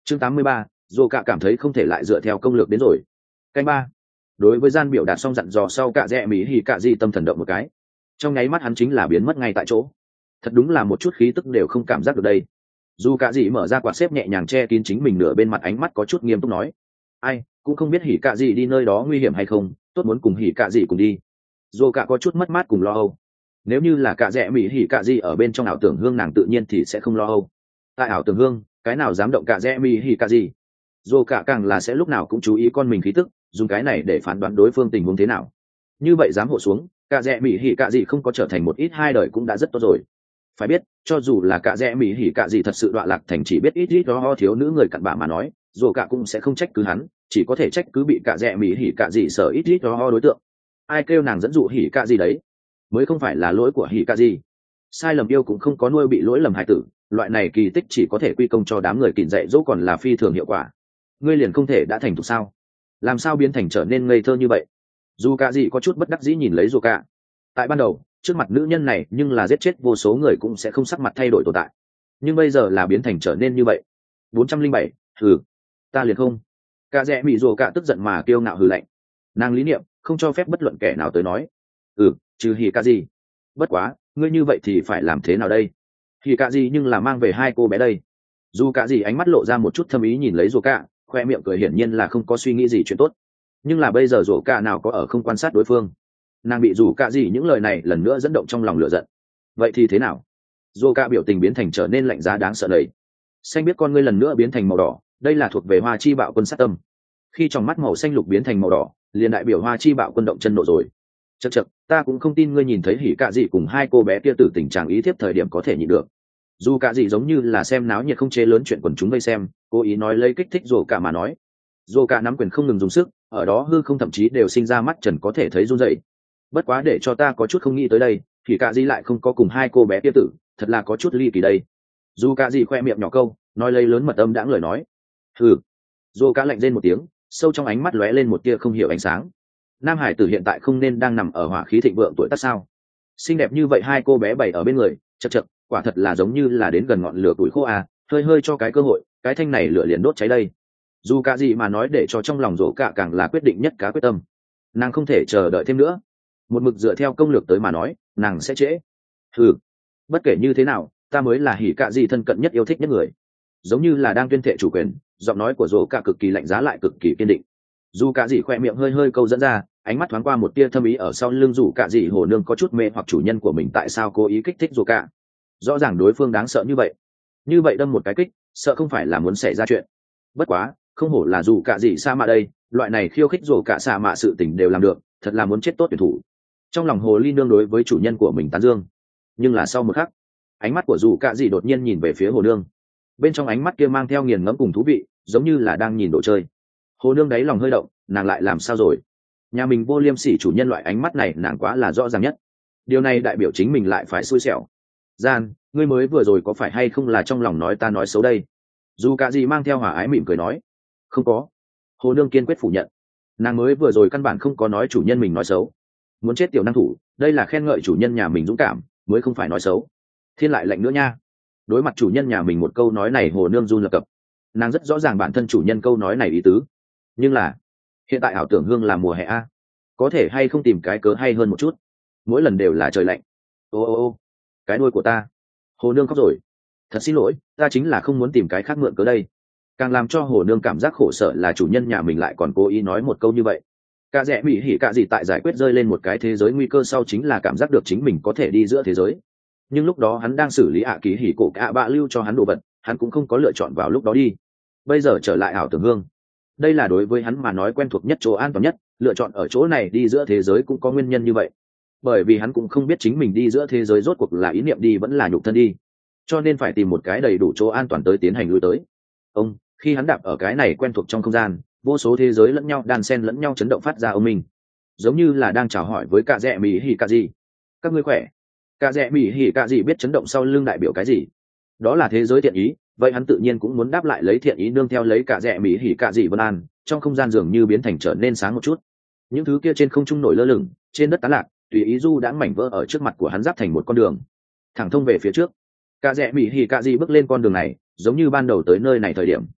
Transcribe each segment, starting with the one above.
Chương 83, dù cả cảm thấy không thể lại dựa theo công lược đến rồi. Canh ba. Đối với gian biểu đạt xong dặn dò sau cả rẽ mỹ hỉ cả gì tâm thần động một cái. Trong nháy mắt hắn chính là biến mất ngay tại chỗ. Thật đúng là một chút khí tức đều không cảm giác được đây. Dù cả gì mở ra quạt xếp nhẹ nhàng che kín chính mình nửa bên mặt, ánh mắt có chút nghiêm túc nói: ai cũng không biết hỉ cả gì đi nơi đó nguy hiểm hay không, tốt muốn cùng hỉ cả gì cùng đi. Dù cả có chút mất mát cùng lo âu. Nếu như là cả rẽ mỹ hỉ cả gì ở bên trong ảo tưởng hương, nàng tự nhiên thì sẽ không lo âu. Tại ảo tưởng hương, cái nào dám động cả rẽ mỹ hỉ cả gì. Dù cả càng là sẽ lúc nào cũng chú ý con mình khí tức, dùng cái này để phán đoán đối phương tình huống thế nào. Như vậy dám hộ xuống, cả rẽ mỹ hỉ cả gì không có trở thành một ít hai đời cũng đã rất tốt rồi. Phải biết, cho dù là cả rẽ mỹ hỉ cả gì thật sự đọa lạc thành chỉ biết ít ít đó thiếu nữ người cặn bã mà nói, dù cả cũng sẽ không trách cứ hắn, chỉ có thể trách cứ bị cả rẽ mỹ hỉ cả gì sợ ít ít đó đối tượng. Ai kêu nàng dẫn dụ hỉ cả gì đấy, mới không phải là lỗi của hỉ cả gì. Sai lầm yêu cũng không có nuôi bị lỗi lầm hài tử, loại này kỳ tích chỉ có thể quy công cho đám người kìn dạy dỗ, còn là phi thường hiệu quả. Ngươi liền không thể đã thành thục sao? Làm sao biến thành trở nên ngây thơ như vậy? Dù cả gì có chút bất đắc dĩ nhìn lấy dù cả. Tại ban đầu, trước mặt nữ nhân này nhưng là giết chết vô số người cũng sẽ không sắc mặt thay đổi tồn tại, nhưng bây giờ là biến thành trở nên như vậy. 407, hừ, ta liền không. Cả rẽ mỹ dù cả tức giận mà kiêu ngạo hừ lạnh. Nàng lý niệm không cho phép bất luận kẻ nào tới nói. Trừ hỉ cả gì. Bất quá, ngươi như vậy thì phải làm thế nào đây? Hỉ cả gì nhưng là mang về hai cô bé đây. Dù cả gì ánh mắt lộ ra một chút thâm ý nhìn lấy dù cả, khoe miệng cười hiển nhiên là không có suy nghĩ gì chuyện tốt. Nhưng là bây giờ dù cả nào có ở không quan sát đối phương. Nàng bị dù cả gì những lời này lần nữa dẫn động trong lòng lửa giận. Vậy thì thế nào? Dù cả biểu tình biến thành trở nên lạnh giá đáng sợ đầy. Xanh biết con ngươi lần nữa biến thành màu đỏ, đây là thuộc về hoa chi bạo quân sát tâm. Khi trong mắt màu xanh lục biến thành màu đỏ, liền đại biểu hoa chi bạo quân động chân nộ rồi. Chậc chậc, ta cũng không tin ngươi nhìn thấy hỉ cả gì cùng hai cô bé kia tử tình trạng ý thiếp thời điểm có thể nhịn được. Dù cả gì giống như là xem náo nhiệt không chế lớn chuyện quần chúng vây xem, cố ý nói lấy kích thích dù cả mà nói. Dù cả nắm quyền không ngừng dùng sức, ở đó hư không thậm chí đều sinh ra mắt trần có thể thấy run rẩy. Bất quá để cho ta có chút không nghĩ tới đây, thì cả gì lại không có cùng hai cô bé kia tử, thật là có chút ly kỳ đây. Dù cả gì khoe miệng nhỏ câu, nói lấy lớn mật âm đãng lời nói. Dù cả lạnh rên một tiếng, sâu trong ánh mắt lóe lên một tia không hiểu ánh sáng. Nam hải tử hiện tại không nên đang nằm ở hỏa khí thịnh vượng tuổi tác sao? Xinh đẹp như vậy hai cô bé bày ở bên người, chậc chậc, quả thật là giống như là đến gần ngọn lửa tuổi khô à, hơi hơi cho cái cơ hội, cái thanh này lửa liền đốt cháy đây. Dù cả gì mà nói để cho trong lòng rỗ cả càng là quyết định nhất cá quyết tâm. Nàng không thể chờ đợi thêm nữa, một mực dựa theo công lược tới mà nói, nàng sẽ trễ. Bất kể như thế nào, ta mới là hỉ cả gì thân cận nhất yêu thích nhất người. Giống như là đang tuyên thệ chủ quyền, giọng nói của rỗ cả cực kỳ lạnh giá lại cực kỳ kiên định. Dù cả gì khoe miệng hơi hơi câu dẫn ra, ánh mắt thoáng qua một tia thâm ý ở sau lưng dù cả gì hồ nương có chút mê hoặc chủ nhân của mình tại sao cố ý kích thích dù cả. Rõ ràng đối phương đáng sợ như vậy đâm một cái kích, sợ không phải là muốn xảy ra chuyện. Bất quá, không hổ là dù cả gì xa mạ đây, loại này khiêu khích dù cả xa mạ sự tình đều làm được, thật là muốn chết tốt tuyển thủ. Trong lòng hồ ly nương đối với chủ nhân của mình tán dương. Nhưng là sau một khắc, ánh mắt của dù cả gì đột nhiên nhìn về phía hồ nương. Bên trong ánh mắt kia mang theo nghiền ngẫm cùng thú vị, giống như là đang nhìn đồ chơi. Hồ nương đáy lòng hơi động, nàng lại làm sao rồi? Nhà mình vô liêm sỉ chủ nhân loại ánh mắt này nàng quá là rõ ràng nhất. Điều này đại biểu chính mình lại phải xui xẻo. Gian, ngươi mới vừa rồi có phải hay không là trong lòng nói ta nói xấu đây? Dù cả gì mang theo hòa ái mỉm cười nói. Không có. Hồ nương kiên quyết phủ nhận. Nàng mới vừa rồi căn bản không có nói chủ nhân mình nói xấu. Muốn chết tiểu năng thủ, đây là khen ngợi chủ nhân nhà mình dũng cảm, mới không phải nói xấu. Thiên lại lạnh nữa nha. Đối mặt chủ nhân nhà mình một câu nói này hồ nương run lập cập. Nàng rất rõ ràng bản thân chủ nhân câu nói này ý tứ. Nhưng là hiện tại ảo tưởng hương là mùa hè a, có thể hay không tìm cái cớ hay hơn một chút, mỗi lần đều là trời lạnh. Ô cái đuôi của ta. Hồ nương khóc rồi. Thật xin lỗi, ta chính là không muốn tìm cái khác mượn cớ đây. Càng làm cho hồ nương cảm giác khổ sở là chủ nhân nhà mình lại còn cố ý nói một câu như vậy. Cả rẽ mỹ hỉ cả gì tại giải quyết rơi lên một cái thế giới nguy cơ sau chính là cảm giác được chính mình có thể đi giữa thế giới. Nhưng lúc đó hắn đang xử lý ký hỉ cổ cả bạ lưu cho hắn đồ vật, hắn cũng không có lựa chọn vào lúc đó đi. Bây giờ trở lại ảo tưởng hương, đây là đối với hắn mà nói quen thuộc nhất, chỗ an toàn nhất, lựa chọn ở chỗ này đi giữa thế giới cũng có nguyên nhân như vậy. Bởi vì hắn cũng không biết chính mình đi giữa thế giới rốt cuộc là ý niệm đi vẫn là nhục thân đi, cho nên phải tìm một cái đầy đủ chỗ an toàn tới tiến hành lui tới. Khi hắn đạp ở cái này quen thuộc trong không gian, vô số thế giới lẫn nhau đan xen lẫn nhau chấn động phát ra ông minh, giống như là đang chào hỏi với cả rẽ mỹ hỉ cả gì. Các ngươi khỏe. Cả rẽ mỹ hỉ cả gì biết chấn động sau lưng đại biểu cái gì, đó là thế giới thiện ý, vậy hắn tự nhiên cũng muốn đáp lại lấy thiện ý, nương theo lấy cả rẽ mỹ hỉ cả gì vân an, trong không gian dường như biến thành trở nên sáng một chút. Những thứ kia trên không trung nổi lơ lửng, trên đất tán lạc, tùy ý du đãng mảnh vỡ ở trước mặt của hắn giáp thành một con đường thẳng thông về phía trước. Cả rẽ mỹ hỉ cả gì bước lên con đường này, giống như ban đầu tới nơi này thời điểm.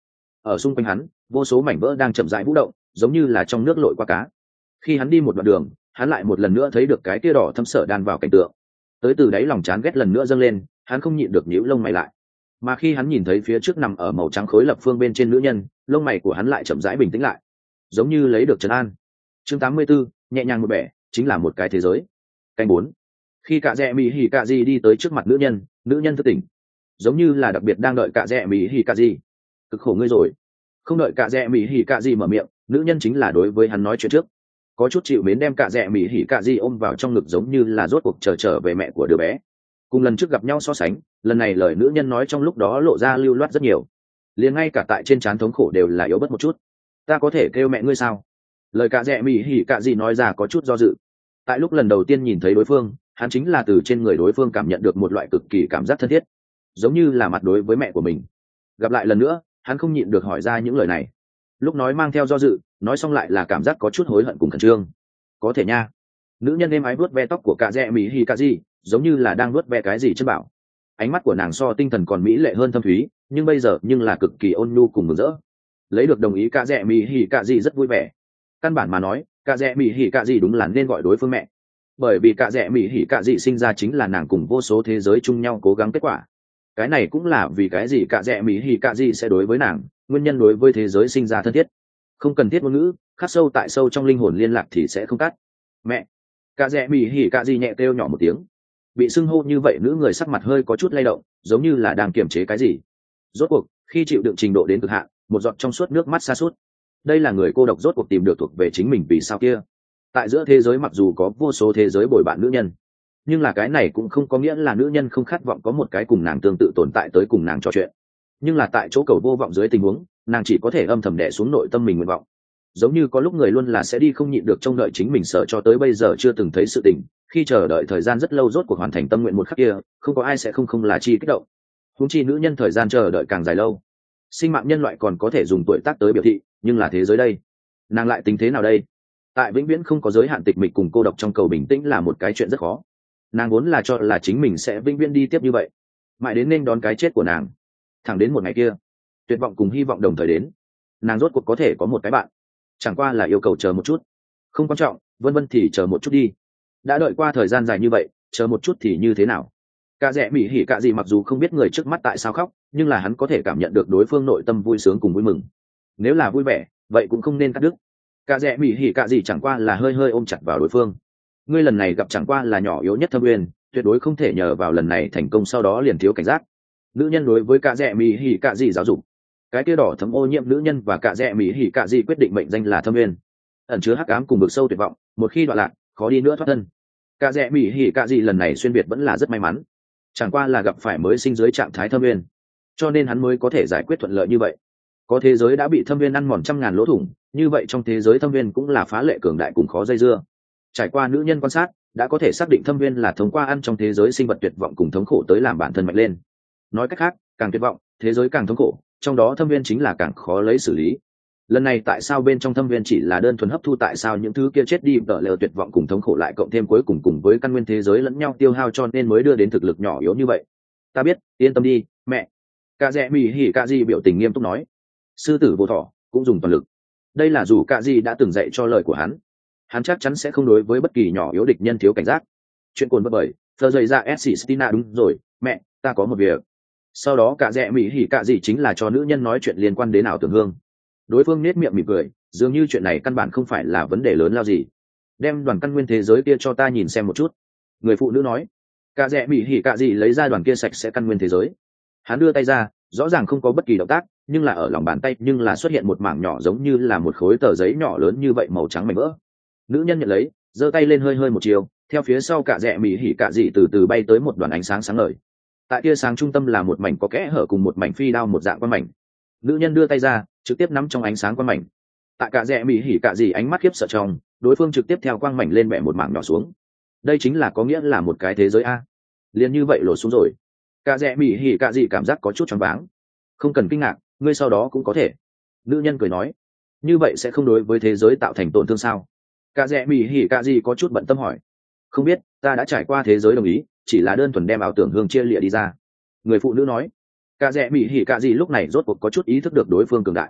ở xung quanh hắn vô số mảnh vỡ đang chậm rãi vũ động, giống như là trong nước lội qua cá. Khi hắn đi một đoạn đường, hắn lại một lần nữa thấy được cái tia đỏ thâm sở đan vào cảnh tượng, tới từ đáy lòng chán ghét lần nữa dâng lên, hắn không nhịn được nhíu lông mày lại. Mà khi hắn nhìn thấy phía trước nằm ở màu trắng khối lập phương bên trên nữ nhân, lông mày của hắn lại chậm rãi bình tĩnh lại, giống như lấy được trấn an. Chương 84, nhẹ nhàng một bẻ, chính là một cái thế giới. Canh 4. Khi cả rẽ mỹ hỉ cạ di đi tới trước mặt nữ nhân thức tỉnh, giống như là đặc biệt đang đợi cả rẽ mỹ hỉ cạ di. Cực khổ ngươi rồi. Không đợi cả rẽ mỹ hỉ cạ di mở miệng, nữ nhân chính là đối với hắn nói chuyện trước, có chút chịu mến đem cả rẽ mỹ hỉ cạ di ôm vào trong ngực, giống như là rốt cuộc trở về mẹ của đứa bé. Cùng lần trước gặp nhau so sánh, lần này lời nữ nhân nói trong lúc đó lộ ra lưu loát rất nhiều, liền ngay cả tại trên trán thống khổ đều là yếu bớt một chút. Ta có thể kêu mẹ ngươi sao? Lời cả rẽ mỹ hỉ cạ di nói ra có chút do dự. Tại lúc lần đầu tiên nhìn thấy đối phương, hắn chính là từ trên người đối phương cảm nhận được một loại cực kỳ cảm giác thân thiết, giống như là mặt đối với mẹ của mình. Gặp lại lần nữa, hắn không nhịn được hỏi ra những lời này, lúc nói mang theo do dự, nói xong lại là cảm giác có chút hối hận cùng khẩn trương. Có thể nha. Nữ nhân êm ái vuốt ve tóc của cả rẽ mỹ hỉ cạ di, giống như là đang vuốt ve cái gì chân bảo. Ánh mắt của nàng so tinh thần còn mỹ lệ hơn thâm thúy, nhưng bây giờ nhưng là cực kỳ ôn nhu cùng mừng rỡ. Lấy được đồng ý cả rẽ mỹ hỉ cạ di rất vui vẻ. Căn bản mà nói, cả rẽ mỹ hỉ cạ di đúng là nên gọi đối phương mẹ, bởi vì cả rẽ mỹ hỉ cạ di sinh ra chính là nàng cùng vô số thế giới chung nhau cố gắng kết quả. Cái này cũng là vì cái gì cả rẽ mỹ hỉ cạ di sẽ đối với nàng, nguyên nhân đối với thế giới sinh ra thân thiết, không cần thiết ngôn ngữ, khắc sâu tại sâu trong linh hồn liên lạc thì sẽ không cắt. Mẹ. Cả rẽ mỹ hỉ cạ di nhẹ kêu nhỏ một tiếng. Bị xưng hô như vậy, nữ người sắc mặt hơi có chút lay động, giống như là đang kiềm chế cái gì. Rốt cuộc khi chịu đựng trình độ đến cực hạn, một giọt trong suốt nước mắt sa sút. Đây là người cô độc rốt cuộc tìm được thuộc về chính mình vì sao kia. Tại giữa thế giới mặc dù có vô số thế giới bồi bạn nữ nhân, nhưng là cái này cũng không có nghĩa là nữ nhân không khát vọng có một cái cùng nàng tương tự tồn tại tới cùng nàng trò chuyện. Nhưng là tại chỗ cầu vô vọng dưới tình huống, nàng chỉ có thể âm thầm đè xuống nội tâm mình nguyện vọng. Giống như có lúc người luôn là sẽ đi không nhịn được trông đợi chính mình sợ cho tới bây giờ chưa từng thấy sự tình, khi chờ đợi thời gian rất lâu rốt cuộc hoàn thành tâm nguyện một khắc kia, không có ai sẽ không là chi kích động. Huống chi nữ nhân thời gian chờ đợi càng dài lâu, sinh mạng nhân loại còn có thể dùng tuổi tác tới biểu thị, nhưng là thế giới đây, nàng lại tính thế nào đây? Tại vĩnh viễn không có giới hạn tịch mịch cùng cô độc trong cầu bình tĩnh là một cái chuyện rất khó. Nàng vốn là cho là chính mình sẽ vĩnh viễn đi tiếp như vậy, mãi đến nên đón cái chết của nàng. Thẳng đến một ngày kia, tuyệt vọng cùng hy vọng đồng thời đến, nàng rốt cuộc có thể có một cái bạn, chẳng qua là yêu cầu chờ một chút. Không quan trọng, vân vân thì chờ một chút đi. Đã đợi qua thời gian dài như vậy, chờ một chút thì như thế nào? Cả rẽ mỹ hỉ cạ gì mặc dù không biết người trước mắt tại sao khóc, nhưng là hắn có thể cảm nhận được đối phương nội tâm vui sướng cùng vui mừng. Nếu là vui vẻ, vậy cũng không nên cắt đứt. Cả rẽ mỹ hỉ cạ gì chẳng qua là hơi ôm chặt vào đối phương. Ngươi lần này gặp chẳng qua là nhỏ yếu nhất Thâm Uyên, tuyệt đối không thể nhờ vào lần này thành công sau đó liền thiếu cảnh giác. Nữ nhân đối với cả rẽ mỹ hỉ cạ gì giáo dục, cái kia đỏ thấm ô nhiễm nữ nhân và cả rẽ mỹ hỉ cạ gì quyết định mệnh danh là Thâm Uyên, ẩn chứa hắc ám cùng vực sâu tuyệt vọng, một khi đoạn lạc, khó đi nữa thoát thân. Cả rẽ mỹ hỉ cạ gì lần này xuyên việt vẫn là rất may mắn, chẳng qua là gặp phải mới sinh dưới trạng thái Thâm Uyên, cho nên hắn mới có thể giải quyết thuận lợi như vậy. Có thế giới đã bị Thâm Uyên ăn mòn trăm ngàn lỗ thủng, như vậy trong thế giới Thâm Uyên cũng là phá lệ cường đại cùng khó dây dưa. Trải qua nữ nhân quan sát, đã có thể xác định Thâm Uyên là thông qua ăn trong thế giới sinh vật tuyệt vọng cùng thống khổ tới làm bản thân mạnh lên. Nói cách khác, càng tuyệt vọng, thế giới càng thống khổ, trong đó Thâm Uyên chính là càng khó lấy xử lý. Lần này tại sao bên trong Thâm Uyên chỉ là đơn thuần hấp thu, tại sao những thứ kia chết đi tợ lờ tuyệt vọng cùng thống khổ lại cộng thêm cuối cùng với căn nguyên thế giới lẫn nhau tiêu hao, cho nên mới đưa đến thực lực nhỏ yếu như vậy. Ta biết, yên tâm đi, mẹ. Cả rẽ mỹ hỉ cạ di biểu tình nghiêm túc nói. Sư tử vô thọ cũng dùng toàn lực. Đây là dù cạ di đã từng dạy cho lời của hắn chắc chắn sẽ không đối với bất kỳ nhỏ yếu địch nhân thiếu cảnh giác. Chuyện cồn bất bởi thơ dậy ra Stina. Đúng rồi, mẹ, ta có một việc. Sau đó cả rẽ mỹ hỉ cạ di chính là cho nữ nhân nói chuyện liên quan đến ảo tưởng hương. Đối phương nết miệng mỉm cười, dường như chuyện này căn bản không phải là vấn đề lớn lao gì. Đem đoàn căn nguyên thế giới kia cho ta nhìn xem một chút, người phụ nữ nói. Cả rẽ mỹ hỉ cạ di lấy ra đoàn kia sạch sẽ căn nguyên thế giới. Hắn đưa tay ra, rõ ràng không có bất kỳ động tác, nhưng là ở lòng bàn tay nhưng là xuất hiện một mảng nhỏ giống như là một khối tờ giấy nhỏ lớn như vậy màu trắng mảnh vỡ. Nữ nhân nhận lấy, giơ tay lên hơi một chiều, theo phía sau cả rẽ mỹ hỉ cạ dị từ từ bay tới một đoàn ánh sáng sáng ngời. Tại tia sáng trung tâm là một mảnh có kẽ hở cùng một mảnh phi đao một dạng quang mảnh. Nữ nhân đưa tay ra, trực tiếp nắm trong ánh sáng quang mảnh. Tại cả rẽ mỹ hỉ cạ dị ánh mắt khiếp sợ trong, đối phương trực tiếp theo quang mảnh lên bẻ một mảng nhỏ xuống. Đây chính là có nghĩa là một cái thế giới a. Liền như vậy lột xuống rồi. Cả rẽ mỹ hỉ cạ dị cảm giác có chút choáng váng. Không cần kinh ngạc, ngươi sau đó cũng có thể. Nữ nhân cười nói. Như vậy sẽ không đối với thế giới tạo thành tổn thương sao? Cả rẽ mỹ hỉ cạ dị có chút bận tâm hỏi. Không biết, ta đã trải qua thế giới đồng ý, chỉ là đơn thuần đem ảo tưởng hương chia lịa đi ra. Người phụ nữ nói. Cả rẽ mỹ hỉ cạ dị lúc này rốt cuộc có chút ý thức được đối phương cường đại.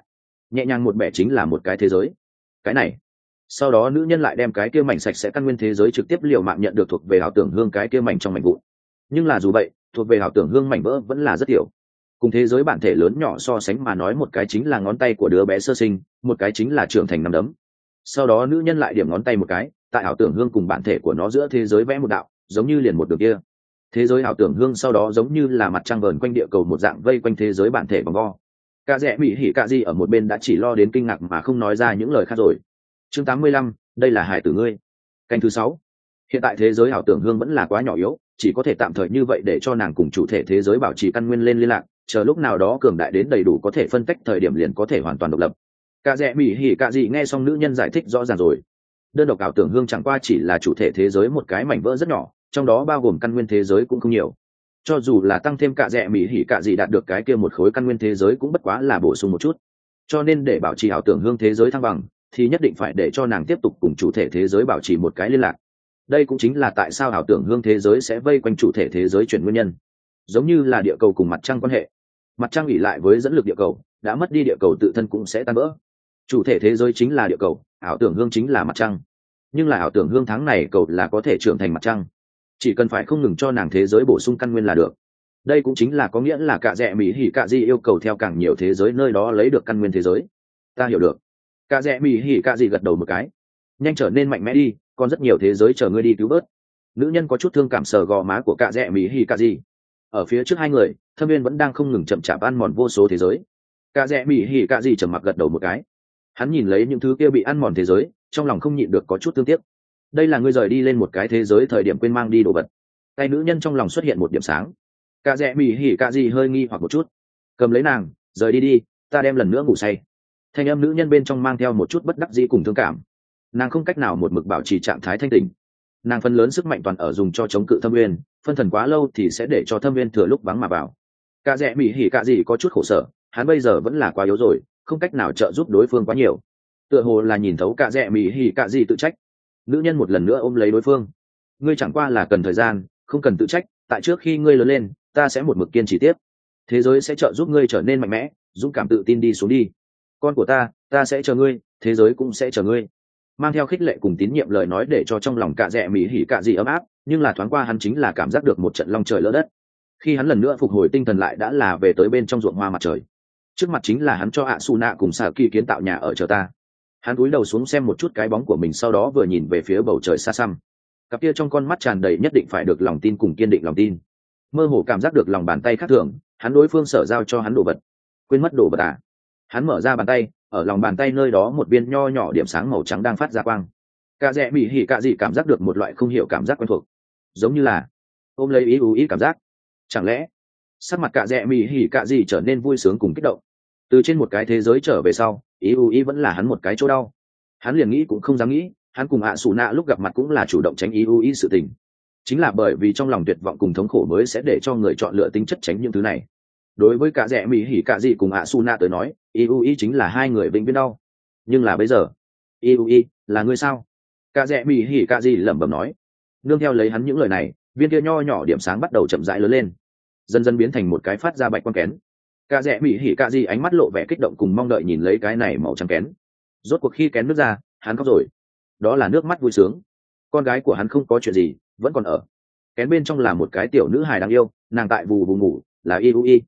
nhẹ nhàng một bẻ chính là một cái thế giới. Cái này, sau đó nữ nhân lại đem cái kia mảnh sạch sẽ căn nguyên thế giới trực tiếp liều mạng nhận được thuộc về ảo tưởng hương cái kia mảnh trong mảnh vụn. Nhưng là dù vậy, thuộc về ảo tưởng hương mảnh vỡ vẫn là rất tiểu. Cùng thế giới bản thể lớn nhỏ so sánh mà nói, một cái chính là ngón tay của đứa bé sơ sinh, một cái chính là trưởng thành nắm đấm. Sau đó nữ nhân lại điểm ngón tay một cái, tại ảo tưởng hương cùng bản thể của nó giữa thế giới vẽ một đạo, giống như liền một đường kia. Thế giới ảo tưởng hương sau đó giống như là mặt trăng vờn quanh địa cầu một dạng vây quanh thế giới bản thể vòng vo. Cả rẽ mỹ hỉ cả gì ở một bên đã chỉ lo đến kinh ngạc mà không nói ra những lời khác rồi. Chương 85, đây là hài tử ngươi. Canh thứ 6. Hiện tại thế giới ảo tưởng hương vẫn là quá nhỏ yếu, chỉ có thể tạm thời như vậy để cho nàng cùng chủ thể thế giới bảo trì căn nguyên lên liên lạc, chờ lúc nào đó cường đại đến đầy đủ có thể phân tách thời điểm liền có thể hoàn toàn độc lập. Cả rẽ mỹ hỉ cả gì nghe xong nữ nhân giải thích rõ ràng rồi. Đơn độc ảo tưởng hương chẳng qua chỉ là chủ thể thế giới một cái mảnh vỡ rất nhỏ, trong đó bao gồm căn nguyên thế giới cũng không nhiều. Cho dù là tăng thêm cả rẽ mỹ hỉ cả gì đạt được cái kia một khối căn nguyên thế giới cũng bất quá là bổ sung một chút. Cho nên để bảo trì ảo tưởng hương thế giới thăng bằng thì nhất định phải để cho nàng tiếp tục cùng chủ thể thế giới bảo trì một cái liên lạc. Đây cũng chính là tại sao ảo tưởng hương thế giới sẽ vây quanh chủ thể thế giới chuyển nguyên nhân. Giống như là địa cầu cùng mặt trăng quan hệ, mặt trăng ỉ lại với dẫn lực địa cầu, đã mất đi địa cầu tự thân cũng sẽ tan vỡ. Chủ thể thế giới chính là địa cầu, ảo tưởng hương chính là mặt trăng. Nhưng là ảo tưởng hương tháng này cầu là có thể trưởng thành mặt trăng, chỉ cần phải không ngừng cho nàng thế giới bổ sung căn nguyên là được. Đây cũng chính là có nghĩa là cả rẽ mỹ hỉ cả gì yêu cầu theo càng nhiều thế giới nơi đó lấy được căn nguyên thế giới. Ta hiểu được. Cả rẽ mỹ hỉ cả gì gật đầu một cái. Nhanh trở nên mạnh mẽ đi, còn rất nhiều thế giới chờ ngươi đi cứu bớt. Nữ nhân có chút thương cảm sờ gò má của cả rẽ mỹ hỉ cả gì. Ở phía trước hai người, Thâm Viên vẫn đang không ngừng chậm chạp ăn mòn vô số thế giới. Cả rẽ mỹ hỉ cả gì trầm mặc gật đầu một cái. Hắn nhìn lấy những thứ kia bị ăn mòn thế giới, trong lòng không nhịn được có chút thương tiếc. Đây là ngươi rời đi lên một cái thế giới thời điểm quên mang đi đồ vật. Tay nữ nhân trong lòng xuất hiện một điểm sáng. Cả rẽ mỹ hỉ cả gì hơi nghi hoặc một chút. Cầm lấy nàng, rời đi đi, ta đem lần nữa ngủ say. Thanh âm nữ nhân bên trong mang theo một chút bất đắc dĩ cùng thương cảm. Nàng không cách nào một mực bảo trì trạng thái thanh tỉnh. Nàng phần lớn sức mạnh toàn ở dùng cho chống cự Thâm Nguyên, phân thần quá lâu thì sẽ để cho Thâm Nguyên thừa lúc vắng mà vào. Cả rẽ mỹ hỉ cả gì có chút khổ sở, hắn bây giờ vẫn là quá yếu rồi, không cách nào trợ giúp đối phương quá nhiều. Tựa hồ là nhìn thấu cả rẽ mỹ hỉ cả gì tự trách. Nữ nhân một lần nữa ôm lấy đối phương. Ngươi chẳng qua là cần thời gian, không cần tự trách, tại trước khi ngươi lớn lên, ta sẽ một mực kiên trì tiếp. Thế giới sẽ trợ giúp ngươi trở nên mạnh mẽ, dũng cảm tự tin đi xuống đi. Con của ta sẽ chờ ngươi, thế giới cũng sẽ chờ ngươi. Mang theo khích lệ cùng tín nhiệm lời nói để cho trong lòng cả rẽ mỹ hỉ cả gì ấm áp, nhưng là thoáng qua hắn chính là cảm giác được một trận long trời lỡ đất. Khi hắn lần nữa phục hồi tinh thần lại đã là về tới bên trong ruộng hoa mặt trời. Trước mặt chính là hắn cho ạ su nạ cùng xà kỳ kiến tạo nhà ở chờ ta. Hắn cúi đầu xuống xem một chút cái bóng của mình, sau đó vừa nhìn về phía bầu trời xa xăm. Cặp kia trong con mắt tràn đầy nhất định phải được lòng tin cùng kiên định lòng tin. Mơ hồ cảm giác được lòng bàn tay khác thường, hắn đối phương sở giao cho hắn đồ vật. Quên mất đồ vật à? Hắn mở ra bàn tay, ở lòng bàn tay nơi đó một viên nho nhỏ điểm sáng màu trắng đang phát ra quang. Cả rẽ mỹ hỉ cả gì cảm giác được một loại không hiểu cảm giác quen thuộc, giống như là ôm lấy ý cảm giác. Chẳng lẽ sắc mặt cả rẽ mỹ hỉ cả gì trở nên vui sướng cùng kích động? Từ trên một cái thế giới trở về sau, ý vẫn là hắn một cái chỗ đau. Hắn liền nghĩ cũng không dám nghĩ, hắn cùng ạ xù nạ lúc gặp mặt cũng là chủ động tránh ý sự tình. Chính là bởi vì trong lòng tuyệt vọng cùng thống khổ mới sẽ để cho người chọn lựa tính chất tránh những thứ này. Đối với cả rẽ mỹ hỉ cả gì cùng ạ xù nạ tới nói, ý chính là hai người vĩnh viễn đau. Nhưng là bây giờ, ý là ngươi sao? Cả rẽ mỹ hỉ cả gì lẩm bẩm nói. Nương theo lấy hắn những lời này, viên kia nho nhỏ điểm sáng bắt đầu chậm rãi lớn lên, dần dần biến thành một cái phát ra bạch quang kén. Cả rẽ mỹ hỉ cả gì ánh mắt lộ vẻ kích động cùng mong đợi nhìn lấy cái này màu trắng kén. Rốt cuộc khi kén nước ra, hắn khóc rồi. Đó là nước mắt vui sướng. Con gái của hắn không có chuyện gì, vẫn còn ở. Kén bên trong là một cái tiểu nữ hài đáng yêu, nàng tại vù ngủ, là Iui.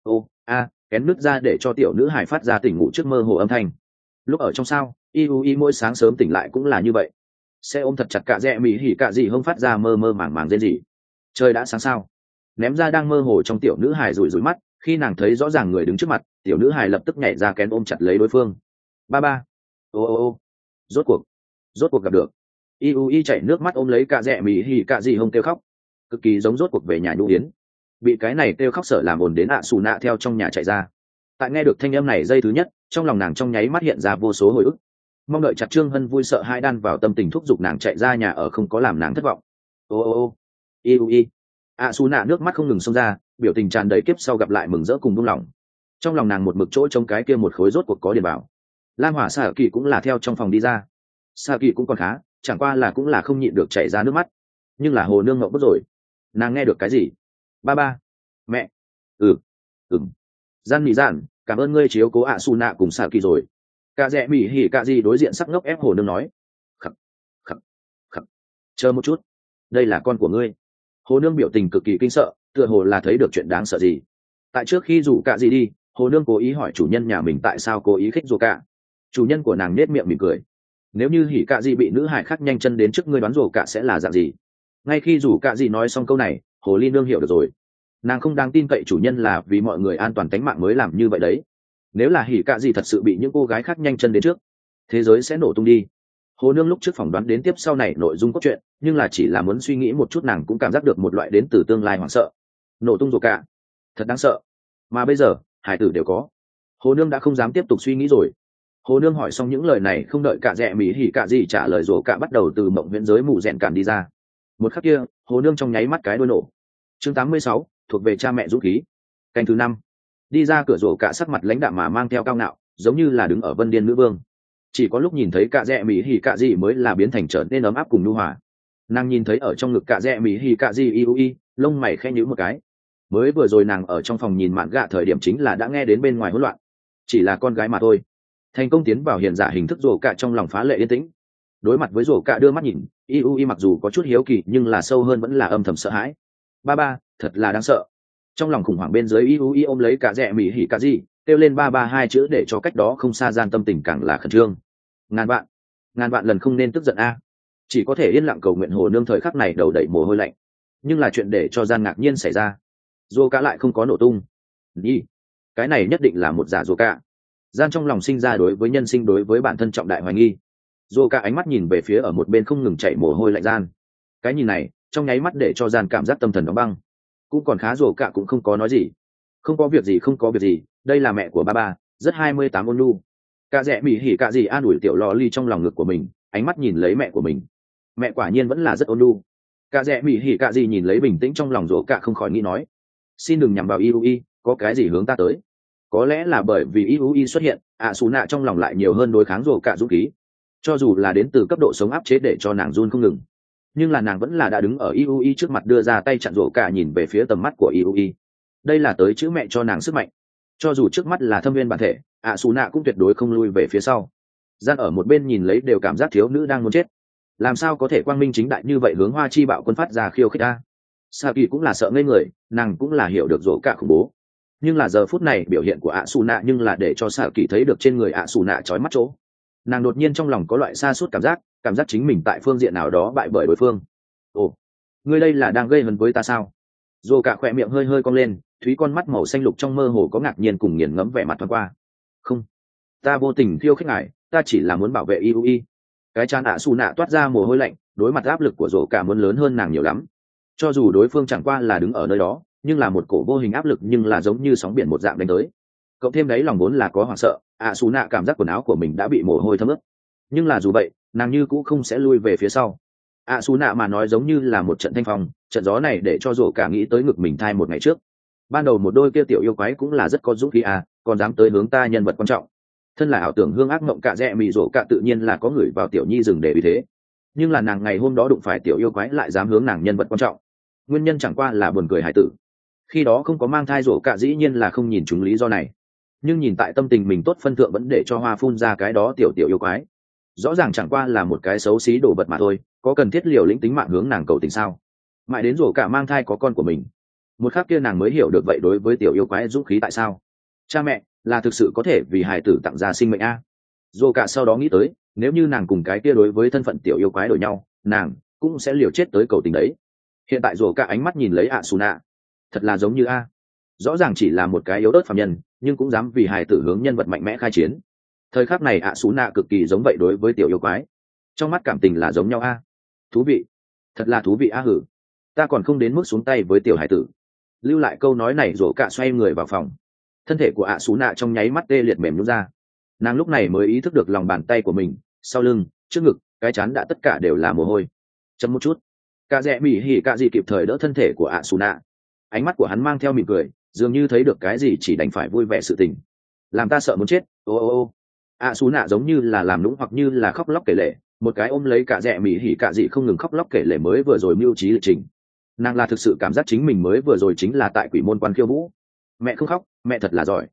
Kén nứt ra để cho tiểu nữ hài phát ra tỉnh ngủ trước mơ hồ âm thanh. Lúc ở trong sao, Iui mỗi sáng sớm tỉnh lại cũng là như vậy, sẽ ôm thật chặt cả rẽ mỹ hỉ cả gì không phát ra mơ mơ màng màng rên gì. Trời đã sáng sao? Ném ra đang mơ hồ trong tiểu nữ hài rủi rủi mắt, khi nàng thấy rõ ràng người đứng trước mặt, tiểu nữ hài lập tức nhảy ra kén ôm chặt lấy đối phương. Ba. Rốt cuộc gặp được. Iui chảy nước mắt ôm lấy cả rẽ mỹ hỉ cả gì không kêu khóc, cực kỳ giống rốt cuộc về nhà nhũ yến. Bị cái này kêu khóc sợ làm ồn đến ạ xù nạ theo trong nhà chạy ra. Tại nghe được thanh âm này giây thứ nhất, trong lòng nàng trong nháy mắt hiện ra vô số hồi ức. Mong đợi chặt Trương Hân vui sợ hai đan vào tâm tình thúc giục nàng chạy ra nhà ở không có làm nàng thất vọng. Iui. ạ xù nạ nước mắt không ngừng xông ra, biểu tình tràn đầy kiếp sau gặp lại mừng rỡ cùng buông lòng. Trong lòng nàng một mực chỗ trong cái kia một khối rốt cuộc có điền bảo. Lam Hỏa Xạ Kỳ cũng là theo trong phòng đi ra. Xạ Kỳ cũng còn khá, chẳng qua là cũng là không nhịn được chảy ra nước mắt. Nhưng là hồ nương ngậm bứt rồi. Nàng nghe được cái gì? Ba. Mẹ. Gian nỉ dạn, cảm ơn ngươi chiếu cố ạ xù nạ cùng xạ kỳ rồi. Cả rẽ mỹ hỉ cả gì đối diện sắc ngốc ép hồ nương nói. Khắc khắc khắc, chờ một chút, đây là con của ngươi. Hồ nương biểu tình cực kỳ kinh sợ, tựa hồ là thấy được chuyện đáng sợ gì. Tại trước khi rủ cả gì đi, hồ nương cố ý hỏi chủ nhân nhà mình tại sao cố ý khích rủ cả. Chủ nhân của nàng nết miệng mỉm cười. Nếu như hỉ cả gì bị nữ hải khác nhanh chân đến trước ngươi, đoán rủ cả sẽ là dạng gì? Ngay khi rủ cả gì nói xong câu này, hồ ly nương hiểu được rồi. Nàng không đáng tin cậy chủ nhân là vì mọi người an toàn tính mạng mới làm như vậy đấy. Nếu là hỉ cả gì thật sự bị những cô gái khác nhanh chân đến trước, thế giới sẽ nổ tung đi. Hồ nương lúc trước phỏng đoán đến tiếp sau này nội dung cốt truyện, nhưng là chỉ là muốn suy nghĩ một chút, nàng cũng cảm giác được một loại đến từ tương lai hoảng sợ. Nổ tung rồi cả, thật đáng sợ. Mà bây giờ hải tử đều có. Hồ nương đã không dám tiếp tục suy nghĩ rồi. Hồ nương hỏi xong những lời này, không đợi cả rẽ mỹ hỉ cả gì trả lời, rồi cả bắt đầu từ mộng viễn giới mù rèn cản đi ra. Một khắc kia, hồ nương trong nháy mắt cái đuôi nổ. Chương 86, thuộc về cha mẹ dũng khí. Canh thứ 5. Đi ra cửa rổ cả sắc mặt lãnh đạm mà mang theo cao ngạo, giống như là đứng ở vân điên nữ vương. Chỉ có lúc nhìn thấy cả rẽ mỹ hỉ cả gì mới là biến thành trở nên ấm áp cùng nhu hòa. Nàng nhìn thấy ở trong ngực cả rẽ mỹ hỉ cả gì iui, lông mày khẽ nhíu một cái. Mới vừa rồi nàng ở trong phòng nhìn mạn gạ thời điểm chính là đã nghe đến bên ngoài hỗn loạn. Chỉ là con gái mà thôi. Thành công tiến vào hiện giả hình thức rổ cả trong lòng phá lệ yên tĩnh. Đối mặt với rổ cả đưa mắt nhìn, iui mặc dù có chút hiếu kỳ nhưng là sâu hơn vẫn là âm thầm sợ hãi. Ba ba, thật là đáng sợ. Trong lòng khủng hoảng bên dưới, iui ôm lấy cả rẽ mỹ hỉ cả gì, kêu lên ba ba hai chữ để cho cách đó không xa gian tâm tình càng là khẩn trương. Ngàn vạn lần không nên tức giận a. Chỉ có thể yên lặng cầu nguyện hồ nương thời khắc này đầu đẩy mồ hôi lạnh. Nhưng là chuyện để cho gian ngạc nhiên xảy ra, rổ cả lại không có nổ tung. Đi, cái này nhất định là một giả rổ cả. Gian trong lòng sinh ra đối với nhân sinh, đối với bản thân trọng đại hoài nghi. Rổ cả ánh mắt nhìn về phía ở một bên không ngừng chảy mồ hôi lạnh gian. Cái nhìn này trong nháy mắt để cho gian cảm giác tâm thần đóng băng. Cũng còn khá, rổ cả cũng không có nói gì. Không có việc gì, đây là mẹ của ba ba, rất 28 ôn nhu. Cả rẽ mỹ hỉ cả gì an ủi tiểu lò ly trong lòng ngực của mình, ánh mắt nhìn lấy mẹ của mình. Mẹ quả nhiên vẫn là rất ôn nhu. Cả rẽ mỹ hỉ cả gì nhìn lấy bình tĩnh trong lòng rổ cả, không khỏi nghĩ nói, xin đừng nhằm vào iui, có cái gì hướng ta tới. Có lẽ là bởi vì iui xuất hiện, xù nạ trong lòng lại nhiều hơn đối kháng rổ cả dũng khí. Cho dù là đến từ cấp độ sống áp chế để cho nàng run không ngừng, nhưng là nàng vẫn là đã đứng ở iui trước mặt, đưa ra tay chặn rổ cả, nhìn về phía tầm mắt của iui. Đây là tới chữ mẹ cho nàng sức mạnh. Cho dù trước mắt là thâm viên bản thể, xù nạ cũng tuyệt đối không lui về phía sau. Gian ở một bên nhìn lấy đều cảm giác thiếu nữ đang muốn chết. Làm sao có thể quang minh chính đại như vậy hướng Hoa Chi Bạo Quân phát ra khiêu khích a. Sa Kỳ cũng là sợ ngây người, nàng cũng là hiểu được rổ cả khủng bố. Nhưng là giờ phút này biểu hiện của xù nạ nhưng là để cho Sa Kỳ thấy được trên người xù nạ chói mắt chỗ. Nàng đột nhiên trong lòng có loại sa sút cảm giác chính mình tại phương diện nào đó bại bởi đối phương. Ồ, ngươi đây là đang gây hấn với ta sao? Rổ cả khỏe miệng hơi hơi cong lên, thúy con mắt màu xanh lục trong mơ hồ có ngạc nhiên cùng nghiền ngẫm vẻ mặt thoáng qua. Không, ta vô tình khiêu khích ngài, ta chỉ là muốn bảo vệ iui. Cái chán xù nạ toát ra mồ hôi lạnh, đối mặt áp lực của rổ cả muốn lớn hơn nàng nhiều lắm. Cho dù đối phương chẳng qua là đứng ở nơi đó, nhưng là một cổ vô hình áp lực, nhưng là giống như sóng biển một dạng đánh tới. Cộng thêm đấy lòng vốn là có hoảng sợ, xù nạ cảm giác quần áo của mình đã bị mồ hôi thấm ướt. Nhưng là dù vậy, nàng như cũ không sẽ lui về phía sau. Xù nạ mà nói giống như là một trận thanh phong, trận gió này để cho rổ cả nghĩ tới ngực mình thai một ngày trước. Ban đầu một đôi kia tiểu yêu quái cũng là rất có dũng khí còn dám tới hướng ta nhân vật quan trọng. Thân là ảo tưởng hương ác mộng, cả rẽ mị rổ cả tự nhiên là có người vào tiểu nhi rừng để vì thế. Nhưng là nàng ngày hôm đó đụng phải tiểu yêu quái lại dám hướng nàng nhân vật quan trọng. Nguyên nhân chẳng qua là buồn cười hải tử. Khi đó không có mang thai rổ cả dĩ nhiên là không nhìn chúng lý do này. Nhưng nhìn tại tâm tình mình tốt phân thượng vẫn để cho hoa phun ra cái đó tiểu yêu quái. Rõ ràng chẳng qua là một cái xấu xí đồ vật mà thôi, có cần thiết liều lĩnh tính mạng hướng nàng cầu tình sao? Mãi đến rổ cả mang thai có con của mình, một khắc kia nàng mới hiểu được vậy đối với tiểu yêu quái dũng khí tại sao cha mẹ là thực sự có thể vì hài tử tặng ra sinh mệnh rổ cả sau đó nghĩ tới, nếu như nàng cùng cái kia đối với thân phận tiểu yêu quái đổi nhau, nàng cũng sẽ liều chết tới cầu tình đấy. Hiện tại rổ cả ánh mắt nhìn lấy xù nạ, thật là giống như rõ ràng chỉ là một cái yếu ớt phàm nhân, nhưng cũng dám vì hài tử hướng nhân vật mạnh mẽ khai chiến. Thời khắc này xù nạ cực kỳ giống vậy đối với tiểu yêu quái, trong mắt cảm tình là giống nhau thú vị, thật là thú vị hử. Ta còn không đến mức xuống tay với tiểu hải tử. Lưu lại câu nói này rổ cả xoay người vào phòng. Thân thể của xù nạ trong nháy mắt tê liệt mềm nhũn ra. Nàng lúc này mới ý thức được lòng bàn tay của mình, sau lưng, trước ngực, cái trán đã tất cả đều là mồ hôi. Chấm một chút, cả rẽ mỉ hỉ cả gì kịp thời đỡ thân thể của xù nạ. Ánh mắt của hắn mang theo mỉm cười, dường như thấy được cái gì chỉ đành phải vui vẻ sự tình. Làm ta sợ muốn chết. Ô xù nạ giống như là làm nũng hoặc như là khóc lóc kể lể, một cái ôm lấy cả rẽ mỉ hỉ cả gì không ngừng khóc lóc kể lể mới vừa rồi mưu trí lịch trình. Nàng là thực sự cảm giác chính mình mới vừa rồi chính là tại quỷ môn quan khiêu vũ. Mẹ không khóc, mẹ thật là giỏi.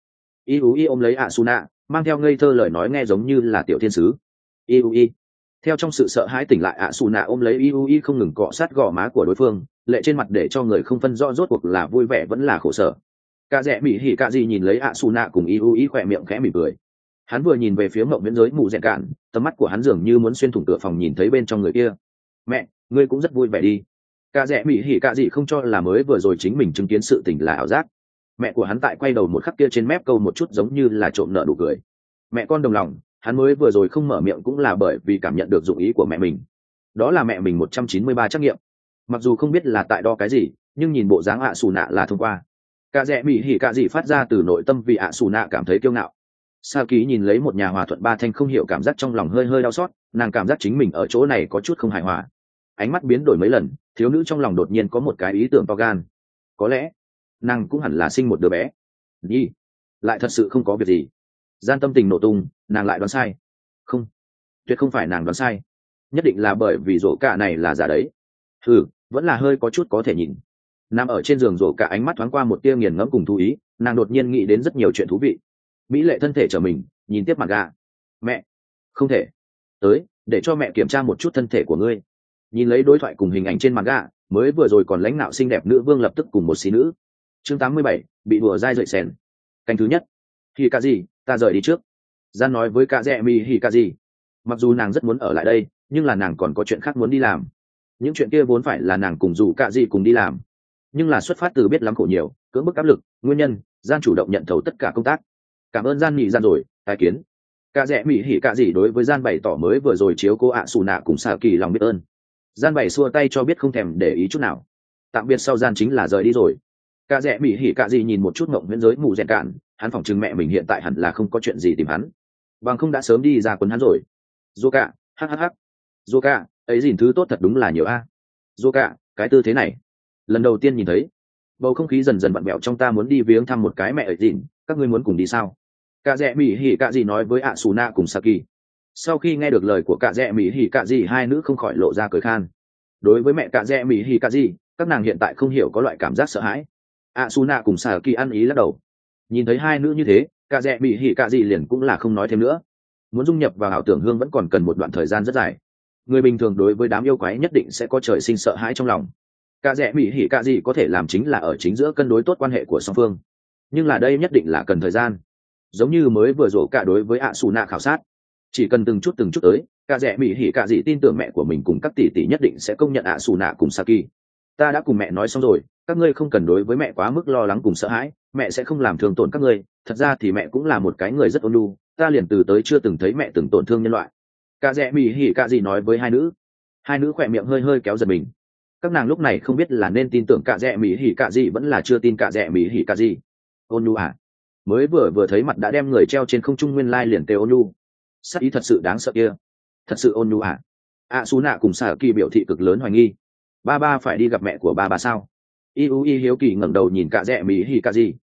Iui ôm lấy Asuna, mang theo ngây thơ lời nói nghe giống như là tiểu thiên sứ. Iui. Theo trong sự sợ hãi tỉnh lại Asuna ôm lấy Iui không ngừng cọ sát gò má của đối phương, lệ trên mặt để cho người không phân rõ rốt cuộc là vui vẻ vẫn là khổ sở. Cả rẽ mỹ hỉ cả gì nhìn lấy Asuna cùng Iui khỏe miệng khẽ mỉm cười. Hắn vừa nhìn về phía mộng viễn giới mù dẹn cạn, tầm mắt của hắn dường như muốn xuyên thủng cửa phòng nhìn thấy bên trong người kia. Mẹ, ngươi cũng rất vui vẻ đi. Cả rẽ mỹ hỉ cả gì không cho là mới vừa rồi chính mình chứng kiến sự tình là ảo giác. Mẹ của hắn tại quay đầu một khắc kia trên mép câu một chút giống như là trộm nợ nụ cười. Mẹ con đồng lòng, hắn mới vừa rồi không mở miệng cũng là bởi vì cảm nhận được dụng ý của mẹ mình. Đó là mẹ mình 193 trắc nghiệm. Mặc dù không biết là tại đo cái gì, nhưng nhìn bộ dáng ạ xù nạ là thông qua. Cả rẽ mỹ hỉ cả gì phát ra từ nội tâm vì ạ xù nạ cảm thấy kiêu ngạo. Sa Ký nhìn lấy một nhà hòa thuận ba thanh không hiểu cảm giác trong lòng hơi hơi đau xót, nàng cảm giác chính mình ở chỗ này có chút không hài hòa. Ánh mắt biến đổi mấy lần, thiếu nữ trong lòng đột nhiên có một cái ý tưởng to gan. Có lẽ nàng cũng hẳn là sinh một đứa bé. Nhi, lại thật sự không có việc gì. Gian tâm tình nổ tung, nàng lại đoán sai. Không, tuyệt không phải nàng đoán sai, nhất định là bởi vì rổ cả này là giả đấy. Vẫn là hơi có chút có thể nhìn. Nằm ở trên giường rổ cả ánh mắt thoáng qua một tia nghiền ngẫm cùng thú ý, nàng đột nhiên nghĩ đến rất nhiều chuyện thú vị. Mỹ lệ thân thể trở mình, nhìn tiếp mặt gà. Mẹ, không thể. Tới, để cho mẹ kiểm tra một chút thân thể của ngươi. Nhìn lấy đối thoại cùng hình ảnh trên mặt gà, mới vừa rồi còn lãnh nạo xinh đẹp nữ vương lập tức cùng một xí nữ. Chương 87, bị đùa dai dậy sèn. Canh thứ nhất. Hỉ cả gì, ta rời đi trước. Gian nói với cả rẽ mi hỉ cả gì. Mặc dù nàng rất muốn ở lại đây, nhưng là nàng còn có chuyện khác muốn đi làm. Những chuyện kia vốn phải là nàng cùng dù cả gì cùng đi làm, nhưng là xuất phát từ biết lắm khổ nhiều, cưỡng bức áp lực, nguyên nhân, gian chủ động nhận thầu tất cả công tác. Cảm ơn gian nhị gian rồi, tài kiến. Cả rẽ mỹ hỉ cả gì đối với gian bày tỏ mới vừa rồi chiếu cô ạ xù nạ cùng xạ kỳ lòng biết ơn. Gian bày xua tay cho biết không thèm để ý chút nào. Tạm biệt sau gian chính là rời đi rồi. Cả rẽ mỹ hỉ cả gì nhìn một chút ngộng viễn giới mù dẹn cạn, hắn phỏng chừng mẹ mình hiện tại hẳn là không có chuyện gì tìm hắn, bằng không đã sớm đi ra quấn hắn rồi. Dô cả, hhh. Dô cả, ấy gìn thứ tốt thật đúng là nhiều a. Dô cả, cái tư thế này lần đầu tiên nhìn thấy. Bầu không khí dần dần vặn vẹo trong, ta muốn đi viếng thăm một cái mẹ ấy gìn, các ngươi muốn cùng đi sao? Cả rẽ mỹ hỉ cả gì nói với ạ xù nạ cùng Saki. Sau khi nghe được lời của cả rẽ mỹ hỉ cả gì, hai nữ không khỏi lộ ra cười khan. Đối với mẹ cả rẽ mỹ hỉ cả gì, các nàng hiện tại không hiểu có loại cảm giác sợ hãi. ạ xù nạ cùng Saki ăn ý lắc đầu. Nhìn thấy hai nữ như thế, cả rẽ mỹ hỉ cả gì liền cũng là không nói thêm nữa. Muốn dung nhập vào ảo tưởng hương vẫn còn cần một đoạn thời gian rất dài. Người bình thường đối với đám yêu quái nhất định sẽ có trời sinh sợ hãi trong lòng. Cả rẽ mỹ hỉ cả gì có thể làm chính là ở chính giữa cân đối tốt quan hệ của song phương, nhưng là đây nhất định là cần thời gian. Giống như mới vừa rổ cả đối với ạ xù nạ khảo sát, chỉ cần từng chút tới, cả rẽ mỹ hỉ cả gì tin tưởng mẹ của mình cùng các tỷ tỷ nhất định sẽ công nhận ạ xù nạ cùng Saki. Ta đã cùng mẹ nói xong rồi, các ngươi không cần đối với mẹ quá mức lo lắng cùng sợ hãi, mẹ sẽ không làm thương tổn các ngươi. Thật ra thì mẹ cũng là một cái người rất ôn nhu, ta liền từ tới chưa từng thấy mẹ từng tổn thương nhân loại. Cả rẽ mỹ hỉ cả gì nói với hai nữ khỏe miệng hơi hơi kéo giật mình. Các nàng lúc này không biết là nên tin tưởng cả rẽ mỹ hỉ cả gì vẫn là chưa tin cả rẽ mỹ hỉ cả gì. Ôn nhu à? Mới vừa thấy mặt đã đem người treo trên không trung, nguyên lai liền tê ôn nhu. Sắc ý thật sự đáng sợ kia. Thật sự ôn nhu à? ạ xù nạ cùng Saki biểu thị cực lớn hoài nghi. Ba phải đi gặp mẹ của ba sao? Iui hiếu kỳ ngẩng đầu nhìn cả rẽ mỹ hỉ cả gì.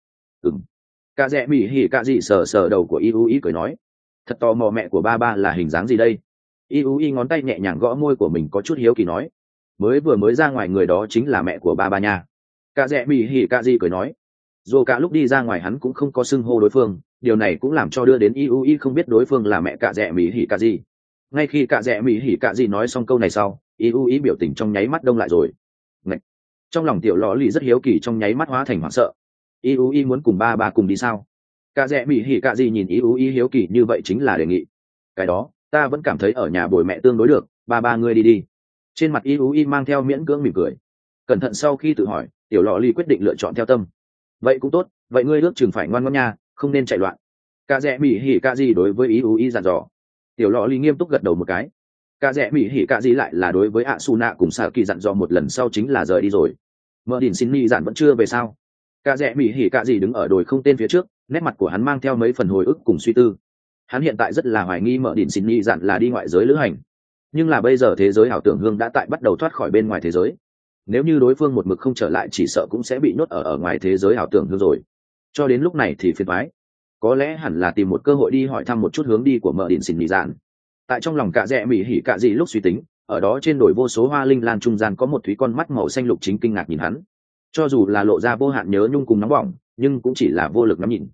Cả rẽ mỹ hỉ cả gì sờ đầu của Iui cười nói. Thật tò mò mẹ của ba là hình dáng gì đây? Iui ngón tay nhẹ nhàng gõ môi của mình, có chút hiếu kỳ nói. Mới ra ngoài người đó chính là mẹ của ba nha. Cả rẽ mỹ hỉ cả gì cười nói. Dù cả lúc đi ra ngoài hắn cũng không có xưng hô đối phương, điều này cũng làm cho đưa đến Iui không biết đối phương là mẹ cả rẽ mỹ hỉ cả gì. Ngay khi cả rẽ mỹ hỉ cả gì nói xong câu này sau, Iui biểu tình trong nháy mắt đông lại rồi. Ngậy! Trong lòng tiểu lọ lì rất hiếu kỳ trong nháy mắt hóa thành hoảng sợ. Iui muốn cùng ba cùng đi sao? Cả rẽ mỹ hỉ cả gì nhìn Iui hiếu kỳ như vậy chính là đề nghị. Cái đó ta vẫn cảm thấy ở nhà bồi mẹ tương đối được, ba ngươi đi. Trên mặt Iui mang theo miễn cưỡng mỉm cười. Cẩn thận sau khi tự hỏi, tiểu lọ lì quyết định lựa chọn theo tâm. Vậy cũng tốt, vậy ngươi ước chừng phải ngoan ngoãn nha, không nên chạy loạn. Cả rẽ mỹ hỉ cả gì đối với Iui dặn dò. Tiểu lọ lì nghiêm túc gật đầu một cái. Cả rẽ mỹ hỉ cả gì lại là đối với Asuna cùng Saki dặn dò một lần sau chính là rời đi rồi. Mở đỉnh xin mi dặn vẫn chưa về sao? Cả rẽ mỹ hỉ cả gì đứng ở đồi không tên phía trước, nét mặt của hắn mang theo mấy phần hồi ức cùng suy tư. Hắn hiện tại rất là hoài nghi mở đỉnh xin mi dặn là đi ngoại giới lữ hành, nhưng là bây giờ thế giới ảo tưởng hương đã tại bắt đầu thoát khỏi bên ngoài thế giới. Nếu như đối phương một mực không trở lại chỉ sợ cũng sẽ bị nhốt ở ngoài thế giới ảo tưởng hương rồi. Cho đến lúc này thì phiền toái. Có lẽ hẳn là tìm một cơ hội đi hỏi thăm một chút hướng đi của mở đỉnh xin mi dặn. Tại trong lòng cả rẽ mỹ hỉ cả gì lúc suy tính, ở đó trên đồi vô số hoa linh lan trung gian có một thúy con mắt màu xanh lục chính kinh ngạc nhìn hắn. Cho dù là lộ ra vô hạn nhớ nhung cùng nóng bỏng, nhưng cũng chỉ là vô lực ngắm nhìn.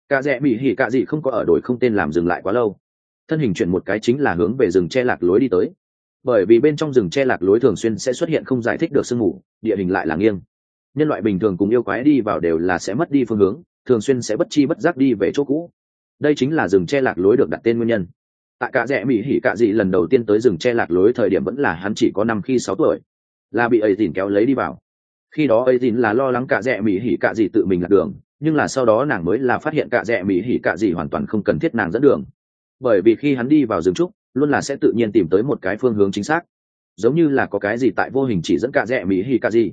Cả rẽ mỹ hỉ cả gì không có ở đổi không tên làm dừng lại quá lâu, thân hình chuyển một cái chính là hướng về rừng che lạc lối đi tới. Bởi vì bên trong rừng che lạc lối thường xuyên sẽ xuất hiện không giải thích được sương mù, địa hình lại là nghiêng, nhân loại bình thường cùng yêu quái đi vào đều là sẽ mất đi phương hướng, thường xuyên sẽ bất chi bất giác đi về chỗ cũ. Đây chính là rừng che lạc lối được đặt tên nguyên nhân. Tại cả rẽ mỹ hỉ cả gì lần đầu tiên tới rừng che lạc lối thời điểm vẫn là hắn chỉ có 5-6 tuổi, là bị ấy dìn kéo lấy đi vào. Khi đó ấy dìn là lo lắng cả rẽ mỹ hỉ cả gì tự mình lạc đường, nhưng là sau đó nàng mới là phát hiện cả rẽ mỹ hỉ cả gì hoàn toàn không cần thiết nàng dẫn đường, bởi vì khi hắn đi vào rừng trúc luôn là sẽ tự nhiên tìm tới một cái phương hướng chính xác, giống như là có cái gì tại vô hình chỉ dẫn cả rẽ mỹ hỉ cả gì.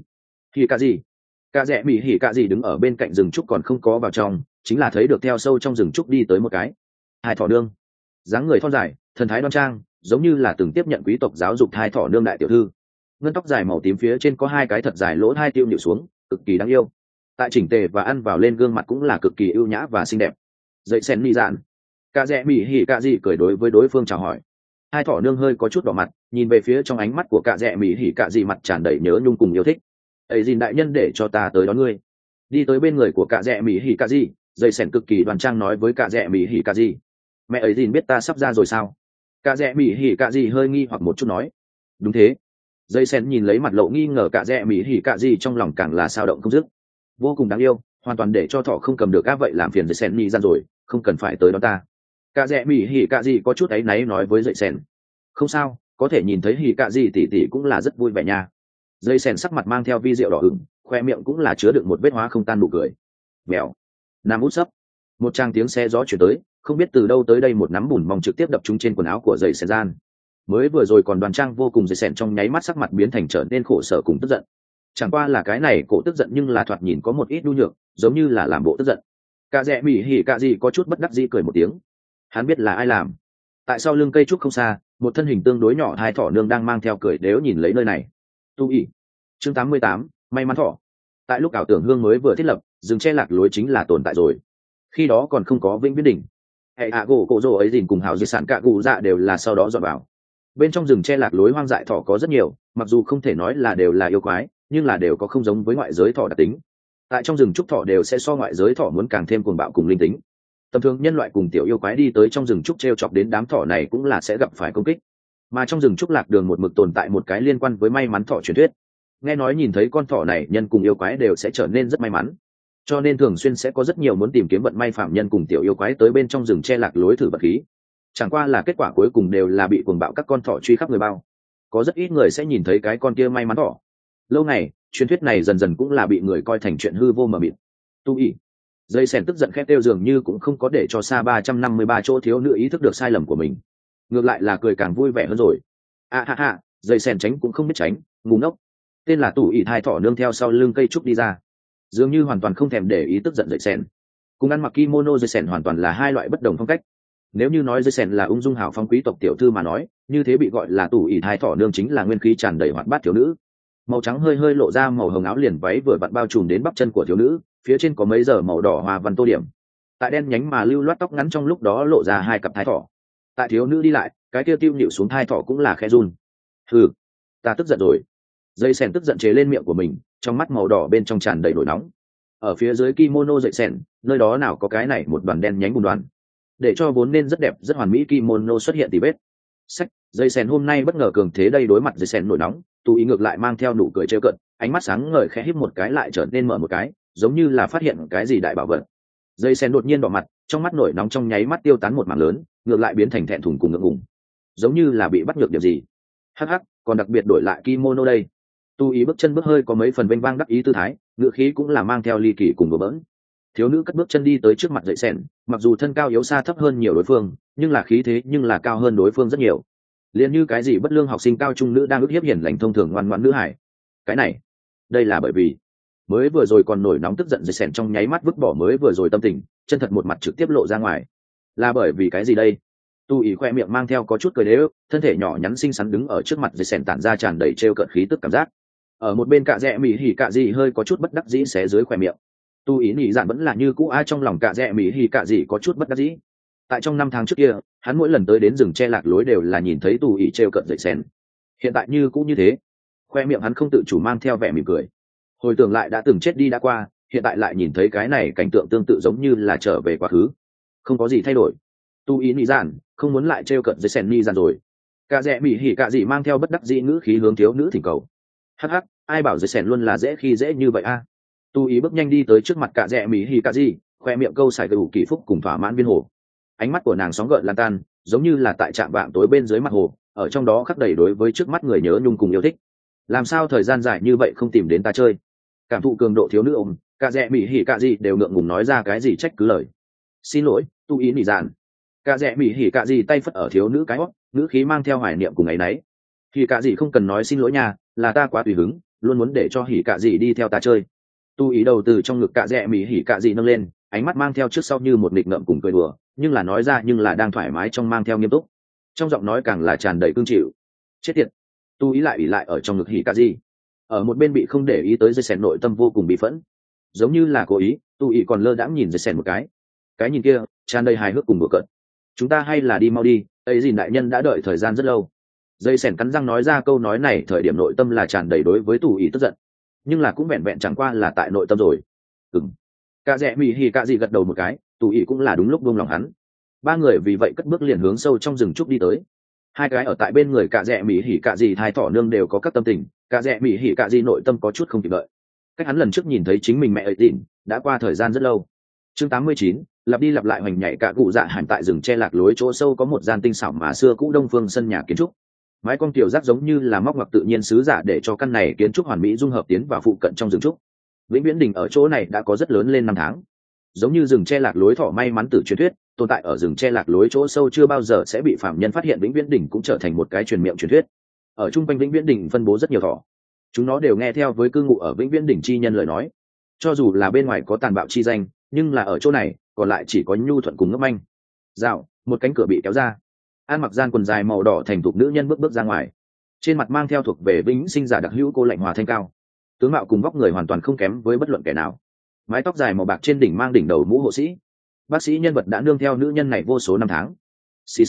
Cả rẽ mỹ hỉ cả gì đứng ở bên cạnh rừng trúc còn không có vào trong, chính là thấy được theo sâu trong rừng trúc đi tới một cái hai thỏ nương, dáng người thon dài, thần thái đoan trang, giống như là từng tiếp nhận quý tộc giáo dục hai thỏ nương đại tiểu thư. Ngân tóc dài màu tím phía trên có hai cái thật dài lỗ hai tiêu nhịu xuống, cực kỳ đáng yêu. Tại chỉnh tề và ăn vào lên gương mặt cũng là cực kỳ ưu nhã và xinh đẹp. Dậy sen mi dạn. Cả rẽ mỹ hỉ cả gì cười đối với đối phương chào hỏi. Hai thỏ nương hơi có chút đỏ mặt, nhìn về phía trong ánh mắt của cả rẽ mỹ hỉ cả gì mặt tràn đầy nhớ nhung cùng yêu thích. Ấy dìn đại nhân để cho ta tới đón ngươi. Đi tới bên người của cả rẽ mỹ hỉ cả gì, dậy sen cực kỳ đoan trang nói với cả rẽ mỹ hỉ cả gì. Mẹ ấy dìn biết ta sắp ra rồi sao? Cả rẽ mỹ hỉ cả gì hơi nghi hoặc một chút nói. Đúng thế. Dây sen nhìn lấy mặt lộ nghi ngờ cả rẽ mỹ hỉ cả gì trong lòng càng là sao động không dứt, vô cùng đáng yêu, hoàn toàn để cho thỏ không cầm được á. Vậy làm phiền dây sen mi gian rồi, không cần phải tới đó ta. Cả rẽ mỹ hỉ cả gì có chút áy náy nói với dây sen. Không sao, có thể nhìn thấy hỉ cả gì tỉ tỉ cũng là rất vui vẻ nha. Dây sen sắc mặt mang theo vi rượu đỏ ửng, khoe miệng cũng là chứa đựng một vết hóa không tan nụ cười. Mèo, nam út sấp. Một tràng tiếng xe gió chuyển tới, không biết từ đâu tới đây một nắm bùn mong trực tiếp đập trúng trên quần áo của dây sen gian. Mới vừa rồi còn đoan trang vô cùng dây sẹn trong nháy mắt sắc mặt biến thành trở nên khổ sở cùng tức giận. Chẳng qua là cái này cổ tức giận nhưng là thoạt nhìn có một ít nhu nhược, giống như là làm bộ tức giận. Cả rẽ mỹ hỉ cả gì có chút bất đắc dĩ cười một tiếng. Hắn biết là ai làm. Tại sau lưng cây trúc không xa, một thân hình tương đối nhỏ hai thỏ nương đang mang theo cười đếu nhìn lấy nơi này. Tu ỉ. Chương 88, may mắn thỏ. Tại lúc ảo tưởng hương mới vừa thiết lập, rừng che lạc lối chính là tồn tại rồi. Khi đó còn không có vĩnh viễn đỉnh. Hệ ạ gỗ cổ rồ ấy dìn cùng hào di sản cạ cụ dạ đều là sau đó dọn vào. Bên trong rừng che lạc lối hoang dại thỏ có rất nhiều, mặc dù không thể nói là đều là yêu quái, nhưng là đều có không giống với ngoại giới thỏ đặc tính. Tại trong rừng trúc thỏ đều sẽ so ngoại giới thỏ muốn càng thêm cuồng bạo cùng linh tính. Tầm thường nhân loại cùng tiểu yêu quái đi tới trong rừng trúc treo chọc đến đám thỏ này cũng là sẽ gặp phải công kích. Mà trong rừng trúc lạc đường một mực tồn tại một cái liên quan với may mắn thỏ truyền thuyết. Nghe nói nhìn thấy con thỏ này nhân cùng yêu quái đều sẽ trở nên rất may mắn, cho nên thường xuyên sẽ có rất nhiều muốn tìm kiếm vận may phạm nhân cùng tiểu yêu quái tới bên trong rừng che lạc lối thử vật khí. Chẳng qua là kết quả cuối cùng đều là bị cuồng bạo các con thỏ truy khắp người bao. Có rất ít người sẽ nhìn thấy cái con kia may mắn thỏ. Lâu ngày truyền thuyết này dần dần cũng là bị người coi thành chuyện hư vô mờ mịt. Tu ỉ. Dây sèn tức giận khét kêu dường như cũng không có để cho xa 353 chỗ thiếu nữ ý thức được sai lầm của mình, ngược lại là cười càng vui vẻ hơn rồi. À ha ha, dây sèn tránh cũng không biết tránh, ngu ngốc. Tên là Tu ỉ hai thỏ nương theo sau lưng cây trúc đi ra, dường như hoàn toàn không thèm để ý tức giận dây sèn. Cùng ăn mặc kimono dây sèn hoàn toàn là hai loại bất đồng phong cách. Nếu như nói dây sèn là ung dung hào phong quý tộc tiểu thư mà nói, như thế bị gọi là tủ ỉ hai thỏ nương chính là nguyên khí tràn đầy hoạt bát thiếu nữ. Màu trắng hơi hơi lộ ra màu hồng áo liền váy vừa vặn bao trùm đến bắp chân của thiếu nữ, phía trên có mấy giờ màu đỏ hoa văn tô điểm. Tại đen nhánh mà lưu loát tóc ngắn trong lúc đó lộ ra hai cặp thái thỏ. Tại thiếu nữ đi lại, cái kia tiêu nhịu xuống thai thỏ cũng là khe run. Hừ, ta tức giận rồi. Dây sèn tức giận chế lên miệng của mình, trong mắt màu đỏ bên trong tràn đầy nổi nóng. Ở phía dưới kimono dậy sèn, nơi đó nào có cái này một đoàn đen nhánh bùn đoàn, để cho vốn nên rất đẹp rất hoàn mỹ kimono xuất hiện tỉ vết. Sách, dây sèn hôm nay bất ngờ cường thế đây đối mặt dây sèn nổi nóng, tú ý ngược lại mang theo nụ cười trêu cợt, ánh mắt sáng ngời khẽ híp một cái lại trở nên mở một cái, giống như là phát hiện cái gì đại bảo vật. Dây sèn đột nhiên đỏ mặt, trong mắt nổi nóng trong nháy mắt tiêu tán một mảng lớn, ngược lại biến thành thẹn thùng cùng ngượng ngùng, giống như là bị bắt nhược điểm gì. Hắc hắc, còn đặc biệt đổi lại kimono đây. Tu ý bước chân bước hơi có mấy phần vênh vang đắc ý tư thái, ngựa khí cũng là mang theo ly kỳ cùng đùa bỡn. Thiếu nữ cất bước chân đi tới trước mặt dậy sèn, mặc dù thân cao yếu xa thấp hơn nhiều đối phương, nhưng là khí thế nhưng là cao hơn đối phương rất nhiều. Liền như cái gì bất lương học sinh cao trung nữ đang ức hiếp hiền lành thông thường ngoan ngoãn nữ hải. Cái này, đây là bởi vì mới vừa rồi còn nổi nóng tức giận dậy sèn trong nháy mắt vứt bỏ mới vừa rồi tâm tình, chân thật một mặt trực tiếp lộ ra ngoài. Là bởi vì cái gì đây? Tu ý khoe miệng mang theo có chút cười đếu, thân thể nhỏ nhắn xinh xắn đứng ở trước mặt dậy sèn tản ra tràn đầy trêu cợt khí tức cảm giác. Ở một bên cạ rẽ mỹ hỉ cạ gì hơi có chút bất đắc dĩ xé dưới khoe miệng. Tu ý nhị dạn vẫn là như cũ, ai trong lòng cạ rẽ mỹ hỉ cạ gì có chút bất đắc dĩ. Tại trong 5 tháng trước kia, hắn mỗi lần tới đến rừng che lạc lối đều là nhìn thấy Tu ý trêu cợt dậy sèn. Hiện tại như cũ như thế, khoe miệng hắn không tự chủ mang theo vẻ mỉm cười. Hồi tưởng lại đã từng chết đi đã qua, hiện tại lại nhìn thấy cái này cảnh tượng tương tự giống như là trở về quá khứ, không có gì thay đổi. Tu ý nghĩ giản không muốn lại trêu cận dây sen ni giản rồi. Cả rẽ mỹ hỉ cả gì mang theo bất đắc dĩ ngữ khí hướng thiếu nữ thỉnh cầu. Hắc hắc, ai bảo dây sen luôn là dễ khi dễ như vậy a. Tu ý bước nhanh đi tới trước mặt cả rẽ mỹ hỉ cả gì, khoe miệng câu xài đủ kỳ phúc cùng thỏa mãn viên hồ. Ánh mắt của nàng sóng gợn lan tan, giống như là tại trạm vạng tối bên dưới mặt hồ, ở trong đó khắc đầy đối với trước mắt người nhớ nhung cùng yêu thích. Làm sao thời gian dài như vậy không tìm đến ta chơi? Cảm thụ cường độ thiếu nữ ôm, cả rẽ mỹ hỉ cả gì đều ngượng ngùng nói ra cái gì trách cứ lời. Xin lỗi, tu ý nỉ dạn. Cả rẽ mỹ hỉ cả gì tay phất ở thiếu nữ cái hót, ngữ khí mang theo hoài niệm cùng ấy nấy. Hỉ cả gì không cần nói xin lỗi nha, là ta quá tùy hứng, luôn muốn để cho hỉ cả gì đi theo ta chơi. Tu ý đầu từ trong ngực cả rẽ mỹ hỉ cả gì nâng lên, ánh mắt mang theo trước sau như một nghịch ngợm cùng cười đùa, nhưng là nói ra nhưng là đang thoải mái trong mang theo nghiêm túc, trong giọng nói càng là tràn đầy cương chịu. Chết tiệt. Tu ý lại ỉ lại ở trong ngực hỉ cả gì, ở một bên bị không để ý tới dây sèn nội tâm vô cùng bị phẫn, giống như là cố ý. Tu ý còn lơ đãng nhìn dây sèn một cái nhìn kia tràn đầy hài hước cùng đùa cợt. Chúng ta hay là đi mau đi, ấy gì đại nhân đã đợi thời gian rất lâu. Dây sèn cắn răng nói ra câu nói này thời điểm nội tâm là tràn đầy đối với Tu ý tức giận, nhưng là cũng vẹn vẹn chẳng qua là tại nội tâm rồi. Cả rẽ mỹ hỉ cả gì gật đầu một cái, Tu ý cũng là đúng lúc buông lòng hắn. Ba người vì vậy cất bước liền hướng sâu trong rừng trúc đi tới. Hai cái ở tại bên người cả rẽ mỹ hỉ cả gì thai thỏ nương đều có các tâm tình, cả rẽ mỹ hỉ cả gì nội tâm có chút không kịp đợi. Cách hắn lần trước nhìn thấy chính mình mẹ ấy tịn đã qua thời gian rất lâu. Chương 89, lặp đi lặp lại hoành nhảy cả cụ dạ hành tại rừng che lạc lối chỗ sâu có một gian tinh xảo mà xưa cũ đông phương sân nhà kiến trúc. Mái cong tiểu giác giống như là móc ngoặc tự nhiên sứ giả để cho căn này kiến trúc hoàn mỹ dung hợp tiến vào phụ cận trong rừng trúc. Vĩnh Viễn Đình ở chỗ này đã có rất lớn lên năm tháng. Giống như rừng che lạc lối thỏ may mắn từ truyền thuyết, tồn tại ở rừng che lạc lối chỗ sâu chưa bao giờ sẽ bị phạm nhân phát hiện. Vĩnh Viễn Đình cũng trở thành một cái truyền miệng truyền thuyết. Ở trung quanh Vĩnh Viễn Đình phân bố rất nhiều thỏ, chúng nó đều nghe theo với cư ngụ ở Vĩnh Viễn Đình chi nhân lời nói. Cho dù là bên ngoài có tàn bạo chi danh, nhưng là ở chỗ này còn lại chỉ có nhu thuận cùng ngấp manh. Dạo, một cánh cửa bị kéo ra, an mặc gian quần dài màu đỏ thành thục nữ nhân bước ra ngoài, trên mặt mang theo thuộc về Vĩnh Sinh giả đặc hữu cô lạnh hòa thanh cao, tướng mạo cùng vóc người hoàn toàn không kém với bất luận kẻ nào. Mái tóc dài màu bạc trên đỉnh mang đỉnh đầu mũ hộ sĩ, bác sĩ nhân vật đã nương theo nữ nhân này vô số năm tháng. Xì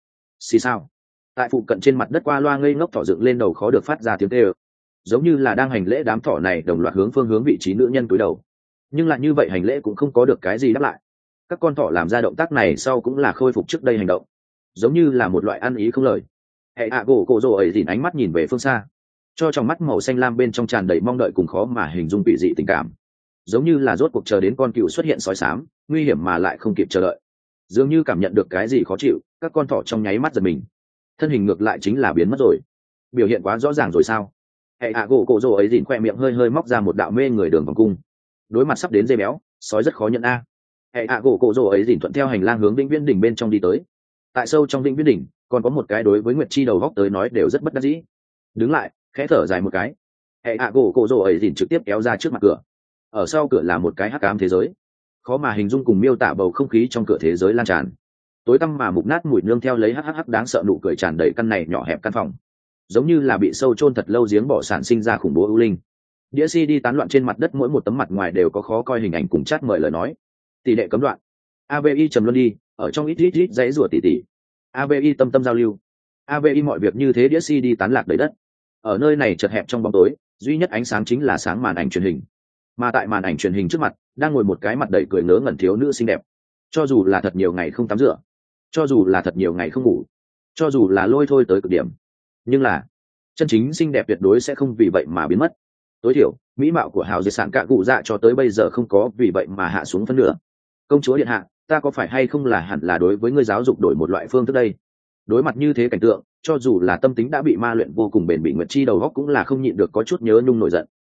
sao tại phụ cận trên mặt đất qua loa ngây ngốc thỏ dựng lên đầu khó được phát ra tiếng tê ơ, giống như là đang hành lễ. Đám thỏ này đồng loạt hướng phương hướng vị trí nữ nhân cúi đầu, nhưng lại như vậy hành lễ cũng không có được cái gì đáp lại. Các con thỏ làm ra động tác này sau cũng là khôi phục trước đây hành động, giống như là một loại ăn ý không lời. Hệ hạ gỗ cổ rồ ấy dìn ánh mắt nhìn về phương xa, cho trong mắt màu xanh lam bên trong tràn đầy mong đợi cùng khó mà hình dung vị dị tình cảm, giống như là rốt cuộc chờ đến con cừu xuất hiện sói xám, nguy hiểm mà lại không kịp chờ đợi. Dường như cảm nhận được cái gì khó chịu, các con thỏ trong nháy mắt giật mình, thân hình ngược lại chính là biến mất rồi. Biểu hiện quá rõ ràng rồi sao? Hệ hạ gỗ cổ rồ ấy dìn khoe miệng hơi hơi móc ra một đạo mê người đường vòng cung. Đối mặt sắp đến dây béo, sói rất khó nhận a. Hệ hạ gỗ cổ rồ ấy dìn thuận theo hành lang hướng Vĩnh Viễn Đỉnh bên trong đi tới. Tại sâu trong Vĩnh Viễn Đỉnh còn có một cái đối với Nguyệt Chi đầu góc tới nói đều rất bất đắc dĩ. Đứng lại, khẽ thở dài một cái, hệ hạ gỗ cổ rồ ấy dìn trực tiếp kéo ra trước mặt cửa. Ở sau cửa là một cái hắc ám thế giới, khó mà hình dung cùng miêu tả bầu không khí trong cửa thế giới lan tràn. Tối tăm mà mục nát mùi nương theo lấy hắc đáng sợ nụ cười tràn đầy căn này nhỏ hẹp căn phòng, giống như là bị sâu chôn thật lâu giếng bỏ sản sinh ra khủng bố ưu linh. Đĩa CD tán loạn trên mặt đất, mỗi một tấm mặt ngoài đều có khó coi hình ảnh cùng chat mời lời nói. Tỷ lệ cấm đoạn. ABI trầm luân đi, ở trong ít dãy rủa tỉ. ABI tâm giao lưu. ABI mọi việc như thế. Đĩa CD tán lạc đầy đất. Ở nơi này chật hẹp trong bóng tối, duy nhất ánh sáng chính là sáng màn ảnh truyền hình. Mà tại màn ảnh truyền hình trước mặt, đang ngồi một cái mặt đầy cười ngớ ngẩn thiếu nữ xinh đẹp. Cho dù là thật nhiều ngày không tắm rửa, cho dù là thật nhiều ngày không ngủ, cho dù là lôi thôi tới cực điểm, nhưng là chân chính xinh đẹp tuyệt đối sẽ không vì vậy mà biến mất. Tối thiểu mỹ mạo của hào diệt sản cạ cụ dạ cho tới bây giờ không có vì vậy mà hạ xuống phân nửa. Công chúa điện hạ, ta có phải hay không là hẳn là đối với ngươi giáo dục đổi một loại phương thức đây? Đối mặt như thế cảnh tượng, cho dù là tâm tính đã bị ma luyện vô cùng bền bỉ Nguyệt Chi đầu góc cũng là không nhịn được có chút nhớ nhung nổi giận.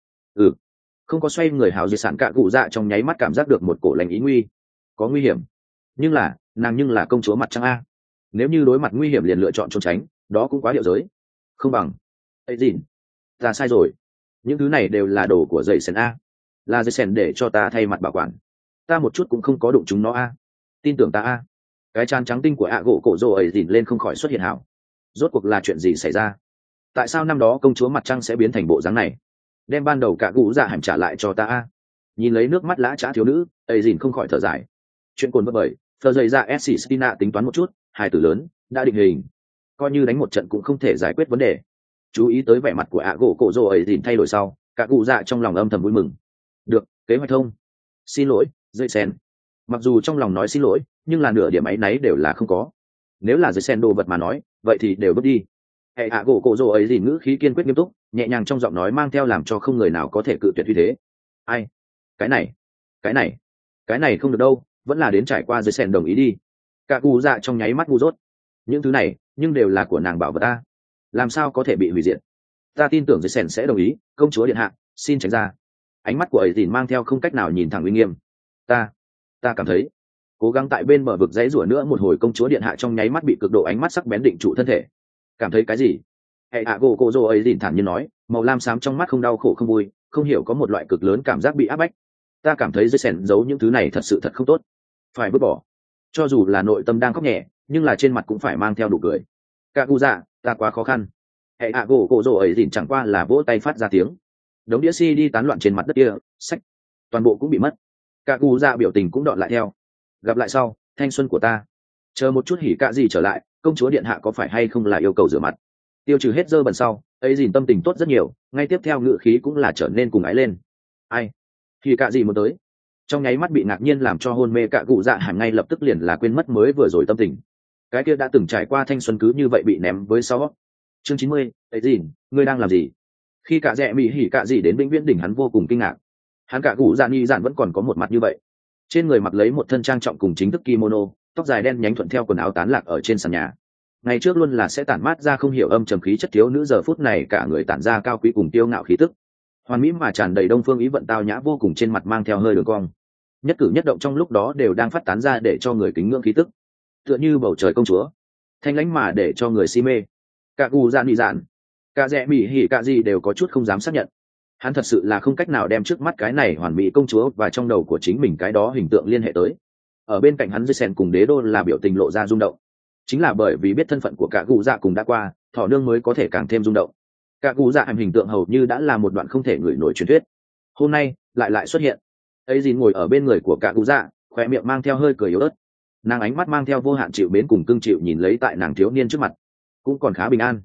Không có xoay người, hào diệt sản cạ cụ dạ trong nháy mắt cảm giác được một cổ lành ý nguy, có nguy hiểm. Nhưng là nàng nhưng là công chúa mặt trăng a, nếu như đối mặt nguy hiểm liền lựa chọn trốn tránh, đó cũng quá điệu giới. Không bằng ấy gì, ta sai rồi, những thứ này đều là đồ của dậy sen a, là dậy sen để cho ta thay mặt bảo quản, ta một chút cũng không có đụng chúng nó a, tin tưởng ta a. Cái trán trắng tinh của ạ gỗ cổ rồ ấy dìn lên không khỏi xuất hiện hảo. Rốt cuộc là chuyện gì xảy ra? Tại sao năm đó công chúa mặt trăng sẽ biến thành bộ dáng này? Đem ban đầu cả gũ dạ hẳn trả lại cho ta a. Nhìn lấy nước mắt lã chã thiếu nữ, ấy dìn không khỏi thở dài. Chuyện cồn bất bởi thờ dày ra SC Stina tính toán một chút, hai từ lớn đã định hình, coi như đánh một trận cũng không thể giải quyết vấn đề. Chú ý tới vẻ mặt của ạ gỗ cổ rồ ấy dìn thay đổi sau, cả cụ dạ trong lòng âm thầm vui mừng. Được, kế hoạch thông. Xin lỗi dây sen. Mặc dù trong lòng nói xin lỗi nhưng là nửa điểm áy náy đều là không có. Nếu là dây sen đồ vật mà nói vậy thì đều bước đi. Hệ hạ gỗ cổ rồ ấy gì ngữ khí kiên quyết nghiêm túc, nhẹ nhàng trong giọng nói mang theo làm cho không người nào có thể cự tuyệt như thế. Ai? Cái này, cái này, cái này không được đâu, vẫn là đến trải qua dây sen đồng ý đi. Cả cụ dạ trong nháy mắt ngu dốt. Những thứ này nhưng đều là của nàng bảo vật ta, làm sao có thể bị hủy diệt. Ta tin tưởng dây sen sẽ đồng ý. Công chúa điện hạ xin tránh ra. Ánh mắt của ấy dìn mang theo không cách nào nhìn thẳng uy nghiêm. Ta cảm thấy cố gắng tại bên bờ vực dãy rủa nữa một hồi, công chúa điện hạ trong nháy mắt bị cực độ ánh mắt sắc bén định trụ thân thể. Cảm thấy cái gì? Hệ hạ gỗ cổ rồ ấy dìn thản nhiên nói, màu lam xám trong mắt không đau khổ không vui, không hiểu có một loại cực lớn cảm giác bị áp bách. Ta cảm thấy dây sèn giấu những thứ này thật sự thật không tốt, phải vứt bỏ. Cho dù là nội tâm đang khóc nhẹ nhưng là trên mặt cũng phải mang theo đủ cười. Cả cụ dạ, ta quá khó khăn. Hệ hạ gỗ cổ rồ ấy dìn chẳng qua là vỗ tay phát ra tiếng. Đống đĩa CD tán loạn trên mặt đất kia, sách toàn bộ cũng bị mất. Cả cụ dạ biểu tình cũng đọn lại theo. Gặp lại sau, thanh xuân của ta. Chờ một chút hỉ cạ gì trở lại, công chúa điện hạ có phải hay không là yêu cầu rửa mặt. Tiêu trừ hết dơ bẩn sau, ấy dìn tâm tình tốt rất nhiều, ngay tiếp theo ngữ khí cũng là trở nên cùng ái lên. Ai? Hỉ cạ gì muốn tới? Trong nháy mắt bị ngạc nhiên làm cho hôn mê cả cụ dạ hẳn ngay lập tức liền là quên mất mới vừa rồi tâm tình. Cái kia đã từng trải qua thanh xuân cứ như vậy bị ném với sau. Chương 90, ấy dìn, ngươi đang làm gì? Khi cả rẽ mỹ hỉ cạ gì đến vĩnh viễn đỉnh, hắn vô cùng kinh ngạc. Hắn cả cụ dạ ni dạn vẫn còn có một mặt như vậy, trên người mặc lấy một thân trang trọng cùng chính thức kimono, tóc dài đen nhánh thuận theo quần áo tán lạc ở trên sàn nhà. Ngày trước luôn là sẽ tản mát ra không hiểu âm trầm khí chất thiếu nữ, giờ phút này cả người tản ra cao quý cùng tiêu ngạo khí tức, hoàn mỹ mà tràn đầy đông phương ý vận, tao nhã vô cùng, trên mặt mang theo hơi đường cong, nhất cử nhất động trong lúc đó đều đang phát tán ra để cho người kính ngưỡng khí tức, tựa như bầu trời công chúa, thanh lãnh mà để cho người si mê. Cả cụ dạ nị dạn, cả rẽ mỹ hỉ cả gì đều có chút không dám xác nhận. Hắn thật sự là không cách nào đem trước mắt cái này hoàn mỹ công chúa và trong đầu của chính mình cái đó hình tượng liên hệ tới. Ở bên cạnh hắn, dây sen cùng đế đô là biểu tình lộ ra rung động. Chính là bởi vì biết thân phận của cả cụ dạ cùng đã qua, thỏ nương mới có thể càng thêm rung động. Cả cụ dạ hình tượng hầu như đã là một đoạn không thể ngửi nổi truyền thuyết, hôm nay lại xuất hiện. ấy dìn ngồi ở bên người của cả cụ dạ, khóe miệng mang theo hơi cười yếu ớt. Nàng ánh mắt mang theo vô hạn chịu mến cùng cưng chịu nhìn lấy tại nàng thiếu niên trước mặt, cũng còn khá bình an.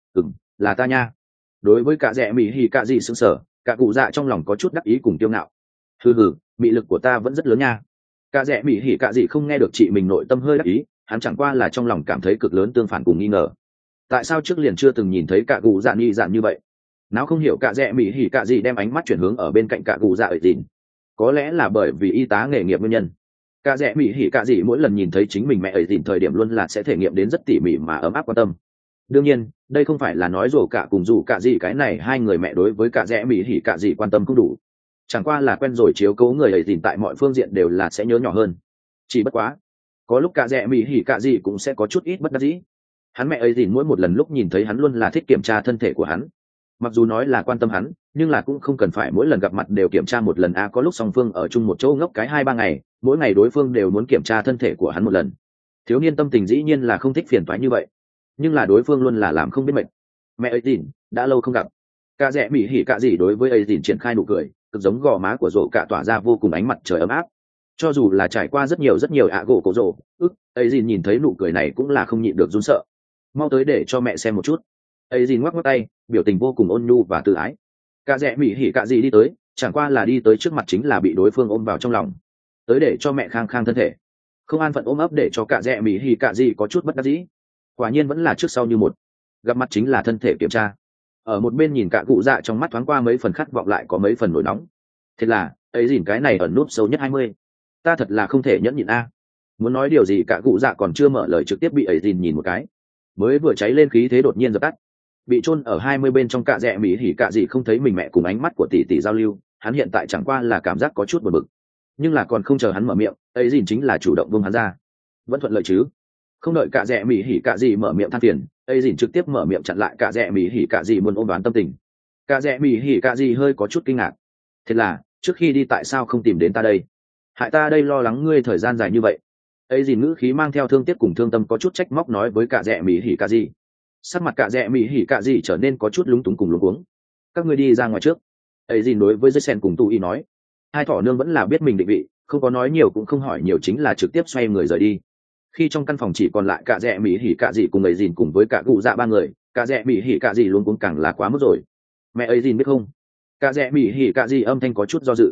Là ta nha. Đối với cả rẽ mỹ hỉ cả gì sững sờ, cả cụ dạ trong lòng có chút đắc ý cùng kiêu ngạo. Hừ, mị lực của ta vẫn rất lớn nha. Cả rẽ mỹ hỉ cả gì không nghe được chị mình nội tâm hơi đắc ý, hắn chẳng qua là trong lòng cảm thấy cực lớn tương phản cùng nghi ngờ. Tại sao trước liền chưa từng nhìn thấy cả cụ dạ nghi dạn như vậy? Nào không hiểu cả rẽ mỹ hỉ cả gì đem ánh mắt chuyển hướng ở bên cạnh cả cụ dạ ấy dìn. Có lẽ là bởi vì y tá nghề nghiệp nguyên nhân. Cả rẽ mỹ hỉ cả gì mỗi lần nhìn thấy chính mình mẹ ấy dìn thời điểm luôn là sẽ thể nghiệm đến rất tỉ mỉ mà ấm áp quan tâm. Đương nhiên đây không phải là nói rổ cả cùng dù cả gì cái này hai người mẹ đối với cả rẽ mỹ hỉ cả gì quan tâm cũng đủ, chẳng qua là quen rồi chiếu cố người ấy dìn tại mọi phương diện đều là sẽ nhớ nhỏ hơn. Chỉ bất quá có lúc cả rẽ mỹ hỉ cả gì cũng sẽ có chút ít bất đắc dĩ. Hắn mẹ ấy dìn mỗi một lần lúc nhìn thấy hắn luôn là thích kiểm tra thân thể của hắn, mặc dù nói là quan tâm hắn nhưng là cũng không cần phải mỗi lần gặp mặt đều kiểm tra một lần. Có lúc song phương ở chung một chỗ ngốc cái 2-3 ngày, mỗi ngày đối phương đều muốn kiểm tra thân thể của hắn một lần. Thiếu niên tâm tình dĩ nhiên là không thích phiền toái như vậy, nhưng là đối phương luôn là làm không biết mệt. Mẹ ấy dìn đã lâu không gặp. Cả rẽ mỹ hỉ cả gì đối với ấy dìn triển khai nụ cười cực giống gò má của rổ cả tỏa ra vô cùng ánh mặt trời ấm áp. Cho dù là trải qua rất nhiều gỗ cổ rổ ấy dìn nhìn thấy nụ cười này cũng là không nhịn được run sợ. Mau tới để cho mẹ xem một chút. Ấy dìn ngoắc ngoắc tay, biểu tình vô cùng ôn nhu và tự ái. Cả rẽ mỹ hỉ cả gì đi tới, chẳng qua là đi tới trước mặt chính là bị đối phương ôm vào trong lòng, tới để cho mẹ khang khang thân thể. Không an phận ôm ấp để cho cả rẽ mỹ hỉ cả gì có chút bất đắc dĩ. Quả nhiên vẫn là trước sau như một, gặp mặt chính là thân thể kiểm tra. Ở một bên nhìn cả cụ dạ trong mắt thoáng qua mấy phần khát vọng lại có mấy phần nổi nóng. Thế là ấy dìn cái này ẩn núp sâu nhất 20. Ta thật là không thể nhẫn nhịn a. Muốn nói điều gì cả cụ dạ còn chưa mở lời trực tiếp bị ấy dìn nhìn một cái, mới vừa cháy lên khí thế đột nhiên dập tắt. Bị chôn ở 20 bên trong cả rẽ mỹ hỉ cả gì không thấy mình mẹ cùng ánh mắt của tỷ tỷ giao lưu, hắn hiện tại chẳng qua là cảm giác có chút buồn bực. Nhưng là còn không chờ hắn mở miệng, ấy dìn chính là chủ động buông hắn ra. Vẫn thuận lợi chứ? Không đợi cả rẽ mỹ hỉ cả gì mở miệng than phiền, ấy dìn trực tiếp mở miệng chặn lại cả rẽ mỹ hỉ cả gì muốn ôm đoán tâm tình. Cả rẽ mỹ hỉ cả gì hơi có chút kinh ngạc. Thế là trước khi đi tại sao không tìm đến ta đây, hại ta đây lo lắng ngươi thời gian dài như vậy. Ấy dìn ngữ khí mang theo thương tiếc cùng thương tâm, có chút trách móc nói với cả rẽ mỹ hỉ cả gì. Sắc mặt cả rẽ mỹ hỉ cả gì trở nên có chút lúng túng cùng luống cuống. Các ngươi đi ra ngoài trước. Ấy dìn đối với dây sen cùng tu y nói. Hai thỏ nương vẫn là biết mình định vị, không có nói nhiều cũng không hỏi nhiều, chính là trực tiếp xoay người rời đi. Khi trong căn phòng chỉ còn lại cả rẽ mỹ hỉ cả gì cùng ấy dìn cùng với cả cụ dạ ba người, cả rẽ mỹ hỉ cả gì luôn cũng càng là quá mức rồi. Mẹ ấy dìn biết không? Cả rẽ mỹ hỉ cả gì âm thanh có chút do dự.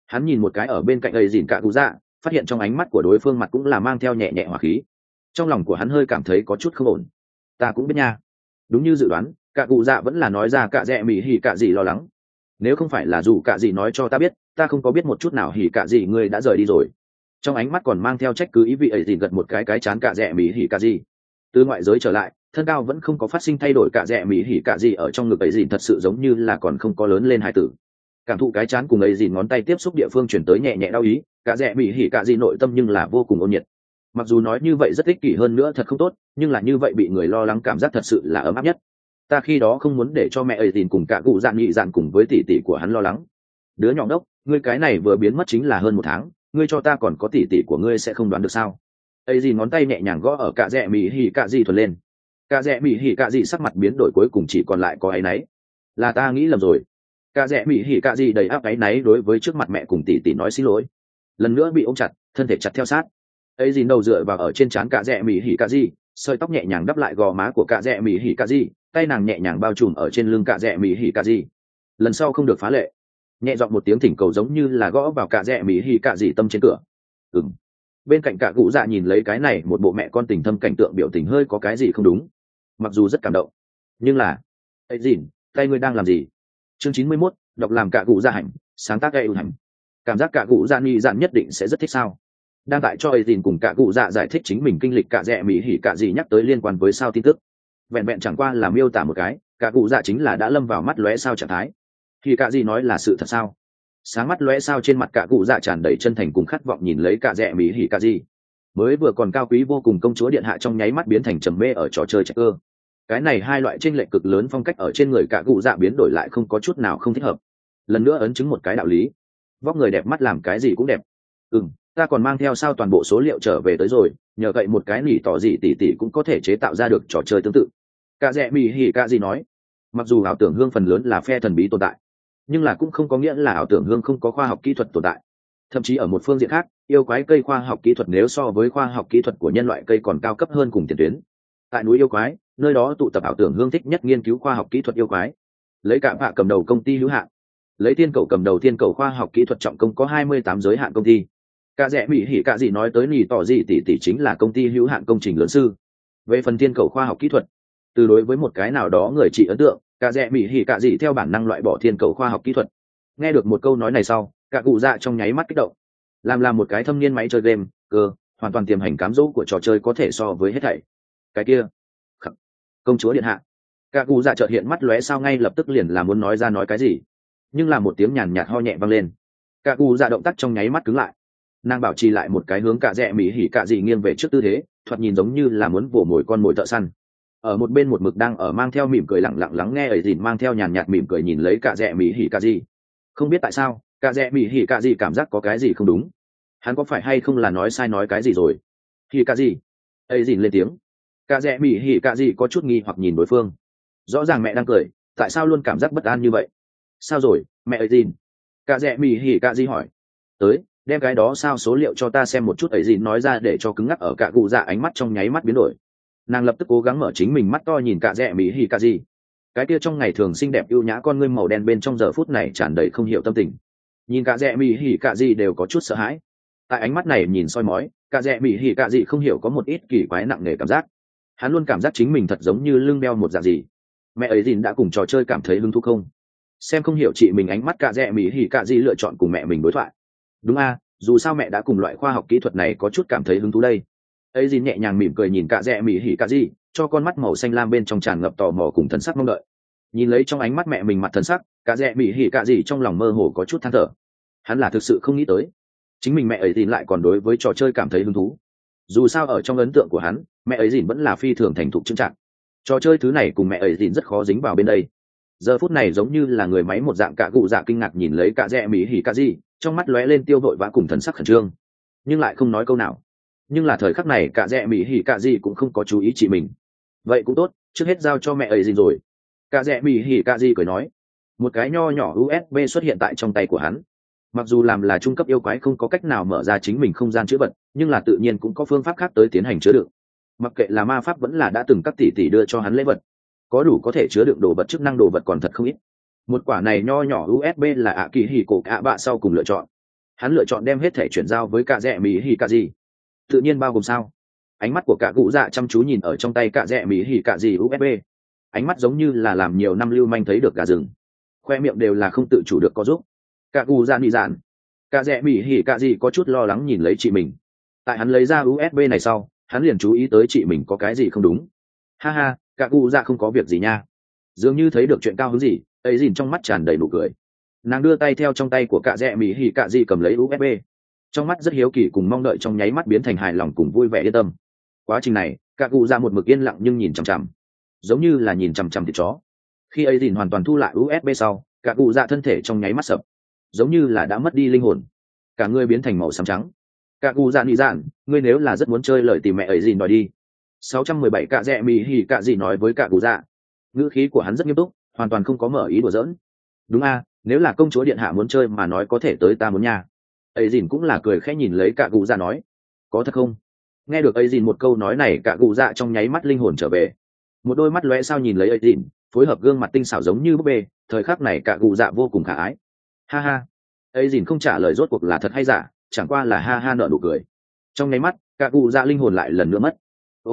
Hắn nhìn một cái ở bên cạnh ấy dìn cả cụ dạ, phát hiện trong ánh mắt của đối phương mặt cũng là mang theo nhẹ nhẹ hỏa khí. Trong lòng của hắn hơi cảm thấy có chút không ổn. Ta cũng biết nha. Đúng như dự đoán, cả cụ dạ vẫn là nói ra cả rẽ mỉ hỉ cả gì lo lắng. Nếu không phải là dù cả gì nói cho ta biết, ta không có biết một chút nào hỉ cả gì ngươi đã rời đi rồi. Trong ánh mắt còn mang theo trách cứ ý vị ấy dìn gật một cái chán cả rẽ mỉ hỉ cả gì. Từ ngoại giới trở lại, thân cao vẫn không có phát sinh thay đổi, cả rẽ mỉ hỉ cả gì ở trong ngực ấy dìn thật sự giống như là còn không có lớn lên hai tử. Cảm thụ cái chán cùng ấy dìn ngón tay tiếp xúc địa phương chuyển tới nhẹ nhẹ đau ý, cả rẽ mỉ hỉ cả gì nội tâm nhưng là vô cùng ôn nhiệt. Mặc dù nói như vậy rất ích kỷ hơn nữa thật không tốt, nhưng là như vậy bị người lo lắng cảm giác thật sự là ấm áp nhất. Ta khi đó không muốn để cho mẹ ấy dìn cùng cả cụ dạn nhị dạn cùng với tỷ tỷ của hắn lo lắng. Đứa nhỏ đốc, ngươi cái này vừa biến mất chính là hơn 1 tháng, ngươi cho ta còn có tỷ tỷ của ngươi sẽ không đoán được sao? Ấy dìn ngón tay nhẹ nhàng gõ ở cả rẽ mỉ hỉ cả gì thuần lên. Cả rẽ mỉ hỉ cả gì sắc mặt biến đổi, cuối cùng chỉ còn lại có áy náy. Là ta nghĩ lầm rồi. Cả rẽ mỉ hỉ cả gì đầy áp áy náy đối với trước mặt mẹ cùng tỷ tỷ nói xin lỗi. Lần nữa bị ôm chặt, thân thể chặt theo sát. Ấy dìn đầu dựa vào ở trên trán cả rẽ mỉ hỉ cả gì, sợi tóc nhẹ nhàng đắp lại gò má của cả rẽ mỉ hỉ cả gì, tay nàng nhẹ nhàng bao trùm ở trên lưng cả rẽ mỉ hỉ cả gì. Lần sau không được phá lệ. Nhẹ giọng một tiếng thỉnh cầu giống như là gõ vào cả rẽ mỉ hỉ cả gì tâm trên cửa. Bên cạnh cả cụ dạ nhìn lấy cái này một bộ mẹ con tình thâm cảnh tượng, biểu tình hơi có cái gì không đúng. Mặc dù rất cảm động, nhưng là ấy dìn, tay ngươi đang làm gì? Chương 91, đọc làm cả cụ dạ hành, sáng tác gây hành. Cảm giác cả cụ dạ nghi dạn nhất định sẽ rất thích sao? Đang tại cho ấy dìn cùng cả cụ dạ giải thích chính mình kinh lịch, cả rẽ mỉ hỉ cả gì nhắc tới liên quan với sao tin tức. Vẹn vẹn chẳng qua là miêu tả một cái, cả cụ dạ chính là đã lâm vào mắt lóe sao trạng thái. Thì cả gì nói là sự thật sao? Sáng mắt lóe sao trên mặt cả cụ dạ tràn đầy chân thành cùng khát vọng nhìn lấy cả rẽ mỉ hỉ cả gì. Mới vừa còn cao quý vô cùng công chúa điện hạ trong nháy mắt biến thành trầm mê ở trò chơi chạy cơ. Cái này hai loại chênh lệch cực lớn phong cách ở trên người cả cụ dạ biến đổi lại không có chút nào không thích hợp. Lần nữa ấn chứng một cái đạo lý, vóc người đẹp mắt làm cái gì cũng đẹp. Ta còn mang theo sao toàn bộ số liệu trở về tới rồi, nhờ vậy một cái nỉ tỏ gì tỷ cũng có thể chế tạo ra được trò chơi tương tự. Cả rẽ mỉ hỉ cả gì nói, mặc dù ảo tưởng hương phần lớn là phe thần bí tồn tại, nhưng là cũng không có nghĩa là ảo tưởng hương không có khoa học kỹ thuật tồn tại. Thậm chí ở một phương diện khác, yêu quái cây khoa học kỹ thuật nếu so với khoa học kỹ thuật của nhân loại cây còn cao cấp hơn cùng tiền tuyến. Tại núi yêu quái, nơi đó tụ tập ảo tưởng hương thích nhất nghiên cứu khoa học kỹ thuật yêu quái. Lấy cả vạ cầm đầu công ty hữu hạn, lấy thiên cầu cầm đầu thiên cầu khoa học kỹ thuật trọng công có 28 giới hạn công ty. Cả rẽ mỹ hỉ cả gì nói tới nỉ tỏ gì tỷ chính là công ty hữu hạn công trình lớn sư. Về phần thiên cầu khoa học kỹ thuật, từ đối với một cái nào đó người chỉ ấn tượng, cả rẽ mỹ hỉ cả gì theo bản năng loại bỏ thiên cầu khoa học kỹ thuật. Nghe được một câu nói này sau, cả cụ dạ trong nháy mắt kích động. Làm một cái thâm niên máy chơi game cơ, hoàn toàn tiềm hành cám dỗ của trò chơi có thể so với hết thảy. Cái kia, công chúa điện hạ. Cả cụ dạ chợt hiện mắt lóe sao ngay lập tức liền là muốn nói ra nói cái gì, nhưng là một tiếng nhàn nhạt ho nhẹ vang lên. Cả cụ dạ động tác trong nháy mắt cứng lại. Nàng bảo trì lại một cái hướng cả rẽ mỹ hỉ cả gì nghiêng về trước tư thế, thoạt nhìn giống như là muốn vồ mồi con mồi thợ săn. Ở một bên một mực đang ở mang theo mỉm cười lặng lặng lắng nghe ấy dìn mang theo nhàn nhạt mỉm cười nhìn lấy cả rẽ mỹ hỉ cả gì. Không biết tại sao, cả rẽ mỹ hỉ cả gì cảm giác có cái gì không đúng. Hắn có phải hay không là nói sai nói cái gì rồi? Hỉ cả gì? Ấy dìn lên tiếng. Cả rẽ mỹ hỉ cả gì có chút nghi hoặc nhìn đối phương. Rõ ràng mẹ đang cười, tại sao luôn cảm giác bất an như vậy? Sao rồi, mẹ ấy dìn? Cả rẽ mỹ hỉ cả gì hỏi. Tới, đem cái đó sao số liệu cho ta xem một chút. Ấy dìn nói ra để cho cứng ngắc ở cả cụ dạ ánh mắt trong nháy mắt biến đổi. Nàng lập tức cố gắng mở chính mình mắt to nhìn cả rẽ mỹ hỉ cả gì. Cái kia trong ngày thường xinh đẹp ưu nhã con ngươi màu đen bên trong giờ phút này tràn đầy không hiểu tâm tình. Nhìn cả rẽ mỹ hỉ cả gì đều có chút sợ hãi. Tại ánh mắt này nhìn soi mói, cả rẽ mỹ hỉ cả gì không hiểu có một ít kỳ quái nặng nề cảm giác. Hắn luôn cảm giác chính mình thật giống như lưng đeo một dạng gì. Mẹ ấy dìn đã cùng trò chơi cảm thấy hứng thú không? Xem không hiểu chị mình ánh mắt cả rẽ mỹ hỉ cả gì lựa chọn cùng mẹ mình đối thoại. Đúng a, dù sao mẹ đã cùng loại khoa học kỹ thuật này có chút cảm thấy hứng thú đây. Ấy dìn nhẹ nhàng mỉm cười nhìn cả rẽ mỹ hỉ cả gì, cho con mắt màu xanh lam bên trong tràn ngập tò mò cùng thần sắc mong đợi. Nhìn lấy trong ánh mắt mẹ mình mặt thần sắc, cả rẽ mỹ hỉ cả gì trong lòng mơ hồ có chút than thở. Hắn là thực sự không nghĩ tới, chính mình mẹ ấy dìn lại còn đối với trò chơi cảm thấy hứng thú. Dù sao ở trong ấn tượng của hắn, mẹ ấy dìn vẫn là phi thường thành thục trưng trạng. Trò chơi thứ này cùng mẹ ấy dìn rất khó dính vào bên đây. Giờ phút này giống như là người máy một dạng, cả cụ dạ kinh ngạc nhìn lấy cả rẽ mỹ hỉ cả gì, trong mắt lóe lên tiêu vội vã cùng thần sắc khẩn trương, nhưng lại không nói câu nào. Nhưng là thời khắc này cả rẽ mỹ hỉ cả gì cũng không có chú ý chị mình. Vậy cũng tốt, trước hết giao cho mẹ ấy dìn rồi. Cả rẽ mỹ hỉ cả gì cười nói. Một cái nho nhỏ USB xuất hiện tại trong tay của hắn. Mặc dù làm là trung cấp yêu quái không có cách nào mở ra chính mình không gian chứa vật, nhưng là tự nhiên cũng có phương pháp khác tới tiến hành chứa đựng. Mặc kệ là ma pháp vẫn là đã từng các tỷ tỷ đưa cho hắn lễ vật, có đủ có thể chứa đựng đồ vật, chức năng đồ vật còn thật không ít. Một quả này nho nhỏ USB là ạ kỳ hỉ cổ ạ bạ sau cùng lựa chọn. hắn lựa chọn đem hết thể chuyển giao với cả rẽ mỹ hỉ cả gì, tự nhiên bao gồm sao. Ánh mắt của cả cụ dạ chăm chú nhìn ở trong tay cả rẽ mỹ hỉ cả gì usb, ánh mắt giống như là làm nhiều năm lưu manh thấy được gà rừng, khoe miệng đều là không tự chủ được có giúp. Cả cụ dạ nị dạn, cả rẽ mỹ hỉ cả gì có chút lo lắng nhìn lấy chị mình. Tại hắn lấy ra usb này sau, hắn liền chú ý tới chị mình có cái gì không đúng. Ha ha, cả cụ dạ không có việc gì nha. Dường như thấy được chuyện cao hứng gì, ấy dìn trong mắt tràn đầy nụ cười. Nàng đưa tay theo trong tay của cả rẽ mỹ hỉ cả gì cầm lấy usb, trong mắt rất hiếu kỳ cùng mong đợi trong nháy mắt biến thành hài lòng cùng vui vẻ yên tâm. Quá trình này cả cụ dạ một mực yên lặng nhưng nhìn chằm chằm, giống như là nhìn chằm chằm thịt chó. Khi ấy dìn hoàn toàn thu lại usb sau, cả cụ dạ thân thể trong nháy mắt sập, giống như là đã mất đi linh hồn, cả người biến thành màu xám trắng. Cả cụ dạ nị dạn, ngươi nếu là rất muốn chơi lời tìm mẹ ấy dìn đòi đi. 617 cả rẽ mỹ hỉ cả gì nói với cả cụ dạ, ngữ khí của hắn rất nghiêm túc, hoàn toàn không có mở ý đùa giỡn. Đúng a, nếu là công chúa điện hạ muốn chơi mà nói có thể tới ta muốn nha. Ấy dìn cũng là cười khẽ nhìn lấy cả cụ dạ nói, có thật không? Nghe được ấy dìn một câu nói này, cả cụ dạ trong nháy mắt linh hồn trở về, một đôi mắt lóe sao nhìn lấy ấy dìn, phối hợp gương mặt tinh xảo giống như búp bê. Thời khắc này cả cụ dạ vô cùng khả ái. Ha ha, ấy dìn không trả lời rốt cuộc là thật hay giả, chẳng qua là ha ha nở nụ cười. Trong nháy mắt cả cụ dạ linh hồn lại lần nữa mất.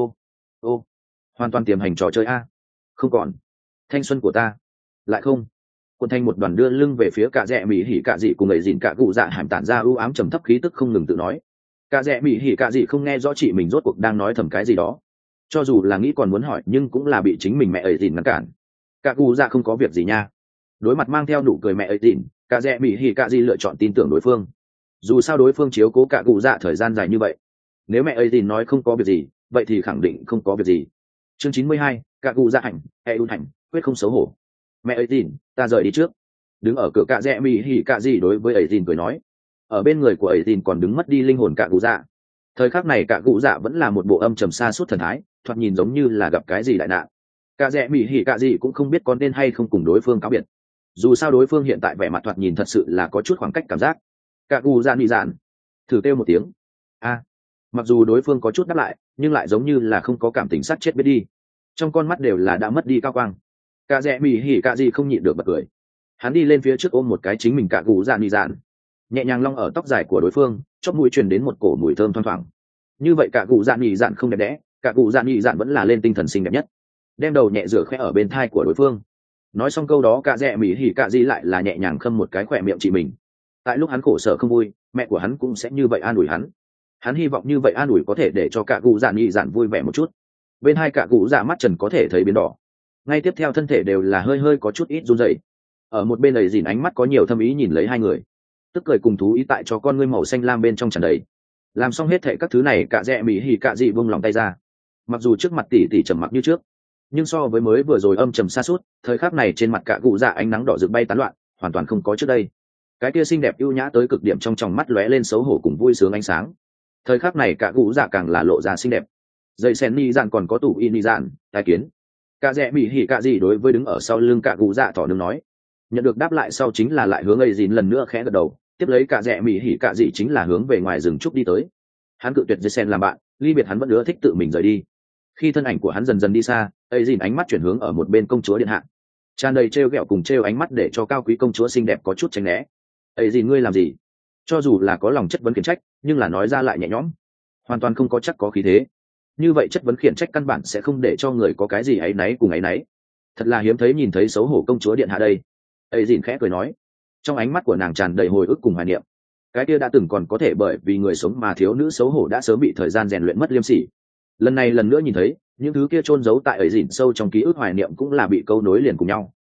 Ô, hoàn toàn tiềm hành trò chơi a. Không còn thanh xuân của ta lại không. Quân thanh một đoàn đưa lưng về phía cả rẽ mỹ hỉ cả dị cùng ấy dìn, cả cụ dạ hàm tản ra ưu ám trầm thấp khí tức không ngừng tự nói. Cả rẽ mỹ hỉ cả dị không nghe rõ chị mình rốt cuộc đang nói thầm cái gì đó, cho dù là nghĩ còn muốn hỏi nhưng cũng là bị chính mình mẹ ấy dìn ngăn cản. Cả cụ dạ không có việc gì nha. Đối mặt mang theo nụ cười mẹ ấy dìn, cả rẽ mỹ hỉ cả dị lựa chọn tin tưởng đối phương. Dù sao đối phương chiếu cố cả cụ dạ thời gian dài như vậy, nếu mẹ ấy dìn nói không có việc gì vậy thì khẳng định không có việc gì. Chương 92, cả cụ dạ hành e ưu hành quyết không xấu hổ. Mẹ ấy dìn, ta rời đi trước. Đứng ở cửa cả rẽ mỹ hỉ cả dị đối với ấy dìn cười nói. Ở bên người của ấy dìn còn đứng mất đi linh hồn cả cụ dạ. Thời khắc này cả cụ dạ vẫn là một bộ âm trầm xa suốt thần thái, thoạt nhìn giống như là gặp cái gì đại nạn. Cả rẽ mỹ hỉ cả dị cũng không biết có nên hay không cùng đối phương cáo biệt, dù sao đối phương hiện tại vẻ mặt thoạt nhìn thật sự là có chút khoảng cách cảm giác. Cả cụ dạ nị dạn, thử kêu một tiếng a. Mặc dù đối phương có chút đáp lại nhưng lại giống như là không có cảm tình, sát chết biết đi, trong con mắt đều là đã mất đi cao quang. Cả rẽ mỹ hỉ cả dị không nhịn được bật cười, hắn đi lên phía trước ôm một cái chính mình cả cụ dạ nị dạn, nhẹ nhàng long ở tóc dài của đối phương, chóp mũi truyền đến một cổ mùi thơm thoang thoảng. Như vậy cả cụ dạ nị dạn không đẹp đẽ, cả cụ dạ nị dạn vẫn là lên tinh thần xinh đẹp nhất, đem đầu nhẹ rửa khẽ ở bên thai của đối phương. Nói xong câu đó cả rẽ mỹ hỉ cả dị lại là nhẹ nhàng khâm một cái khỏe miệng chị mình. Tại lúc hắn khổ sở không vui, mẹ của hắn cũng sẽ như vậy an ủi hắn. Hắn hy vọng như vậy an ủi có thể để cho cả cụ dạ nị dạn vui vẻ một chút. Bên hai cả cụ dạ mắt trần có thể thấy biến đỏ, ngay tiếp theo thân thể đều là hơi hơi có chút ít run rẩy. Ở một bên ấy dìn ánh mắt có nhiều thâm ý nhìn lấy hai người, tức cười cùng thú ý tại cho con ngươi màu xanh lam bên trong tràn đầy. Làm xong hết thệ các thứ này cả rẽ mỹ hỉ cả dị buông lòng tay ra. Mặc dù trước mặt tỷ tỷ trầm mặc như trước, nhưng so với mới vừa rồi âm trầm xa suốt, thời khắc này trên mặt cả cụ dạ ánh nắng đỏ rực bay tán loạn, hoàn toàn không có trước đây. Cái kia xinh đẹp ưu nhã tới cực điểm trong tròng mắt lóe lên xấu hổ cùng vui sướng ánh sáng. Thời khắc này cả cụ dạ càng là lộ ra xinh đẹp. Dây sen ni dạn còn có tủ y ni dạn, tai kiến. Cả rẽ mỹ hỉ cả dị đối với đứng ở sau lưng cả cụ dạ thỏ đứng nói. Nhận được đáp lại sau chính là lại hướng ấy dìn lần nữa khẽ gật đầu, tiếp lấy cả rẽ mỹ hỉ cả dị chính là hướng về ngoài rừng trúc đi tới. Hắn cự tuyệt dây sen làm bạn, ly biệt hắn vẫn ưa thích tự mình rời đi. Khi thân ảnh của hắn dần dần đi xa, ấy dìn ánh mắt chuyển hướng ở một bên công chúa điện hạ, tràn đầy trêu ghẹo cùng trêu ánh mắt để cho cao quý công chúa xinh đẹp có chút tránh né. Ấy dìn, ngươi làm gì? Cho dù là có lòng chất vấn khiển trách nhưng là nói ra lại nhẹ nhõm, hoàn toàn không có chắc có khí thế. Như vậy chất vấn khiển trách căn bản sẽ không để cho người có cái gì áy náy cùng áy náy. Thật là hiếm thấy nhìn thấy xấu hổ công chúa điện hạ đây. Ấy dìn khẽ cười nói, trong ánh mắt của nàng tràn đầy hồi ức cùng hoài niệm. Cái kia đã từng còn có thể bởi vì người sống mà thiếu nữ xấu hổ đã sớm bị thời gian rèn luyện mất liêm sỉ. Lần này lần nữa nhìn thấy những thứ kia chôn giấu tại ấy dìn sâu trong ký ức hoài niệm cũng là bị câu nối liền cùng nhau.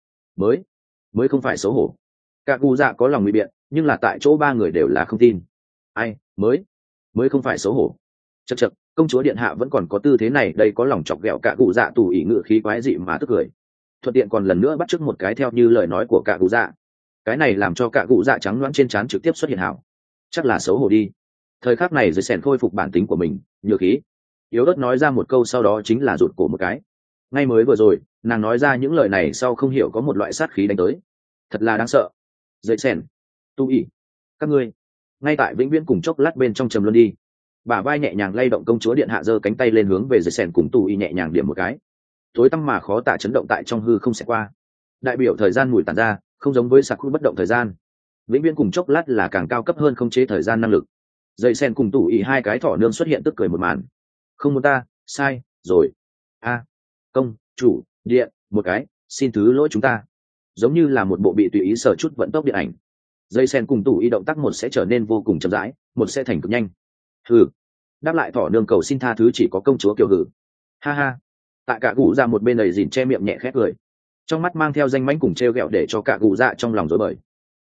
Mới không phải xấu hổ. Cả cụ dạ có lòng ngụy biện nhưng là tại chỗ ba người đều là không tin. Ai mới không phải xấu hổ. Chậc, công chúa điện hạ vẫn còn có tư thế này đây, có lòng chọc ghẹo cả cụ dạ tù ỉ ngự khí quái dị mà tức cười. Thuận tiện còn lần nữa bắt chước một cái theo như lời nói của cả cụ dạ. Cái này làm cho cả cụ dạ trắng loãng trên trán trực tiếp xuất hiện hảo. Chắc là xấu hổ đi. Thời khắc này dưới sèn khôi phục bản tính của mình, nhược khí yếu ớt nói ra một câu, sau đó chính là rụt cổ một cái. Ngay mới vừa rồi nàng nói ra những lời này sau không hiểu có một loại sát khí đánh tới, thật là đáng sợ. Dậy sèn, tu ỉ, các ngươi ngay tại vĩnh viễn cùng chốc lát bên trong trầm luân đi. Bả vai nhẹ nhàng lay động, công chúa điện hạ giơ cánh tay lên hướng về dậy sèn cùng tu ỉ nhẹ nhàng điểm một cái. Tối tăm mà khó tả chấn động tại trong hư không sẽ qua, đại biểu thời gian mùi tàn ra, không giống với sạc khu bất động thời gian. vĩnh viễn cùng chốc lát là càng cao cấp hơn khống chế thời gian năng lực. Dậy sen cùng tủ ỉ hai cái thỏ nương xuất hiện tức cười một màn. Không muốn ta sai rồi. Công chủ điện một cái, xin thứ lỗi chúng ta. Giống như là một bộ bị tùy ý sở chút vận tốc điện ảnh. Dây sen cùng tủ y động tác một sẽ trở nên vô cùng chậm rãi, một sẽ thành cực nhanh. Hừ. Đáp lại thỏ nương cầu xin tha thứ chỉ có công chúa kiều hừ. Ha ha. Tại cả cụ ra một bên đầy dìn che miệng nhẹ khét cười, trong mắt mang theo danh mánh cùng treo ghẹo để cho cả cụ dạ trong lòng rối bời.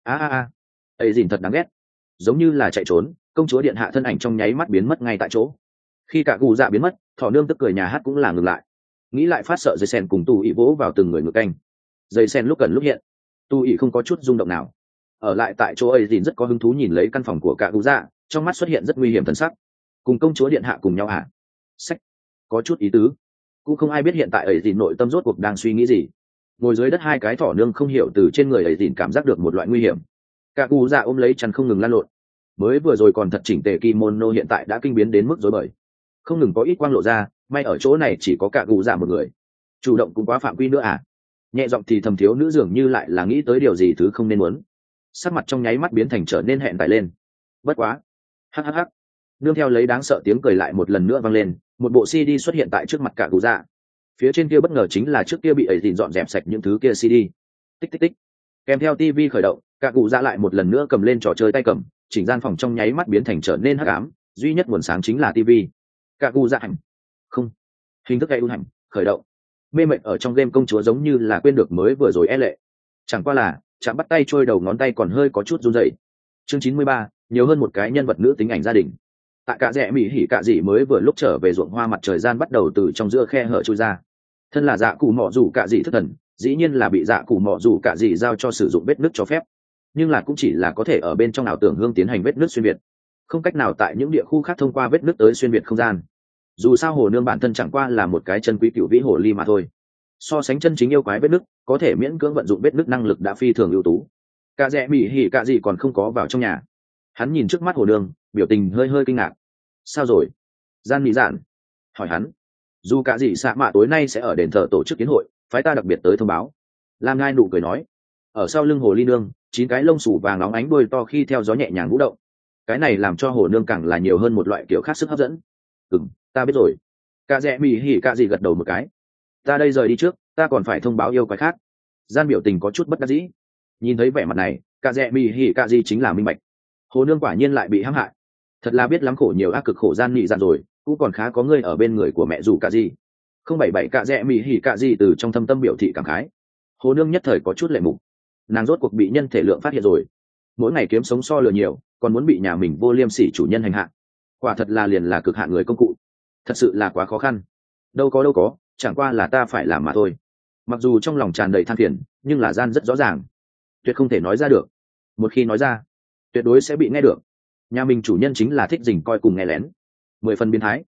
Ấy dìn thật đáng ghét. Giống như là chạy trốn, công chúa điện hạ thân ảnh trong nháy mắt biến mất ngay tại chỗ. Khi cả cụ dạ biến mất, thỏ nương tức cười nhà hát cũng là ngừng lại. Nghĩ lại phát sợ dây sen cùng tù ỉ vỗ vào từng người ngược canh. Dây sen lúc cần lúc hiện, tù ỉ không có chút rung động nào. Ở lại tại chỗ ấy dìn rất có hứng thú nhìn lấy căn phòng của cả cụ dạ, trong mắt xuất hiện rất nguy hiểm thần sắc. Cùng công chúa điện hạ cùng nhau hả? Sách, có chút ý tứ. Cũng không ai biết hiện tại ấy dìn nội tâm rốt cuộc đang suy nghĩ gì. Ngồi dưới đất hai cái thỏ nương không hiểu từ trên người ấy dìn cảm giác được một loại nguy hiểm. Cả cụ dạ ôm lấy chăn không ngừng lăn lộn. Mới vừa rồi còn thật chỉnh tề kimono hiện tại đã kinh biến đến mức rối bời, không ngừng có ít quang lộ ra. May ở chỗ này chỉ có cả cụ dạ một người, chủ động cũng quá phạm quy nữa à. Nhẹ giọng thì thầm thiếu nữ dường như lại là nghĩ tới điều gì thứ không nên muốn, sắc mặt trong nháy mắt biến thành trở nên hẹn tải lên. Bất quá, hhh, nương theo lấy đáng sợ tiếng cười lại một lần nữa vang lên, một bộ CD xuất hiện tại trước mặt cả cụ dạ. Phía trên kia bất ngờ chính là trước kia bị ấy dìn dọn dẹp sạch những thứ kia CD. Tích tích tích, kèm theo TV khởi động, cả cụ dạ lại một lần nữa cầm lên trò chơi tay cầm, chỉnh gian phòng trong nháy mắt biến thành trở nên hắc ám, duy nhất nguồn sáng chính là TV. Cả cụ dạ hành không, hình thức gây ưu hành khởi động. Mê mệt ở trong game công chúa giống như là quên được mới vừa rồi lệ, chẳng qua là chạm bắt tay trôi đầu ngón tay còn hơi có chút run rẩy. Chương 93, nhiều hơn một cái nhân vật nữ tính ảnh gia đình. Tại cả rẽ mỹ hỉ cả dị mới vừa lúc trở về ruộng hoa, mặt trời gian bắt đầu từ trong giữa khe hở trôi ra. Thân là dạ cụ mọ rủ cả dị thất thần, dĩ nhiên là bị dạ cụ mọ rủ cả dị giao cho sử dụng vết nứt cho phép, nhưng là cũng chỉ là có thể ở bên trong ảo tưởng hương tiến hành vết nứt xuyên việt, không cách nào tại những địa khu khác thông qua vết nứt tới xuyên việt không gian. Dù sao hồ nương bản thân chẳng qua là một cái chân quý cựu vĩ hồ ly mà thôi, so sánh chân chính yêu quái vết nứt, có thể miễn cưỡng vận dụng vết nứt năng lực đã phi thường ưu tú. Cả rẽ mỹ hỉ cả gì còn không có vào trong nhà, hắn nhìn trước mắt hồ nương, biểu tình hơi hơi kinh ngạc. Sao rồi? Gian mỹ dạn hỏi hắn. Dù cả gì xạ mạ tối nay sẽ ở đền thờ tổ chức kiến hội, phái ta đặc biệt tới thông báo. Lam ngai nụ cười nói. Ở sau lưng hồ ly nương, 9 cái lông sủ vàng óng ánh đuôi to khi theo gió nhẹ nhàng vũ động, cái này làm cho hồ nương càng là nhiều hơn một loại kiểu khác sức hấp dẫn. Ta biết rồi. Cả rẽ mỹ hỉ cả gì gật đầu một cái. Ta đây rời đi trước, ta còn phải thông báo yêu quái khác. Gian biểu tình có chút bất đắc dĩ. Nhìn thấy vẻ mặt này, cả rẽ mỹ hỉ cả gì chính là minh bạch, hồ nương quả nhiên lại bị hãm hại. Thật là biết lắm khổ nhiều ác cực khổ gian nị dạn rồi, cũng còn khá có người ở bên người của mẹ dù cả gì. Không 77 cả rẽ mỹ hỉ cả gì từ trong thâm tâm biểu thị cảm khái. Hồ nương nhất thời có chút lệ mục, nàng rốt cuộc bị nhân thể lượng phát hiện rồi, mỗi ngày kiếm sống so lừa nhiều, còn muốn bị nhà mình vô liêm sỉ chủ nhân hành hạ, quả thật là liền là cực hạn người công cụ, thật sự là quá khó khăn. Đâu có, chẳng qua là ta phải làm mà thôi. Mặc dù trong lòng tràn đầy than phiền, nhưng là gian rất rõ ràng, tuyệt không thể nói ra được. Một khi nói ra, tuyệt đối sẽ bị nghe được. Nhà mình chủ nhân chính là thích dình coi cùng nghe lén, 10 phần biến thái.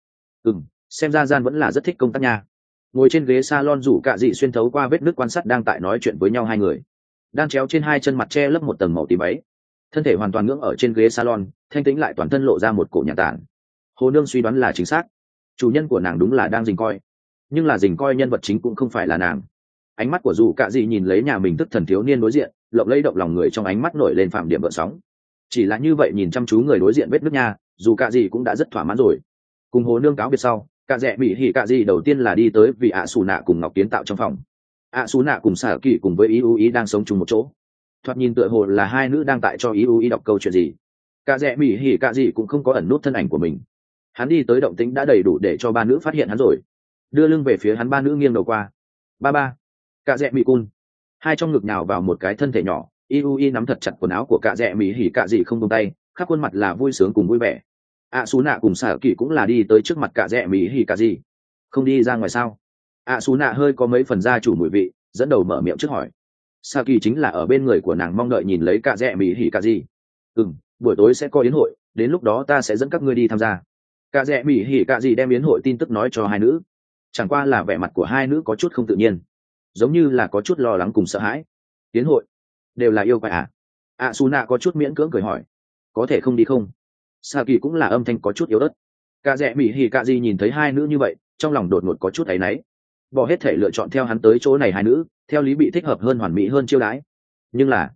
Xem ra gian vẫn là rất thích công tác nha. Ngồi trên ghế salon rủ cạ dị xuyên thấu qua vết nước quan sát đang tại nói chuyện với nhau hai người, đang chéo trên hai chân mặt che lấp một tầng màu tím váy, thân thể hoàn toàn ngưỡng ở trên ghế salon, thanh tĩnh lại toàn thân lộ ra một cổ nhà tản. Hồ nương suy đoán là chính xác, chủ nhân của nàng đúng là đang dình coi, nhưng là dình coi nhân vật chính cũng không phải là nàng. Ánh mắt của dù cạ dị nhìn lấy nhà mình tức thần thiếu niên đối diện, lộng lẫy động lòng người, trong ánh mắt nổi lên phạm điểm gợn sóng. Chỉ là như vậy nhìn chăm chú người đối diện vết nước nha, dù cạ dị cũng đã rất thỏa mãn rồi. Cùng hồ nương cáo biệt sau, cạ rẽ bị hỉ cạ dị đầu tiên là đi tới vì ạ xù nạ cùng ngọc kiến tạo trong phòng. ạ xù nạ cùng xả kỳ cùng với ý đang sống chung một chỗ, thoạt nhìn tựa hồ là hai nữ đang tại cho ý đọc câu chuyện gì. Cạ rẽ bị hỉ cạ dị cũng không có ẩn nút thân ảnh của mình, hắn đi tới động tĩnh đã đầy đủ để cho ba nữ phát hiện hắn rồi. Đưa lưng về phía hắn, ba nữ nghiêng đầu qua. Ba cạ rẽ bị cun, hai trong ngực nhào vào một cái thân thể nhỏ. Nắm thật chặt quần áo của cạ rẽ mỹ hỉ cạ dị không buông tay, khắp khuôn mặt là vui sướng cùng vui vẻ. ạ xù nạ cùng xả kỳ cũng là đi tới trước mặt cạ rẽ mỹ hỉ cạ dị. Không đi ra ngoài sao? ạ xù nạ hơi có mấy phần gia chủ mùi vị, dẫn đầu mở miệng trước hỏi. xả kỳ chính là ở bên người của nàng mong đợi nhìn lấy cạ rẽ mỹ hỉ cạ dị. Buổi tối sẽ có yến hội, đến lúc đó ta sẽ dẫn các ngươi đi tham gia. Cạ rẽ mỹ hỉ cạ dị đem yến hội tin tức nói cho hai nữ, chẳng qua là vẻ mặt của hai nữ có chút không tự nhiên, giống như là có chút lo lắng cùng sợ hãi. Yến hội đều là yêu quái à? ạ xù nạ có chút miễn cưỡng cười hỏi. Có thể không đi không? Sa kỳ cũng là âm thanh có chút yếu ớt. Cạ rẽ mỹ hỉ cạ dị nhìn thấy hai nữ như vậy, trong lòng đột ngột có chút áy náy, bỏ hết thể lựa chọn theo hắn tới chỗ này. Hai nữ theo lý bị thích hợp hơn, hoàn mỹ hơn chiêu đãi, nhưng là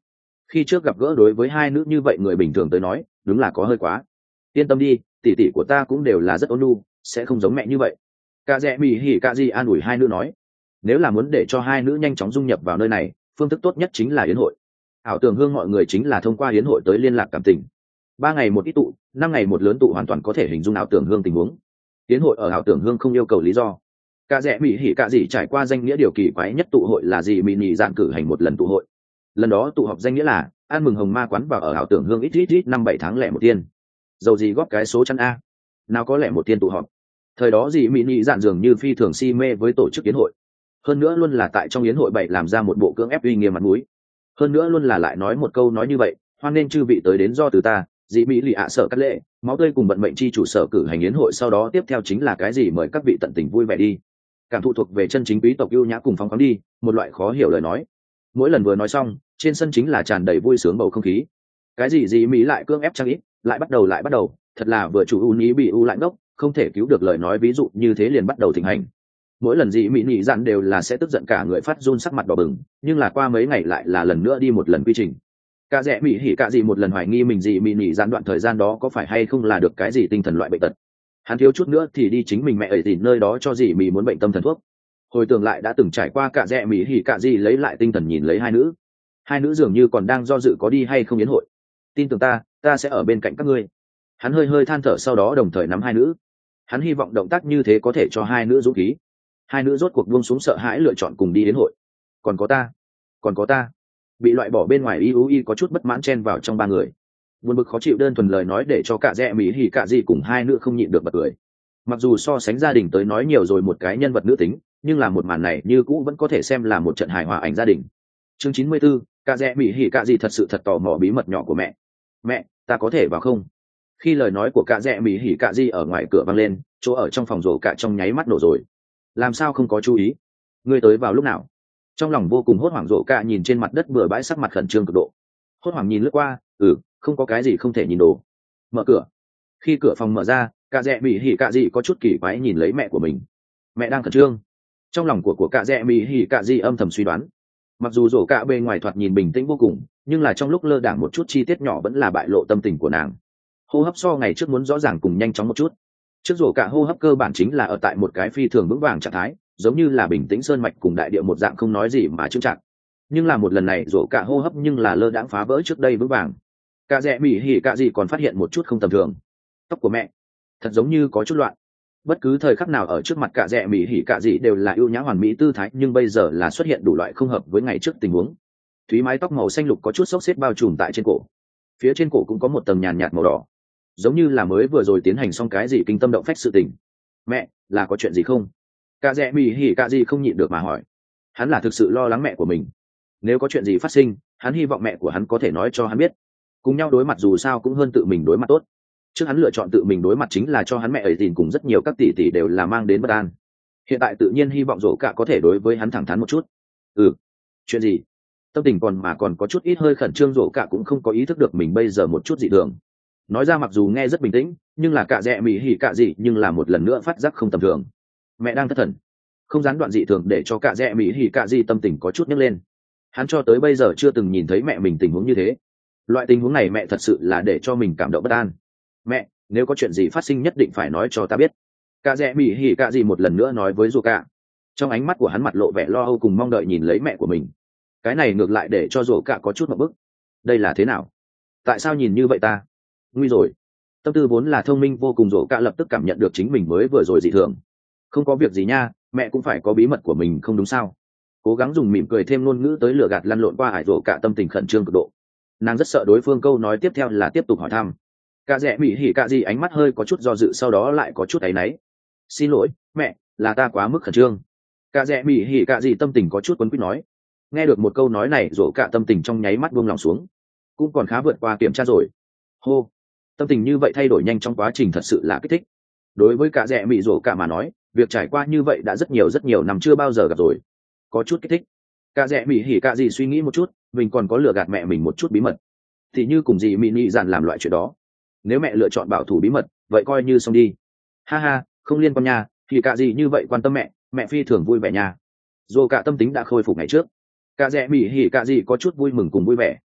khi trước gặp gỡ đối với hai nữ như vậy người bình thường tới nói đúng là có hơi quá. Yên tâm đi, tỷ tỷ của ta cũng đều là rất ôn nhu, sẽ không giống mẹ như vậy. Cả rẽ mì hỉ cả gì an ủi hai nữ nói, nếu là muốn để cho hai nữ nhanh chóng dung nhập vào nơi này, phương thức tốt nhất chính là yến hội. Ảo tưởng hương mọi người chính là thông qua yến hội tới liên lạc cảm tình. 3 ngày một ít tụ, 5 ngày một lớn tụ hoàn toàn có thể hình dung ảo tưởng hương tình huống. Yến hội ở ảo tưởng hương không yêu cầu lý do. Cả rẽ mỹ hỉ cả gì trải qua danh nghĩa điều kỳ quái nhất tụ hội là gì mì nhị dạn cử hành một lần tụ hội. Lần đó tụ họp danh nghĩa là ăn mừng hồng ma quán vào ở ảo tưởng hương ít 5-7 tháng lẻ một tiên. Dầu gì góp cái số chăn a, nào có lẻ một tiên tụ họp. Thời đó gì mỹ nhị dạn dường như phi thường si mê với tổ chức yến hội, hơn nữa luôn là tại trong yến hội bậy làm ra một bộ cưỡng ép uy nghiêm mặt mũi, hơn nữa luôn là lại nói một câu nói như vậy, hoan nên chư vị tới đến do từ ta dị mỹ lì ạ sở cắt lệ máu tươi cùng vận mệnh chi chủ sở cử hành yến hội, sau đó tiếp theo chính là cái gì mời các vị tận tình vui vẻ đi, cảm thụ thuộc về chân chính quý tộc ưu nhã cùng phóng khoáng đi, một loại khó hiểu lời nói. Mỗi lần vừa nói xong trên sân chính là tràn đầy vui sướng bầu không khí. Cái gì dị mỹ lại cưỡng ép trang ít, lại bắt đầu, thật là vừa chủ ưu ý bị ưu lại ngốc, không thể cứu được lời nói ví dụ như thế liền bắt đầu thịnh hành. Mỗi lần dị mỹ nhị dạn đều là sẽ tức giận cả người phát run sắc mặt đỏ bừng, nhưng là qua mấy ngày lại là lần nữa đi một lần quy trình. Cả rẽ mỹ hỉ cả gì một lần hoài nghi mình dị mỹ nhị dạn đoạn thời gian đó có phải hay không là được cái gì tinh thần loại bệnh tật. Hắn thiếu chút nữa thì đi chính mình mẹ ấy tìm nơi đó cho dị mỹ muốn bệnh tâm thần thuốc. Hồi tưởng lại đã từng trải qua, cả rẽ mỹ hỉ cả gì lấy lại tinh thần nhìn lấy hai nữ dường như còn đang do dự có đi hay không yến hội. Tin tưởng ta sẽ ở bên cạnh các ngươi. Hắn hơi than thở, sau đó đồng thời nắm hai nữ. Hắn hy vọng động tác như thế có thể cho hai nữ dũng khí. Hai nữ rốt cuộc buông xuống sợ hãi lựa chọn cùng đi đến hội. Còn có ta bị loại bỏ bên ngoài y có chút bất mãn chen vào trong 3 người. Buồn bực khó chịu đơn thuần lời nói để cho cả rẽ mỹ hỉ cả gì cùng hai nữ không nhịn được bật cười. Mặc dù so sánh gia đình tới nói nhiều rồi một cái nhân vật nữ tính, nhưng là một màn này như cũ vẫn có thể xem là một trận hài hòa ảnh gia đình. Chương 94, cả rẽ mỹ hỉ cả gì thật tò mò bí mật nhỏ của mẹ, ta có thể vào không? Khi lời nói của cả rẽ mỹ hỉ cả gì ở ngoài cửa vang lên, chỗ ở trong phòng rổ cả trong nháy mắt nổ rồi. Làm sao không có chú ý? Ngươi tới vào lúc nào? Trong lòng vô cùng hốt hoảng, rổ cả nhìn trên mặt đất bừa bãi, sắc mặt khẩn trương cực độ. Hốt hoảng nhìn lướt qua, không có cái gì không thể nhìn đồ. Mở cửa. Khi cửa phòng mở ra, cả rẽ mỹ hỉ cả gì có chút kỳ quái nhìn lấy mẹ của mình. Mẹ đang khẩn trương. Trong lòng của cả rẽ mỹ hỉ cả gì âm thầm suy đoán. Mặc dù rổ cả bề ngoài thoạt nhìn bình tĩnh vô cùng, nhưng là trong lúc lơ đãng một chút chi tiết nhỏ vẫn là bại lộ tâm tình của nàng. Hô hấp so ngày trước muốn rõ ràng cùng nhanh chóng một chút. Trước rổ cả hô hấp cơ bản chính là ở tại một cái phi thường vững vàng trạng thái, giống như là bình tĩnh sơn mạch cùng đại địa một dạng, không nói gì mà chững chạc. Nhưng là một lần này rổ cả hô hấp nhưng là lơ đãng phá vỡ trước đây vững vàng. Cả rẽ mỹ hỉ cả gì còn phát hiện một chút không tầm thường. Tóc của mẹ thật giống như có chút loạn. Bất cứ thời khắc nào ở trước mặt cả rẽ mỹ hỉ cả gì đều là ưu nhã hoàn mỹ tư thái, nhưng bây giờ là xuất hiện đủ loại không hợp với ngày trước tình huống. Thúy mái tóc màu xanh lục có chút xốc xếp bao trùm tại trên cổ, phía trên cổ cũng có một tầng nhàn nhạt màu đỏ, giống như là mới vừa rồi tiến hành xong cái gì kinh tâm động phách sự tình. Mẹ, là có chuyện gì không? Cả rẽ mỹ hỉ cả gì không nhịn được mà hỏi. Hắn là thực sự lo lắng mẹ của mình. Nếu có chuyện gì phát sinh, hắn hy vọng mẹ của hắn có thể nói cho hắn biết. Cùng nhau đối mặt dù sao cũng hơn tự mình đối mặt tốt. Trước hắn lựa chọn tự mình đối mặt chính là cho hắn mẹ ấy tìm cùng rất nhiều các tỷ tỷ đều là mang đến bất an. Hiện tại tự nhiên hy vọng rổ cả có thể đối với hắn thẳng thắn một chút. Chuyện gì? Tâm tình còn có chút ít hơi khẩn trương, rổ cả cũng không có ý thức được mình bây giờ một chút dị thường. Nói ra mặc dù nghe rất bình tĩnh, nhưng là cả rẽ mỹ hỉ cả gì nhưng là một lần nữa phát giác không tầm thường. Mẹ đang thất thần. Không gián đoạn dị thường để cho cả rẽ mỹ hỉ cả gì tâm tình có chút nhấc lên. Hắn cho tới bây giờ chưa từng nhìn thấy mẹ mình tình huống như thế. Loại tình huống này mẹ thật sự là để cho mình cảm động bất an. Mẹ, nếu có chuyện gì phát sinh nhất định phải nói cho ta biết. Cả rẽ mỹ hỉ cả gì một lần nữa nói với rổ cả. Trong ánh mắt của hắn mặt lộ vẻ lo âu cùng mong đợi nhìn lấy mẹ của mình. Cái này ngược lại để cho rổ cả có chút ngượng bức. Đây là thế nào? Tại sao nhìn như vậy ta? Nguy rồi. Tâm tư vốn là thông minh vô cùng, rổ cả lập tức cảm nhận được chính mình mới vừa rồi dị thường. Không có việc gì nha, mẹ cũng phải có bí mật của mình không đúng sao? Cố gắng dùng mỉm cười thêm ngôn ngữ tới lừa gạt lăn lộn qua ải rổ cả tâm tình khẩn trương cực độ. Nàng rất sợ đối phương câu nói tiếp theo là tiếp tục hỏi thăm. Cả rẽ mỹ hỉ cả gì ánh mắt hơi có chút do dự, sau đó lại có chút áy náy. Xin lỗi mẹ, là ta quá mức khẩn trương. Cả rẽ mỹ hỉ cả gì tâm tình có chút quấn quýt nói. Nghe được một câu nói này, rổ cả tâm tình trong nháy mắt buông lòng xuống. Cũng còn khá vượt qua kiểm tra rồi. Hô, tâm tình như vậy thay đổi nhanh trong quá trình thật sự là kích thích. Đối với cả rẽ mỹ rổ cả mà nói, việc trải qua như vậy đã rất nhiều năm chưa bao giờ gặp rồi. Có chút kích thích. Cả rẽ mỹ hỉ cả gì suy nghĩ một chút, mình còn có lừa gạt mẹ mình một chút bí mật. Thì như cùng gì mỹ nhị dàn làm loại chuyện đó. Nếu mẹ lựa chọn bảo thủ bí mật, vậy coi như xong đi. Ha ha, không liên quan nha, thì cả gì như vậy quan tâm mẹ phi thường vui vẻ nha. Dù cả tâm tính đã khôi phục ngày trước. Cả rẽ mỹ hỉ cả gì có chút vui mừng cùng vui vẻ.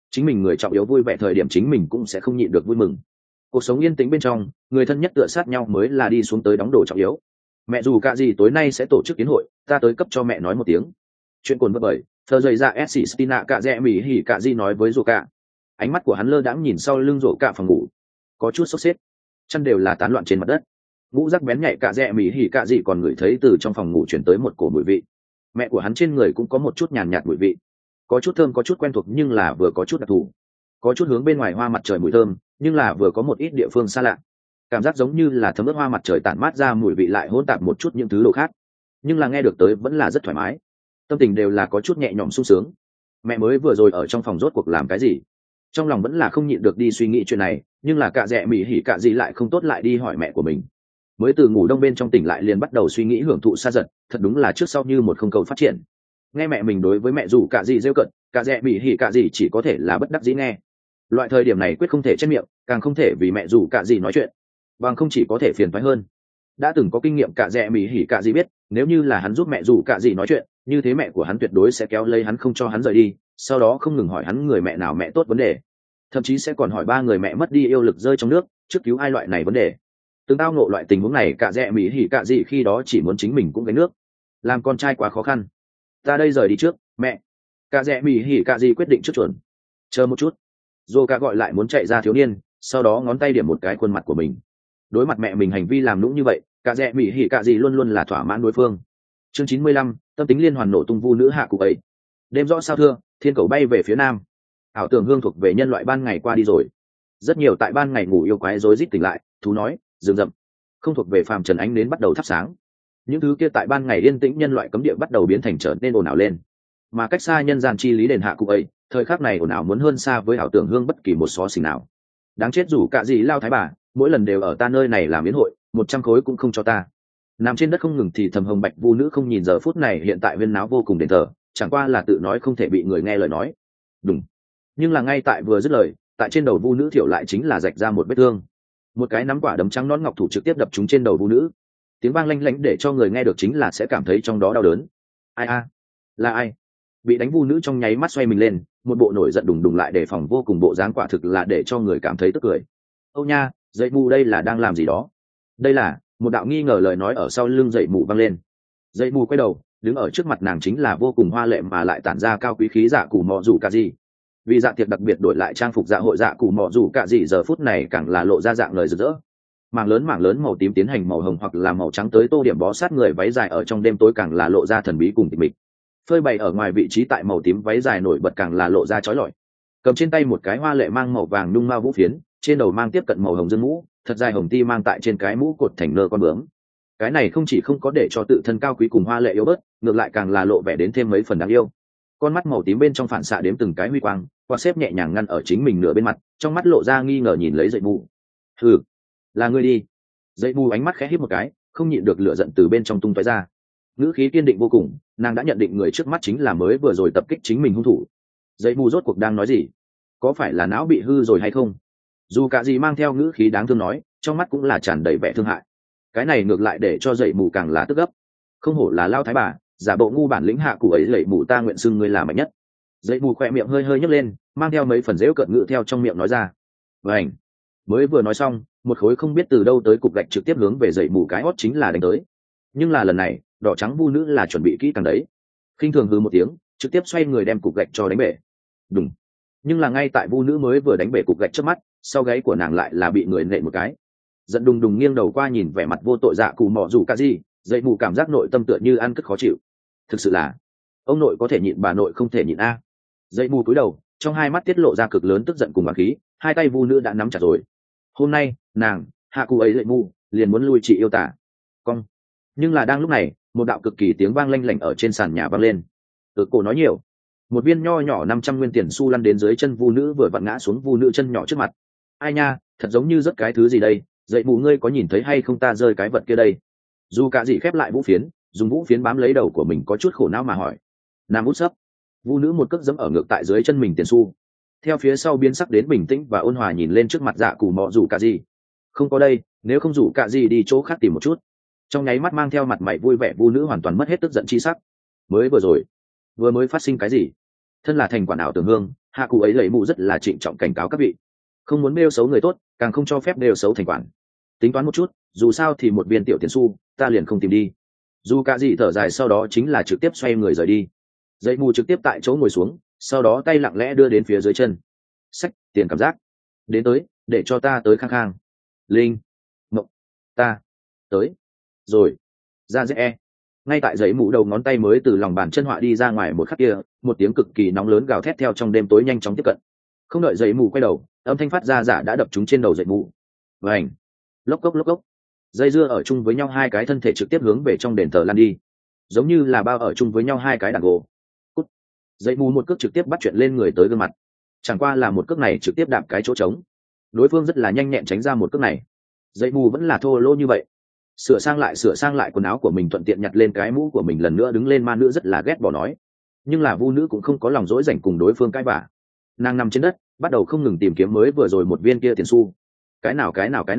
chính mình người trọng yếu vui vẻ thời điểm chính mình cũng sẽ không nhịn được vui mừng. Cuộc sống yên tĩnh bên trong, người thân nhất tựa sát nhau mới là đi xuống tới đóng đồ trọng yếu. Mẹ dù cả gì tối nay sẽ tổ chức kiến hội, ta tới cấp cho mẹ nói một tiếng. Chuyện cồn vật bởi thờ dậy ra Essie Stina cả rẽ mỉ hỉ cả gì nói với rổ cả. Ánh mắt của hắn lơ đãng nhìn sau lưng rổ cả phòng ngủ, có chút sốc xếp, chân đều là tán loạn trên mặt đất. Ngũ rắc bén nhạy cả rẽ mỉ hỉ cả gì còn ngửi thấy từ trong phòng ngủ chuyển tới một cổ mùi vị. Mẹ của hắn trên người cũng có một chút nhàn nhạt mùi vị, có chút thơm có chút quen thuộc nhưng là vừa có chút đặc thù, có chút hướng bên ngoài hoa mặt trời mùi thơm nhưng là vừa có một ít địa phương xa lạ, cảm giác giống như là thấm ướt hoa mặt trời tản mát ra mùi vị lại hỗn tạp một chút những thứ đồ khác, nhưng là nghe được tới vẫn là rất thoải mái, tâm tình đều là có chút nhẹ nhõm sung sướng. Mẹ mới vừa rồi ở trong phòng rốt cuộc làm cái gì? Trong lòng vẫn là không nhịn được đi suy nghĩ chuyện này, nhưng là cả rẽ mỉ hỉ cả gì lại không tốt lại đi hỏi mẹ của mình. Mới từ ngủ đông bên trong tỉnh lại liền bắt đầu suy nghĩ hưởng thụ xa giật, thật đúng là trước sau như một không cầu phát triển. Nghe mẹ mình đối với mẹ dù cả gì rêu cận, cả rẽ mỉ hỉ cả gì chỉ có thể là bất đắc dĩ nghe. Loại thời điểm này quyết không thể chết miệng, càng không thể vì mẹ dù cả gì nói chuyện, bằng không chỉ có thể phiền phái hơn. Đã từng có kinh nghiệm cả rẽ mỉ hỉ cả gì biết, nếu như là hắn giúp mẹ dù cả gì nói chuyện, như thế mẹ của hắn tuyệt đối sẽ kéo lấy hắn không cho hắn rời đi, sau đó không ngừng hỏi hắn người mẹ nào mẹ tốt vấn đề, thậm chí sẽ còn hỏi ba người mẹ mất đi yêu lực rơi trong nước trước cứu ai loại này vấn đề. Từng tao ngộ loại tình huống này cả rẽ mỉ hỉ cả gì khi đó chỉ muốn chính mình cũng gánh nước, làm con trai quá khó khăn. Ta đây rời đi trước mẹ. Cả rẽ mỉ hỉ cả gì quyết định trước chuẩn. Chờ một chút. Dô cả gọi lại muốn chạy ra thiếu niên, sau đó ngón tay điểm một cái khuôn mặt của mình. Đối mặt mẹ mình hành vi làm nũng như vậy, cả rẽ mỉ hỉ cả gì luôn luôn là thỏa mãn đối phương. Chương 95, tâm tính liên hoàn nổ tung vu nữ hạ cụ ấy. Đêm rõ sao thưa, thiên cầu bay về phía nam. Ảo tưởng hương thuộc về nhân loại ban ngày qua đi rồi. Rất nhiều tại ban ngày ngủ yêu quái rối rít tỉnh lại, thú nói, rừng rậm. Không thuộc về phàm trần ánh đến bắt đầu thắp sáng. Những thứ kia tại ban ngày yên tĩnh nhân loại cấm địa bắt đầu biến thành trở nên ồn ào lên. Mà cách xa nhân gian chi lý đền hạ cụ ấy, thời khắc này ồn ào muốn hơn xa với ảo tưởng hương bất kỳ một xó xỉnh nào. Đáng chết dù cả gì lao thái bà, mỗi lần đều ở ta nơi này làm yến hội, 100 khối cũng không cho ta. Nằm trên đất không ngừng thì thầm hồng bạch vu nữ không nhìn giờ phút này hiện tại huyên náo vô cùng đền thờ, chẳng qua là tự nói không thể bị người nghe lời nói. Đúng. Nhưng là ngay tại vừa dứt lời, tại trên đầu vu nữ thiểu lại chính là rạch ra một vết thương. Một cái nắm quả đấm trắng nón ngọc thủ trực tiếp đập trúng trên đầu vu nữ. Tiếng vang lanh lảnh để cho người nghe được chính là sẽ cảm thấy trong đó đau đớn. Ai a? Là ai? Bị đánh vu nữ trong nháy mắt xoay mình lên, một bộ nổi giận đùng đùng lại đề phòng vô cùng bộ dáng quả thực là để cho người cảm thấy tức cười. Âu nha, dậy mù đây là đang làm gì đó? Đây là một đạo nghi ngờ lời nói ở sau lưng dậy mù vang lên. Dậy mù quay đầu, đứng ở trước mặt nàng chính là vô cùng hoa lệ mà lại tản ra cao quý khí dạ cù mọ rủ cả gì. Vì dạ tiệc đặc biệt đổi lại trang phục dạ hội dạ cù mọ rủ cả gì giờ phút này càng là lộ ra dạng lời rực rỡ. Mảng lớn màu tím tiến hành màu hồng hoặc là màu trắng tới tô điểm bó sát người váy dài ở trong đêm tối càng là lộ ra thần bí cùng tịch mịch. Phơi bày ở ngoài vị trí tại màu tím váy dài nổi bật càng là lộ ra chói lọi. Cầm trên tay một cái hoa lệ mang màu vàng nhung mao vũ phiến, trên đầu mang tiếp cận màu hồng dương mũ, thật dài hồng ti mang tại trên cái mũ cột thành nơ con bướm. Cái này không chỉ không có để cho tự thân cao quý cùng hoa lệ yếu bớt, ngược lại càng là lộ vẻ đến thêm mấy phần đáng yêu. Con mắt màu tím bên trong phản xạ đếm từng cái huy quang, qua xếp nhẹ nhàng ngăn ở chính mình nửa bên mặt, trong mắt lộ ra nghi ngờ nhìn lấy dậy mù. Hừ, là ngươi đi. Dậy mù ánh mắt khẽ híp một cái, không nhịn được lửa giận từ bên trong tung tóe ra. Ngữ khí kiên định vô cùng, nàng đã nhận định người trước mắt chính là mới vừa rồi tập kích chính mình hung thủ. Dậy mù rốt cuộc đang nói gì? Có phải là não bị hư rồi hay không? Dù cả gì mang theo ngữ khí đáng thương nói, trong mắt cũng là tràn đầy vẻ thương hại. Cái này ngược lại để cho dậy mù càng là tức gấp. Không hổ là lao thái bà, giả bộ ngu bản lĩnh hạ cụ ấy, dậy mù ta nguyện xưng ngươi là mạnh nhất. Dậy mù khỏe miệng hơi hơi nhấc lên, mang theo mấy phần dễu cợt ngữ theo trong miệng nói ra. Vảnh. Mới vừa nói xong, một khối không biết từ đâu tới cục gạch trực tiếp hướng về dậy mù cái hót chính là đánh tới. Nhưng là lần này, đỏ trắng vu nữ là chuẩn bị kỹ càng đấy. Khinh thường hừ một tiếng, trực tiếp xoay người đem cục gạch cho đánh bể. Đúng. Nhưng là ngay tại vu nữ mới vừa đánh bể cục gạch trước mắt, sau gáy của nàng lại là bị người nện một cái. Giận đùng đùng nghiêng đầu qua nhìn vẻ mặt vô tội dạ cù mọ rủ cả gì, dậy mù cảm giác nội tâm tựa như ăn cất khó chịu. Thực sự là ông nội có thể nhịn bà nội không thể nhịn a. Dậy mù cúi đầu, trong hai mắt tiết lộ ra cực lớn tức giận cùng bá khí, hai tay vu nữ đã nắm chặt rồi. Hôm nay nàng hạ cụ ấy dậy mù liền muốn lui chị yêu tả cong. Nhưng là đang lúc này, một đạo cực kỳ tiếng vang lanh lảnh ở trên sàn nhà vang lên. Cổ nói nhiều. Một viên nho nhỏ 500 nguyên tiền xu lăn đến dưới chân vu nữ vừa vặn ngã xuống vu nữ chân nhỏ trước mặt. Ai nha, thật giống như rất cái thứ gì đây, dậy mù ngươi có nhìn thấy hay không ta rơi cái vật kia đây? Dù cả gì khép lại vũ phiến, dùng vũ phiến bám lấy đầu của mình có chút khổ não mà hỏi. Nam út sấp. Vu nữ một cước giẫm ở ngược tại dưới chân mình tiền xu. Theo phía sau biến sắc đến bình tĩnh và ôn hòa nhìn lên trước mặt dạ cù mọ rủ cả gì. Không có đây, nếu không rủ cả gì đi chỗ khác tìm một chút. Trong nháy mắt mang theo mặt mày vui vẻ vu nữ hoàn toàn mất hết tức giận chi sắc. Mới vừa rồi, vừa mới phát sinh cái gì? Thân là thành quản ảo tưởng hương, hạ cụ ấy lẩy mụ rất là trịnh trọng cảnh cáo các vị, không muốn bêu xấu người tốt, càng không cho phép bêu xấu thành quản. Tính toán một chút, dù sao thì một viên tiểu tiền xu ta liền không tìm đi. Dù cả gì thở dài, sau đó chính là trực tiếp xoay người rời đi. Dậy mù trực tiếp tại chỗ ngồi xuống, sau đó tay lặng lẽ đưa đến phía dưới chân. Xách tiền cảm giác đến tới, để cho ta tới khang khang. Linh mộng ta tới rồi. Ra dễ. Ngay tại giấy mũ đầu ngón tay mới từ lòng bàn chân họa đi ra ngoài một khắc kia, một tiếng cực kỳ nóng lớn gào thét theo trong đêm tối nhanh chóng tiếp cận. Không đợi giấy mũ quay đầu, âm thanh phát ra giả đã đập trúng trên đầu giấy mũ. Vành lốc cốc lốc cốc, dây dưa ở chung với nhau hai cái thân thể trực tiếp hướng về trong đền thờ lan đi, giống như là bao ở chung với nhau hai cái đàn gỗ. Cút. Giấy mũ một cước trực tiếp bắt chuyện lên người tới gương mặt, chẳng qua là một cước này trực tiếp đạp cái chỗ trống, đối phương rất là nhanh nhẹn tránh ra một cước này. Giấy mũ vẫn là thô lỗ như vậy, sửa sang lại quần áo của mình, thuận tiện nhặt lên cái mũ của mình lần nữa đứng lên. Ma nữ rất là ghét bỏ nói, nhưng là vu nữ cũng không có lòng dỗi dành cùng đối phương cãi vả. Nàng nằm trên đất bắt đầu không ngừng tìm kiếm mới vừa rồi một viên kia tiền xu. Cái nào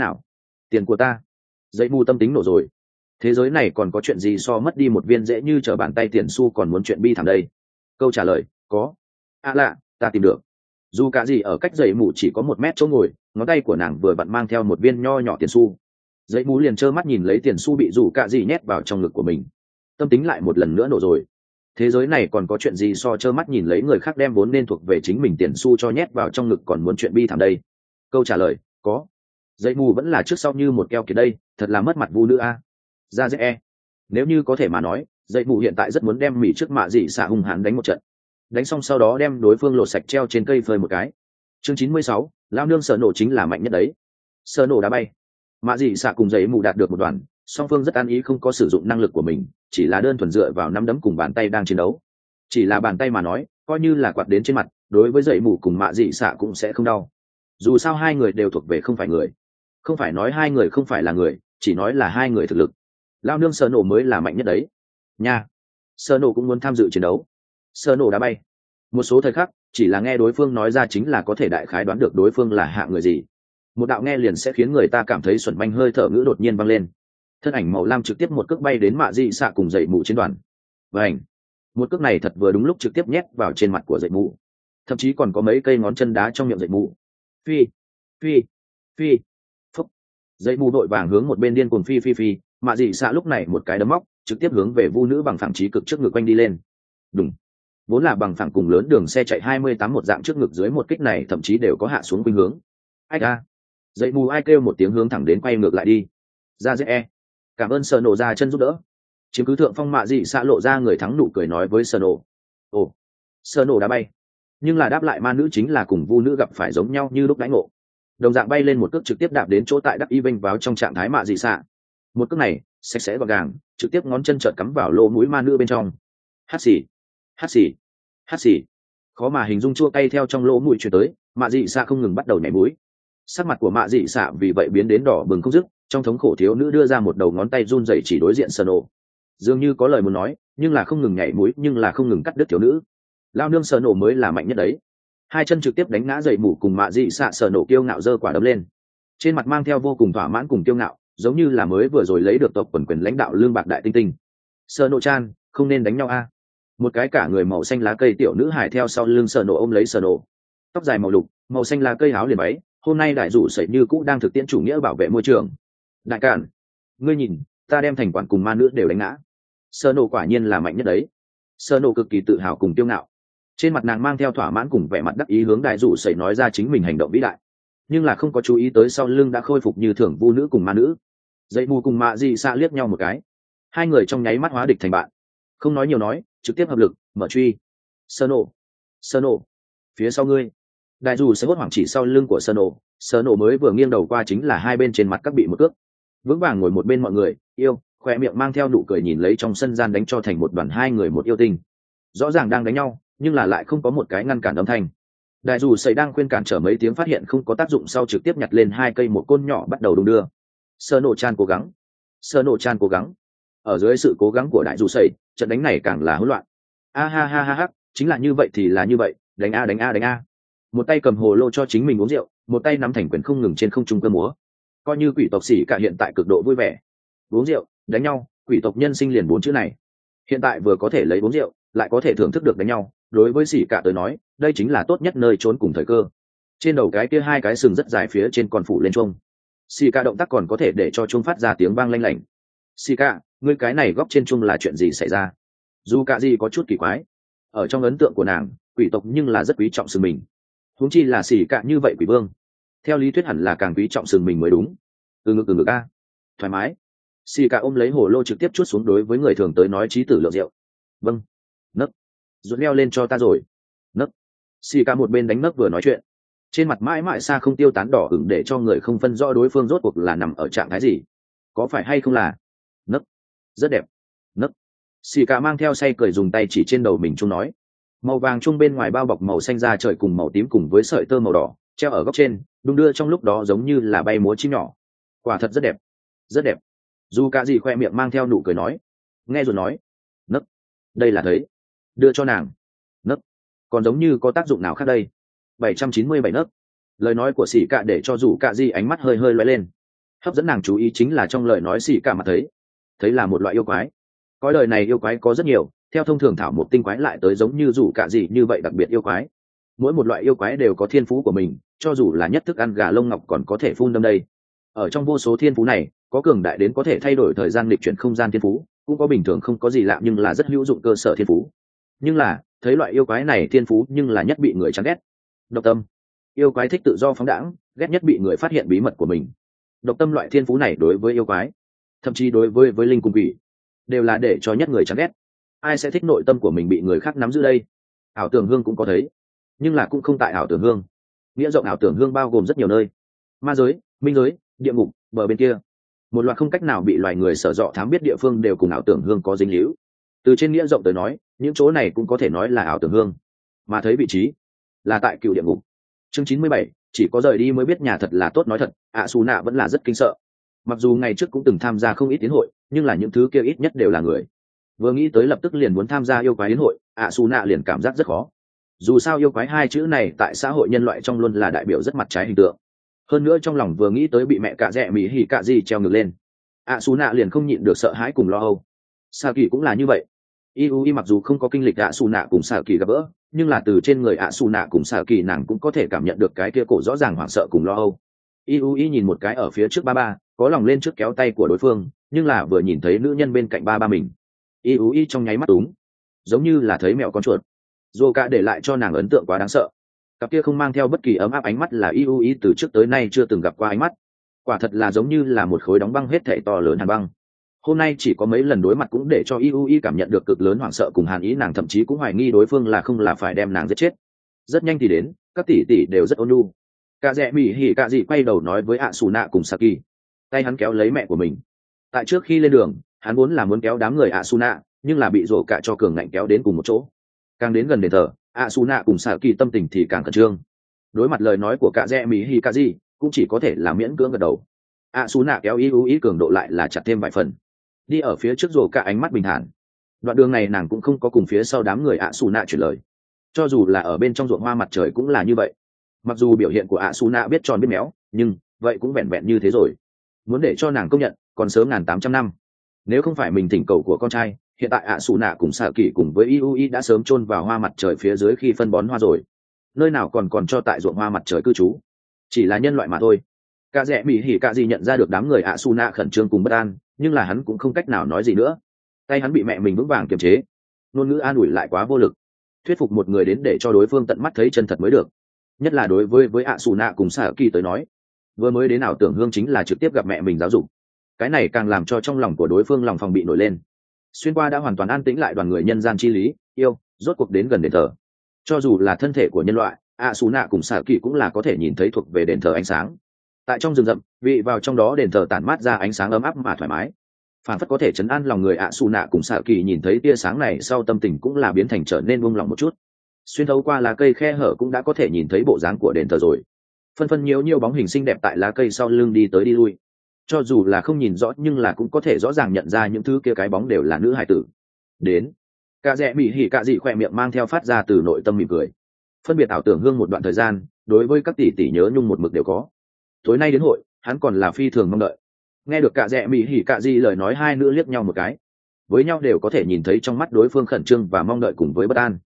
tiền của ta. Dậy mù tâm tính nổ rồi, thế giới này còn có chuyện gì so mất đi một viên dễ như trở bàn tay tiền xu còn muốn chuyện bi thảm đây. Câu trả lời có. Lạ, ta tìm được. Dù cả gì ở cách dậy mù chỉ có 1 mét chỗ ngồi, ngón tay của nàng vừa vặn mang theo một viên nho nhỏ tiền xu. Dậy mù liền trơ mắt nhìn lấy tiền xu bị dù cả gì nhét vào trong ngực của mình, tâm tính lại một lần nữa nổ rồi. Thế giới này còn có chuyện gì so trơ mắt nhìn lấy người khác đem vốn nên thuộc về chính mình tiền xu cho nhét vào trong ngực còn muốn chuyện bi thảm đây. Câu trả lời có. Dậy mù vẫn là trước sau như một keo kiệt đây, thật là mất mặt vu nữ a. Ra dễ. Nếu như có thể mà nói, dậy mù hiện tại rất muốn đem mỉ trước mạ dị xả hung hãn đánh một trận, đánh xong sau đó đem đối phương lột sạch treo trên cây phơi một cái. Chương 96, lao nương sợ nổ chính là mạnh nhất đấy. Sợ nổ đá bay. Mạ dị xạ cùng giấy mù đạt được một đoàn, song phương rất an ý, không có sử dụng năng lực của mình, chỉ là đơn thuần dựa vào nắm đấm cùng bàn tay đang chiến đấu. Chỉ là bàn tay mà nói, coi như là quạt đến trên mặt, đối với giấy mù cùng mạ dị xạ cũng sẽ không đau. Dù sao hai người đều thuộc về không phải người, không phải nói hai người không phải là người, chỉ nói là hai người thực lực. Lao nương sơ nổ mới là mạnh nhất đấy nha. Sơ nổ cũng muốn tham dự chiến đấu. Sơ nổ đá bay. Một số thời khắc chỉ là nghe đối phương nói ra chính là có thể đại khái đoán được đối phương là hạng người gì. Một đạo nghe liền sẽ khiến người ta cảm thấy xuẩn manh hơi thở ngữ đột nhiên vang lên, thân ảnh màu lam trực tiếp một cước bay đến mạ dị xạ cùng dậy mù trên đoàn. Và ảnh một cước này thật vừa đúng lúc trực tiếp nhét vào trên mặt của dậy mù, thậm chí còn có mấy cây ngón chân đá trong miệng dậy mù. Phi phi phi phúc. Dậy mù đội vàng hướng một bên điên cuồng phi phi phi. Mạ dị xạ lúc này một cái đấm móc trực tiếp hướng về vu nữ bằng phẳng trí cực trước ngực quanh đi lên. Đúng, vốn là bằng phẳng cùng lớn đường xe chạy 28 một dạng trước ngực dưới một kích này thậm chí đều có hạ xuống khuynh hướng. Ách a. Dậy mù ai kêu một tiếng hướng thẳng đến quay ngược lại đi. Ra dễ. Cảm ơn Sở nổ ra chân giúp đỡ. Chiếm cứ thượng phong mạ dị xạ lộ ra người thắng nụ cười nói với Sở nổ. Ồ. Sở nổ đã bay, nhưng là đáp lại ma nữ chính là cùng vu nữ gặp phải giống nhau như lúc đánh ngộ, đồng dạng bay lên một cước trực tiếp đạp đến chỗ tại đắc y vinh vào trong trạng thái mạ dị xạ. Một cước này sạch sẽ gọn gàng, trực tiếp ngón chân trợn cắm vào lỗ mũi ma nữ bên trong. Hát xì hát xì hát xì, khó mà hình dung chua cay theo trong lỗ mũi truyền tới. Mạ dị xạ không ngừng bắt đầu nhảy mũi, sắc mặt của mạ dị xạ vì vậy biến đến đỏ bừng không dứt. Trong thống khổ thiếu nữ đưa ra một đầu ngón tay run rẩy chỉ đối diện Sở nổ, dường như có lời muốn nói nhưng là không ngừng nhảy mũi, nhưng là không ngừng cắt đứt thiếu nữ. Lao nương Sở nổ mới là mạnh nhất đấy. Hai chân trực tiếp đánh ngã dậy mù cùng mạ dị xạ. Sở nổ kiêu ngạo giơ quả đấm lên, trên mặt mang theo vô cùng thỏa mãn cùng kiêu ngạo, giống như là mới vừa rồi lấy được tộc quần quyền lãnh đạo lương bạc đại tinh tinh. Sở nổ chan, không nên đánh nhau a. Một cái cả người màu xanh lá cây tiểu nữ hải theo sau lưng Sở nổ ôm lấy Sở nổ, tóc dài màu lục, màu xanh lá cây áo liền váy. Hôm nay đại rủ sẩy như cũ đang thực tiễn chủ nghĩa bảo vệ môi trường. Đại cản, ngươi nhìn, ta đem thành quản cùng ma nữ đều đánh ngã. Sở nổ quả nhiên là mạnh nhất đấy. Sở nổ cực kỳ tự hào cùng kiêu ngạo, trên mặt nàng mang theo thỏa mãn cùng vẻ mặt đắc ý hướng đại rủ sẩy nói ra chính mình hành động vĩ đại, nhưng là không có chú ý tới sau lưng đã khôi phục như thường vu nữ cùng ma nữ. Dậy mù cùng mạ dị xạ liếc nhau một cái, hai người trong nháy mắt hóa địch thành bạn, không nói nhiều nói, trực tiếp hợp lực mở truy. Sở nổ phía sau ngươi. Đại dù sẽ hốt hoảng chỉ sau lưng của Sở nổ mới vừa nghiêng đầu qua chính là hai bên trên mặt các bị một cước. Vững vàng ngồi một bên mọi người yêu, khoe miệng mang theo nụ cười nhìn lấy trong sân gian đánh cho thành một đoàn hai người một yêu tinh. Rõ ràng đang đánh nhau nhưng là lại không có một cái ngăn cản âm thanh. Đại dù sẩy đang khuyên cản trở mấy tiếng phát hiện không có tác dụng sau trực tiếp nhặt lên hai cây một côn nhỏ bắt đầu đung đưa. Sở nổ chan cố gắng. Ở dưới sự cố gắng của đại dù sẩy, trận đánh này càng là hỗn loạn. A ha ha ha ha, chính là như vậy thì là như vậy, đánh a. Một tay cầm hồ lô cho chính mình uống rượu, một tay nắm thành quyền không ngừng trên không trung cơ múa, coi như quỷ tộc xỉ cả hiện tại cực độ vui vẻ. Uống rượu đánh nhau, quỷ tộc nhân sinh liền 4 chữ này. Hiện tại vừa có thể lấy uống rượu lại có thể thưởng thức được đánh nhau, đối với xỉ cả tới nói đây chính là tốt nhất nơi trốn cùng thời cơ. Trên đầu cái kia hai cái sừng rất dài phía trên còn phủ lên chuông. Xỉ cả động tác còn có thể để cho chuông phát ra tiếng vang lanh lảnh. Xỉ cả, ngươi cái này góc trên chuông là chuyện gì xảy ra? Dù cả gì có chút kỳ quái. Ở trong ấn tượng của nàng, quỷ tộc nhưng là rất quý trọng sừng mình, huống chi là xỉ cả như vậy quỷ vương, theo lý thuyết hẳn là càng quý trọng sừng mình mới đúng. Từ ngực a, thoải mái. Xỉ cả ôm lấy hồ lô trực tiếp chuốt xuống, đối với người thường tới nói chí tử lượng rượu. Vâng. Nấc. Rút leo lên cho ta rồi. Nấc. Xỉ cả một bên đánh nấc vừa nói chuyện, trên mặt mãi mãi xa không tiêu tán đỏ ửng để cho người không phân rõ đối phương rốt cuộc là nằm ở trạng thái gì, có phải hay không là nấc. Rất đẹp. Nấc. Xỉ cả mang theo say cười dùng tay chỉ trên đầu mình chung nói. Màu vàng chung bên ngoài bao bọc màu xanh da trời cùng màu tím cùng với sợi tơ màu đỏ treo ở góc trên, đung đưa trong lúc đó giống như là bay múa chim nhỏ. Quả thật rất đẹp. Rất đẹp. Dù cả gì khoe miệng mang theo nụ cười nói. Nghe rồi nói. Nấc. Đây là thấy. Đưa cho nàng. Nấc. Còn giống như có tác dụng nào khác đây? 797 nấc. Lời nói của xỉ cả để cho dù cả gì ánh mắt hơi hơi lóe lên. Hấp dẫn nàng chú ý chính là trong lời nói xỉ cả mà thấy là một loại yêu quái. Cõi đời này yêu quái có rất nhiều, theo thông thường thảo một tinh quái lại tới giống như dù cả gì như vậy đặc biệt yêu quái. Mỗi một loại yêu quái đều có thiên phú của mình, cho dù là nhất thức ăn gà lông ngọc còn có thể phun đâm đây. Ở trong vô số thiên phú này, có cường đại đến có thể thay đổi thời gian lịch chuyển không gian thiên phú, cũng có bình thường không có gì lạ nhưng là rất hữu dụng cơ sở thiên phú. Nhưng là thấy loại yêu quái này thiên phú nhưng là nhất bị người chán ghét. Độc tâm. Yêu quái thích tự do phóng đãng, ghét nhất bị người phát hiện bí mật của mình. Độc tâm loại thiên phú này đối với yêu quái, thậm chí đối với linh cùng quỷ, đều là để cho nhất người chán ghét. Ai sẽ thích nội tâm của mình bị người khác nắm giữ đây? Ảo tưởng hương cũng có thấy, nhưng là cũng không tại ảo tưởng hương. Nghĩa rộng ảo tưởng hương bao gồm rất nhiều nơi: ma giới, minh giới, địa ngục, bờ bên kia, một loạt không cách nào bị loài người sở dọ thám biết địa phương đều cùng ảo tưởng hương có dính líu. Từ trên nghĩa rộng tới nói, những chỗ này cũng có thể nói là ảo tưởng hương, mà thấy vị trí là tại cựu địa ngục. Chương 97, chỉ có rời đi mới biết nhà thật là tốt. Nói thật, Xù Nạ vẫn là rất kinh sợ. Mặc dù ngày trước cũng từng tham gia không ít tiến hội, nhưng là những thứ kia ít nhất đều là người. Vừa nghĩ tới lập tức liền muốn tham gia yêu quái yến hội, Xù Nạ liền cảm giác rất khó. Dù sao yêu quái hai chữ này tại xã hội nhân loại trong luôn là đại biểu rất mặt trái hình tượng. Hơn nữa trong lòng vừa nghĩ tới bị mẹ cạ rẽ mỹ hỉ cạ gì treo ngược lên, Xù Nạ liền không nhịn được sợ hãi cùng lo âu. Sa Kỳ cũng là như vậy. Iui mặc dù không có kinh lịch Xù Nạ cùng Sa Kỳ gặp gỡ, nhưng là từ trên người Xù Nạ cùng Sa Kỳ nàng cũng có thể cảm nhận được cái kia cổ rõ ràng hoảng sợ cùng lo âu. Iui nhìn một cái ở phía trước ba có lòng lên trước kéo tay của đối phương, nhưng là vừa nhìn thấy nữ nhân bên cạnh ba mình, Iui trong nháy mắt đúng, giống như là thấy mẹo con chuột. Dù cả để lại cho nàng ấn tượng quá đáng sợ. Cặp kia không mang theo bất kỳ ấm áp ánh mắt là Iui từ trước tới nay chưa từng gặp qua ánh mắt. Quả thật là giống như là một khối đóng băng hết thảy to lớn hàn băng. Hôm nay chỉ có mấy lần đối mặt cũng để cho Iui cảm nhận được cực lớn hoảng sợ cùng hàn ý, nàng thậm chí cũng hoài nghi đối phương là không là phải đem nàng giết chết. Rất nhanh thì đến, các tỷ tỷ đều rất ôn nhu. Cả rẽ mỹ hỉ cả gì quay đầu nói với Xù Nạ cùng Saki, tay hắn kéo lấy mẹ của mình. Tại trước khi lên đường, hắn vốn là muốn kéo đám người Xù Nạ, nhưng là bị rổ cả cho cường ngạnh kéo đến cùng một chỗ. Càng đến gần đền thờ, Xù Nạ cùng Saki tâm tình thì càng khẩn trương. Đối mặt lời nói của cả rẽ mỹ hỉ cả gì, cũng chỉ có thể là miễn cưỡng gật đầu. Xù Nạ kéo Iui cường độ lại là chặt thêm vài phần. Đi ở phía trước rổ cả ánh mắt bình thản. Đoạn đường này nàng cũng không có cùng phía sau đám người Xù Nạ chuyển lời. Cho dù là ở bên trong ruộng hoa mặt trời cũng là như vậy. Mặc dù biểu hiện của Xù Nạ biết tròn biết méo, nhưng vậy cũng vẹn vẹn như thế rồi. Muốn để cho nàng công nhận còn sớm 1800 năm. Nếu không phải mình thỉnh cầu của con trai, hiện tại Xù Nạ cùng Sạ Kỳ cùng với Iui đã sớm chôn vào hoa mặt trời phía dưới khi phân bón hoa rồi. Nơi nào còn cho tại ruộng hoa mặt trời cư trú. Chỉ là nhân loại mà thôi. Cả rẽ mỹ hỉ cả gì nhận ra được đám người Xù Nạ khẩn trương cùng bất an, nhưng là hắn cũng không cách nào nói gì nữa. Tay hắn bị mẹ mình vững vàng kiềm chế. Ngôn ngữ an ủi lại quá vô lực. Thuyết phục một người đến để cho đối phương tận mắt thấy chân thật mới được. Nhất là đối với Xù Nạ cùng Sạ Kỳ tới nói, vừa mới đến ảo tưởng hương chính là trực tiếp gặp mẹ mình giáo dục. Cái này càng làm cho trong lòng của đối phương lòng phòng bị nổi lên. Xuyên qua đã hoàn toàn an tĩnh lại đoàn người nhân gian chi lý yêu, rốt cuộc đến gần đền thờ. Cho dù là thân thể của nhân loại, Xù Nạ cùng Sạ Kỳ cũng là có thể nhìn thấy thuộc về đền thờ ánh sáng. Tại trong rừng rậm, vị vào trong đó đền thờ tản mát ra ánh sáng ấm áp mà thoải mái, phản phất có thể chấn an lòng người. Xù Nạ cùng Sạ Kỳ nhìn thấy tia sáng này sau tâm tình cũng là biến thành trở nên buông lòng một chút. Xuyên thấu qua lá cây khe hở cũng đã có thể nhìn thấy bộ dáng của đền thờ rồi. Phân nhiều bóng hình xinh đẹp tại lá cây sau lưng đi tới đi lui. Cho dù là không nhìn rõ nhưng là cũng có thể rõ ràng nhận ra những thứ kia cái bóng đều là nữ hải tử. Đến, cả rẽ mỹ hỉ cả gì khỏe miệng mang theo phát ra từ nội tâm mỉm cười. Phân biệt ảo tưởng hương một đoạn thời gian, đối với các tỷ tỷ nhớ nhung một mực đều có. Tối nay đến hội, hắn còn là phi thường mong đợi. Nghe được cả rẽ mỹ hỉ cả gì lời nói, hai nữ liếc nhau một cái, với nhau đều có thể nhìn thấy trong mắt đối phương khẩn trương và mong đợi cùng với bất an.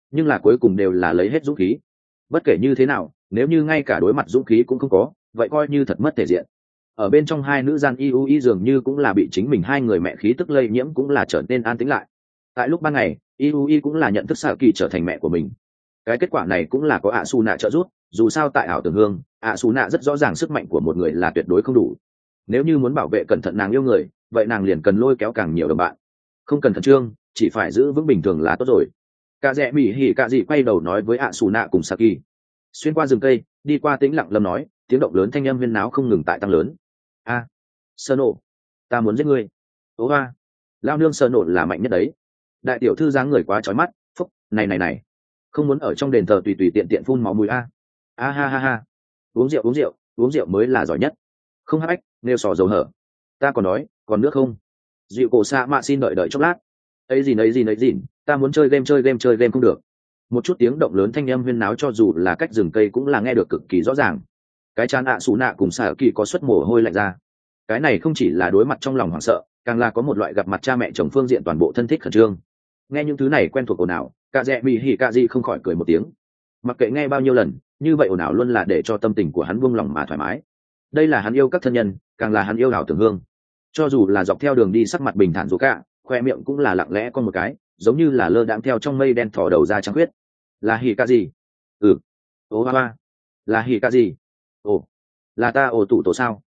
nhưng là cuối cùng đều là lấy hết dũng khí. Bất kể như thế nào, nếu như ngay cả đối mặt dũng khí cũng không có, vậy coi như thật mất thể diện. Ở bên trong hai nữ gian Iui dường như cũng là bị chính mình hai người mẹ khí tức lây nhiễm, cũng là trở nên an tĩnh lại. Tại lúc ban ngày, Iui cũng là nhận thức Saki trở thành mẹ của mình. Cái kết quả này cũng là có Asuna trợ giúp, dù sao tại ảo tưởng hương, Asuna rất rõ ràng sức mạnh của một người là tuyệt đối không đủ. Nếu như muốn bảo vệ cẩn thận nàng yêu người, vậy nàng liền cần lôi kéo càng nhiều đồng bạn. Không cần khẩn trương, chỉ phải giữ vững bình thường là tốt rồi. Cả rẽ mỉ hỉ cả gì quay đầu nói với Asuna cùng Saki. Xuyên qua rừng cây, đi qua tĩnh lặng lâm nói, tiếng động lớn thanh âm huyên náo không ngừng tại tăng lớn. A, sơ nổ, ta muốn giết ngươi. Ố hoa, lao nương sơ nổ là mạnh nhất đấy. Đại tiểu thư dáng người quá chói mắt, phúc, này, không muốn ở trong đền thờ tùy tùy tiện tiện phun máu mùi a ha ha ha, uống rượu mới là giỏi nhất. Không hắc ách, nêu sò dầu hở. Ta còn nói, còn nước không? Dịu cổ xạ mạ xin đợi chốc lát. Ấy gì, ta muốn chơi game không được. Một chút tiếng động lớn thanh âm huyên náo cho dù là cách rừng cây cũng là nghe được cực kỳ rõ ràng. Cái chán xù nạ cùng xả kỳ có suất mồ hôi lạnh ra. Cái này không chỉ là đối mặt trong lòng hoảng sợ, càng là có một loại gặp mặt cha mẹ chồng phương diện toàn bộ thân thích khẩn trương. Nghe những thứ này quen thuộc ồn ào, cả dẹ bị hỉ cả gì không khỏi cười một tiếng. Mặc kệ nghe bao nhiêu lần, như vậy ồn ào luôn là để cho tâm tình của hắn buông lòng mà thoải mái. Đây là hắn yêu các thân nhân, càng là hắn yêu ảo tưởng hương. Cho dù là dọc theo đường đi sắc mặt bình thản dù cả, khoe miệng cũng là lặng lẽ con một cái, giống như là lơ đãng theo trong mây đen thò đầu ra trắng huyết. Là hỉ cả gì? Ô ba, là hỉ cả gì? Ồ, là ta ồ tủ tổ sao?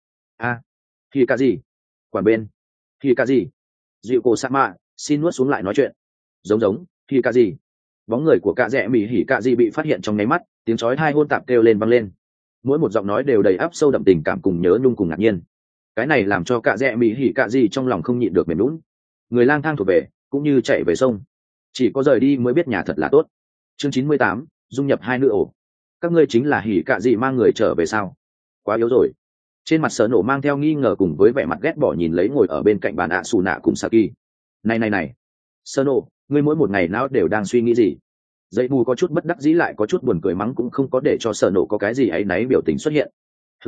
Hỉ cả gì? Quản bên. Hỉ cả gì? Dịu cổ sa mạ, xin nuốt xuống lại nói chuyện. Giống, hỉ cả gì? Bóng người của cạ rẽ mỉ hỉ cạ gì bị phát hiện trong nháy mắt, tiếng chói tai hôn tạp kêu lên vang lên. Mỗi một giọng nói đều đầy áp sâu đậm tình cảm cùng nhớ nhung cùng ngạc nhiên. Cái này làm cho cạ rẽ mỉ hỉ cạ gì trong lòng không nhịn được mềm nhũn. Người lang thang thuộc về, cũng như chạy về sông. Chỉ có rời đi mới biết nhà thật là tốt. Chương 98, dung nhập hai nữ ổ. Các ngươi chính là hỉ cạ gì mang người trở về sao? Quá yếu rồi. Trên mặt Sở Nổ mang theo nghi ngờ cùng với vẻ mặt ghét bỏ nhìn lấy ngồi ở bên cạnh bàn xù nạ cùng Saki. Này, Sở Nổ, ngươi mỗi một ngày não đều đang suy nghĩ gì? Dậy bù có chút bất đắc dĩ lại có chút buồn cười mắng cũng không có để cho Sở Nổ có cái gì ấy náy biểu tình xuất hiện.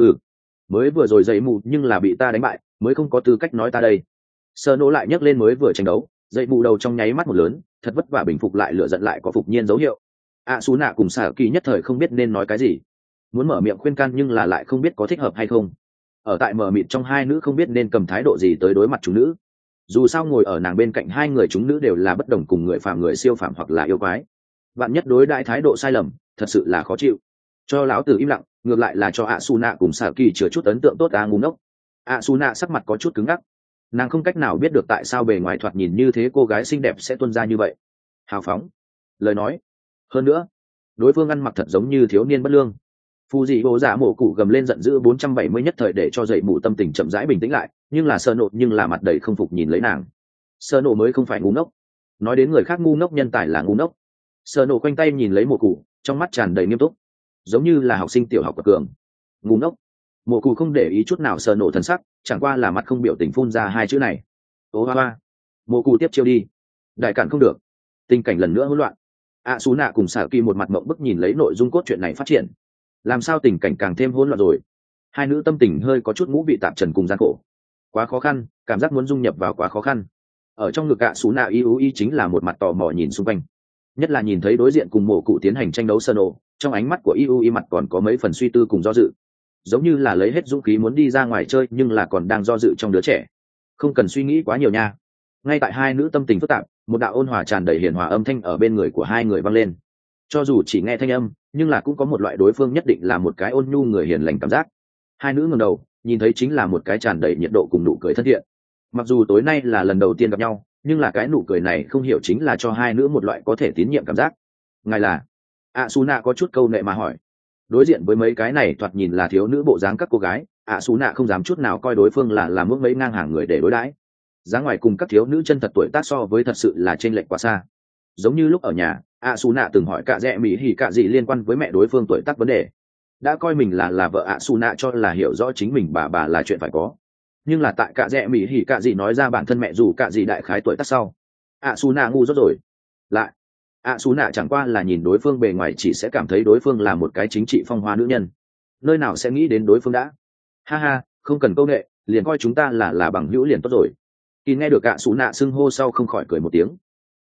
Mới vừa rồi dậy mù nhưng là bị ta đánh bại, mới không có tư cách nói ta đây. Sở Nổ lại nhắc lên mới vừa tranh đấu, dậy bù đầu trong nháy mắt một lớn, thật vất vả bình phục lại lửa giận lại có phục nhiên dấu hiệu. Xú nạ cùng Saki nhất thời không biết nên nói cái gì, muốn mở miệng khuyên can nhưng là lại không biết có thích hợp hay không. Ở tại mờ mịt trong hai nữ không biết nên cầm thái độ gì tới đối mặt chúng nữ. Dù sao ngồi ở nàng bên cạnh hai người chúng nữ đều là bất đồng cùng người phàm người siêu phàm hoặc là yêu quái. Bạn nhất đối đãi thái độ sai lầm, thật sự là khó chịu. Cho lão tử im lặng, ngược lại là cho Asuna cùng Saki chứa chút ấn tượng tốt ngu ngốc. Asuna sắc mặt có chút cứng ngắc. Nàng không cách nào biết được tại sao bề ngoài thoạt nhìn như thế cô gái xinh đẹp sẽ tuôn ra như vậy. Hào phóng, lời nói. Hơn nữa, đối phương ăn mặc thật giống như thiếu niên bất lương. Phù dị bố giả mổ cụ gầm lên giận dữ 470 nhất thời để cho dậy mụ tâm tình chậm rãi bình tĩnh lại, nhưng là Sơ Nộ nhưng là mặt đầy không phục nhìn lấy nàng. Sơ Nộ mới không phải ngu ngốc. Nói đến người khác ngu ngốc nhân tài là ngu ngốc. Sơ Nộ quanh tay nhìn lấy mổ cụ, trong mắt tràn đầy nghiêm túc, giống như là học sinh tiểu học bậc cường. Ngu ngốc. Mổ cụ không để ý chút nào Sơ Nộ thần sắc, chẳng qua là mặt không biểu tình phun ra hai chữ này. Ô hoa hoa. Mổ cụ tiếp chiêu đi. Đại cản không được. Tình cảnh lần nữa hỗn loạn. Xú nạ cùng Saki một mặt mộng bức nhìn lấy nội dung cốt truyện này phát triển. Làm sao tình cảnh càng thêm hỗn loạn rồi. Hai nữ tâm tình hơi có chút ngũ vị tạp trần cùng gian khổ. Quá khó khăn, cảm giác muốn dung nhập vào quá khó khăn. Ở trong ngực Xú nạ Iui chính là một mặt tò mò nhìn xung quanh, nhất là nhìn thấy đối diện cùng mổ cụ tiến hành tranh đấu Sơ Nổ, trong ánh mắt của Iui mặt còn có mấy phần suy tư cùng do dự, giống như là lấy hết dũng khí muốn đi ra ngoài chơi nhưng là còn đang do dự trong đứa trẻ. Không cần suy nghĩ quá nhiều nha. Ngay tại hai nữ tâm tình phức tạp, một đạo ôn hòa tràn đầy hiền hòa âm thanh ở bên người của hai người vang lên. Cho dù chỉ nghe thanh âm, nhưng là cũng có một loại đối phương nhất định là một cái ôn nhu người hiền lành cảm giác. Hai nữ ngẩng đầu, nhìn thấy chính là một cái tràn đầy nhiệt độ cùng nụ cười thân thiện. Mặc dù tối nay là lần đầu tiên gặp nhau, nhưng là cái nụ cười này không hiểu chính là cho hai nữ một loại có thể tín nhiệm cảm giác. Ngài là? Asuna có chút câu nệ mà hỏi. Đối diện với mấy cái này thoạt nhìn là thiếu nữ bộ dáng các cô gái, Asuna không dám chút nào coi đối phương là làm mức mấy ngang hàng người để đối đãi. Dáng ngoài cùng các thiếu nữ chân thật tuổi tác so với thật sự là chênh lệch quá xa. Giống như lúc ở nhà, Asuna từng hỏi cạ rẽ mỹ hỉ cạ gì liên quan với mẹ đối phương tuổi tác vấn đề. Đã coi mình là vợ Asuna cho là hiểu rõ chính mình bà là chuyện phải có. Nhưng là tại cạ rẽ mỹ hỉ cạ gì nói ra bản thân mẹ dù cạ gì đại khái tuổi tác sau, Asuna ngu dốt rồi. Lại, Asuna chẳng qua là nhìn đối phương bề ngoài chỉ sẽ cảm thấy đối phương là một cái chính trị phong hoa nữ nhân. Nơi nào sẽ nghĩ đến đối phương đã. Ha ha, không cần câu nệ, liền coi chúng ta là bằng hữu liền tốt rồi. Khi nghe được Asuna xưng hô sau không khỏi cười một tiếng.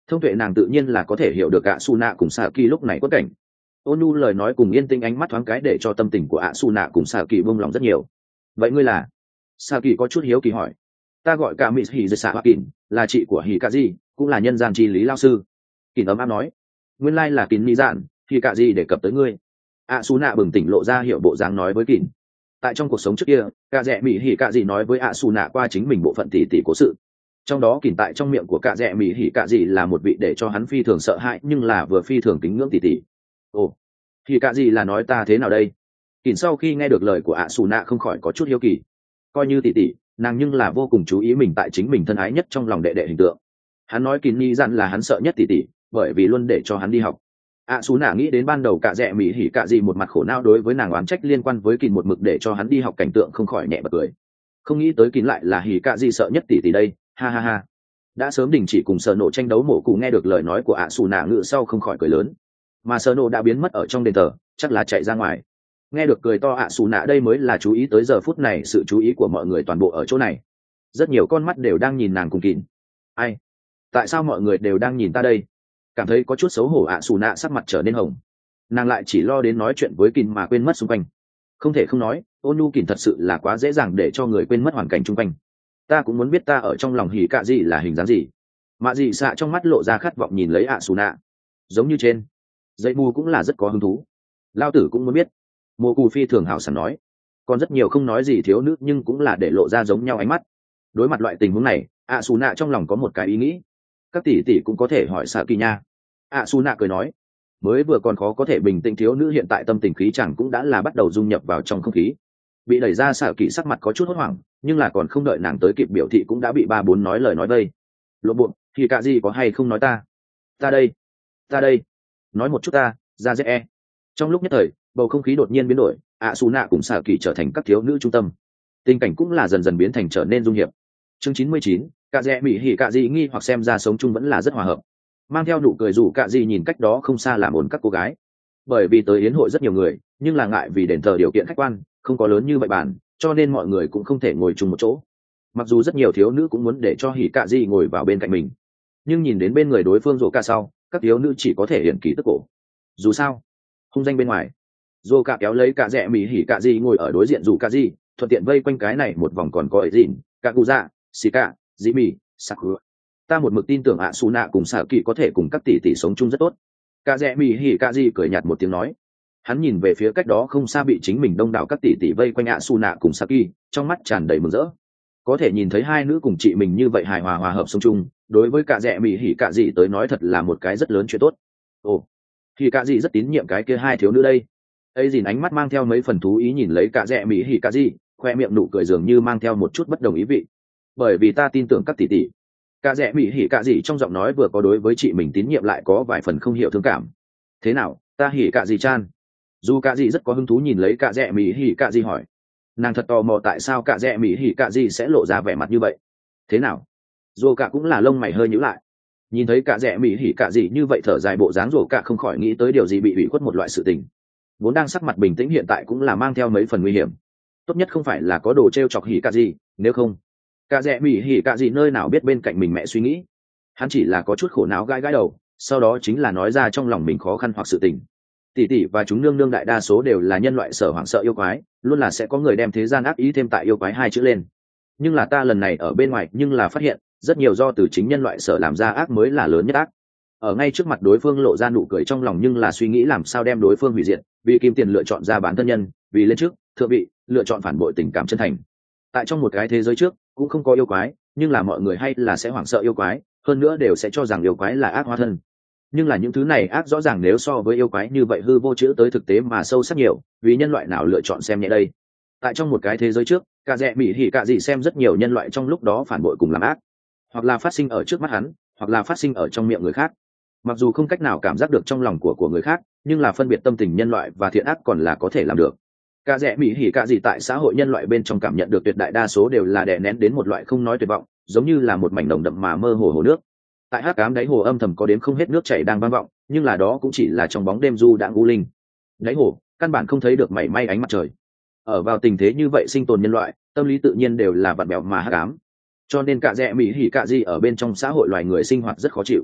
thông tuệ nàng tự nhiên là có thể hiểu được ạ su nạ cùng xạ kỳ lúc này quất cảnh. Ôn nhu lời nói cùng yên tĩnh ánh mắt thoáng cái để cho tâm tình của ạ su nạ cùng xạ kỳ buông lòng rất nhiều. Vậy ngươi là? Xạ kỳ có chút hiếu kỳ hỏi. Ta gọi cả mỹ hỉ dây xạ hoa kín, là chị của hỉ cạ di, cũng là nhân gian chi lý lao sư. Kín ấm áp nói. Nguyên lai là kín mỹ dạn, hỉ cạ di đề cập tới ngươi. ạ su nạ bừng tỉnh lộ ra hiểu bộ dáng nói với kín. Tại trong cuộc sống trước kia, cả rẽ mỹ hỉ cạ di nói với ạ su nạ qua chính mình bộ phận tỉ tỉ cố sự. Trong đó kín tại trong miệng của cả rẽ mỹ hỉ cạ di là một vị để cho hắn phi thường sợ hãi nhưng là vừa phi thường kính ngưỡng tỉ tỉ. Ồ, hỉ cạ di là nói ta thế nào đây? Kín sau khi nghe được lời của ạ su nạ không khỏi có chút hiếu kỳ. Coi như tỉ tỉ, nàng nhưng là vô cùng chú ý mình tại chính mình thân ái nhất trong lòng đệ đệ hình tượng. Hắn nói kín ni dặn là hắn sợ nhất tỉ tỉ, bởi vì luôn để cho hắn đi học. Xú nạ nghĩ đến ban đầu cả rẽ mỹ hỉ cạ gì một mặt khổ não đối với nàng oán trách liên quan với kín một mực để cho hắn đi học cảnh tượng không khỏi nhẹ bật cười. Không nghĩ tới kín lại là hỉ cạ gì sợ nhất tỉ tỉ đây, ha ha ha. Đã sớm đình chỉ cùng Sở Nộ tranh đấu mổ cụ nghe được lời nói của xú nạ ngự sau không khỏi cười lớn. Mà Sở Nộ đã biến mất ở trong đền thờ, chắc là chạy ra ngoài. Nghe được cười to xù nạ đây mới là chú ý tới giờ phút này sự chú ý của mọi người toàn bộ ở chỗ này. Rất nhiều con mắt đều đang nhìn nàng cùng kín. Ai? Tại sao mọi người đều đang nhìn ta đây? Cảm thấy có chút xấu hổ xù nạ sắc mặt trở nên hồng. Nàng lại chỉ lo đến nói chuyện với kín mà quên mất xung quanh. Không thể không nói, ôn nhu kín thật sự là quá dễ dàng để cho người quên mất hoàn cảnh xung quanh. Ta cũng muốn biết ta ở trong lòng hỉ cạ gì là hình dáng gì. Mạ dị xạ trong mắt lộ ra khát vọng nhìn lấy xù nạ. Giống như trên dây mù cũng là rất có hứng thú. Lao tử cũng muốn biết. Mộ cù phi thường hào sảng nói. Còn rất nhiều không nói gì thiếu nữ nhưng cũng là để lộ ra giống nhau ánh mắt. Đối mặt loại tình huống này, xù nạ trong lòng có một cái ý nghĩ. Các tỷ tỷ cũng có thể hỏi xạ kỳ nha. Xù nạ cười nói. Mới vừa còn khó có thể bình tĩnh thiếu nữ hiện tại tâm tình khí chẳng cũng đã là bắt đầu dung nhập vào trong không khí. Bị đẩy ra xạ kỳ sắc mặt có chút hốt hoảng, nhưng là còn không đợi nàng tới kịp biểu thị cũng đã bị ba bốn nói lời nói vây. Lộ buộc, thì cả gì có hay không nói ta? Ta đây. Nói một chút ta, ra dễ. Trong lúc nhất thời, bầu không khí đột nhiên biến đổi, xù nạ cùng xạ kỳ trở thành các thiếu nữ trung tâm. Tình cảnh cũng là dần dần biến thành trở nên dung hiệp. Chương 99, cả rẽ mỹ hỉ cả gì nghi hoặc xem ra sống chung vẫn là rất hòa hợp. Mang theo nụ cười rủ cả gì nhìn cách đó không xa làm ổn các cô gái. Bởi vì tới yến hội rất nhiều người, nhưng là ngại vì đền thờ điều kiện khách quan, không có lớn như vậy bàn, cho nên mọi người cũng không thể ngồi chung một chỗ. Mặc dù rất nhiều thiếu nữ cũng muốn để cho hỉ cả gì ngồi vào bên cạnh mình, nhưng nhìn đến bên người đối phương rủ cả sau, các thiếu nữ chỉ có thể hiển kỳ tức cổ. Dù sao, hung danh bên ngoài, dô cả kéo lấy cả rẽ mỹ hỉ cả gì ngồi ở đối diện dù cả gì thuận tiện vây quanh cái này một vòng còn có ấy dìn cả cụ dạ xì cả dĩ mì sạc hứa. Ta một mực tin tưởng xù nạ cùng xạ kỳ có thể cùng các tỷ tỷ sống chung rất tốt. Cả rẽ mỹ hỉ cả gì cười nhạt một tiếng nói. Hắn nhìn về phía cách đó không xa bị chính mình đông đảo các tỷ tỷ vây quanh xù nạ cùng xạ kỳ, trong mắt tràn đầy mừng rỡ. Có thể nhìn thấy hai nữ cùng chị mình như vậy hài hòa hòa hợp sống chung, đối với cả rẽ mỹ hỉ cả gì tới nói thật là một cái rất lớn chuyện tốt. Ồ, thì cả gì rất tín nhiệm cái kia hai thiếu nữ đây. Ấy dìn ánh mắt mang theo mấy phần thú ý nhìn lấy cả rẽ mỹ hỉ cả gì, khoe miệng nụ cười dường như mang theo một chút bất đồng ý vị. Bởi vì ta tin tưởng các tỷ tỷ. Cả rẽ mỹ hỉ cả gì trong giọng nói vừa có đối với chị mình tín nhiệm lại có vài phần không hiểu thương cảm. Thế nào, ta hỉ cả gì chan? Dù cả gì rất có hứng thú nhìn lấy cả rẽ mỹ hỉ cả gì hỏi. Nàng thật tò mò tại sao cả rẽ mỹ hỉ cả gì sẽ lộ ra vẻ mặt như vậy. Thế nào? Dù cả cũng là lông mày hơi nhíu lại. Nhìn thấy cả rẽ mỹ hỉ cả gì như vậy thở dài bộ dáng, dù cả không khỏi nghĩ tới điều gì bị ủy khuất một loại sự tình. Vốn đang sắc mặt bình tĩnh hiện tại cũng là mang theo mấy phần nguy hiểm. Tốt nhất không phải là có đồ trêu chọc hỉ cả gì, nếu không cả rẽ mỹ hỉ cả gì nơi nào biết bên cạnh mình mẹ suy nghĩ. Hắn chỉ là có chút khổ não gãi gãi đầu, sau đó chính là nói ra trong lòng mình khó khăn hoặc sự tình. Tỷ tỷ và chúng nương nương đại đa số đều là nhân loại sở hoảng sợ yêu quái, luôn là sẽ có người đem thế gian ác ý thêm tại yêu quái hai chữ lên. Nhưng là ta lần này ở bên ngoài nhưng là phát hiện rất nhiều do từ chính nhân loại sở làm ra ác mới là lớn nhất ác. Ở ngay trước mặt đối phương lộ ra nụ cười trong lòng nhưng là suy nghĩ làm sao đem đối phương hủy diệt, vì kim tiền lựa chọn ra bán thân nhân, vì lên trước thượng vị lựa chọn phản bội tình cảm chân thành. Tại trong một cái thế giới trước cũng không có yêu quái, nhưng là mọi người hay là sẽ hoảng sợ yêu quái, hơn nữa đều sẽ cho rằng yêu quái là ác hóa thân. Nhưng là những thứ này ác rõ ràng nếu so với yêu quái như vậy hư vô chữ tới thực tế mà sâu sắc nhiều, vì nhân loại nào lựa chọn xem nhẹ đây. Tại trong một cái thế giới trước, cả rẽ mỹ hỉ cả gì xem rất nhiều nhân loại trong lúc đó phản bội cùng làm ác, hoặc là phát sinh ở trước mắt hắn, hoặc là phát sinh ở trong miệng người khác. Mặc dù không cách nào cảm giác được trong lòng của người khác, nhưng là phân biệt tâm tình nhân loại và thiện ác còn là có thể làm được. Cả rẽ mỹ hỉ cả gì tại xã hội nhân loại bên trong cảm nhận được tuyệt đại đa số đều là đè nén đến một loại không nói tuyệt vọng, giống như là một mảnh đồng đậm mà mơ hồ hồ nước. Tại hắc ám đáy hồ âm thầm có đến không hết nước chảy đang vang vọng, nhưng là đó cũng chỉ là trong bóng đêm du đãng u linh. Đáy hồ căn bản không thấy được mảy may ánh mặt trời. Ở vào tình thế như vậy sinh tồn nhân loại, tâm lý tự nhiên đều là vặn vẹo mà hắc ám. Cho nên cả rẽ mỹ hỉ cả gì ở bên trong xã hội loài người sinh hoạt rất khó chịu.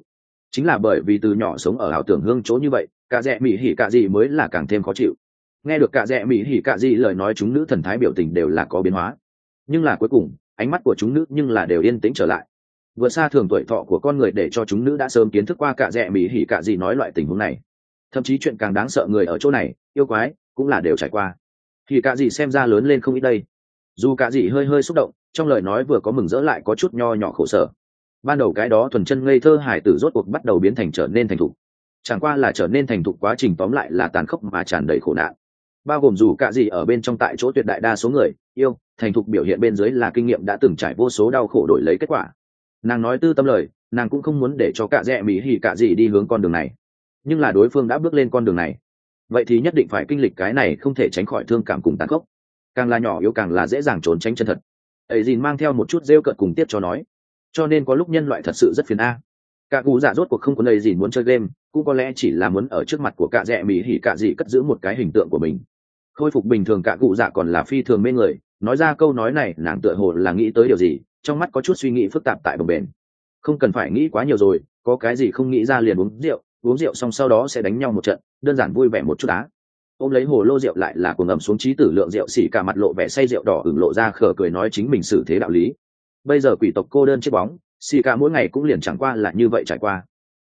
chính là bởi vì từ nhỏ sống ở ảo tưởng hương chỗ như vậy, cả dẹ mỹ hỉ cả gì mới là càng thêm khó chịu. Nghe được cả dẹ mỹ hỉ cả gì lời nói, chúng nữ thần thái biểu tình đều là có biến hóa, nhưng là cuối cùng ánh mắt của chúng nữ nhưng là đều yên tĩnh trở lại. Vượt xa thường tuổi thọ của con người để cho chúng nữ đã sớm kiến thức qua cả dẹ mỹ hỉ cả gì nói loại tình huống này. Thậm chí chuyện càng đáng sợ người ở chỗ này, yêu quái cũng là đều trải qua. Thì cả gì xem ra lớn lên không ít đây. Dù cả gì hơi hơi xúc động, trong lời nói vừa có mừng rỡ lại có chút nho nhỏ khổ sở. Ban đầu cái đó thuần chân ngây thơ hải tử rốt cuộc bắt đầu biến thành trở nên thành thục. Chẳng qua là trở nên thành thục quá trình tóm lại là tàn khốc mà tràn đầy khổ nạn. Bao gồm dù cả gì ở bên trong tại chỗ tuyệt đại đa số người yêu thành thục biểu hiện bên dưới là kinh nghiệm đã từng trải vô số đau khổ đổi lấy kết quả. Nàng nói tư tâm lời, nàng cũng không muốn để cho cả dẹ mỹ hỉ cả gì đi hướng con đường này, nhưng là đối phương đã bước lên con đường này, vậy thì nhất định phải kinh lịch cái này, không thể tránh khỏi thương cảm cùng tàn khốc. Càng là nhỏ yếu càng là dễ dàng trốn tránh chân thật. Ấy dìn mang theo một chút rêu cợt cùng tiếp cho nói, cho nên có lúc nhân loại thật sự rất phiền a. Cả cụ dạ rốt cuộc không có lời gì muốn chơi game, cũng có lẽ chỉ là muốn ở trước mặt của cả dẹ mỹ hỉ cả gì cất giữ một cái hình tượng của mình, khôi phục bình thường. Cả cụ dạ còn là phi thường mê người, nói ra câu nói này nàng tựa hồ là nghĩ tới điều gì, trong mắt có chút suy nghĩ phức tạp tại bồng bềnh. Không cần phải nghĩ quá nhiều rồi, có cái gì không nghĩ ra liền uống rượu xong sau đó sẽ đánh nhau một trận, đơn giản vui vẻ một chút á. Ôm lấy hồ lô rượu lại là cuồng ẩm xuống trí tử lượng rượu xỉ, cả mặt lộ vẻ say rượu đỏ ửng lộ ra khờ cười nói chính mình xử thế đạo lý. Bây giờ quỷ tộc cô đơn chiếc bóng, xỉ cả mỗi ngày cũng liền chẳng qua là như vậy trải qua.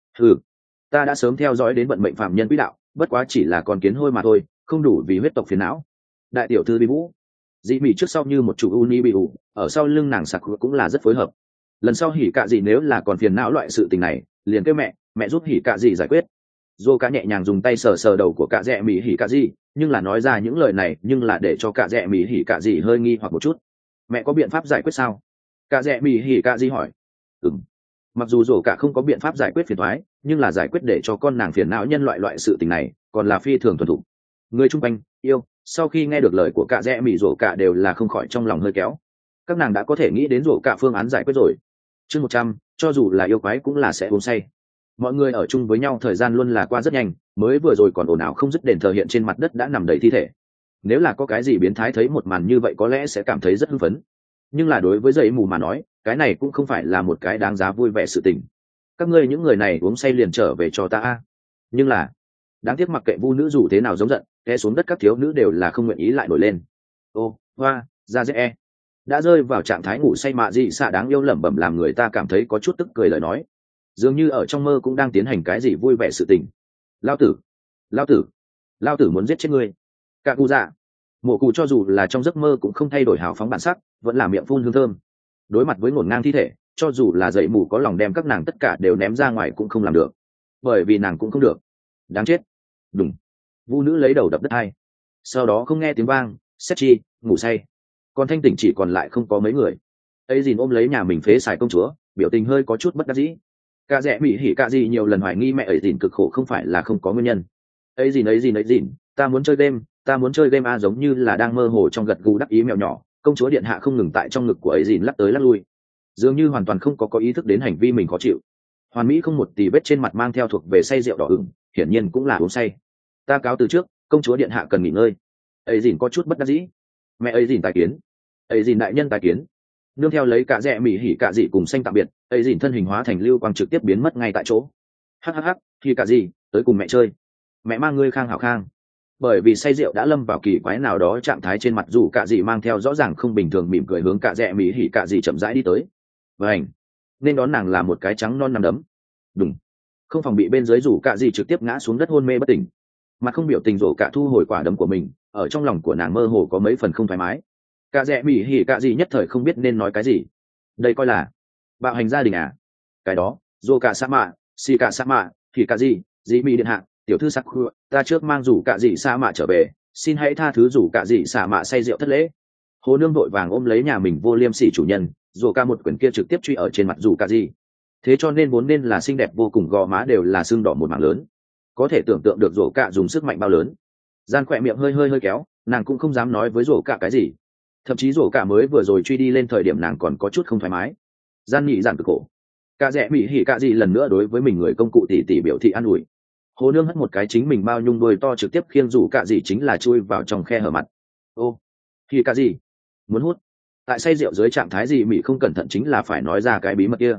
Ta đã sớm theo dõi đến vận mệnh phạm nhân quỹ đạo, bất quá chỉ là con kiến hôi mà thôi, không đủ vì huyết tộc phiền não. Đại tiểu thư Bi Vũ, dị mỉ trước sau như một chủ uni bị ủ, ở sau lưng nàng sặc cũng là rất phối hợp. Lần sau hỉ cạ gì nếu là còn phiền não loại sự tình này, liền kêu mẹ giúp hỉ cạ gì giải quyết. Dô cả nhẹ nhàng dùng tay sờ sờ đầu của cạ dẹ mỹ hỉ cạ gì, nhưng là nói ra những lời này nhưng là để cho cạ dẹ mỹ hỉ cạ gì hơi nghi hoặc một chút. Mẹ có biện pháp giải quyết sao? Cạ dẹ mỹ hỉ cạ gì hỏi. Mặc dù dô cả không có biện pháp giải quyết phiền toái, nhưng là giải quyết để cho con nàng phiền não nhân loại sự tình này còn là phi thường thuần thục. Người chung quanh yêu sau khi nghe được lời của cạ dẹ mỹ dô cả đều là không khỏi trong lòng hơi kéo. Các nàng đã có thể nghĩ đến dô cả phương án giải quyết rồi. Chương 100, cho dù là yêu quái cũng là sẽ uống say. Mọi người ở chung với nhau thời gian luôn là qua rất nhanh, mới vừa rồi còn ồn ào không dứt đền thờ hiện trên mặt đất đã nằm đầy thi thể. Nếu là có cái gì biến thái thấy một màn như vậy có lẽ sẽ cảm thấy rất hưng phấn, nhưng là đối với dậy mù mà nói, cái này cũng không phải là một cái đáng giá vui vẻ sự tình. Các ngươi những người này uống say liền trở về cho ta. Nhưng là đáng tiếc mặc kệ vu nữ dù thế nào giống giận, té xuống đất các thiếu nữ đều là không nguyện ý lại nổi lên. Ô hoa ra dễ đã rơi vào trạng thái ngủ say mạ dị xạ đáng yêu lẩm bẩm làm người ta cảm thấy có chút tức cười lời nói, dường như ở trong mơ cũng đang tiến hành cái gì vui vẻ sự tình. Lao tử muốn giết chết ngươi. Cả cụ dạ mộ cụ cho dù là trong giấc mơ cũng không thay đổi hào phóng bản sắc, vẫn là miệng phun hương thơm. Đối mặt với ngổn ngang thi thể, cho dù là dậy mù có lòng đem các nàng tất cả đều ném ra ngoài cũng không làm được, bởi vì nàng cũng không được. Đáng chết. Đúng. Vu nữ lấy đầu đập đất hai, sau đó không nghe tiếng vang, xét chi ngủ say, còn thanh tỉnh chỉ còn lại không có mấy người. Ấy dìn ôm lấy nhà mình phế xài công chúa, biểu tình hơi có chút bất đắc dĩ. Cả dẹ mỹ hỉ cả gì nhiều lần hoài nghi mẹ ấy dìn cực khổ không phải là không có nguyên nhân. Ấy dìn, ta muốn chơi game a, giống như là đang mơ hồ trong gật gù đắc ý mèo nhỏ. Công chúa điện hạ không ngừng tại trong ngực của ấy dìn lắc tới lắc lui, dường như hoàn toàn không có ý thức đến hành vi mình khó chịu. Hoàn mỹ không một tì vết trên mặt mang theo thuộc về say rượu đỏ ửng, hiển nhiên cũng là uống say. Ta cáo từ trước, công chúa điện hạ cần nghỉ ngơi. Ấy dìn có chút bất đắc dĩ. Mẹ ấy dìn tài kiến. Ấy dìn đại nhân tài kiến. Nương theo lấy cả dẹ mỹ hỉ cả dị cùng xanh tạm biệt, ấy dìn thân hình hóa thành lưu quang trực tiếp biến mất ngay tại chỗ. Hắc thì cả gì tới cùng mẹ chơi, mẹ mang ngươi khang hảo khang. Bởi vì say rượu đã lâm vào kỳ quái nào đó trạng thái, trên mặt dù cả dị mang theo rõ ràng không bình thường mỉm cười hướng cả dẹ mỹ hỉ cả dị chậm rãi đi tới. Vảnh, nên đón nàng là một cái trắng non nằm đấm. Đúng, không phòng bị bên dưới rủ cả dị trực tiếp ngã xuống đất hôn mê bất tỉnh. Mặt không biểu tình rủ cả thu hồi quả đấm của mình, ở trong lòng của nàng mơ hồ có mấy phần không thoải mái. Cả dẹ mỹ hỉ cả dị nhất thời không biết nên nói cái gì. Đây coi là bạo hành gia đình à? Cái đó rủ cả sa mạ xì cả sa mạ thì cả gì dị mỹ điện hạ, tiểu thư sắc khua, ta trước mang rủ cả dị sa mạ trở về, xin hãy tha thứ rủ cả dị sa mạ say rượu thất lễ. Hồ nương vội vàng ôm lấy nhà mình vô liêm sỉ chủ nhân, rủ cả một quyển kia trực tiếp truy ở trên mặt rủ cả dị. Thế cho nên vốn nên là xinh đẹp vô cùng gò má đều là sưng đỏ một mảng lớn, có thể tưởng tượng được rủ cả dùng sức mạnh bao lớn. Gian khỏe miệng hơi kéo, nàng cũng không dám nói với rủ cả cái gì. Thậm chí rủ cả mới vừa rồi truy đi lên thời điểm nàng còn có chút không thoải mái. Gian nhị giản cực khổ. Cả dẹ mỹ hỉ cả gì lần nữa đối với mình người công cụ tỷ biểu thị an ủi. Hồ nương hất một cái chính mình bao nhung đôi to trực tiếp khiêng rủ cả gì chính là chui vào trong khe hở mặt. Ô, hỉ cả gì muốn hút? Tại say rượu dưới trạng thái gì mỹ không cẩn thận chính là phải nói ra cái bí mật kia.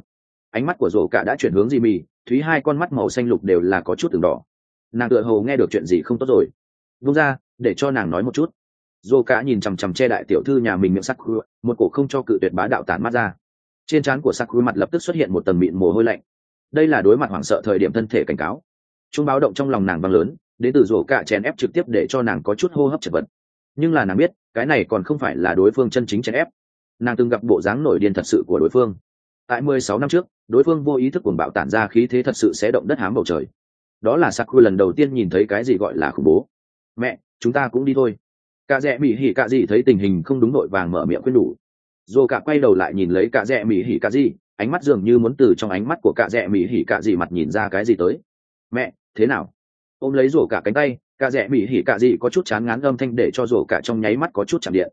ánh mắt của rổ cả đã chuyển hướng dị mì, thúy hai con mắt màu xanh lục đều là có chút từng đỏ. Nàng tựa hồ nghe được chuyện gì không tốt rồi. Vung ra để cho nàng nói một chút. Rổ cả nhìn chằm chằm che đại tiểu thư nhà mình miệng sắc khứa, một cổ không cho cự tuyệt bá đạo tản mắt ra. Trên trán của sắc khứa mặt lập tức xuất hiện một tầng mịn mồ hôi lạnh. Đây là đối mặt hoảng sợ thời điểm thân thể cảnh cáo. Chuông báo động trong lòng nàng vang lớn, đến từ rổ cả chèn ép trực tiếp để cho nàng có chút hô hấp chật vật. Nhưng là nàng biết cái này còn không phải là đối phương chân chính chèn ép. Nàng từng gặp bộ dáng nổi điên thật sự của đối phương. Tại 16 năm trước, đối phương vô ý thức cuồng bạo tản ra khí thế thật sự sẽ động đất hám bầu trời. Đó là Sakura lần đầu tiên nhìn thấy cái gì gọi là khủng bố. Mẹ, chúng ta cũng đi thôi. Cả Dẹ Mị Hỉ Cả Dị thấy tình hình không đúng nội vàng mở miệng khuyên nhủ. Dù cả quay đầu lại nhìn lấy Cả Dẹ Mị Hỉ Cả Dị, ánh mắt dường như muốn từ trong ánh mắt của Cả Dẹ Mị Hỉ Cả Dị mặt nhìn ra cái gì tới. Mẹ, thế nào? Ôm lấy rổ cả cánh tay, Cả Dẹ Mị Hỉ Cả Dị có chút chán ngán âm thanh để cho rổ cả trong nháy mắt có chút chạm điện.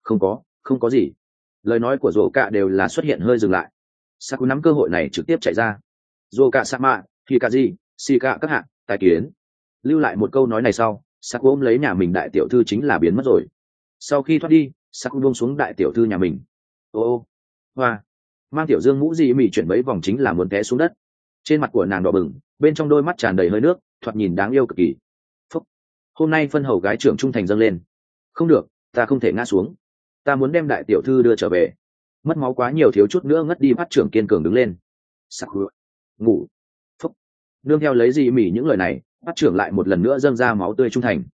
Không có gì. Lời nói của rổ cả đều là xuất hiện hơi dừng lại. Saku nắm cơ hội này trực tiếp chạy ra. Rổ cả Sama, Hikaji, Shika các hạng, tài kiến. Lưu lại một câu nói này sau, Saku ôm lấy nhà mình đại tiểu thư chính là biến mất rồi. Sau khi thoát đi, Saku buông xuống đại tiểu thư nhà mình. Ô, hoa, mang tiểu dương mũ gì mỉ chuyển mấy vòng chính là muốn té xuống đất. Trên mặt của nàng đỏ bừng, bên trong đôi mắt tràn đầy hơi nước, thoạt nhìn đáng yêu cực kỳ. Phúc. Hôm nay phân hầu gái trưởng trung thành dâng lên. Không được, ta không thể ngã xuống. Ta muốn đem đại tiểu thư đưa trở về. Mất máu quá nhiều thiếu chút nữa ngất đi, bắt trưởng kiên cường đứng lên. Saku, ngủ. Phúc. Nương theo lấy gì mỉ những lời này, bắt trưởng lại một lần nữa dâng ra máu tươi trung thành.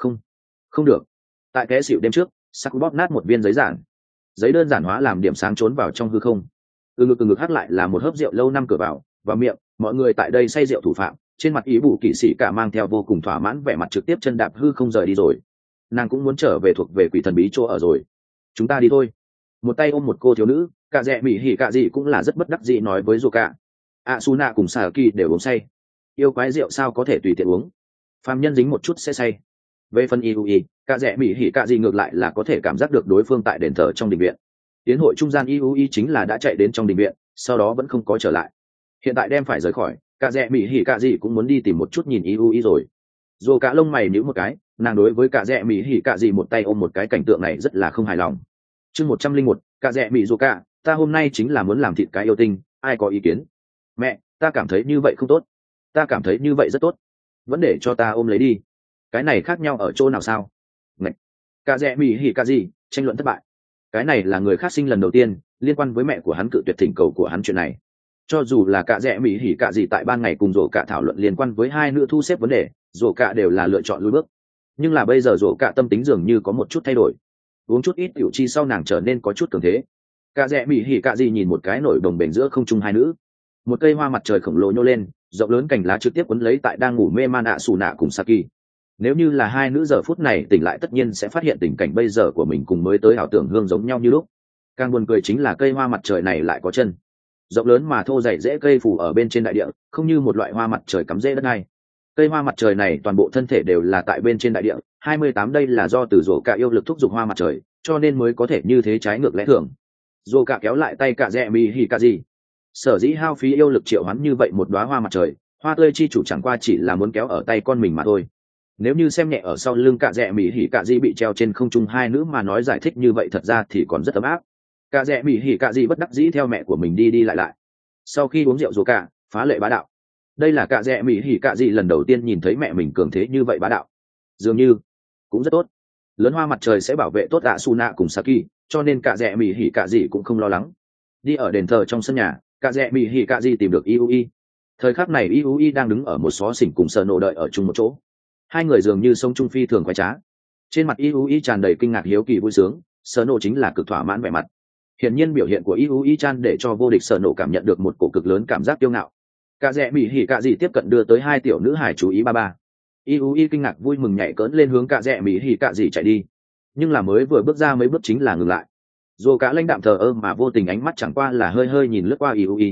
Không được. Tại kẽ xịu đêm trước, Saku bóp nát một viên giấy giản. Giấy đơn giản hóa làm điểm sáng trốn vào trong hư không. Ngực hắt lại là một hớp rượu lâu năm cửa vào miệng. Mọi người tại đây say rượu thủ phạm, trên mặt ý bù kỵ sĩ cả mang theo vô cùng thỏa mãn vẻ mặt trực tiếp chân đạp hư không rời đi rồi. Nàng cũng muốn trở về thuộc về quỷ thần bí chỗ ở rồi. Chúng ta đi thôi. Một tay ôm một cô thiếu nữ, Cả Dẹ Mị Hỉ Cả Dị cũng là rất bất đắc dĩ nói với Zoka. Asuna cùng Saki đều uống say. Yêu quái rượu sao có thể tùy tiện uống? Phàm nhân dính một chút sẽ say. Về phần Iui, Cả Dẹ Mị Hỉ Cả Dị ngược lại là có thể cảm giác được đối phương tại đền thờ trong đình viện. Tiến hội trung gian Iui chính là đã chạy đến trong đình viện, sau đó vẫn không có trở lại. Hiện tại đem phải rời khỏi, Cả Dẹ Mị Hỉ Cả Dị cũng muốn đi tìm một chút nhìn Iui rồi. Dù cả lông mày nhíu một cái, nàng đối với Cả Dẹ Mị Hỉ Cả Dị một tay ôm một cái cảnh tượng này rất là không hài lòng. Chương 101, Cả Dẹ Mị Dù Cả, ta hôm nay chính là muốn làm thịt cái yêu tinh, ai có ý kiến? Mẹ, ta cảm thấy như vậy không tốt. Ta cảm thấy như vậy rất tốt. Vẫn để cho ta ôm lấy đi. Cái này khác nhau ở chỗ nào sao? Ngậy. Cả Dẹ Mị Hỉ Cả Dị, tranh luận thất bại. Cái này là người khác sinh lần đầu tiên liên quan với mẹ của hắn cự tuyệt thỉnh cầu của hắn chuyện này. Cho dù là Cả Dẹ Mị Hỉ Cả Dị tại ban ngày cùng rổ cả thảo luận liên quan với hai nữ thu xếp vấn đề, rổ cả đều là lựa chọn lùi bước. Nhưng là bây giờ rổ cả tâm tính dường như có một chút thay đổi. Uống chút ít tiểu chi sau nàng trở nên có chút cường thế. Cả Dẹ Mị Hỉ Cả Dị nhìn một cái nổi đồng bền giữa không trung hai nữ. Một cây hoa mặt trời khổng lồ nhô lên, rộng lớn cành lá trực tiếp quấn lấy tại đang ngủ mê man Asuna cùng Saki. Nếu như là hai nữ giờ phút này tỉnh lại tất nhiên sẽ phát hiện tình cảnh bây giờ của mình cùng mới tới ảo tưởng hương giống nhau như lúc. Càng buồn cười chính là cây hoa mặt trời này lại có chân. Rộng lớn mà thô dày rễ cây phủ ở bên trên đại địa, không như một loại hoa mặt trời cắm rễ đất này. Cây hoa mặt trời này toàn bộ thân thể đều là tại bên trên đại địa, 28 đây là do từ rổ cả yêu lực thúc giục hoa mặt trời, cho nên mới có thể như thế trái ngược lẽ thường. Rổ cả kéo lại tay Cả Dẹ Mị Hỉ Cả Dị. Sở dĩ hao phí yêu lực triệu hoán như vậy một đóa hoa mặt trời, hoa tươi chi chủ chẳng qua chỉ là muốn kéo ở tay con mình mà thôi. Nếu như xem nhẹ ở sau lưng Cả Dẹ Mị Hỉ Cả Dị bị treo trên không trung hai nữ mà nói giải thích như vậy thật ra thì còn rất ấm áp. Cả Dẹ Mị Hỉ Cả Dị bất đắc dĩ theo mẹ của mình đi lại. Sau khi uống rượu rổ cả, phá lệ bá đạo. Đây là Cả Dẹ Mị Hỉ Cả Dị lần đầu tiên nhìn thấy mẹ mình cường thế như vậy bá đạo. Dường như cũng rất tốt. Lớn hoa mặt trời sẽ bảo vệ tốt Asuna cùng Saki, cho nên Cả Dẹ Mị Hỉ Cả Dị cũng không lo lắng. Đi ở đền thờ trong sân nhà, Cả Dẹ Mị Hỉ Cả Dị tìm được Iui. Thời khắc này Iui đang đứng ở một xó xỉnh cùng Sở Nộ đợi ở chung một chỗ. Hai người dường như sông trung phi thường quái trá. Trên mặt Iui tràn đầy kinh ngạc hiếu kỳ vui sướng, Sở Nộ chính là cực thỏa mãn vẻ mặt. Hiển nhiên biểu hiện của Iui chan để cho vô địch Sở Nộ cảm nhận được một cổ cực lớn cảm giác kiêu ngạo. Cả Dẹ Mị Hỉ Cả Dị tiếp cận đưa tới hai tiểu nữ hải chú ý ba. Iui kinh ngạc vui mừng nhảy cỡn lên hướng Cả Dẹ Mị Hỉ Cả Dị chạy đi. Nhưng là mới vừa bước ra mấy bước chính là ngừng lại. Dù cả lãnh đạm thờ ơ mà vô tình ánh mắt chẳng qua là hơi nhìn lướt qua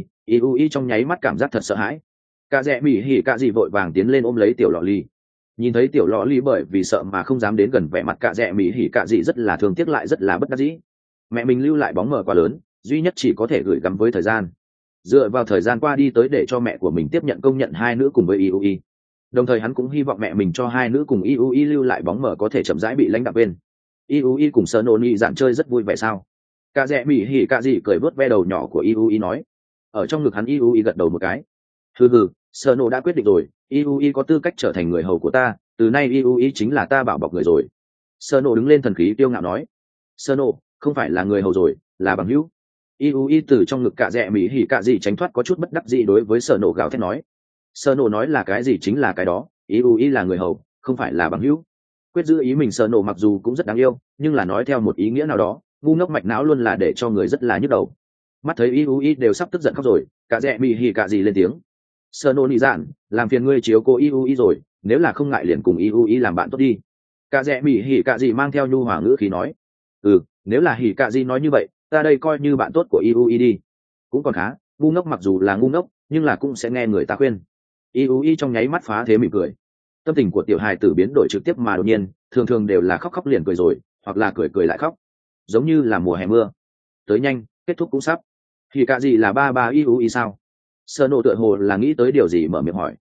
Iui trong nháy mắt cảm giác thật sợ hãi. Cả Dẹ Mị Hỉ Cả Dị vội vàng tiến lên ôm lấy tiểu lọ ly. Nhìn thấy tiểu lọ ly bởi vì sợ mà không dám đến gần, vẻ mặt Cả Dẹ Mị Hỉ Cả Dị rất là thương tiếc lại rất là bất đắc dĩ. Mẹ mình lưu lại bóng mờ quá lớn, duy nhất chỉ có thể gửi gắm với thời gian. Dựa vào thời gian qua đi tới để cho mẹ của mình tiếp nhận công nhận hai nữ cùng với Iui. Đồng thời hắn cũng hy vọng mẹ mình cho hai nữ cùng Iui lưu lại bóng mờ có thể chậm rãi bị lãnh đạo bên. Iui cùng Sở Nộ Nị dạn chơi rất vui vẻ sao? Cả Dẹ Mị Hỉ Cả Dị cười vớt ve đầu nhỏ của Iui nói. ở trong ngực hắn Iui gật đầu một cái. Hừ, Sở Nộ đã quyết định rồi, Iui có tư cách trở thành người hầu của ta, từ nay Iui chính là ta bảo bọc người rồi. Sở Nộ đứng lên thần khí tiêu ngạo nói. Sở Nộ không phải là người hầu rồi, là bằng hữu. Iui từ trong ngực cạ rẽ mỹ hỉ cạ gì tránh thoát có chút bất đắc dĩ đối với Sở Nộ gào thét nói. Sở Nộ nói là cái gì chính là cái đó, Iui là người hầu, không phải là bằng hữu. Quyết giữ ý mình Sở Nộ mặc dù cũng rất đáng yêu, nhưng là nói theo một ý nghĩa nào đó, ngu ngốc mạch não luôn là để cho người rất là nhức đầu. Mắt thấy Iui đều sắp tức giận khóc rồi, cạ rẽ mỹ hỉ cạ gì lên tiếng. Sở Nộ nị dạn, làm phiền ngươi chiếu cô Iui rồi, nếu là không ngại liền cùng Iui làm bạn tốt đi. Cạ rẽ mỹ hỉ cạ gì mang theo nhu hòa ngữ khí nói. Nếu là hỉ cạ gì nói như vậy, ta đây coi như bạn tốt của Iui đi. Cũng còn khá, ngu ngốc mặc dù là ngu ngốc, nhưng là cũng sẽ nghe người ta khuyên. Iui trong nháy mắt phá thế mỉm cười. Tâm tình của tiểu hài tử biến đổi trực tiếp mà đột nhiên, thường thường đều là khóc khóc liền cười rồi, hoặc là cười cười lại khóc, giống như là mùa hè mưa. Tới nhanh, kết thúc cũng sắp. Hỉ cạ gì là ba Iui sao? Sở Nộ tựa hồ là nghĩ tới điều gì mở miệng hỏi.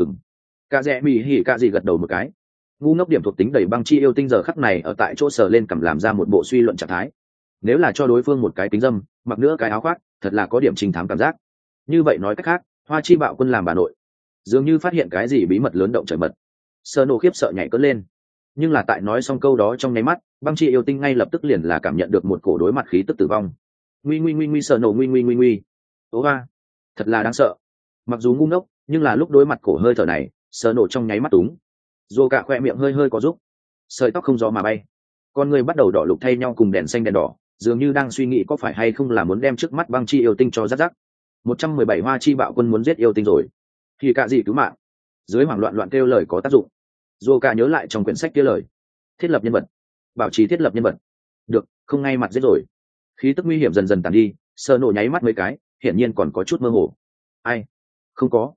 Cạ rẽ mỹ hỉ cạ gì gật đầu một cái. Ngu ngốc điểm thuộc tính đầy băng chi yêu tinh giờ khắc này ở tại chỗ sờ lên cầm làm ra một bộ suy luận trạng thái. Nếu là cho đối phương một cái kính dâm, mặc nữa cái áo khoác, thật là có điểm trình thám cảm giác. Như vậy nói cách khác, Hoa Chi Bạo Quân làm bà nội, dường như phát hiện cái gì bí mật lớn động trời mật. Sở Nộ khiếp sợ nhảy cất lên. Nhưng là tại nói xong câu đó trong nháy mắt, băng chi yêu tinh ngay lập tức liền là cảm nhận được một cổ đối mặt khí tức tử vong. Nguy Sở Nộ nguy. Tố hoa, thật là đáng sợ. Mặc dù ngu ngốc, nhưng là lúc đối mặt cổ hơi thở này, Sở Nộ trong nháy mắt túng. Dù cả khoe miệng hơi có giúp, sợi tóc không gió mà bay, con người bắt đầu đỏ lục thay nhau cùng đèn xanh đèn đỏ, dường như đang suy nghĩ có phải hay không là muốn đem trước mắt băng chi yêu tinh cho rắc. 117 Hoa Chi Bạo Quân muốn giết yêu tinh rồi. Thì cả gì cứu mạng. Dưới hoảng loạn kêu lời có tác dụng. Dù cả nhớ lại trong quyển sách kia lời. Thiết lập nhân vật. Bảo trì thiết lập nhân vật. Được, không ngay mặt giết rồi. Khí tức nguy hiểm dần dần tàn đi, Sở Nộ nháy mắt mấy cái, hiển nhiên còn có chút mơ hồ. Ai? Không có.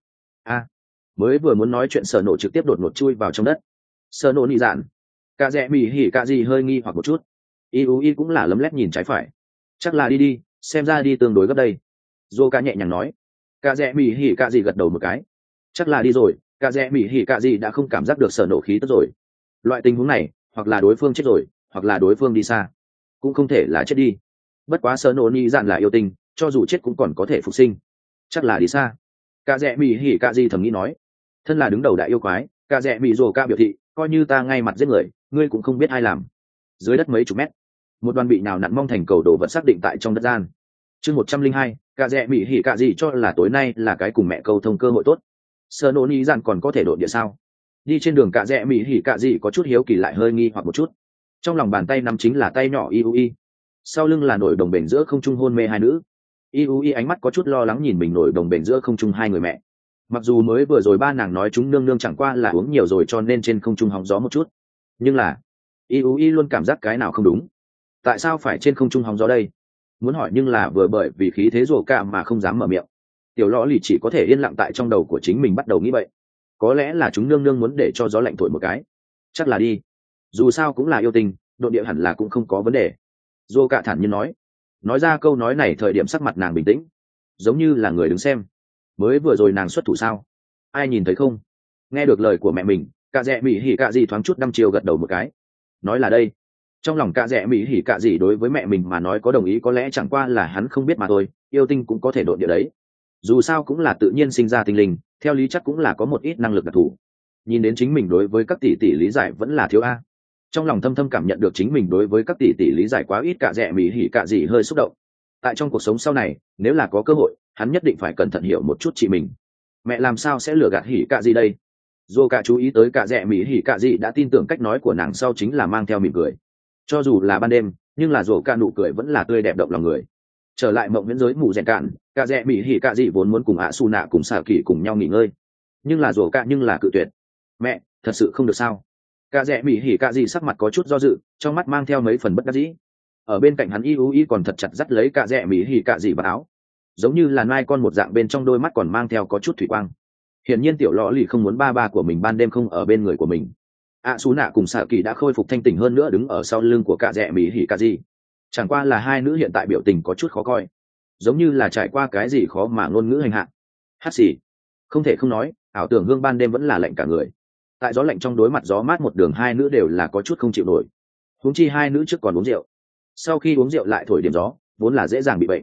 Mới vừa muốn nói chuyện Sở Nộ trực tiếp đột ngột chui vào trong đất. Sở Nộ nị dạn. Cạ rẽ mỹ hỉ cạ gì hơi nghi hoặc một chút. Iui cũng là lấm lét nhìn trái phải. Chắc là đi, xem ra đi tương đối gấp đây. Dô ca nhẹ nhàng nói. Cạ rẽ mỹ hỉ cạ gì gật đầu một cái. Chắc là đi rồi, cạ rẽ mỹ hỉ cạ gì đã không cảm giác được Sở Nộ khí tức rồi. Loại tình huống này, hoặc là đối phương chết rồi, hoặc là đối phương đi xa, cũng không thể là chết đi. Bất quá Sở Nộ nị dạn là yêu tinh, cho dù chết cũng còn có thể phục sinh. Chắc là đi xa. Cạ rẽ mỹ hỉ cạ gì thầm nghĩ nói. Thân là đứng đầu đại yêu quái, cạ rẽ mỹ rồ ca biểu thị, coi như ta ngay mặt giết người, ngươi cũng không biết ai làm. Dưới đất mấy chục mét, một đoàn bị nào nặn mong thành cầu đồ vật xác định tại trong đất gian. Chương 102, cạ rẽ mỹ hỉ cạ gì cho là tối nay là cái cùng mẹ câu thông cơ hội tốt. Sở Nộ nị dạn còn có thể độn địa sao? Đi trên đường cạ rẽ mỹ hỉ cạ gì có chút hiếu kỳ lại hơi nghi hoặc một chút. Trong lòng bàn tay nắm chính là tay nhỏ Iui, sau lưng là nổi đồng bền giữa không trung hôn mê hai nữ. Iui ánh mắt có chút lo lắng nhìn mình nổi đồng bền giữa không trung hai người mẹ. Mặc dù mới vừa rồi ba nàng nói chúng nương chẳng qua là uống nhiều rồi cho nên trên không trung hóng gió một chút, nhưng là Iui luôn cảm giác cái nào không đúng. Tại sao phải trên không trung hóng gió đây? Muốn hỏi nhưng là vừa bởi vì khí thế rồ cả mà không dám mở miệng. Tiểu lõ lì chỉ có thể yên lặng tại trong đầu của chính mình bắt đầu nghĩ vậy. Có lẽ là chúng nương muốn để cho gió lạnh thổi một cái. Chắc là đi. Dù sao cũng là yêu tình, độ địa hẳn là cũng không có vấn đề. Rồ cả thản nhiên nói ra câu nói này thời điểm sắc mặt nàng bình tĩnh, giống như là người đứng xem. Mới vừa rồi nàng xuất thủ sao? Ai nhìn thấy không? Nghe được lời của mẹ mình, cạ rẽ mỹ hỉ cạ gì thoáng chút đăm chiều gật đầu một cái. Nói là đây. Trong lòng cạ rẽ mỹ hỉ cạ gì đối với mẹ mình mà nói có đồng ý có lẽ chẳng qua là hắn không biết mà thôi, yêu tinh cũng có thể độn địa đấy. Dù sao cũng là tự nhiên sinh ra tinh linh, theo lý chắc cũng là có một ít năng lực đặc thù. Nhìn đến chính mình đối với các tỷ tỷ lý giải vẫn là thiếu a. Trong lòng thâm thâm cảm nhận được chính mình đối với các tỷ tỷ lý giải quá ít, cạ rẽ mỹ hỉ cạ gì hơi xúc động. Tại trong cuộc sống sau này, nếu là có cơ hội, hắn nhất định phải cẩn thận hiểu một chút chị mình. Mẹ làm sao sẽ lừa gạt hỉ cạ gì đây? Dù cả chú ý tới cạ rẽ mỹ hỉ cạ gì đã tin tưởng cách nói của nàng sau chính là mang theo mỉm cười. Cho dù là ban đêm, nhưng là dù cả nụ cười vẫn là tươi đẹp động lòng người. Trở lại mộng viễn giới mù rèn cạn, cạ rẽ mỹ hỉ cạ gì vốn muốn cùng ạ su nạ cùng xà kỳ cùng nhau nghỉ ngơi, nhưng là dù cả nhưng là cự tuyệt. Mẹ, thật sự không được sao? Cạ rẽ mỹ hỉ cạ gì sắc mặt có chút do dự, trong mắt mang theo mấy phần bất đắc dĩ. Ở bên cạnh hắn Iui còn thật chặt dắt lấy cạ rẽ mỹ hỉ cạ gì vào áo, giống như là nai con một dạng, bên trong đôi mắt còn mang theo có chút thủy quang. Hiển nhiên tiểu lọ lì không muốn ba của mình ban đêm không ở bên người của mình. ạ xú nạ cùng xạ kỳ đã khôi phục thanh tỉnh hơn nữa đứng ở sau lưng của cạ rẽ mỹ hỉ cạ gì. Chẳng qua là hai nữ hiện tại biểu tình có chút khó coi, giống như là trải qua cái gì khó mà ngôn ngữ hành hạ. Hát xì, không thể không nói, ảo tưởng hương ban đêm vẫn là lạnh cả người. Tại gió lạnh trong đối mặt gió mát một đường, hai nữ đều là có chút không chịu nổi. Huống chi hai nữ trước còn uống rượu, sau khi uống rượu lại thổi điểm gió, vốn là dễ dàng bị bệnh.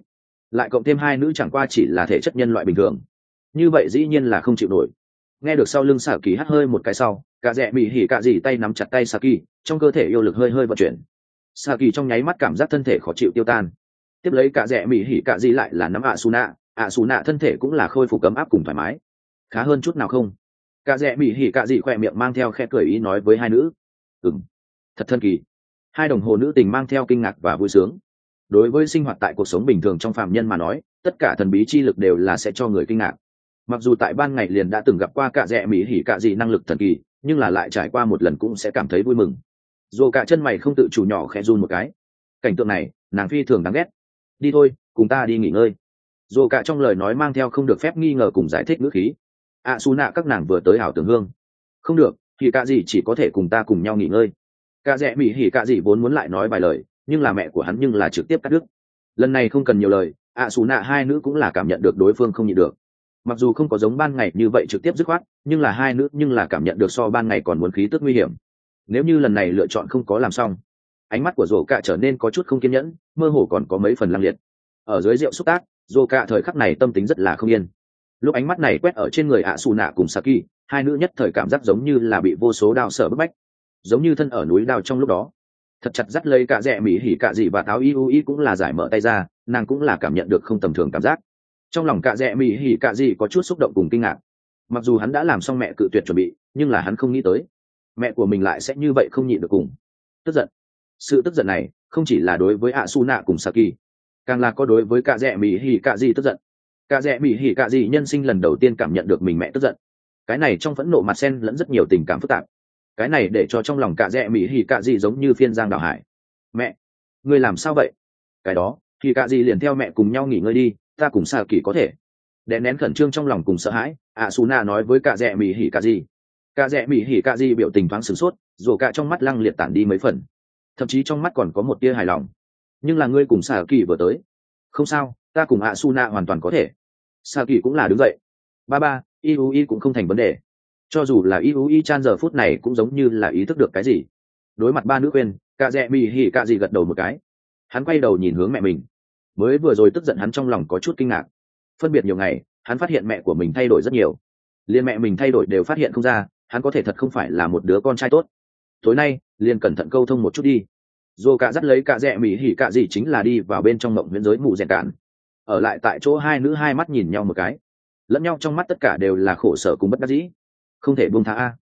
lại cộng thêm hai nữ chẳng qua chỉ là thể chất nhân loại bình thường, như vậy dĩ nhiên là không chịu nổi. Nghe được sau lưng xạ kỳ hắt hơi một cái sau, cả rẽ mỹ hỉ cả gì tay nắm chặt tay Saki, trong cơ thể yêu lực hơi hơi vận chuyển. Saki trong nháy mắt cảm giác thân thể khó chịu tiêu tan. Tiếp lấy cả rẽ mỹ hỉ cả gì lại là nắm ạ xù nạ thân thể cũng là khôi phục cấm áp cùng thoải mái. Khá hơn chút nào không? Cả rẽ mỹ hỉ cả gì khỏe miệng mang theo khẽ cười ý nói với hai nữ. Thật thân kỳ. Hai đồng hồ nữ tình mang theo kinh ngạc và vui sướng. Đối với sinh hoạt tại cuộc sống bình thường trong phàm nhân mà nói, tất cả thần bí chi lực đều là sẽ cho người kinh ngạc. Mặc dù tại ban ngày liền đã từng gặp qua cả rẽ mỹ hỉ cả gì năng lực thần kỳ, nhưng là lại trải qua một lần cũng sẽ cảm thấy vui mừng. Dù cả chân mày không tự chủ nhỏ khẽ run một cái. Cảnh tượng này nàng phi thường đáng ghét. Đi thôi, cùng ta đi nghỉ ngơi. Dù cả trong lời nói mang theo không được phép nghi ngờ cùng giải thích ngữ khí. Su nạ các nàng vừa tới ảo tưởng hương. Không được, thì cả gì chỉ có thể cùng ta cùng nhau nghỉ ngơi. Cả rẽ mỹ hỉ cả gì vốn muốn lại nói vài lời, nhưng là mẹ của hắn nhưng là trực tiếp cắt đứt. Lần này không cần nhiều lời, Su nạ hai nữ cũng là cảm nhận được đối phương không nhịn được. Mặc dù không có giống ban ngày như vậy trực tiếp dứt khoát, nhưng là hai nữ nhưng là cảm nhận được so ban ngày còn muốn khí tức nguy hiểm. Nếu như lần này lựa chọn không có làm xong, ánh mắt của Dỗ Cạ trở nên có chút không kiên nhẫn, mơ hồ còn có mấy phần lăng liệt. Ở dưới rượu xúc tác, Dỗ Cạ thời khắc này tâm tính rất là không yên. Lúc ánh mắt này quét ở trên người Su nạ cùng Saki, hai nữ nhất thời cảm giác giống như là bị vô số đao sở bức bách, giống như thân ở núi đao trong lúc đó. Thật chặt dắt lấy cả rẽ mỹ hỉ cả gì và táo iu cũng là giải mở tay ra, nàng cũng là cảm nhận được không tầm thường cảm giác. Trong lòng cả rẽ mỹ hỉ cả gì có chút xúc động cùng kinh ngạc. Mặc dù hắn đã làm xong mẹ cự tuyệt chuẩn bị, nhưng là hắn không nghĩ tới mẹ của mình lại sẽ như vậy không nhịn được cùng tức giận. Sự tức giận này không chỉ là đối với Su nạ cùng Saki, càng là có đối với cả rẽ mỹ hỉ cả gì tức giận. Cả rẽ mỹ hỉ cả gì nhân sinh lần đầu tiên cảm nhận được mình mẹ tức giận. Cái này trong phẫn nộ mặt xen lẫn rất nhiều tình cảm phức tạp. Cái này để cho trong lòng cả rẽ mỹ hỉ cả gì giống như phiên giang đảo hải. Mẹ, ngươi làm sao vậy? Cái đó thì cả gì liền theo mẹ cùng nhau nghỉ ngơi đi, ta cùng Saki có thể. Đè nén khẩn trương trong lòng cùng sợ hãi, Su nạ nói với cả rẽ mỹ hỉ cả gì. Cả rẽ mỹ hỉ cả gì biểu tình thoáng sửng sốt, dù cả trong mắt lăng liệt tản đi mấy phần, thậm chí trong mắt còn có một tia hài lòng. Nhưng là ngươi cùng Saki vừa tới. Không sao, ta cùng Su nạ hoàn toàn có thể. Saki cũng là đứng dậy. Ba Iui cũng không thành vấn đề. Cho dù là Iui chan giờ phút này cũng giống như là ý thức được cái gì. Đối mặt ba nữ khuyên, cả rẽ mỹ hỉ cả gì gật đầu một cái. Hắn quay đầu nhìn hướng mẹ mình. Mới vừa rồi tức giận hắn trong lòng có chút kinh ngạc. Phân biệt nhiều ngày, hắn phát hiện mẹ của mình thay đổi rất nhiều. Liên mẹ mình thay đổi đều phát hiện không ra, hắn có thể thật không phải là một đứa con trai tốt. Tối nay liền cẩn thận câu thông một chút đi. Dù cả dắt lấy cả rẽ mỹ hỉ cả gì chính là đi vào bên trong mộng huyễn giới mù rèn cạn. Ở lại tại chỗ hai nữ hai mắt nhìn nhau một cái, lẫn nhau trong mắt tất cả đều là khổ sở cùng bất đắc dĩ. Không thể buông tha a.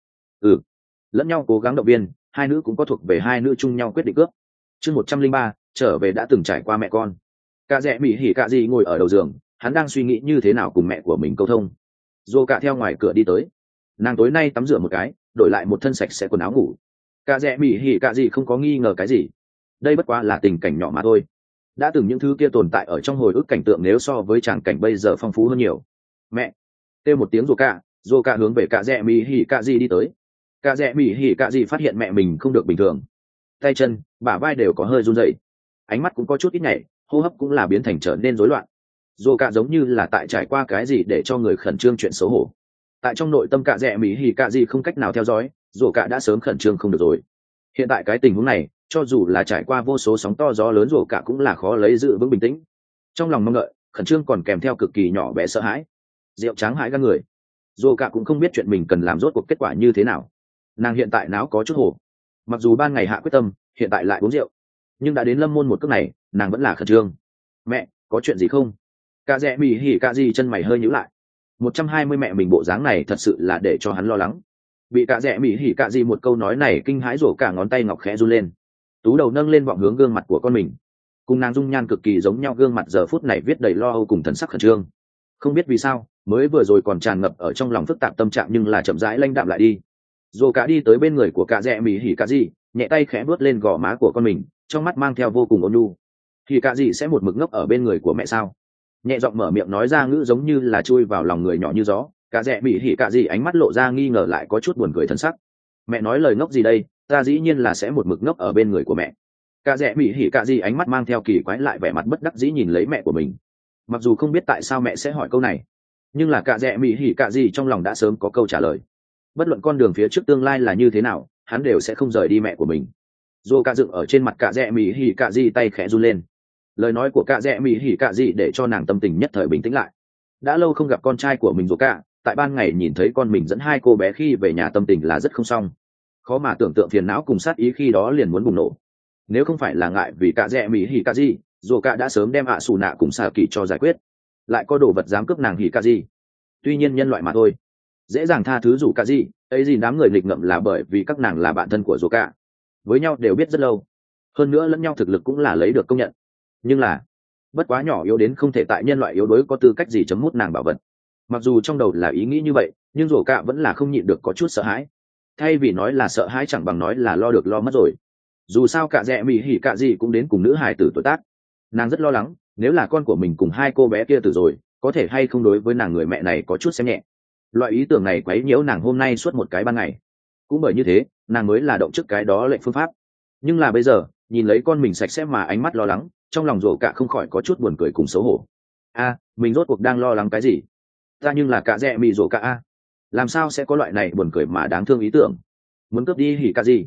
Lẫn nhau cố gắng động viên, hai nữ cũng có thuộc về hai nữ chung nhau quyết định cướp. Chương 103, trở về đã từng trải qua mẹ con. Cả rẽ mỹ hỉ cả gì ngồi ở đầu giường, hắn đang suy nghĩ như thế nào cùng mẹ của mình câu thông. Dù cả theo ngoài cửa đi tới, nàng tối nay tắm rửa một cái, đổi lại một thân sạch sẽ quần áo ngủ. Cả rẽ mỹ hỉ cả gì không có nghi ngờ cái gì, đây bất quá là tình cảnh nhỏ mà thôi. Đã từng những thứ kia tồn tại ở trong hồi ức cảnh tượng nếu so với tràng cảnh bây giờ phong phú hơn nhiều. Mẹ, kêu một tiếng dù cả hướng về cả rẽ mỹ hỉ cả gì đi tới. Cả rẽ mỹ hỉ cả gì phát hiện mẹ mình không được bình thường, tay chân bả vai đều có hơi run rẩy, ánh mắt cũng có chút ít nhảy, hô hấp cũng là biến thành trở nên rối loạn. Dù cả giống như là tại trải qua cái gì để cho người khẩn trương chuyện xấu hổ. Tại trong nội tâm cả rẽ mỹ hỉ cả gì không cách nào theo dõi, dù cả đã sớm khẩn trương không được rồi. Hiện tại cái tình huống này, cho dù là trải qua vô số sóng to gió lớn dù cả cũng là khó lấy giữ vững bình tĩnh. Trong lòng mong đợi, khẩn trương còn kèm theo cực kỳ nhỏ bé sợ hãi. Rượu tráng hãi gan người. Dù cả cũng không biết chuyện mình cần làm rốt cuộc kết quả như thế nào. Nàng hiện tại não có chút hồ. Mặc dù ban ngày hạ quyết tâm, hiện tại lại uống rượu, nhưng đã đến lâm môn một cước này, nàng vẫn là khẩn trương. Mẹ, có chuyện gì không? Cả rẽ mỹ hỉ cả gì chân mày hơi nhíu lại. 120 mẹ mình bộ dáng này thật sự là để cho hắn lo lắng. Bị cả rẽ mỹ hỉ cả gì một câu nói này kinh hãi rổ cả ngón tay ngọc khẽ run lên. Tú đầu nâng lên vọng hướng gương mặt của con mình. Cùng nàng dung nhan cực kỳ giống nhau, gương mặt giờ phút này viết đầy lo âu cùng thần sắc khẩn trương. Không biết vì sao, mới vừa rồi còn tràn ngập ở trong lòng phức tạp tâm trạng nhưng là chậm rãi lanh đạm lại đi. Rổ cả đi tới bên người của cả rẽ mỹ hỉ cả gì, nhẹ tay khẽ vuốt lên gò má của con mình, trong mắt mang theo vô cùng ôn nhu. Thì cả gì sẽ một mực ngốc ở bên người của mẹ sao? Nhẹ giọng mở miệng nói ra ngữ giống như là chui vào lòng người nhỏ như gió. Cả rẽ mỹ hỉ cả gì ánh mắt lộ ra nghi ngờ lại có chút buồn cười thân sắc. Mẹ nói lời ngốc gì đây, ta dĩ nhiên là sẽ một mực ngốc ở bên người của mẹ. Cả rẽ mỹ hỉ cả gì ánh mắt mang theo kỳ quái lại vẻ mặt bất đắc dĩ nhìn lấy mẹ của mình. Mặc dù không biết tại sao mẹ sẽ hỏi câu này, nhưng là cả rẽ mỹ hỉ cả gì trong lòng đã sớm có câu trả lời. Bất luận con đường phía trước tương lai là như thế nào, hắn đều sẽ không rời đi mẹ của mình. Dù cả dựng ở trên mặt cả rẽ mỹ hỉ cả gì tay khẽ run lên. Lời nói của cạ rẽ mỹ hỉ cạ gì để cho nàng tâm tình nhất thời bình tĩnh lại. Đã lâu không gặp con trai của mình rồi cả, tại ban ngày nhìn thấy con mình dẫn hai cô bé khi về nhà tâm tình là rất không xong, khó mà tưởng tượng phiền não cùng sát ý khi đó liền muốn bùng nổ. Nếu không phải là ngại vì cạ rẽ mỹ hỉ cạ gì, rồi cả đã sớm đem ạ xù nạ cùng xạ kỳ cho giải quyết. Lại có đồ vật dám cướp nàng hỉ cạ gì. Tuy nhiên nhân loại mà thôi, dễ dàng tha thứ rủ cạ gì ấy gì. Đám người nghịch ngợm là bởi vì các nàng là bạn thân của rồi cả, với nhau đều biết rất lâu, hơn nữa lẫn nhau thực lực cũng là lấy được công nhận. Nhưng là bất quá nhỏ yếu đến không thể tại nhân loại yếu đuối có tư cách gì chấm mút nàng bảo vật. Mặc dù trong đầu là ý nghĩ như vậy, nhưng rổ cạ vẫn là không nhịn được có chút sợ hãi. Thay vì nói là sợ hãi chẳng bằng nói là lo được lo mất rồi. Dù sao cạ rẽ mỹ hỉ cạ gì cũng đến cùng nữ hài tử tuổi tác, nàng rất lo lắng nếu là con của mình cùng hai cô bé kia tử rồi có thể hay không đối với nàng người mẹ này có chút xem nhẹ. Loại ý tưởng này quấy nhiễu nàng hôm nay suốt một cái ban ngày. Cũng bởi như thế nàng mới là động trước cái đó lệnh phương pháp. Nhưng là bây giờ nhìn lấy con mình sạch sẽ mà ánh mắt lo lắng, trong lòng rổ cạ không khỏi có chút buồn cười cùng xấu hổ. Mình rốt cuộc đang lo lắng cái gì? Ta nhưng là cạ rẽ mỹ rổ cạ làm sao sẽ có loại này buồn cười mà đáng thương ý tưởng? Muốn cướp đi hỉ cạ gì?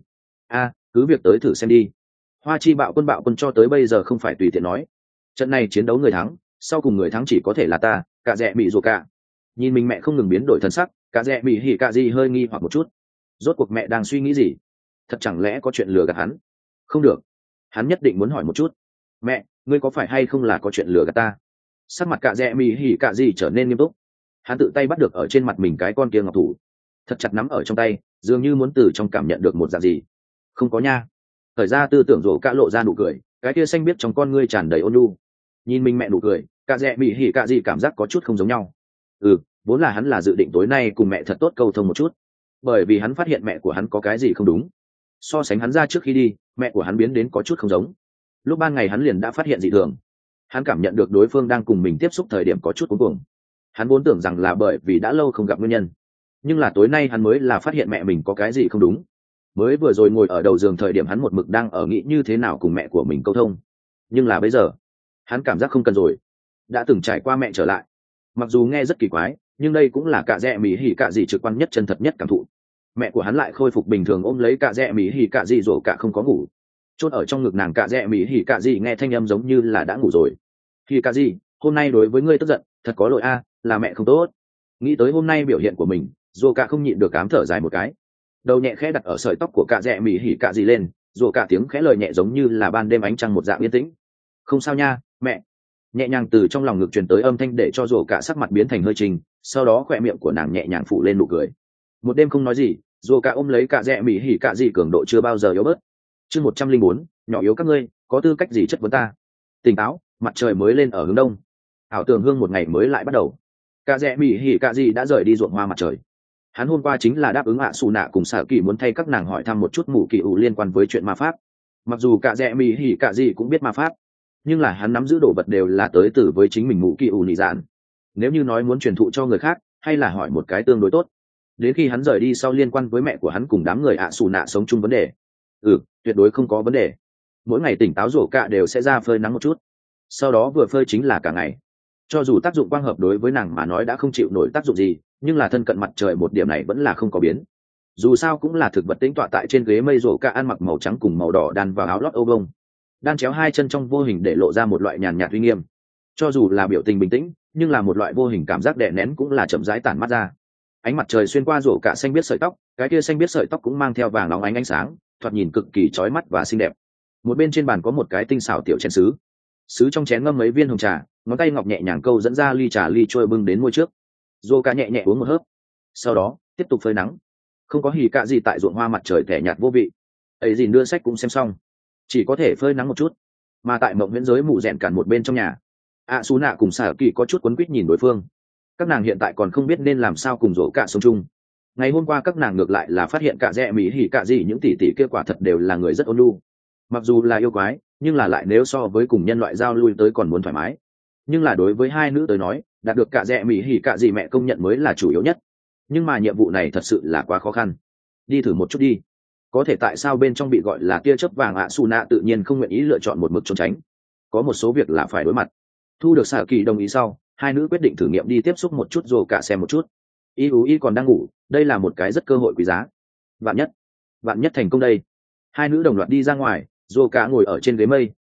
Cứ việc tới thử xem đi. Hoa chi bạo quân cho tới bây giờ không phải tùy tiện nói. Trận này chiến đấu người thắng, sau cùng người thắng chỉ có thể là ta, cạ rẽ mỹ rổ cạ. Nhìn mình mẹ không ngừng biến đổi thân sắc, cạ rẽ mỹ hỉ cạ gì hơi nghi hoặc một chút. Rốt cuộc mẹ đang suy nghĩ gì? Thật chẳng lẽ có chuyện lừa gạt hắn? Không được, hắn nhất định muốn hỏi một chút. Mẹ, ngươi có phải hay không là có chuyện lừa gạt ta? Sắc mặt cạ rẽ mỹ hỉ cạ gì trở nên nghiêm túc. Hắn tự tay bắt được ở trên mặt mình cái con kia ngọc thủ, thật chặt nắm ở trong tay, dường như muốn từ trong cảm nhận được một dạng gì. Không có nha. Thời ra tư tưởng rổ cạ lộ ra nụ cười, cái kia xanh biết trong con ngươi tràn đầy ôn nhu. Nhìn mình mẹ nụ cười, cạ rẽ mỹ hỉ cạ gì cảm giác có chút không giống nhau. Vốn là hắn là dự định tối nay cùng mẹ thật tốt câu thông một chút, bởi vì hắn phát hiện mẹ của hắn có cái gì không đúng. So sánh hắn ra trước khi đi, mẹ của hắn biến đến có chút không giống. Lúc ban ngày hắn liền đã phát hiện dị thường, hắn cảm nhận được đối phương đang cùng mình tiếp xúc thời điểm có chút cuống cuồng. Hắn vốn tưởng rằng là bởi vì đã lâu không gặp nguyên nhân, nhưng là tối nay hắn mới là phát hiện mẹ mình có cái gì không đúng. Mới vừa rồi ngồi ở đầu giường thời điểm hắn một mực đang ở nghĩ như thế nào cùng mẹ của mình câu thông, nhưng là bây giờ hắn cảm giác không cần rồi. Đã từng trải qua mẹ trở lại, mặc dù nghe rất kỳ quái, nhưng đây cũng là cạ rẽ mỹ hỉ cạ gì trực quan nhất, chân thật nhất cảm thụ. Mẹ của hắn lại khôi phục bình thường ôm lấy cạ rẽ mỹ hỉ cạ gì rồi cả không có ngủ, chốt ở trong ngực nàng. Cạ rẽ mỹ hỉ cạ gì nghe thanh âm giống như là đã ngủ rồi. Hỉ cạ gì, hôm nay đối với ngươi tức giận, thật có lỗi là mẹ không tốt. Nghĩ tới hôm nay biểu hiện của mình, rồi cả không nhịn được cám thở dài một cái, đầu nhẹ khẽ đặt ở sợi tóc của cạ rẽ mỹ hỉ cạ gì lên, rồi cả tiếng khẽ lời nhẹ giống như là ban đêm ánh trăng một dạng yên tĩnh. Không sao nha mẹ. Nhẹ nhàng từ trong lòng ngực truyền tới âm thanh để cho rổ cả sắc mặt biến thành hơi trình, sau đó khỏe miệng của nàng nhẹ nhàng phủ lên nụ cười. Một đêm không nói gì, rổ cả ôm lấy cạ rẽ mỹ hỉ cạ gì cường độ chưa bao giờ yếu bớt. Chương 104, nhỏ yếu các ngươi có tư cách gì chất vấn ta? Tỉnh táo, mặt trời mới lên ở hướng đông, ảo tưởng hương một ngày mới lại bắt đầu. Cạ rẽ mỹ hỉ cạ gì đã rời đi ruộng hoa mặt trời. Hắn hôm qua chính là đáp ứng ạ xù nạ cùng xả kỳ muốn thay các nàng hỏi thăm một chút mù kỳ ủ liên quan với chuyện ma pháp. Mặc dù cạ rẽ mỹ hỉ cạ gì cũng biết ma pháp, nhưng là hắn nắm giữ đồ vật đều là tới từ với chính mình mù kỳ ủ nị dạn. Nếu như nói muốn truyền thụ cho người khác, hay là hỏi một cái tương đối tốt. Đến khi hắn rời đi sau liên quan với mẹ của hắn cùng đám người ạ xù nạ sống chung vấn đề, tuyệt đối không có vấn đề. Mỗi ngày tỉnh táo rổ cạ đều sẽ ra phơi nắng một chút, sau đó vừa phơi chính là cả ngày. Cho dù tác dụng quang hợp đối với nàng mà nói đã không chịu nổi tác dụng gì, nhưng là thân cận mặt trời một điểm này vẫn là không có biến. Dù sao cũng là thực vật tĩnh tọa tại trên ghế mây, rổ cạ ăn mặc màu trắng cùng màu đỏ đan vào áo lót ô vông, đan chéo hai chân trong vô hình để lộ ra một loại nhàn nhạt uy nghiêm. Cho dù là biểu tình bình tĩnh, nhưng là một loại vô hình cảm giác đè nén cũng là chậm rãi tản mắt ra. Ánh mặt trời xuyên qua rổ cạ xanh biết sợi tóc, cái kia xanh biết sợi tóc cũng mang theo vàng óng ánh sáng, thoạt nhìn cực kỳ chói mắt và xinh đẹp. Một bên trên bàn có một cái tinh xảo tiểu chén sứ trong chén ngâm mấy viên hồng trà, ngón tay ngọc nhẹ nhàng câu dẫn ra ly trà ly trôi bưng đến môi trước. Rổ cạ nhẹ nhẹ uống một hớp, sau đó tiếp tục phơi nắng. Không có hỉ cạ gì tại ruộng hoa mặt trời thẻ nhạt vô vị, ấy gì đưa sách cũng xem xong, chỉ có thể phơi nắng một chút. Mà tại mộng viễn giới mụ rèn cản một bên trong nhà, ạ xú nạ cùng xả kỳ có chút quấn quýt nhìn đối phương. Các nàng hiện tại còn không biết nên làm sao cùng rổ cạ sống chung. Ngày hôm qua các nàng ngược lại là phát hiện cạ rẽ mỹ hỉ cạ gì những tỷ tỷ kia quả thật đều là người rất ôn nhu. Mặc dù là yêu quái, nhưng là lại nếu so với cùng nhân loại giao lui tới còn muốn thoải mái. Nhưng là đối với hai nữ tới nói, đạt được cạ rẽ mỹ hỉ cạ gì mẹ công nhận mới là chủ yếu nhất. Nhưng mà nhiệm vụ này thật sự là quá khó khăn. Đi thử một chút đi. Có thể tại sao bên trong bị gọi là tia chớp vàng ạ xù nạ tự nhiên không nguyện ý lựa chọn một mực trốn tránh. Có một số việc là phải đối mặt. Thu được xả kỳ đồng ý sau, hai nữ quyết định thử nghiệm đi tiếp xúc một chút rồi cả xem một chút. Y còn đang ngủ, đây là một cái rất cơ hội quý giá. Vạn nhất thành công đây. Hai nữ đồng loạt đi ra ngoài, rồi cả ngồi ở trên ghế mây,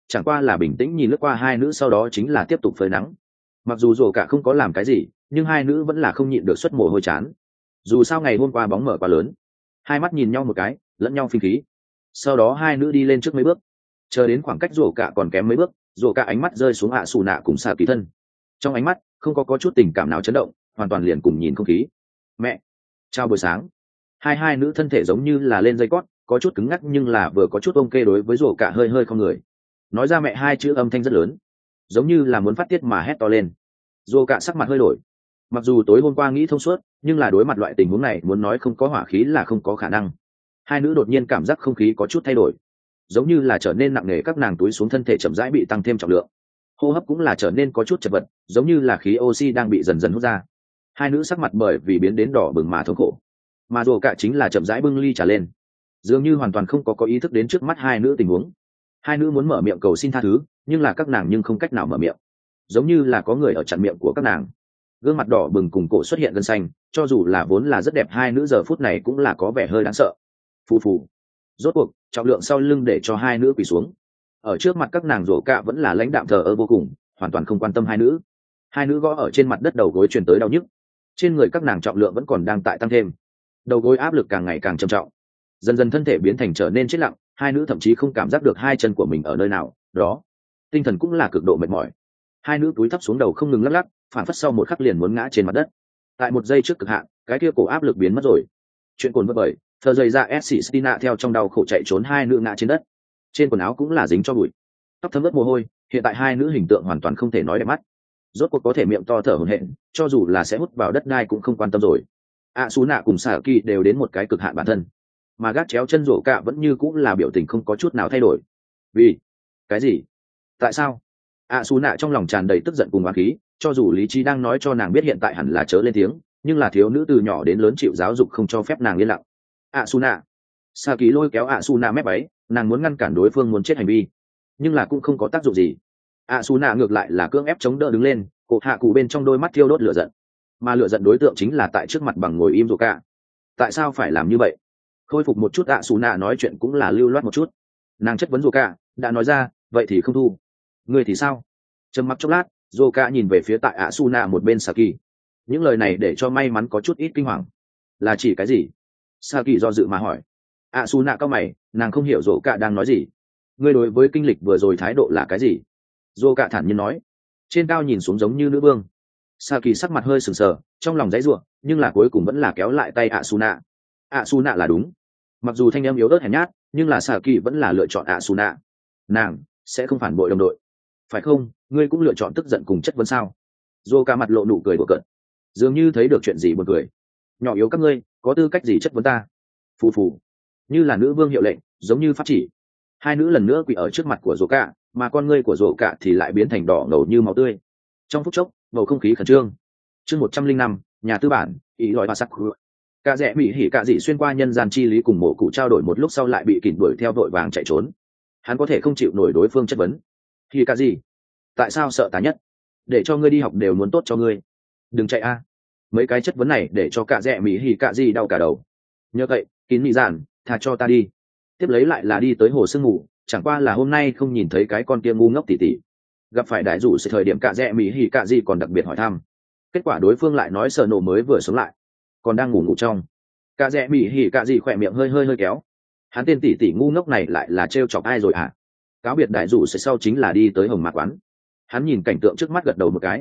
chẳng qua là bình tĩnh nhìn lướt qua hai nữ sau đó chính là tiếp tục phơi nắng. Mặc dù rổ cả không có làm cái gì, nhưng hai nữ vẫn là không nhịn được xuất mồ hôi chán. Dù sao ngày hôm qua bóng mở quá lớn, hai mắt nhìn nhau một cái, lẫn nhau phình khí. Sau đó hai nữ đi lên trước mấy bước, chờ đến khoảng cách rổ cả còn kém mấy bước, rổ cả ánh mắt rơi xuống ạ xù nạ cùng xạ kỳ thân. Trong ánh mắt không có chút tình cảm nào chấn động, hoàn toàn liền cùng nhìn không khí. Mẹ, chào buổi sáng. Hai nữ thân thể giống như là lên dây cót, có chút cứng ngắc nhưng là vừa có chút ok đối với rổ cả hơi hơi không người. Nói ra mẹ hai chữ âm thanh rất lớn, giống như là muốn phát tiết mà hét to lên. Rổ cả sắc mặt hơi đổi. Mặc dù tối hôm qua nghĩ thông suốt, nhưng là đối mặt loại tình huống này muốn nói không có hỏa khí là không có khả năng. Hai nữ đột nhiên cảm giác không khí có chút thay đổi, giống như là trở nên nặng nề, các nàng túi xuống thân thể chậm rãi bị tăng thêm trọng lượng, hô hấp cũng là trở nên có chút chật vật, giống như là khí oxy đang bị dần dần hút ra. Hai nữ sắc mặt bởi vì biến đến đỏ bừng mà thống khổ, mà rổ cả chính là chậm rãi bưng ly trà lên, dường như hoàn toàn không có ý thức đến trước mắt hai nữ tình huống. Hai nữ muốn mở miệng cầu xin tha thứ, nhưng là các nàng nhưng không cách nào mở miệng, giống như là có người ở chặn miệng của các nàng. Gương mặt đỏ bừng cùng cổ xuất hiện gân xanh, cho dù là vốn là rất đẹp hai nữ giờ phút này cũng là có vẻ hơi đáng sợ. Phù phù. Rốt cuộc trọng lượng sau lưng để cho hai nữ quỳ xuống. Ở trước mặt các nàng rổ cạ vẫn là lãnh đạm thờ ơ vô cùng, hoàn toàn không quan tâm hai nữ. Hai nữ gõ ở trên mặt đất, đầu gối truyền tới đau nhức. Trên người các nàng trọng lượng vẫn còn đang tại tăng thêm, đầu gối áp lực càng ngày càng trầm trọng, dần dần thân thể biến thành trở nên chết lặng. Hai nữ thậm chí không cảm giác được hai chân của mình ở nơi nào đó, tinh thần cũng là cực độ mệt mỏi. Hai nữ túi thấp xuống đầu không ngừng lắc lắc, phản phất sau một khắc liền muốn ngã trên mặt đất. Tại một giây trước cực hạn, cái kia cổ áp lực biến mất rồi. Chuyện cồn vỡ bởi thờ dày ra Essie Stina theo trong đau khổ chạy trốn, hai nữ ngã trên đất, trên quần áo cũng là dính cho bụi, tóc thấm ướt mồ hôi. Hiện tại hai nữ hình tượng hoàn toàn không thể nói đẹp mắt. Rốt cuộc có thể miệng to thở hổn hển, cho dù là sẽ hút vào đất đai cũng không quan tâm rồi. Sú nạ cùng xả kỳ đều đến một cái cực hạn bản thân, mà gác chéo chân rổ cạ vẫn như cũng là biểu tình không có chút nào thay đổi. Vì cái gì? Tại sao? Sú nạ trong lòng tràn đầy tức giận cùng oán khí, cho dù lý trí đang nói cho nàng biết hiện tại hẳn là chớ lên tiếng, nhưng là thiếu nữ từ nhỏ đến lớn chịu giáo dục không cho phép nàng yên lặng. Sú nạ. Xả kỳ lôi kéo Sú nạ mép váy, nàng muốn ngăn cản đối phương muốn chết hành vi, nhưng là cũng không có tác dụng gì. Sú nạ ngược lại là cưỡng ép chống đỡ đứng lên, cổ hạ cụ bên trong đôi mắt thiêu đốt lửa giận, mà lửa giận đối tượng chính là tại trước mặt bằng ngồi im rổ cạ. Tại sao phải làm như vậy? Khôi phục một chút, Sú nạ nói chuyện cũng là lưu loát một chút. Nàng chất vấn rổ cạ, đã nói ra, vậy thì không thu. Ngươi thì sao? Trầm mặc chốc lát, rổ cạ nhìn về phía tại Sú nạ một bên Saki. Những lời này để cho may mắn có chút ít kinh hoàng. Là chỉ cái gì? Saki do dự mà hỏi. Sú nạ cau mày, nàng không hiểu rổ cạ đang nói gì. Ngươi đối với kinh lịch vừa rồi thái độ là cái gì? Rổ cạ thản nhiên nói. Trên cao nhìn xuống giống như nữ vương. Saki sắc mặt hơi sừng sờ, trong lòng dãy ruộng, nhưng là cuối cùng vẫn là kéo lại tay Sú nạ. Sú nạ là đúng. Mặc dù thanh em yếu ớt hèn nhát, nhưng là Saki vẫn là lựa chọn Sú nạ. Nàng sẽ không phản bội đồng đội, phải không? Ngươi cũng lựa chọn tức giận cùng chất vấn sao? Rổ cạ mặt lộ nụ cười đùa cợt, dường như thấy được chuyện gì buồn cười. Nhỏ yếu các ngươi, có tư cách gì chất vấn ta? Phù phù. Như là nữ vương hiệu lệnh, giống như pháp chỉ. Hai nữ lần nữa quỳ ở trước mặt của rổ cạ, mà con ngươi của rổ cạ thì lại biến thành đỏ ngầu như máu tươi. Trong phút chốc, bầu không khí khẩn trương. Chương 105, nhà tư bản, ý lòi ba sắc. Cả rẽ mỹ hỉ cả dị xuyên qua nhân gian chi lý cùng mộ cụ trao đổi một lúc sau lại bị kìm đuổi theo vội vàng chạy trốn. Hắn có thể không chịu nổi đối phương chất vấn. Hỉ cả gì? Tại sao sợ ta nhất? Để cho ngươi đi học đều muốn tốt cho ngươi. Đừng chạy a. Mấy cái chất vấn này để cho cả rẽ mỹ hỉ cả gì đau cả đầu. Nhớ vậy, kín mỹ giản, thà cho ta đi. Tiếp lấy lại là đi tới hồ sương ngủ, chẳng qua là hôm nay không nhìn thấy cái con kia ngu ngốc tỉ tỉ. Gặp phải đại rủ sẽ thời điểm cả rẽ mỹ hỉ cả gì còn đặc biệt hỏi thăm. Kết quả đối phương lại nói sợ nổ mới vừa sống lại, còn đang ngủ trong. Cả rẽ mỹ hỉ cả gì khỏe miệng hơi kéo. Hắn tên tỉ tỉ ngu ngốc này lại là trêu chọc ai rồi hả? Cáo biệt đại rủ sẽ sau chính là đi tới hồng mạc quán. Hắn nhìn cảnh tượng trước mắt gật đầu một cái.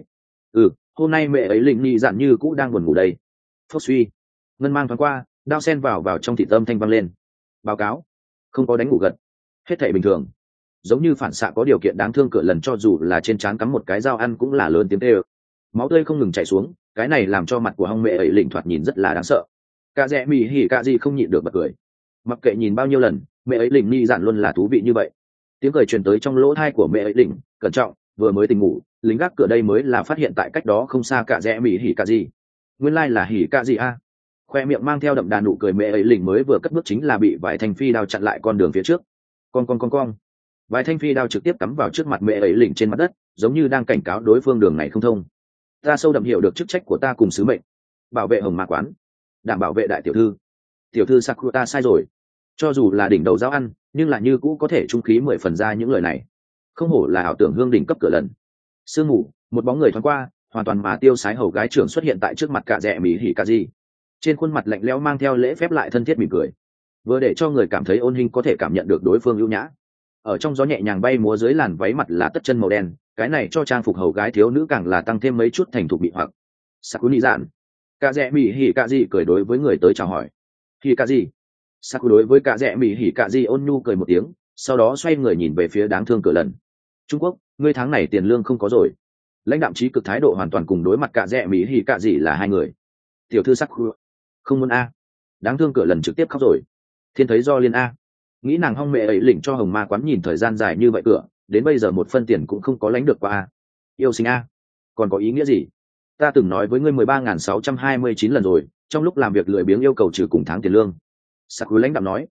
Hôm nay mẹ ấy linh nhi dặn như cũ đang buồn ngủ đây. Phốc suy, ngân mang thoáng qua, đao sen vào trong thị tâm thanh văng lên. Báo cáo, không có đánh ngủ gật, hết thảy bình thường. Giống như phản xạ có điều kiện đáng thương, cửa lần cho dù là trên trán cắm một cái dao ăn cũng là lớn tiếng tê ơ. Máu tươi không ngừng chảy xuống, cái này làm cho mặt của hong mẹ ấy lỉnh thoạt nhìn rất là đáng sợ. Cả rẽ mì hỉ cả gì không nhịn được bật cười. Mặc kệ nhìn bao nhiêu lần, mẹ ấy lỉnh nhi dặn luôn là thú vị như vậy. Tiếng cười truyền tới trong lỗ tai của mẹ ấy lỉnh, cẩn trọng, vừa mới tỉnh ngủ, lính gác cửa đây mới là phát hiện tại cách đó không xa cả rẽ mì hỉ cả gì. Nguyên lai là hỉ cả gì a? Khoe miệng mang theo đậm đà nụ cười, mẹ ấy lỉnh mới vừa cất bước chính là bị vài thanh phi đao chặn lại con đường phía trước. Con. Vài thanh phi đao trực tiếp cắm vào trước mặt mẹ ấy lỉnh trên mặt đất, giống như đang cảnh cáo đối phương đường này không thông. Ta sâu đậm hiểu được chức trách của ta cùng sứ mệnh, bảo vệ hồng mạc quán, đảm bảo vệ đại tiểu thư. Tiểu thư Sakura, ta sai rồi. Cho dù là đỉnh đầu giáo ăn, nhưng là như cũ có thể trung khí 10 phần ra những lời này. không hổ là ảo tưởng hương đỉnh cấp cửa lần. Sương mù, một bóng người thoáng qua, hoàn toàn mà tiêu sái hầu gái trưởng xuất hiện tại trước mặt cả rẽ mỹ hỉ cả gì. Trên khuôn mặt lạnh lẽo mang theo lễ phép lại thân thiết mỉm cười, vừa để cho người cảm thấy ôn hình có thể cảm nhận được đối phương ưu nhã. Ở trong gió nhẹ nhàng bay múa dưới làn váy mặt là tất chân màu đen, cái này cho trang phục hầu gái thiếu nữ càng là tăng thêm mấy chút thành thục bị hoặc. Sakuni dạn, cả rẽ mỹ hỉ cả gì cười đối với người tới chào hỏi. Hỉ cả gì? Saku đối với cả rẽ mỹ hỉ cả gì ôn nhu cười một tiếng, sau đó xoay người nhìn về phía đáng thương cửa lần. Trung Quốc, ngươi tháng này tiền lương không có rồi. Lãnh đạm trí cực thái độ hoàn toàn cùng đối mặt cả rẽ mỹ hỉ cả gì là hai người. Tiểu thư Saku, không muốn a. Đáng thương cửa lần trực tiếp khóc rồi. Thiên thấy do liên a. Nghĩ nàng hong mẹ ấy lỉnh cho hồng ma quán nhìn thời gian dài như vậy cửa, đến bây giờ một phân tiền cũng không có lãnh được qua a. Yêu sinh a. Còn có ý nghĩa gì? Ta từng nói với ngươi 13.629 lần rồi, trong lúc làm việc lười biếng yêu cầu trừ cùng tháng tiền lương. Saku lãnh đạm nói.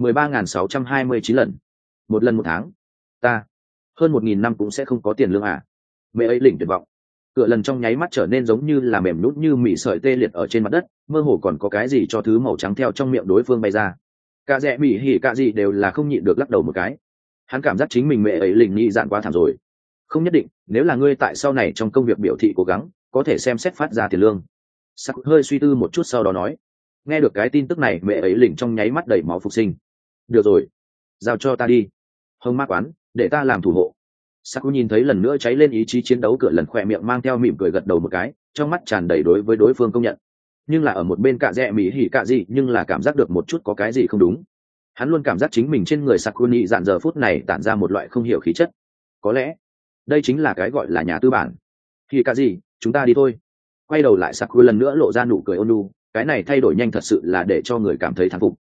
13.629 lần. Một lần một tháng. Ta. Hơn 1.000 năm cũng sẽ không có tiền lương à? Mẹ ấy lỉnh tuyệt vọng. Cửa lần trong nháy mắt trở nên giống như là mềm nhũn như mỉ sợi tê liệt ở trên mặt đất, mơ hồ còn có cái gì cho thứ màu trắng theo trong miệng đối phương bay ra. Cả rẽ mỉ hỉ cả gì đều là không nhịn được lắc đầu một cái. Hắn cảm giác chính mình mẹ ấy lỉnh nhị dạn quá thảm rồi. Không nhất định, nếu là ngươi tại sau này trong công việc biểu thị cố gắng, có thể xem xét phát ra tiền lương. Sắc hơi suy tư một chút sau đó nói. Nghe được cái tin tức này mẹ ấy lỉnh trong nháy mắt đầy máu phục sinh. Được rồi, giao cho ta đi. Hồng ma quán, để ta làm thủ hộ. Saku nhìn thấy lần nữa cháy lên ý chí chiến đấu cửa lần khỏe miệng mang theo mỉm cười gật đầu một cái, trong mắt tràn đầy đối với đối phương công nhận. Nhưng là ở một bên cạ rẽ mỹ hỉ cạ gì nhưng là cảm giác được một chút có cái gì không đúng. Hắn luôn cảm giác chính mình trên người Saku nhị dạn giờ phút này tản ra một loại không hiểu khí chất. Có lẽ đây chính là cái gọi là nhà tư bản. Hỉ cạ gì, chúng ta đi thôi. Quay đầu lại Saku lần nữa lộ ra nụ cười ôn nhu, cái này thay đổi nhanh thật sự là để cho người cảm thấy thán phục.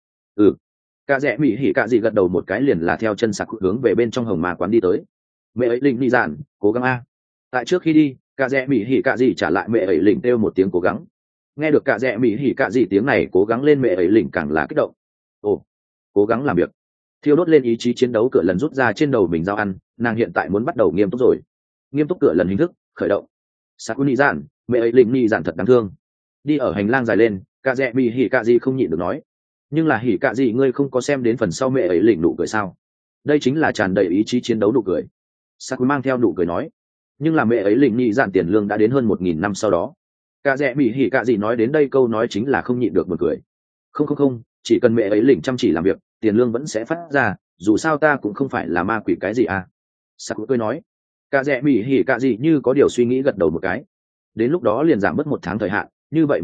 Cạ rẽ mỹ hỉ cạ gì gật đầu một cái liền là theo chân Saku hướng về bên trong hồng ma quán đi tới. Mẹ ấy lỉnh nhị dạn, cố gắng a. Tại trước khi đi, cạ rẽ mỹ hỉ cạ gì trả lại mẹ ấy lỉnh kêu một tiếng cố gắng. Nghe được cạ rẽ mỹ hỉ cạ gì tiếng này cố gắng lên mẹ ấy lỉnh càng là kích động. Ồ, cố gắng làm việc. Thiêu đốt lên ý chí chiến đấu cửa lần rút ra trên đầu mình dao ăn, nàng hiện tại muốn bắt đầu nghiêm túc rồi. Nghiêm túc cửa lần hình thức khởi động. Saku nhị dạn, mẹ ấy lỉnh nhị dạn thật đáng thương. Đi ở hành lang dài lên, cạ rẽ mỹ hỉ cạ gì không nhịn được nói. Nhưng là hỉ cạ gì ngươi không có xem đến phần sau mẹ ấy lỉnh nụ cười sao? Đây chính là tràn đầy ý chí chiến đấu nụ cười. Saku mang theo nụ cười nói. Nhưng là mẹ ấy lỉnh nhị dạn tiền lương đã đến hơn 1.000 năm sau đó. Cạ rẽ mỹ hỉ cạ gì nói đến đây câu nói chính là không nhịn được buồn cười. Không, chỉ cần mẹ ấy lỉnh chăm chỉ làm việc, tiền lương vẫn sẽ phát ra, dù sao ta cũng không phải là ma quỷ cái gì à. Saku cười nói. Cạ rẽ mỹ hỉ cạ gì như có điều suy nghĩ gật đầu một cái. Đến lúc đó liền giảm bớt một tháng thời hạn, như vậy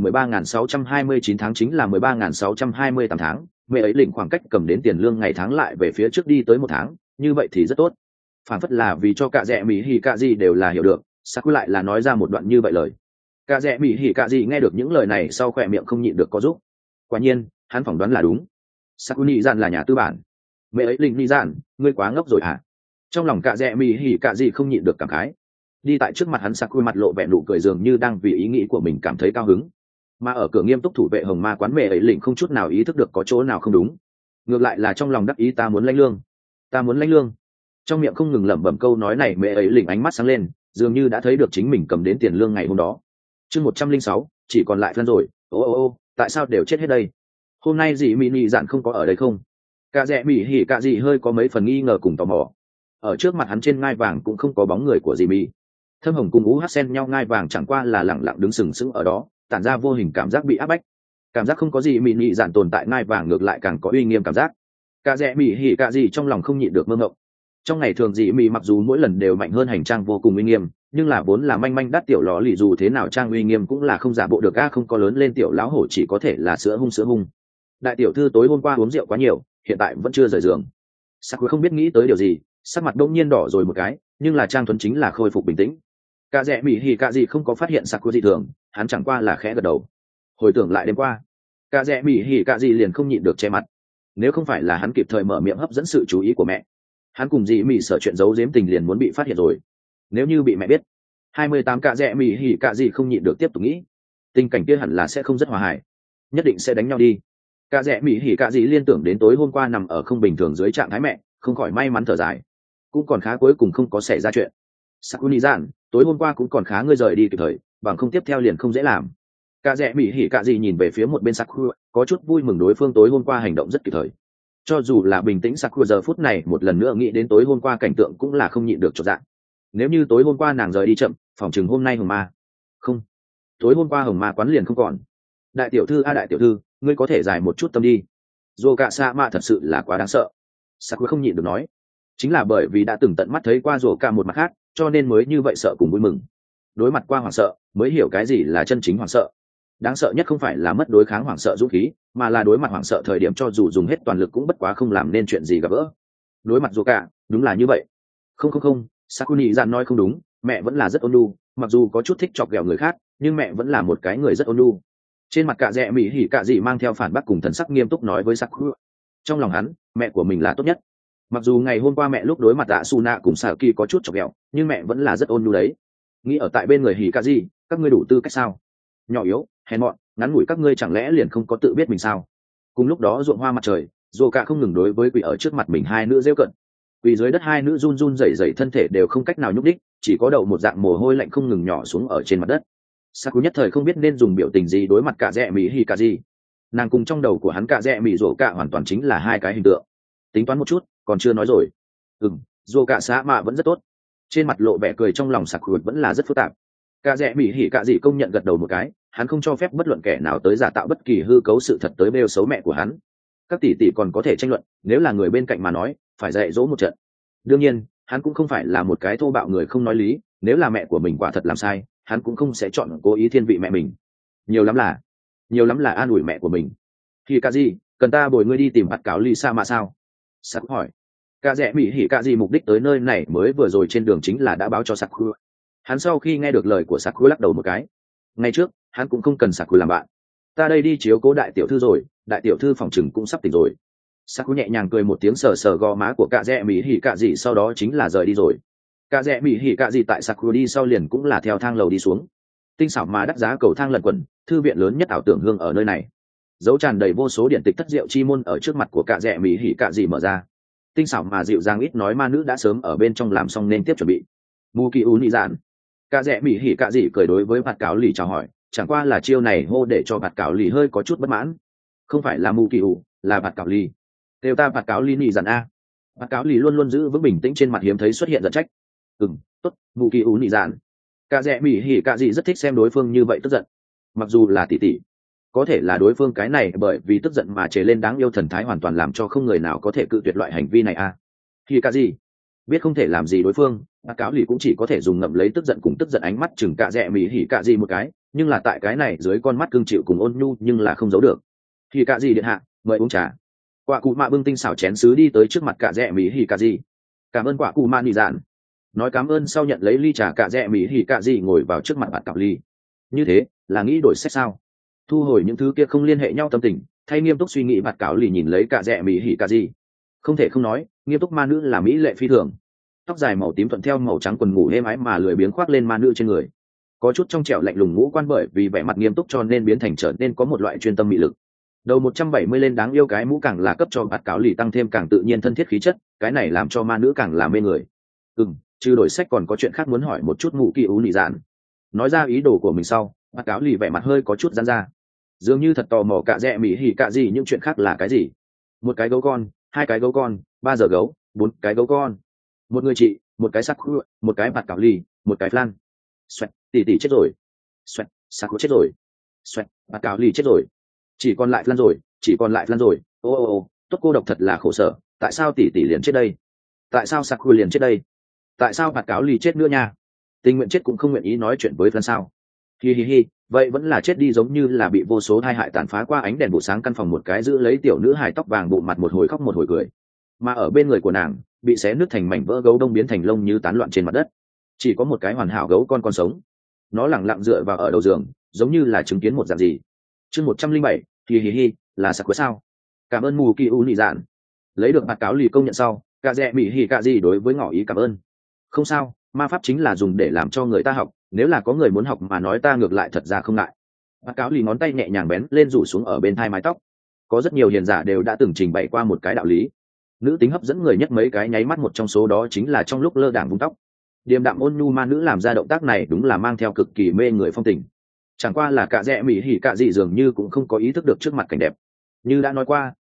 13.629 tháng chính là 13.628 tháng, mẹ ấy lĩnh khoảng cách cầm đến tiền lương ngày tháng lại về phía trước đi tới một tháng, như vậy thì rất tốt. Phản phất là vì cho cả rẽ mỹ hỉ cả gì đều là hiểu được, Saku lại là nói ra một đoạn như vậy lời. Cả rẽ mỹ hỉ cả gì nghe được những lời này sau khỏe miệng không nhịn được có giúp. Quả nhiên, hắn phỏng đoán là đúng. Saku nhị dạn là nhà tư bản. Mẹ ấy lĩnh nhị dạn, ngươi quá ngốc rồi hả? Trong lòng cả rẽ mỹ hỉ cả gì không nhịn được cảm khái. Đi tại trước mặt hắn Saku mặt lộ vẻ nụ cười dường như đang vì ý nghĩ của mình cảm thấy cao hứng. Mà ở cửa nghiêm túc thủ vệ hồng ma quán mẹ ấy lĩnh không chút nào ý thức được có chỗ nào không đúng. Ngược lại là trong lòng đắc ý ta muốn lãnh lương. Trong miệng không ngừng lẩm bẩm câu nói này mẹ ấy lĩnh ánh mắt sáng lên, dường như đã thấy được chính mình cầm đến tiền lương ngày hôm đó. Chương 106, chỉ còn lại phân rồi. Ô, tại sao đều chết hết đây? Hôm nay dì mỹ nhị dạn không có ở đây không? Cả rẽ mỹ hỉ cả dì hơi có mấy phần nghi ngờ cùng tò mò. Ở trước mặt hắn trên ngai vàng cũng không có bóng người của dì mỹ. Thâm hồng cùng ú hát sen nhau ngai vàng chẳng qua là lẳng lặng đứng sừng sững ở đó, tản ra vô hình cảm giác bị áp bách. Cảm giác không có gì mỹ nhị dạn tồn tại ngai vàng ngược lại càng có uy nghiêm cảm giác. Cả rẽ mỹ hỉ cả dì trong lòng không nhịn được mơ ngộng. Trong ngày thường dì mỹ mặc dù mỗi lần đều mạnh hơn hành trang vô cùng uy nghiêm, nhưng là vốn là manh manh đắt tiểu lò lì dù thế nào trang uy nghiêm cũng là không giả bộ được a, không có lớn lên tiểu lão hổ chỉ có thể là sữa hung. Đại tiểu thư tối hôm qua uống rượu quá nhiều, hiện tại vẫn chưa rời giường. Saku không biết nghĩ tới điều gì, sắc mặt đông nhiên đỏ rồi một cái, nhưng là trang tuấn chính là khôi phục bình tĩnh. Cả rẽ mỹ hỉ cả gì không có phát hiện Saku dị thường, hắn chẳng qua là khẽ gật đầu. Hồi tưởng lại đêm qua, cả rẽ mỹ hỉ cả gì liền không nhịn được che mặt. Nếu không phải là hắn kịp thời mở miệng hấp dẫn sự chú ý của mẹ, hắn cùng dì mỹ sợ chuyện giấu giếm tình liền muốn bị phát hiện rồi. Nếu như bị mẹ biết, 28 cả rẽ mỹ hỉ cả gì không nhịn được tiếp tục nghĩ, tình cảnh kia hẳn là sẽ không rất hòa hài, nhất định sẽ đánh nhau đi. Cả rẽ mỹ hỉ cả gì liên tưởng đến tối hôm qua nằm ở không bình thường dưới trạng thái mẹ, không khỏi may mắn thở dài. Cũng còn khá cuối cùng không có xảy ra chuyện. Sakuni dạn, tối hôm qua cũng còn khá ngươi rời đi kịp thời, bằng không tiếp theo liền không dễ làm. Cả rẽ mỹ hỉ cả gì nhìn về phía một bên Saku, có chút vui mừng đối phương tối hôm qua hành động rất kịp thời. Cho dù là bình tĩnh Sakura giờ phút này một lần nữa nghĩ đến tối hôm qua cảnh tượng cũng là không nhịn được chột dạ. Nếu như tối hôm qua nàng rời đi chậm, phòng chừng hôm nay hồng ma không, tối hôm qua hồng ma quán liền không còn. Đại tiểu thư đại tiểu thư, ngươi có thể giải một chút tâm đi. Dù cả sa mạ thật sự là quá đáng sợ. Sakura không nhịn được nói, chính là bởi vì đã từng tận mắt thấy qua rổ cả một mặt khác, cho nên mới như vậy sợ cùng vui mừng. Đối mặt qua hoảng sợ mới hiểu cái gì là chân chính hoảng sợ. Đáng sợ nhất không phải là mất đối kháng hoảng sợ dũng khí, mà là đối mặt hoảng sợ thời điểm cho dù dùng hết toàn lực cũng bất quá không làm nên chuyện gì gặp gỡ. Đối mặt rổ cả đúng là như vậy. Không, Sakuni dàn nói không đúng, mẹ vẫn là rất ôn nhu, mặc dù có chút thích chọc ghẹo người khác nhưng mẹ vẫn là một cái người rất ôn nhu. Trên mặt cạ rẽ mỹ hỉ cạ dị mang theo phản bác cùng thần sắc nghiêm túc nói với Sakura, trong lòng hắn mẹ của mình là tốt nhất. Mặc dù ngày hôm qua mẹ lúc đối mặt Suna cùng Saki có chút chọc ghẹo nhưng mẹ vẫn là rất ôn nhu đấy. Nghĩ ở tại bên người hỉ cạ dị, các ngươi đủ tư cách sao? Nhỏ yếu hèn mọn ngắn ngủi các ngươi chẳng lẽ liền không có tự biết mình sao? Cùng lúc đó ruộng hoa mặt trời, dù cả không ngừng đối với quỷ ở trước mặt mình hai nữ rêu cận. Quỷ dưới đất hai nữ run run rẩy rẩy thân thể đều không cách nào nhúc đích, chỉ có đầu một dạng mồ hôi lạnh không ngừng nhỏ xuống ở trên mặt đất. Saku nhất thời không biết nên dùng biểu tình gì đối mặt cả rẽ mỹ hỉ cả gì. Nàng cùng trong đầu của hắn cả rẽ mỹ rổ cả hoàn toàn chính là hai cái hình tượng. Tính toán một chút còn chưa nói rồi. Rổ cả xã mạ vẫn rất tốt. Trên mặt lộ vẻ cười trong lòng Saku vẫn là rất phức tạp. Cả rẽ mỹ hỉ cả gì công nhận gật đầu một cái, hắn không cho phép bất luận kẻ nào tới giả tạo bất kỳ hư cấu sự thật tới bêu xấu mẹ của hắn. Các tỷ tỷ còn có thể tranh luận, nếu là người bên cạnh mà nói phải dạy dỗ một trận. Đương nhiên hắn cũng không phải là một cái thô bạo người không nói lý, nếu là mẹ của mình quả thật làm sai hắn cũng không sẽ chọn cố ý thiên vị mẹ mình. Nhiều lắm là an ủi mẹ của mình. Thì cả gì cần ta bồi ngươi đi tìm bắt cáo Lisa mà sao? Sắc hỏi. Cả rẽ mỹ hỉ cả gì mục đích tới nơi này mới vừa rồi trên đường chính là đã báo cho Sakura. Hắn sau khi nghe được lời của Sakura lắc đầu một cái. Ngay trước hắn cũng không cần Sakura làm bạn. Ta đây đi chiếu cố đại tiểu thư rồi, đại tiểu thư phòng chừng cũng sắp tỉnh rồi. Sakura nhẹ nhàng cười một tiếng sờ sờ gò má của cả rẽ mỹ hỉ cả gì sau đó chính là rời đi rồi. Cả rẽ mỹ hỉ cả gì tại Sakura đi sau liền cũng là theo thang lầu đi xuống. Tinh xảo mà đắt giá cầu thang lẩn quẩn, thư viện lớn nhất ảo tưởng hương ở nơi này. Dấu tràn đầy vô số điển tịch thất diệu chi môn ở trước mặt của cả rẽ mỹ hỉ cả gì mở ra. Tinh xảo mà dịu dàng ít nói ma nữ đã sớm ở bên trong làm xong nên tiếp chuẩn bị. Mu kỳ u nị dạn. Cả rẽ mỹ hỉ cả gì cười đối với bạt cáo lì chào hỏi, chẳng qua là chiêu này hô để cho bạt cáo lì hơi có chút bất mãn. Không phải là mu kỳ u, là bạt cáo lì. Đều ta bạt cáo lì nị dạn a. Bạt cáo lì luôn luôn giữ vững bình tĩnh trên mặt hiếm thấy xuất hiện giận trách. Tốt, mu kỳ u nị dạn. Cả rẽ mỹ hỉ cả gì rất thích xem đối phương như vậy tức giận. Mặc dù là tỷ tỷ, có thể là đối phương cái này bởi vì tức giận mà chế lên đáng yêu thần thái hoàn toàn làm cho không người nào có thể cự tuyệt loại hành vi này a. Hỉ cả gì biết không thể làm gì đối phương, bác cáo lì cũng chỉ có thể dùng ngậm lấy tức giận cùng tức giận ánh mắt chừng cả rẽ mỹ hỉ cả gì một cái, nhưng là tại cái này dưới con mắt cương chịu cùng ôn nhu nhưng là không giấu được. Hỉ cả gì điện hạ, mời uống trà. Quả cụ mạ bưng tinh xảo chén sứ đi tới trước mặt cả rẽ mỹ hỉ cả gì. Cảm ơn quả cụ mạ nị dạn. Nói cảm ơn sau nhận lấy ly trà cả rẽ mỹ hỉ cả gì ngồi vào trước mặt bạt cáo lì. Như thế là nghĩ đổi sách sao? Thu hồi những thứ kia không liên hệ nhau tâm tình, thay nghiêm túc suy nghĩ bạt cáo lì nhìn lấy cả rẽ mỹ hỉ cả gì. Không thể không nói, nghiêm túc ma nữ là mỹ lệ phi thường. Tóc dài màu tím thuận theo màu trắng quần ngủ êm ái mà lười biếng khoác lên ma nữ trên người. Có chút trong trẻo lạnh lùng ngũ quan bởi vì vẻ mặt nghiêm túc cho nên biến thành trở nên có một loại chuyên tâm mị lực. Đầu 170 lên đáng yêu cái mũ càng là cấp cho bạt cáo lì tăng thêm càng tự nhiên thân thiết khí chất, cái này làm cho ma nữ càng là mê người. Trừ đổi sách còn có chuyện khác muốn hỏi một chút ngụ kỳ ú nị dạn. Nói ra ý đồ của mình sau, bạt cáo lì vẻ mặt hơi có chút giãn ra, dường như thật tò mò cả rẽ mỹ hỉ cả gì những chuyện khác là cái gì. Một cái gấu con, hai cái gấu con, 3 giờ gấu, 4 cái gấu con, một người chị, một cái sắc khu, một cái bạt cáo lì, một cái flan. Xoẹt, tỷ chết rồi. Xoẹt, sắc chết rồi. Xoẹt, bạt cáo lì chết rồi. Chỉ còn lại flan rồi. Ô, tốt cô độc thật là khổ sở, tại sao tỷ liền chết đây? Tại sao sắc khu liền chết đây? Tại sao bạt cáo lì chết nữa nha? Tình nguyện chết cũng không nguyện ý nói chuyện với flan sao? Hi, vậy vẫn là chết đi, giống như là bị vô số tai hại tàn phá qua ánh đèn vụ sáng căn phòng một cái giữ lấy tiểu nữ hài tóc vàng bụng mặt một hồi khóc một hồi cười. Mà ở bên người của nàng bị xé nứt thành mảnh vỡ gấu đông biến thành lông như tán loạn trên mặt đất, chỉ có một cái hoàn hảo gấu con còn sống. Nó lẳng lặng dựa vào ở đầu giường, giống như là chứng kiến một dạng gì. Chương 107, hi, là sặc quái sao? Cảm ơn mù kỳ u nị dạn. Lấy được bạt cáo lì công nhận sau, cả rẽ mỹ hỉ cả gì đối với ngỏ ý cảm ơn. Không sao, ma pháp chính là dùng để làm cho người ta học, nếu là có người muốn học mà nói ta ngược lại thật ra không ngại. Bạt cáo lì ngón tay nhẹ nhàng bén lên rủ xuống ở bên thai mái tóc. Có rất nhiều hiền giả đều đã từng trình bày qua một cái đạo lý, nữ tính hấp dẫn người nhất mấy cái nháy mắt một trong số đó chính là trong lúc lơ đãng vung tóc. Điềm đạm ôn nhu ma nữ làm ra động tác này đúng là mang theo cực kỳ mê người phong tình. Chẳng qua là cả rẽ mỹ hỉ cả gì dường như cũng không có ý thức được trước mặt cảnh đẹp. Như đã nói qua,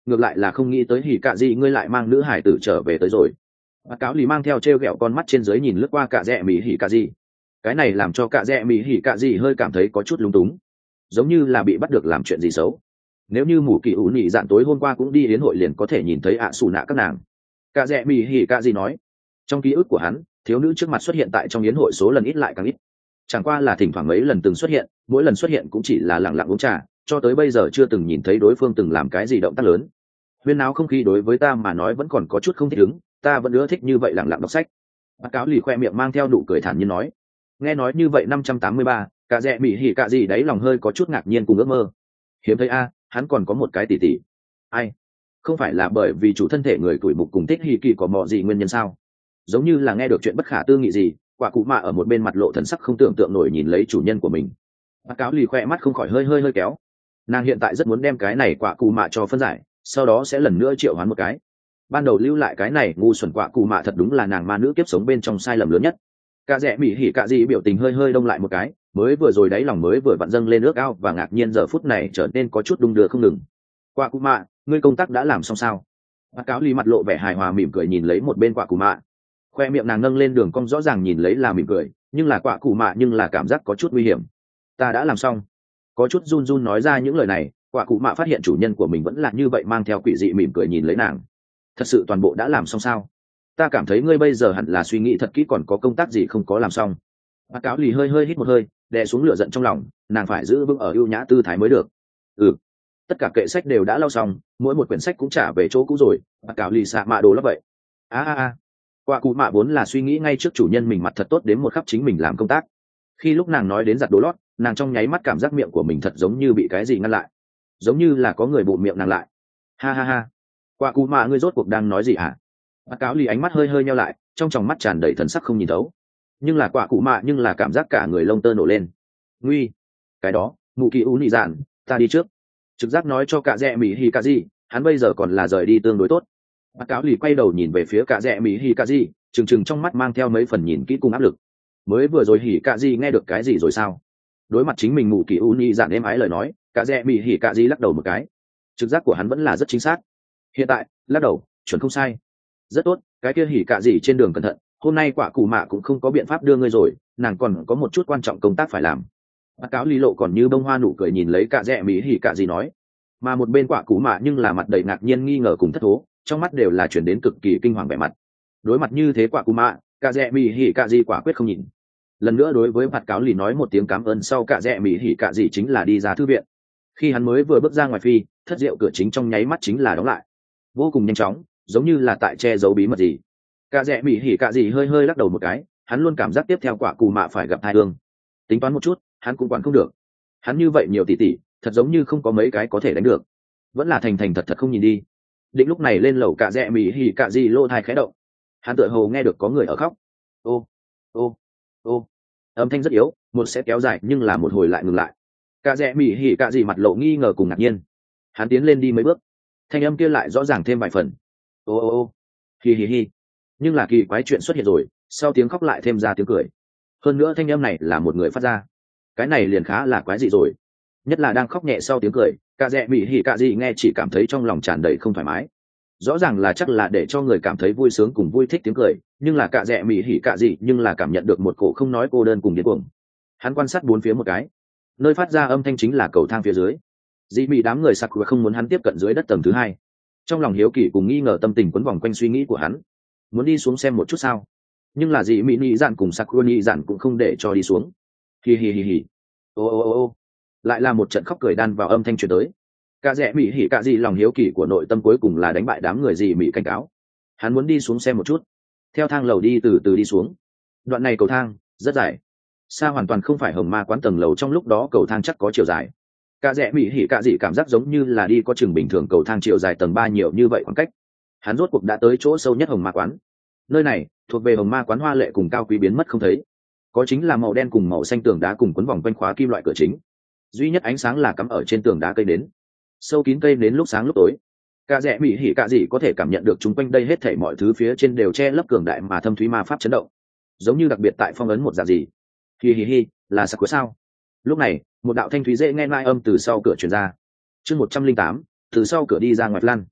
ngược lại là không nghĩ tới hỉ cạ gì ngươi lại mang nữ hải tử trở về tới rồi. Bà cáo lì mang theo t r e o g ẹ o con mắt trên dưới nhìn lướt qua cạ rẽ mỹ hỉ cạ gì. Cái này làm cho cạ rẽ mỹ hỉ cạ gì hơi cảm thấy có chút lúng túng, giống như là bị bắt được làm chuyện gì xấu. Nếu như mù kỳ ủ nhị dạn tối hôm qua cũng đi đến hội liền có thể nhìn thấy ạ xù nạ các nàng. Cạ rẽ mỹ hỉ cạ gì nói, trong ký ức của hắn thiếu nữ trước mặt xuất hiện tại trong yến hội số lần ít lại càng ít, chẳng qua là thỉnh thoảng mấy lần từng xuất hiện, mỗi lần xuất hiện cũng chỉ là lặng lặng uống trà, cho tới bây giờ chưa từng nhìn thấy đối phương từng làm cái gì động tác lớn. Huyên náo không khí đối với ta mà nói vẫn còn có chút không thích ứng, ta vẫn ưa thích như vậy lặng lặng đọc sách. Bác cáo lì khoe miệng mang theo nụ cười thản nhiên nói. Nghe nói như vậy 583, cả dẹ bị hỉ cả gì đấy lòng hơi có chút ngạc nhiên cùng ước mơ. Hiếm thấy a, hắn còn có một cái tỷ tỷ. Ai? Không phải là bởi vì chủ thân thể người tuổi mục cùng thích hỉ kỳ có mọ gì nguyên nhân sao? Giống như là nghe được chuyện bất khả tư nghị gì, quả cụ mạ ở một bên mặt lộ thần sắc không tưởng tượng nổi nhìn lấy chủ nhân của mình. Bác cáo lì khoe mắt không khỏi hơi kéo. Nàng hiện tại rất muốn đem cái này quả cụ mạ cho phân giải, sau đó sẽ lần nữa triệu hoán một cái. Ban đầu lưu lại cái này ngu xuẩn quả cụ mạ thật đúng là nàng ma nữ kiếp sống bên trong sai lầm lớn nhất. Cả rẽ mỹ hỉ cả gì biểu tình hơi đông lại một cái, mới vừa rồi đáy lòng mới vừa vặn dâng lên ước ao và ngạc nhiên giờ phút này trở nên có chút đung đưa không ngừng. Quả cụ mạ, ngươi công tác đã làm xong sao? Bác cáo lì mặt lộ vẻ hài hòa mỉm cười nhìn lấy một bên quả cụ mạ, khoe miệng nàng nâng lên đường cong rõ ràng nhìn lấy là mỉm cười, nhưng là quả cụ mạ nhưng là cảm giác có chút nguy hiểm. Ta đã làm xong. Có chút run nói ra những lời này, quả cụ mạ phát hiện chủ nhân của mình vẫn là như vậy mang theo quỷ dị mỉm cười nhìn lấy nàng. Thật sự toàn bộ đã làm xong sao? Ta cảm thấy ngươi bây giờ hẳn là suy nghĩ thật kỹ còn có công tác gì không có làm xong. Bác cáo lì hơi hít một hơi, đè xuống lửa giận trong lòng, nàng phải giữ vững ở ưu nhã tư thái mới được. Tất cả kệ sách đều đã lau xong, mỗi một quyển sách cũng trả về chỗ cũ rồi. Bác cáo lì xạ mạ đồ lắm vậy. Quả cụ mạ vốn là suy nghĩ ngay trước chủ nhân mình mặt thật tốt đến một khắc chính mình làm công tác. Khi lúc nàng nói đến giặt đồ lót, nàng trong nháy mắt cảm giác miệng của mình thật giống như bị cái gì ngăn lại, giống như là có người bụm miệng nàng lại. Ha. Quả cụ mạ ngươi rốt cuộc đang nói gì hả? Bác cáo lì ánh mắt hơi nheo lại, trong tròng mắt tràn đầy thần sắc không nhìn thấu. Nhưng là quả cụ mạ nhưng là cảm giác cả người lông tơ nổ lên. Nguy, cái đó mụ kỳ u nị dạn, ta đi trước. Trực giác nói cho cả rẽ mỹ hi cả gì, hắn bây giờ còn là rời đi tương đối tốt. Bác cáo lì quay đầu nhìn về phía cả rẽ mỹ hi cả gì, trừng trong mắt mang theo mấy phần nhìn kỹ cùng áp lực. Mới vừa rồi hỉ cả gì nghe được cái gì rồi sao? Đối mặt chính mình mụ kỳ u nị dạn êm ái lời nói, cả rẽ mỹ hỉ cả gì lắc đầu một cái. Trực giác của hắn vẫn là rất chính xác. Hiện tại lắc đầu chuẩn không sai. Rất tốt, cái kia hỉ cả gì trên đường cẩn thận, hôm nay quả cụ mạ cũng không có biện pháp đưa ngươi rồi, nàng còn có một chút quan trọng công tác phải làm. Bác cáo lý lộ còn như bông hoa nụ cười nhìn lấy cả rẽ mỹ hỉ cả gì nói, mà một bên quả cụ mạ nhưng là mặt đầy ngạc nhiên nghi ngờ cùng thất thố, trong mắt đều là chuyển đến cực kỳ kinh hoàng vẻ mặt. Đối mặt như thế quả cụ mạ, cả rẽ mỹ hỉ cả gì quả quyết không nhìn. Lần nữa đối với bác cáo lý nói một tiếng cảm ơn sau cả rẽ mỹ hỉ cả gì chính là đi ra thư viện. Khi hắn mới vừa bước ra ngoài phi, thất diệu cửa chính trong nháy mắt chính là đóng lại, vô cùng nhanh chóng, giống như là tại che giấu bí mật gì. Cả rẽ mỹ hỉ cả gì hơi lắc đầu một cái, hắn luôn cảm giác tiếp theo quả cù mạ phải gặp tai ương. Tính toán một chút, hắn cũng quản không được. Hắn như vậy nhiều tỷ, thật giống như không có mấy cái có thể đánh được. Vẫn là thành thật không nhìn đi. Định lúc này lên lầu cả rẽ mỹ hỉ cả gì lô thai khẽ động. Hắn tựa hồ nghe được có người ở khóc. Ô. Âm thanh rất yếu, một sẽ kéo dài nhưng là một hồi lại ngừng lại. Cả rẽ mỹ hỉ cả gì mặt lộ nghi ngờ cùng ngạc nhiên. Hắn tiến lên đi mấy bước, thanh âm kia lại rõ ràng thêm vài phần. Ô. Hi. Nhưng là kỳ quái chuyện xuất hiện rồi, sau tiếng khóc lại thêm ra tiếng cười. Hơn nữa thanh âm này là một người phát ra. Cái này liền khá là quái dị rồi. Nhất là đang khóc nhẹ sau tiếng cười, cả rẽ mỹ hỉ cả gì nghe chỉ cảm thấy trong lòng tràn đầy không thoải mái. Rõ ràng là chắc là để cho người cảm thấy vui sướng cùng vui thích tiếng cười, nhưng là cả rẽ mỹ hỉ cả gì nhưng là cảm nhận được một cổ không nói cô đơn cùng điên cuồng. Hắn quan sát bốn phía một cái, nơi phát ra âm thanh chính là cầu thang phía dưới. Dĩ mị đám người Sakura không muốn hắn tiếp cận dưới đất tầng thứ hai. Trong lòng hiếu kỳ cùng nghi ngờ tâm tình quấn vòng quanh suy nghĩ của hắn, muốn đi xuống xem một chút sao, nhưng là dĩ mị nhị dạn cùng Sakura nhị dạn cũng không để cho đi xuống. Hi. Ô. Lại là một trận khóc cười đan vào âm thanh truyền tới. Cả rẽ mỹ hỉ cả gì lòng hiếu kỳ của nội tâm cuối cùng là đánh bại đám người dĩ mị cảnh cáo. Hắn muốn đi xuống xem một chút. Theo thang lầu đi từ từ đi xuống. Đoạn này cầu thang rất dài, xa hoàn toàn không phải hồng ma quán tầng lầu trong lúc đó cầu thang chắc có chiều dài. Cả rẽ mỹ hỉ cả gì cảm giác giống như là đi có chừng bình thường cầu thang chiều dài tầng 3 nhiều như vậy khoảng cách. Hắn rốt cuộc đã tới chỗ sâu nhất hồng ma quán. Nơi này thuộc về hồng ma quán hoa lệ cùng cao quý biến mất không thấy, có chính là màu đen cùng màu xanh tường đá cùng quấn vòng quanh khóa kim loại cửa chính, duy nhất ánh sáng là cắm ở trên tường đá cây nến, sâu kín cây nến lúc sáng lúc tối. Cả rẽ mỹ hỉ cả gì có thể cảm nhận được chung quanh đây hết thảy mọi thứ phía trên đều che lấp cường đại mà thâm thúy ma pháp chấn động, giống như đặc biệt tại phong ấn một dạng gì. Hi, là sặc sao? Lúc này một đạo thanh thúy dễ nghe mai âm từ sau cửa truyền ra. Chương 108, từ sau cửa đi ra ngoài lăn.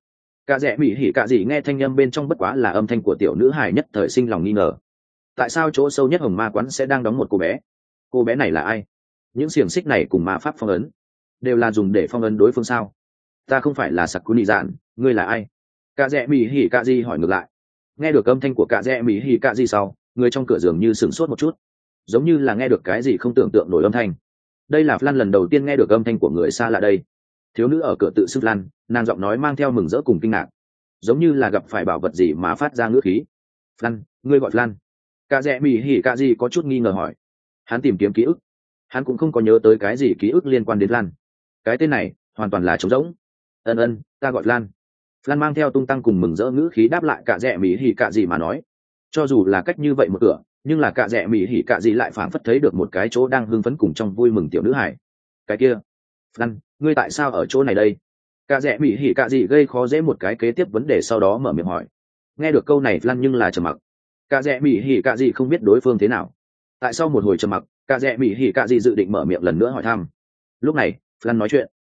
Cả rẽ mỹ hỉ cả gì nghe thanh âm bên trong bất quá là âm thanh của tiểu nữ hài nhất thời sinh lòng nghi ngờ. Tại sao chỗ sâu nhất hồng ma quán sẽ đang đóng một cô bé? Cô bé này là ai? Những xiềng xích này cùng ma pháp phong ấn đều là dùng để phong ấn đối phương sao? Ta không phải là Sakuni dạn, ngươi là ai? Cả rẽ mỹ hỉ cả gì hỏi ngược lại. Nghe được âm thanh của cả rẽ mỹ hỉ cả gì sau, người trong cửa dường như sửng sốt một chút, giống như là nghe được cái gì không tưởng tượng nổi âm thanh. Đây là Flan lần đầu tiên nghe được âm thanh của người xa lạ đây. Thiếu nữ ở cửa tự xưng Flan, nàng giọng nói mang theo mừng rỡ cùng kinh ngạc, giống như là gặp phải bảo vật gì mà phát ra ngữ khí. Flan, ngươi gọi Flan? Cả rẽ mỹ hỉ cả gì có chút nghi ngờ hỏi. Hắn tìm kiếm ký ức, hắn cũng không có nhớ tới cái gì ký ức liên quan đến Flan. Cái tên này hoàn toàn là trống rỗng. Ân, ta gọi Flan. Flan mang theo tung tăng cùng mừng rỡ ngữ khí đáp lại cả rẽ mỹ hỉ cả gì mà nói. Cho dù là cách như vậy một cửa, nhưng là cả rẽ mỹ hỉ cả gì lại phảng phất thấy được một cái chỗ đang hưng phấn cùng trong vui mừng tiểu nữ hải. Cái kia, Flan, ngươi tại sao ở chỗ này đây? Cả rẽ mỹ hỉ cả gì gây khó dễ một cái kế tiếp vấn đề sau đó mở miệng hỏi. Nghe được câu này Flan nhưng là trầm mặc. Cả rẽ mỹ hỉ cả gì không biết đối phương thế nào. Tại sao một hồi trầm mặc, cả rẽ mỹ hỉ cả gì dự định mở miệng lần nữa hỏi thăm. Lúc này Flan nói chuyện.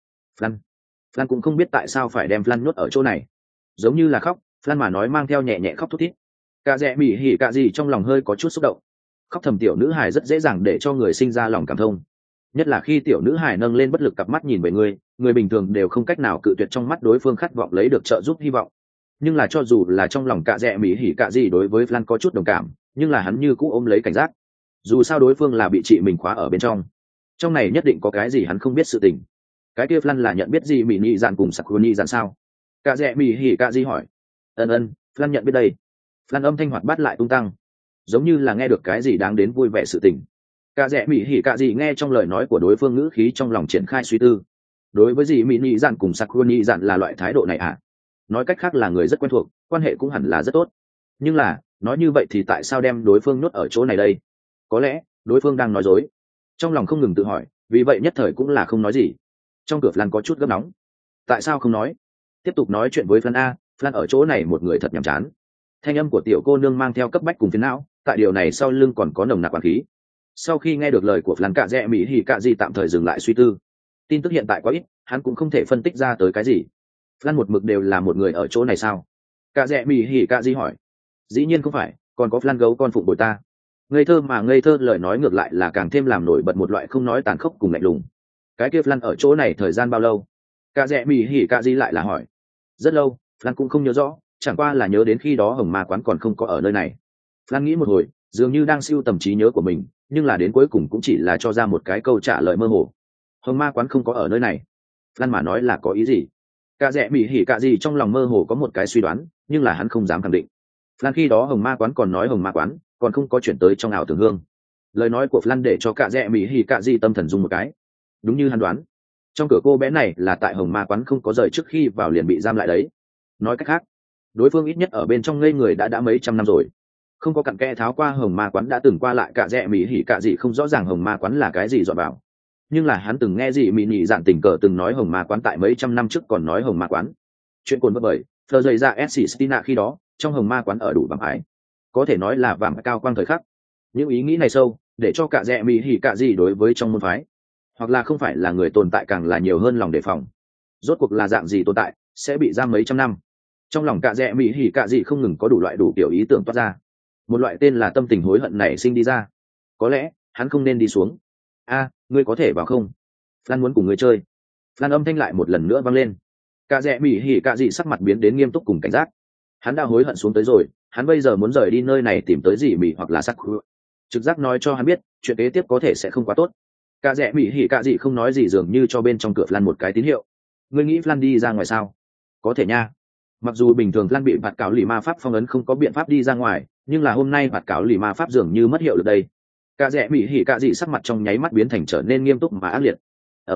Flan cũng không biết tại sao phải đem Flan nhốt ở chỗ này, giống như là khóc. Flan mà nói mang theo nhẹ nhẹ khóc thút thít. Cả rẽ mỹ hỉ cả gì trong lòng hơi có chút xúc động. Khóc thầm tiểu nữ hài rất dễ dàng để cho người sinh ra lòng cảm thông, nhất là khi tiểu nữ hài nâng lên bất lực cặp mắt nhìn về người bình thường đều không cách nào cự tuyệt trong mắt đối phương khát vọng lấy được trợ giúp hy vọng. Nhưng là cho dù là trong lòng cả rẽ mỹ hỉ cả gì đối với Flan có chút đồng cảm, nhưng là hắn như cũ ôm lấy cảnh giác. Dù sao đối phương là bị chị mình khóa ở bên trong này nhất định có cái gì hắn không biết sự tình. Cái kia Flan là nhận biết gì mỹ nhị dạn cùng Sakuni dạn sao? Cả rẽ mỹ hỉ cả gì hỏi. Ân, Flan nhận biết đây. Flan âm thanh hoạt bát lại tung tăng, giống như là nghe được cái gì đáng đến vui vẻ sự tình. Cả rẽ mỹ hỉ cả gì nghe trong lời nói của đối phương ngữ khí trong lòng triển khai suy tư. Đối với gì mỹ nhị dạn cùng Sakuni dạn là loại thái độ này à? Nói cách khác là người rất quen thuộc, quan hệ cũng hẳn là rất tốt. Nhưng là nói như vậy thì tại sao đem đối phương nhốt ở chỗ này đây? Có lẽ đối phương đang nói dối. Trong lòng không ngừng tự hỏi, vì vậy nhất thời cũng là không nói gì. Trong cửa Flan có chút gấp nóng. Tại sao không nói? Tiếp tục nói chuyện với Flan a, Flan ở chỗ này một người thật nhàm chán. Thanh âm của tiểu cô nương mang theo cấp bách cùng phiền não, tại điều này sau lưng còn có nồng nặc oán khí. Sau khi nghe được lời của Flan cả rẽ mỹ hỉ cả gì tạm thời dừng lại suy tư. Tin tức hiện tại quá ít, hắn cũng không thể phân tích ra tới cái gì. Flan một mực đều là một người ở chỗ này sao? Cả rẽ mỹ hỉ cả gì hỏi. Dĩ nhiên không phải, còn có Flan gấu con phụng bồi ta. Ngây thơ lời nói ngược lại là càng thêm làm nổi bật một loại không nói tàn khốc cùng lạnh lùng. Cái kia Flan ở chỗ này thời gian bao lâu? Cả rẽ mỹ hỉ cả gì lại là hỏi. Rất lâu, Flan cũng không nhớ rõ, chẳng qua là nhớ đến khi đó hồng ma quán còn không có ở nơi này. Flan nghĩ một hồi, dường như đang siêu tầm trí nhớ của mình, nhưng là đến cuối cùng cũng chỉ là cho ra một cái câu trả lời mơ hồ. Hồng ma quán không có ở nơi này. Flan mà nói là có ý gì? Cả rẽ mỹ hỉ cả gì trong lòng mơ hồ có một cái suy đoán, nhưng là hắn không dám khẳng định. Flan khi đó hồng ma quán còn nói hồng ma quán còn không có chuyển tới trong ảo tưởng hương. Lời nói của Flan để cho cả rẽ mỹ hỉ cả gì tâm thần rung một cái. Đúng như hắn đoán, trong cửa cô bé này là tại hồng ma quán không có rời trước khi vào liền bị giam lại đấy. Nói cách khác, đối phương ít nhất ở bên trong ngây người đã mấy trăm năm rồi, không có cặn kẽ tháo qua hồng ma quán đã từng qua lại. Cả rẽ mỹ hỉ cả gì không rõ ràng hồng ma quán là cái gì dọn vào, nhưng là hắn từng nghe gì mỹ nhị dạn tình cờ từng nói hồng ma quán tại mấy trăm năm trước còn nói hồng ma quán. Chuyện cồn vỡ bởi thờ dày ra Stina khi đó trong hồng ma quán ở đủ vàng ái, có thể nói là vàng cao quang thời khắc. Những ý nghĩ này sâu để cho cả rẽ mỹ hỉ cả gì đối với trong môn phái, hoặc là không phải là người tồn tại càng là nhiều hơn lòng đề phòng. Rốt cuộc là dạng gì tồn tại sẽ bị giam mấy trăm năm? Trong lòng cả rẽ mỹ hỉ cả gì không ngừng có đủ loại đủ kiểu ý tưởng toát ra. Một loại tên là tâm tình hối hận nảy sinh đi ra. Có lẽ hắn không nên đi xuống. Ngươi có thể vào không? Flan muốn cùng ngươi chơi. Flan âm thanh lại một lần nữa vang lên. Cả rẽ mỹ hỉ cả gì sắc mặt biến đến nghiêm túc cùng cảnh giác. Hắn đã hối hận xuống tới rồi, hắn bây giờ muốn rời đi nơi này tìm tới gì mỹ hoặc là sắc khứa. Trực giác nói cho hắn biết chuyện kế tiếp có thể sẽ không quá tốt. Cả rẽ mỹ hỉ cả gì không nói gì, dường như cho bên trong cửa Flan một cái tín hiệu. Ngươi nghĩ Flan đi ra ngoài sao? Có thể nha. Mặc dù bình thường Flan bị bạt cáo lì ma pháp phong ấn không có biện pháp đi ra ngoài, nhưng là hôm nay bạt cáo lì ma pháp dường như mất hiệu lực đây. Cả rẽ mỹ hỉ cả gì sắc mặt trong nháy mắt biến thành trở nên nghiêm túc mà ác liệt.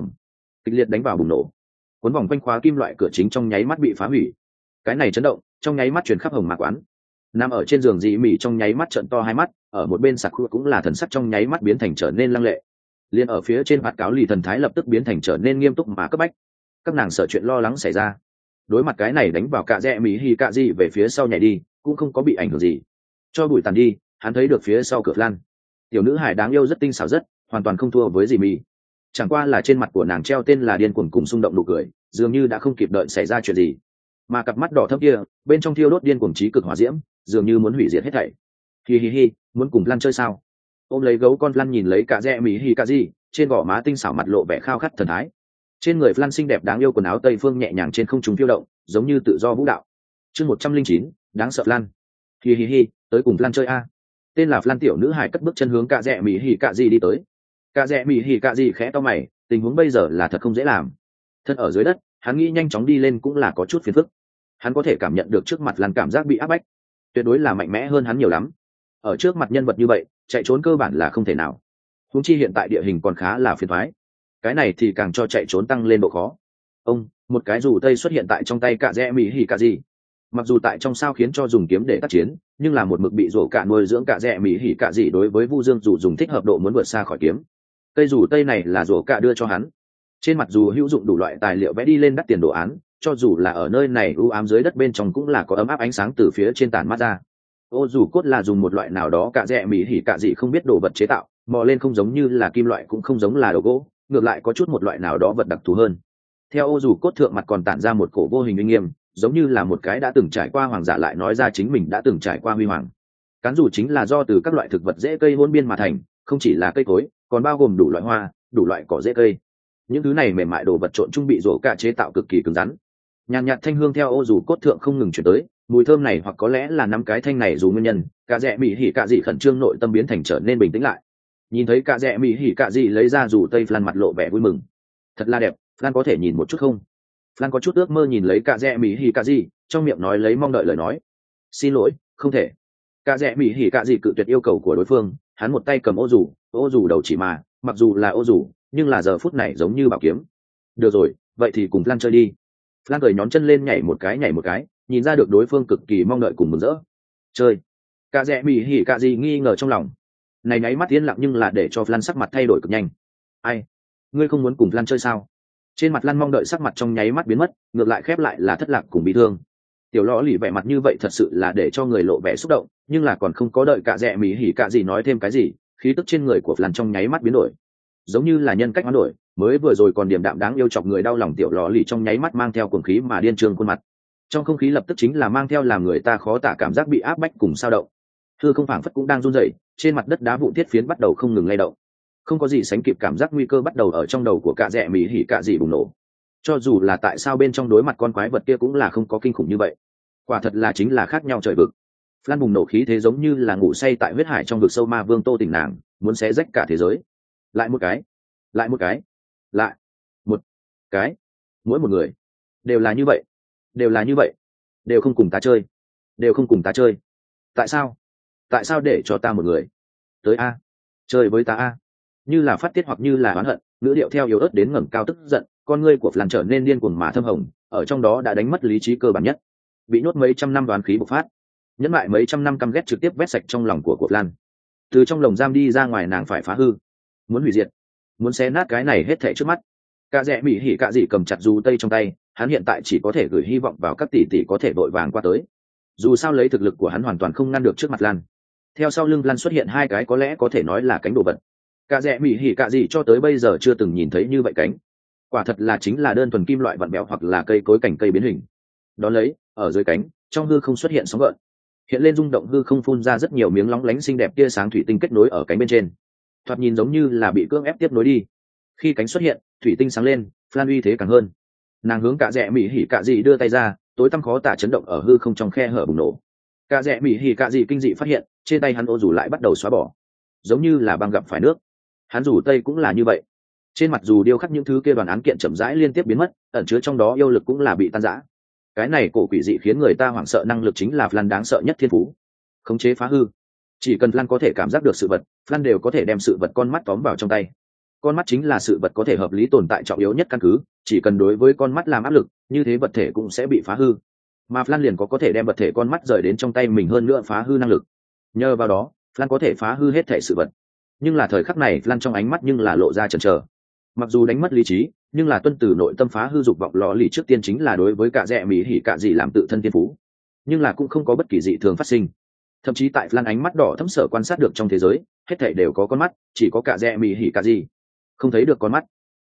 Kịch liệt đánh vào bùng nổ, cuốn vòng quanh khóa kim loại cửa chính trong nháy mắt bị phá hủy. Cái này chấn động trong nháy mắt truyền khắp hồng ma quán. Nằm ở trên giường dị mỹ trong nháy mắt trợn to hai mắt, ở một bên sạc cũng là thần sắc trong nháy mắt biến thành trở nên lăng lệ. Liên ở phía trên bạt cáo lì thần thái lập tức biến thành trở nên nghiêm túc mà cấp bách. Các nàng sợ chuyện lo lắng xảy ra. Đối mặt cái này đánh vào cả rẽ mỹ hỉ cả gì về phía sau nhảy đi, cũng không có bị ảnh hưởng gì. Cho bụi tàn đi, hắn thấy được phía sau cửa Flan. Tiểu nữ hải đáng yêu rất tinh xảo rất, hoàn toàn không thua với dì mì. Chẳng qua là trên mặt của nàng treo tên là điên cuồng cùng xung động nụ cười, dường như đã không kịp đợi xảy ra chuyện gì. mà cặp mắt đỏ thấp kia bên trong thiêu đốt điên cuồng trí cực hỏa diễm, dường như muốn hủy diệt hết thảy. Hi hi hi, muốn cùng Lan chơi sao? Ôm lấy gấu con Lan nhìn lấy cả rẽ mỹ hi cả gì, trên gò má tinh xảo mặt lộ vẻ khao khát thần thái. Trên người Lan xinh đẹp đáng yêu, quần áo tây phương nhẹ nhàng trên không trung phiêu động, giống như tự do vũ đạo. Chương 109, đáng sợ Lan. Hi hi hi, tới cùng Lan chơi a. Tên là Lan tiểu nữ hài cất bước chân hướng cả rẽ mỹ hi cả gì đi tới. Cả rẽ mỹ hi cả gì khẽ to mày, tình huống bây giờ là thật không dễ làm. Thân ở dưới đất, hắn nghĩ nhanh chóng đi lên cũng là có chút phiền phức. Hắn có thể cảm nhận được trước mặt Lan cảm giác bị áp bách, tuyệt đối là mạnh mẽ hơn hắn nhiều lắm. Ở trước mặt nhân vật như vậy, chạy trốn cơ bản là không thể nào. Huống chi hiện tại địa hình còn khá là phiền toái, cái này thì càng cho chạy trốn tăng lên độ khó. Một cái dù tây xuất hiện tại trong tay cả rẽ mỹ hỉ cả gì. Mặc dù tại trong sao khiến cho dùng kiếm để tác chiến, nhưng là một mực bị rổ cả nuôi dưỡng cả rẽ mỹ hỉ cả gì đối với Vu Dương dù dùng thích hợp độ muốn vượt xa khỏi kiếm. Cây dù tây này là rổ cả đưa cho hắn. Trên mặt dù hữu dụng đủ loại tài liệu vẽ đi lên đắt tiền đồ án, cho dù là ở nơi này u ám dưới đất bên trong cũng là có ấm áp ánh sáng từ phía trên tản mát ra. Ô dù cốt là dùng một loại nào đó cả rẽ mỹ hỉ cả gì không biết đồ vật chế tạo, mò lên không giống như là kim loại cũng không giống là đồ gỗ, ngược lại có chút một loại nào đó vật đặc thù hơn. Theo ô dù cốt thượng mặt còn tản ra một cổ vô hình uy nghiêm, giống như là một cái đã từng trải qua hoàng giả lại nói ra chính mình đã từng trải qua huy hoàng. Cán dù chính là do từ các loại thực vật dễ cây hỗn biên mà thành, không chỉ là cây cối, còn bao gồm đủ loại hoa, đủ loại cỏ dễ cây. Những thứ này mềm mại đồ vật trộn chung bị rổ cả chế tạo cực kỳ cứng rắn. Nhàn nhạt thanh hương theo ô dù cốt thượng không ngừng chuyển tới, mùi thơm này hoặc có lẽ là năm cái thanh này dù nguyên nhân, cả rẽ mỹ hỉ cả dị khẩn trương nội tâm biến thành trở nên bình tĩnh lại. Nhìn thấy cả rẽ mỹ hỉ cả dị lấy ra dù tây, Flan mặt lộ vẻ vui mừng. Thật là đẹp, Flan có thể nhìn một chút không? Flan có chút ước mơ nhìn lấy cả rẽ mỹ hỉ cả dị, trong miệng nói lấy mong đợi lời nói. Xin lỗi, không thể. Cả rẽ mỹ hỉ cả dị cự tuyệt yêu cầu của đối phương, hắn một tay cầm ô dù đầu chỉ mà, mặc dù là ô dù, nhưng là giờ phút này giống như bảo kiếm. Được rồi, vậy thì cùng Flan chơi đi. Flan cười nhón chân lên nhảy một cái, nhìn ra được đối phương cực kỳ mong đợi cùng mừng rỡ. Chơi. Cả rẽ mỹ hỉ cả gì nghi ngờ trong lòng. Này nháy mắt yên lặng nhưng là để cho Flan sắc mặt thay đổi cực nhanh. Ai? Ngươi không muốn cùng Flan chơi sao? Trên mặt Flan mong đợi sắc mặt trong nháy mắt biến mất, ngược lại khép lại là thất lạc cùng bị thương. Tiểu lõ lì vẻ mặt như vậy thật sự là để cho người lộ vẻ xúc động, nhưng là còn không có đợi cả rẽ mỹ hỉ cả gì nói thêm cái gì, khí tức trên người của Flan trong nháy mắt biến đổi, giống như là nhân cách hoán đổi. Mới vừa rồi còn điềm đạm đáng yêu chọc người đau lòng tiểu lò lì trong nháy mắt mang theo cuồng khí mà điên trương khuôn mặt. Trong không khí lập tức chính là mang theo làm người ta khó tả cảm giác bị áp bách cùng sao động. Hư không phảng phất cũng đang run rẩy, trên mặt đất đá vụn thiết phiến bắt đầu không ngừng lay động. Không có gì sánh kịp cảm giác nguy cơ bắt đầu ở trong đầu của cả rẽ mỹ hỉ cả gì bùng nổ. Cho dù là tại sao bên trong đối mặt con quái vật kia cũng là không có kinh khủng như vậy. Quả thật là chính là khác nhau trời vực. Flan bùng nổ khí thế giống như là ngủ say tại huyết hải trong vực sâu ma vương Tô Tỉnh nàng, muốn xé rách cả thế giới. Lại một cái, lại một cái, lại một cái, mỗi một người đều là như vậy, đều là như vậy, đều không cùng ta chơi, đều không cùng ta chơi. Tại sao để cho ta một người tới a, chơi với ta a? Như là phát tiết hoặc như là oán hận, ngữ điệu theo yếu ớt đến ngẩng cao tức giận, con ngươi của Flan trở nên điên cuồng mà thâm hồng, ở trong đó đã đánh mất lý trí cơ bản nhất, bị nhốt mấy trăm năm đoán khí bộc phát, nhẫn lại mấy trăm năm căm ghét trực tiếp vét sạch trong lòng của Flan. Từ trong lồng giam đi ra ngoài, nàng phải phá hư, muốn hủy diệt, muốn xé nát cái này hết thảy trước mắt. Cả rẽ mỹ hỉ cả gì cầm chặt dù tây trong tay, hắn hiện tại chỉ có thể gửi hy vọng vào các tỷ tỷ có thể vội vàng qua tới. Dù sao lấy thực lực của hắn hoàn toàn không ngăn được trước mặt Lan. Theo sau lưng Lan xuất hiện hai cái có lẽ có thể nói là cánh đồ vật. Cả rẽ mỹ hỉ cả gì cho tới bây giờ chưa từng nhìn thấy như vậy cánh. Quả thật là chính là đơn thuần kim loại vặn bẹo hoặc là cây cối cảnh cây biến hình. Đó lấy, ở dưới cánh, trong hư không xuất hiện sóng gợn. Hiện lên rung động hư không phun ra rất nhiều miếng lóng lánh xinh đẹp tia sáng thủy tinh kết nối ở cánh bên trên. Thoạt nhìn giống như là bị cưỡng ép tiếp nối đi. Khi cánh xuất hiện, thủy tinh sáng lên, Flan uy thế càng hơn. Nàng hướng cả rẽ mỹ hỉ cả gì đưa tay ra, tối tăm khó tả chấn động ở hư không trong khe hở bùng nổ. Cả rẽ mỹ hỉ cả gì kinh dị phát hiện, trên tay hắn ô dù lại bắt đầu xóa bỏ, giống như là băng gặp phải nước. Hắn dù tây cũng là như vậy. Trên mặt dù điêu khắc những thứ kia đoàn án kiện chậm rãi liên tiếp biến mất, ẩn chứa trong đó yêu lực cũng là bị tan rã. Cái này cổ quỷ dị khiến người ta hoảng sợ năng lực chính là Flan đáng sợ nhất thiên phú, khống chế phá hư. Chỉ cần Flan có thể cảm giác được sự vật, Flan đều có thể đem sự vật con mắt tóm vào trong tay. Con mắt chính là sự vật có thể hợp lý tồn tại trọng yếu nhất căn cứ, chỉ cần đối với con mắt làm áp lực, như thế vật thể cũng sẽ bị phá hư. Mà Flan liền có thể đem vật thể con mắt rời đến trong tay mình, hơn nữa phá hư năng lực. Nhờ vào đó, Flan có thể phá hư hết thể sự vật. Nhưng là thời khắc này Flan trong ánh mắt nhưng là lộ ra chần chờ. Mặc dù đánh mất lý trí, nhưng là tuân từ nội tâm phá hư dục vọng lọ lì trước tiên chính là đối với cả rẽ mỹ hỉ cả gì làm tự thân thiên phú. Nhưng là cũng không có bất kỳ dị thường phát sinh. Thậm chí tại Flan ánh mắt đỏ thẫm sở quan sát được trong thế giới, hết thảy đều có con mắt, chỉ có cả rẽ mỹ hỉ cả gì không thấy được con mắt.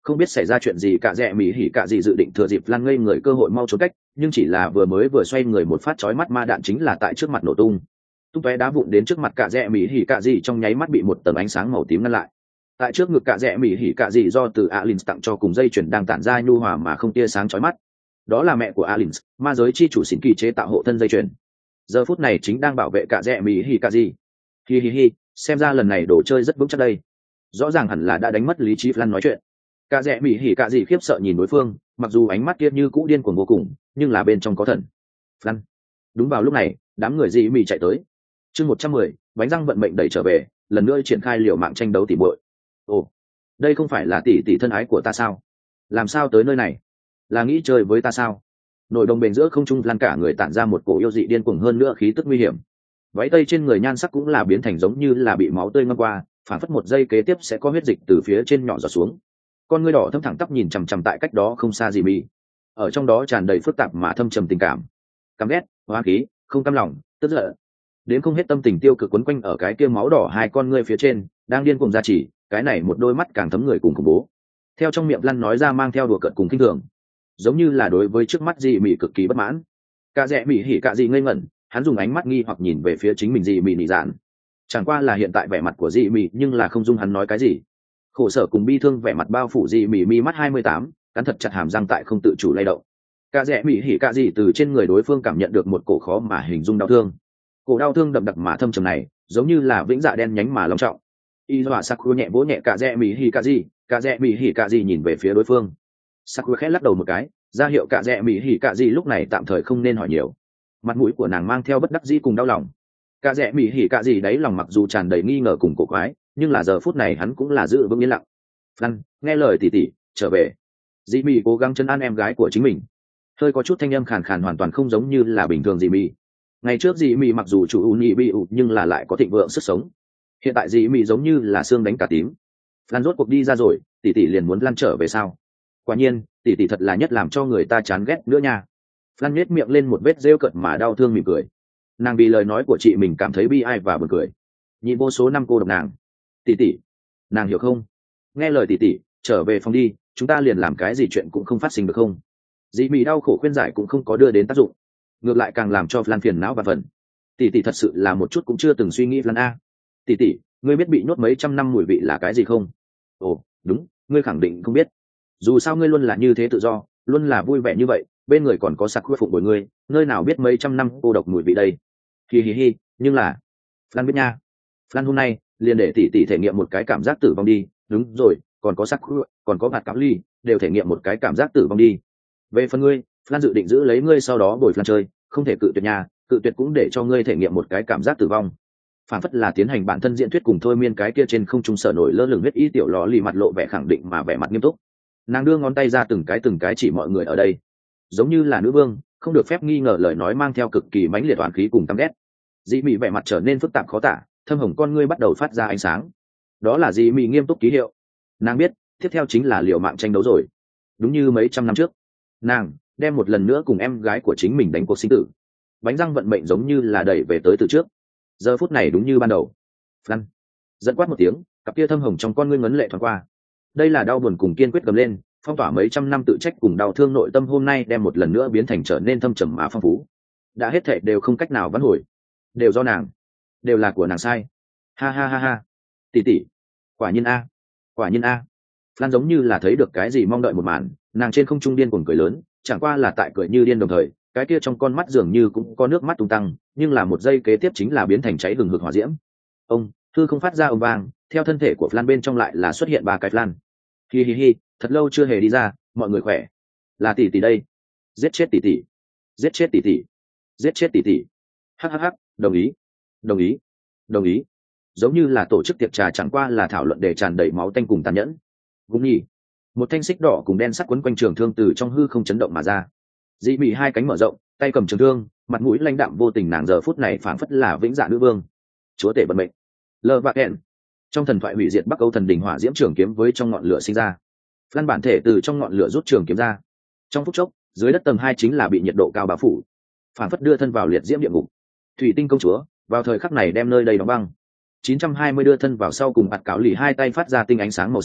Không biết xảy ra chuyện gì, cả rẽ mỹ hỉ cả gì dự định thừa dịp Lan ngây người cơ hội mau trốn cách, nhưng chỉ là vừa xoay người một phát chói mắt ma đạn chính là tại trước mặt nổ tung tóe đá vụn đến trước mặt cả rẽ mỹ hỉ cả gì trong nháy mắt bị một tầng ánh sáng màu tím ngăn lại. Tại trước ngực cả rẽ mỹ hỉ cả gì do từ Alin tặng cho cùng dây chuyền đang tản ra nhu hòa mà không tia sáng chói mắt. Đó là mẹ của Alin, ma giới chi chủ xỉn kỳ chế tạo hộ thân dây chuyền. Giờ phút này chính đang bảo vệ cả rẽ mỹ hỉ cả gì. Hi hi hi, xem ra lần này đồ chơi rất vững chắc đây. Rõ ràng hẳn là đã đánh mất lý trí Lan nói chuyện. Cả rẽ mỹ hỉ cả gì khiếp sợ nhìn đối phương, mặc dù ánh mắt kia như cũ điên cuồng vô cùng, nhưng là bên trong có thần. Lan. Đúng vào lúc này, đám người dị mị chạy tới. Chương 110, bánh răng vận mệnh đẩy trở về, lần nữa triển khai liều mạng tranh đấu tỉ muội. Ồ, đây không phải là tỷ tỷ thân ái của ta sao? Làm sao tới nơi này? Là nghĩ chơi với ta sao? Nội đồng bền giữa không trung Lan cả người tản ra một cổ yêu dị điên cuồng hơn nữa khí tức nguy hiểm. Váy tây trên người nhan sắc cũng là biến thành giống như là bị máu tươi ngâm qua, phản phất một giây kế tiếp sẽ có huyết dịch từ phía trên nhỏ giọt xuống. Con ngươi đỏ thâm thẳng tắp nhìn chằm chằm tại cách đó không xa gì mị, ở trong đó tràn đầy phức tạp mà thâm trầm tình cảm, căm ghét, hoa khí, không cam lòng, tức giận, đến không hết tâm tình tiêu cực quấn quanh ở cái kia máu đỏ hai con ngươi phía trên, đang điên cuồng ra chỉ, cái này một đôi mắt càng thấm người cùng khủng bố. Theo trong miệng Lăn nói ra mang theo đùa cợt cùng kinh thường, giống như là đối với trước mắt dị mị cực kỳ bất mãn. Cả rẽ mị hỉ cả dị ngây ngẩn, hắn dùng ánh mắt nghi hoặc nhìn về phía chính mình dị mị nị dạn. Chẳng qua là hiện tại vẻ mặt của dị mị nhưng là không dung hắn nói cái gì. Khổ sở cùng bi thương vẻ mặt bao phủ dị mị mi mắt 28, cắn thật chặt hàm răng tại không tự chủ lay động. Cả rẽ mị hỉ cả dị từ trên người đối phương cảm nhận được một cổ khó mà hình dung đau thương. Cổ đau thương đậm đặc mà thâm trầm này, giống như là vĩnh dạ đen nhánh mà long trọng. Y Dọa Sakura nhẹ vỗ nhẹ cả rẽ mị hỉ cả rẽ mị hỉ cả dị nhìn về phía đối phương. Sakura khẽ lắc đầu một cái, ra hiệu cả rẽ mị hỉ cả dị lúc này tạm thời không nên hỏi nhiều. Mặt mũi của nàng mang theo bất đắc dĩ cùng đau lòng. Cả rẽ mị hỉ cả dị đáy lòng mặc dù tràn đầy nghi ngờ cùng cổ quái, nhưng là giờ phút này hắn cũng là giữ vững yên lặng. Lăn, nghe lời tỷ tỷ, trở về. Dị mị cố gắng trấn an em gái của chính mình. Hơi có chút thanh âm khàn khàn hoàn toàn không giống như là bình thường dị mị. Ngày trước dị mị mặc dù chủ u nhị bị ụ nhưng là lại có thịnh vượng sức sống. Hiện tại dị mị giống như là xương đánh cả tím. Lan rốt cuộc đi ra rồi, tỷ tỷ liền muốn Lan trở về sao? Quả nhiên, tỷ tỷ thật là nhất làm cho người ta chán ghét nữa nha. Lan nhếch miệng lên một vết rêu cợt mà đau thương mỉm cười. Nàng vì lời nói của chị mình cảm thấy bi ai và buồn cười. Nhịn vô số năm cô độc nàng. Tỷ tỷ, nàng hiểu không? Nghe lời tỷ tỷ, trở về phòng đi, chúng ta liền làm cái gì chuyện cũng không phát sinh được không? Dị mị đau khổ khuyên giải cũng không có đưa đến tác dụng, ngược lại càng làm cho Lan phiền não và phần. Tỷ tỷ thật sự là một chút cũng chưa từng suy nghĩ Lan a. Tỷ tỷ, ngươi biết bị nhốt mấy trăm năm mùi vị là cái gì không? Ồ, đúng, ngươi khẳng định không biết. Dù sao ngươi luôn là như thế tự do, luôn là vui vẻ như vậy, bên người còn có Sakura phụng bồi ngươi, nơi nào biết mấy trăm năm cô độc mùi vị đây. Hi hi hi, nhưng là Lan biết nha. Lan hôm nay liền để tỷ tỷ thể nghiệm một cái cảm giác tử vong đi. Đúng rồi, còn có Sakura, còn có Bạt Cáo Ly, đều thể nghiệm một cái cảm giác tử vong đi. Về phần ngươi, Lan dự định giữ lấy ngươi sau đó bồi Lan chơi, không thể cự tuyệt nhà, cự tuyệt cũng để cho ngươi thể nghiệm một cái cảm giác tử vong. Phản phất là tiến hành bản thân diễn thuyết cùng thôi miên cái kia trên không trung sở nổi lơ lửng huyết y tiểu lò lì mặt lộ vẻ khẳng định mà vẻ mặt nghiêm túc. Nàng đưa ngón tay ra từng cái chỉ mọi người ở đây, giống như là nữ vương, không được phép nghi ngờ lời nói mang theo cực kỳ mãnh liệt oán khí cùng căm ghét. Dị mị vẻ mặt trở nên phức tạp khó tả, thâm hồng con ngươi bắt đầu phát ra ánh sáng. Đó là dị mị nghiêm túc ký hiệu. Nàng biết, tiếp theo chính là liều mạng tranh đấu rồi. Đúng như mấy trăm năm trước, nàng đem một lần nữa cùng em gái của chính mình đánh cuộc sinh tử. Bánh răng vận mệnh giống như là đẩy về tới từ trước. Giờ phút này đúng như ban đầu. Lăn, dẫn quát một tiếng, cặp kia thâm hồng trong con ngươi ngấn lệ thoáng qua. Đây là đau buồn cùng kiên quyết gầm lên, phong tỏa mấy trăm năm tự trách cùng đau thương nội tâm hôm nay đem một lần nữa biến thành trở nên thâm trầm mà phong phú. Đã hết thệ đều không cách nào vãn hồi, đều do nàng, đều là của nàng sai. Ha ha ha ha, tỷ tỷ, quả nhiên a, quả nhiên a. Lan giống như là thấy được cái gì mong đợi một màn, nàng trên không trung điên cuồng cười lớn, chẳng qua là tại cười như điên đồng thời, cái kia trong con mắt dường như cũng có nước mắt tung tăng, nhưng là một giây kế tiếp chính là biến thành cháy hừng hực hỏa diễm. Ông, thư không phát ra ông vang, theo thân thể của Lan bên trong lại là xuất hiện ba cái Lan. Hi hi hi, thật lâu chưa hề đi ra, mọi người khỏe. Là tỷ tỷ đây. Giết chết tỷ tỷ. Giết chết tỷ tỷ. Giết chết tỷ tỷ. Hắc hắc hắc, đồng ý. Đồng ý. Đồng ý. Giống như là tổ chức tiệc trà chẳng qua là thảo luận để tràn đầy máu tanh cùng tàn nhẫn. Cũng nhỉ. Một thanh xích đỏ cùng đen sắt quấn quanh trường thương từ trong hư không chấn động mà ra. Dị mị hai cánh mở rộng, tay cầm trường thương, mặt mũi lãnh đạm vô tình nàng giờ phút này phảng phất là vĩnh dạ nữ vương. Chúa tể vận mệnh. Lơ vạc hẹn. Trong thần thoại hủy diệt Bắc Âu thần đình hỏa diễm trường kiếm với trong ngọn lửa sinh ra. Lan bản thể từ trong ngọn lửa rút trường kiếm ra. Trong phút chốc, dưới đất tầng 2 chính là bị nhiệt độ cao bao phủ, phản phất đưa thân vào liệt diễm địa ngục. Thủy Tinh công chúa vào thời khắc này đem nơi đây đóng băng. 920 đưa thân vào sau cùng Bạt Cáo Lì hai tay phát ra tinh ánh sáng màu xanh,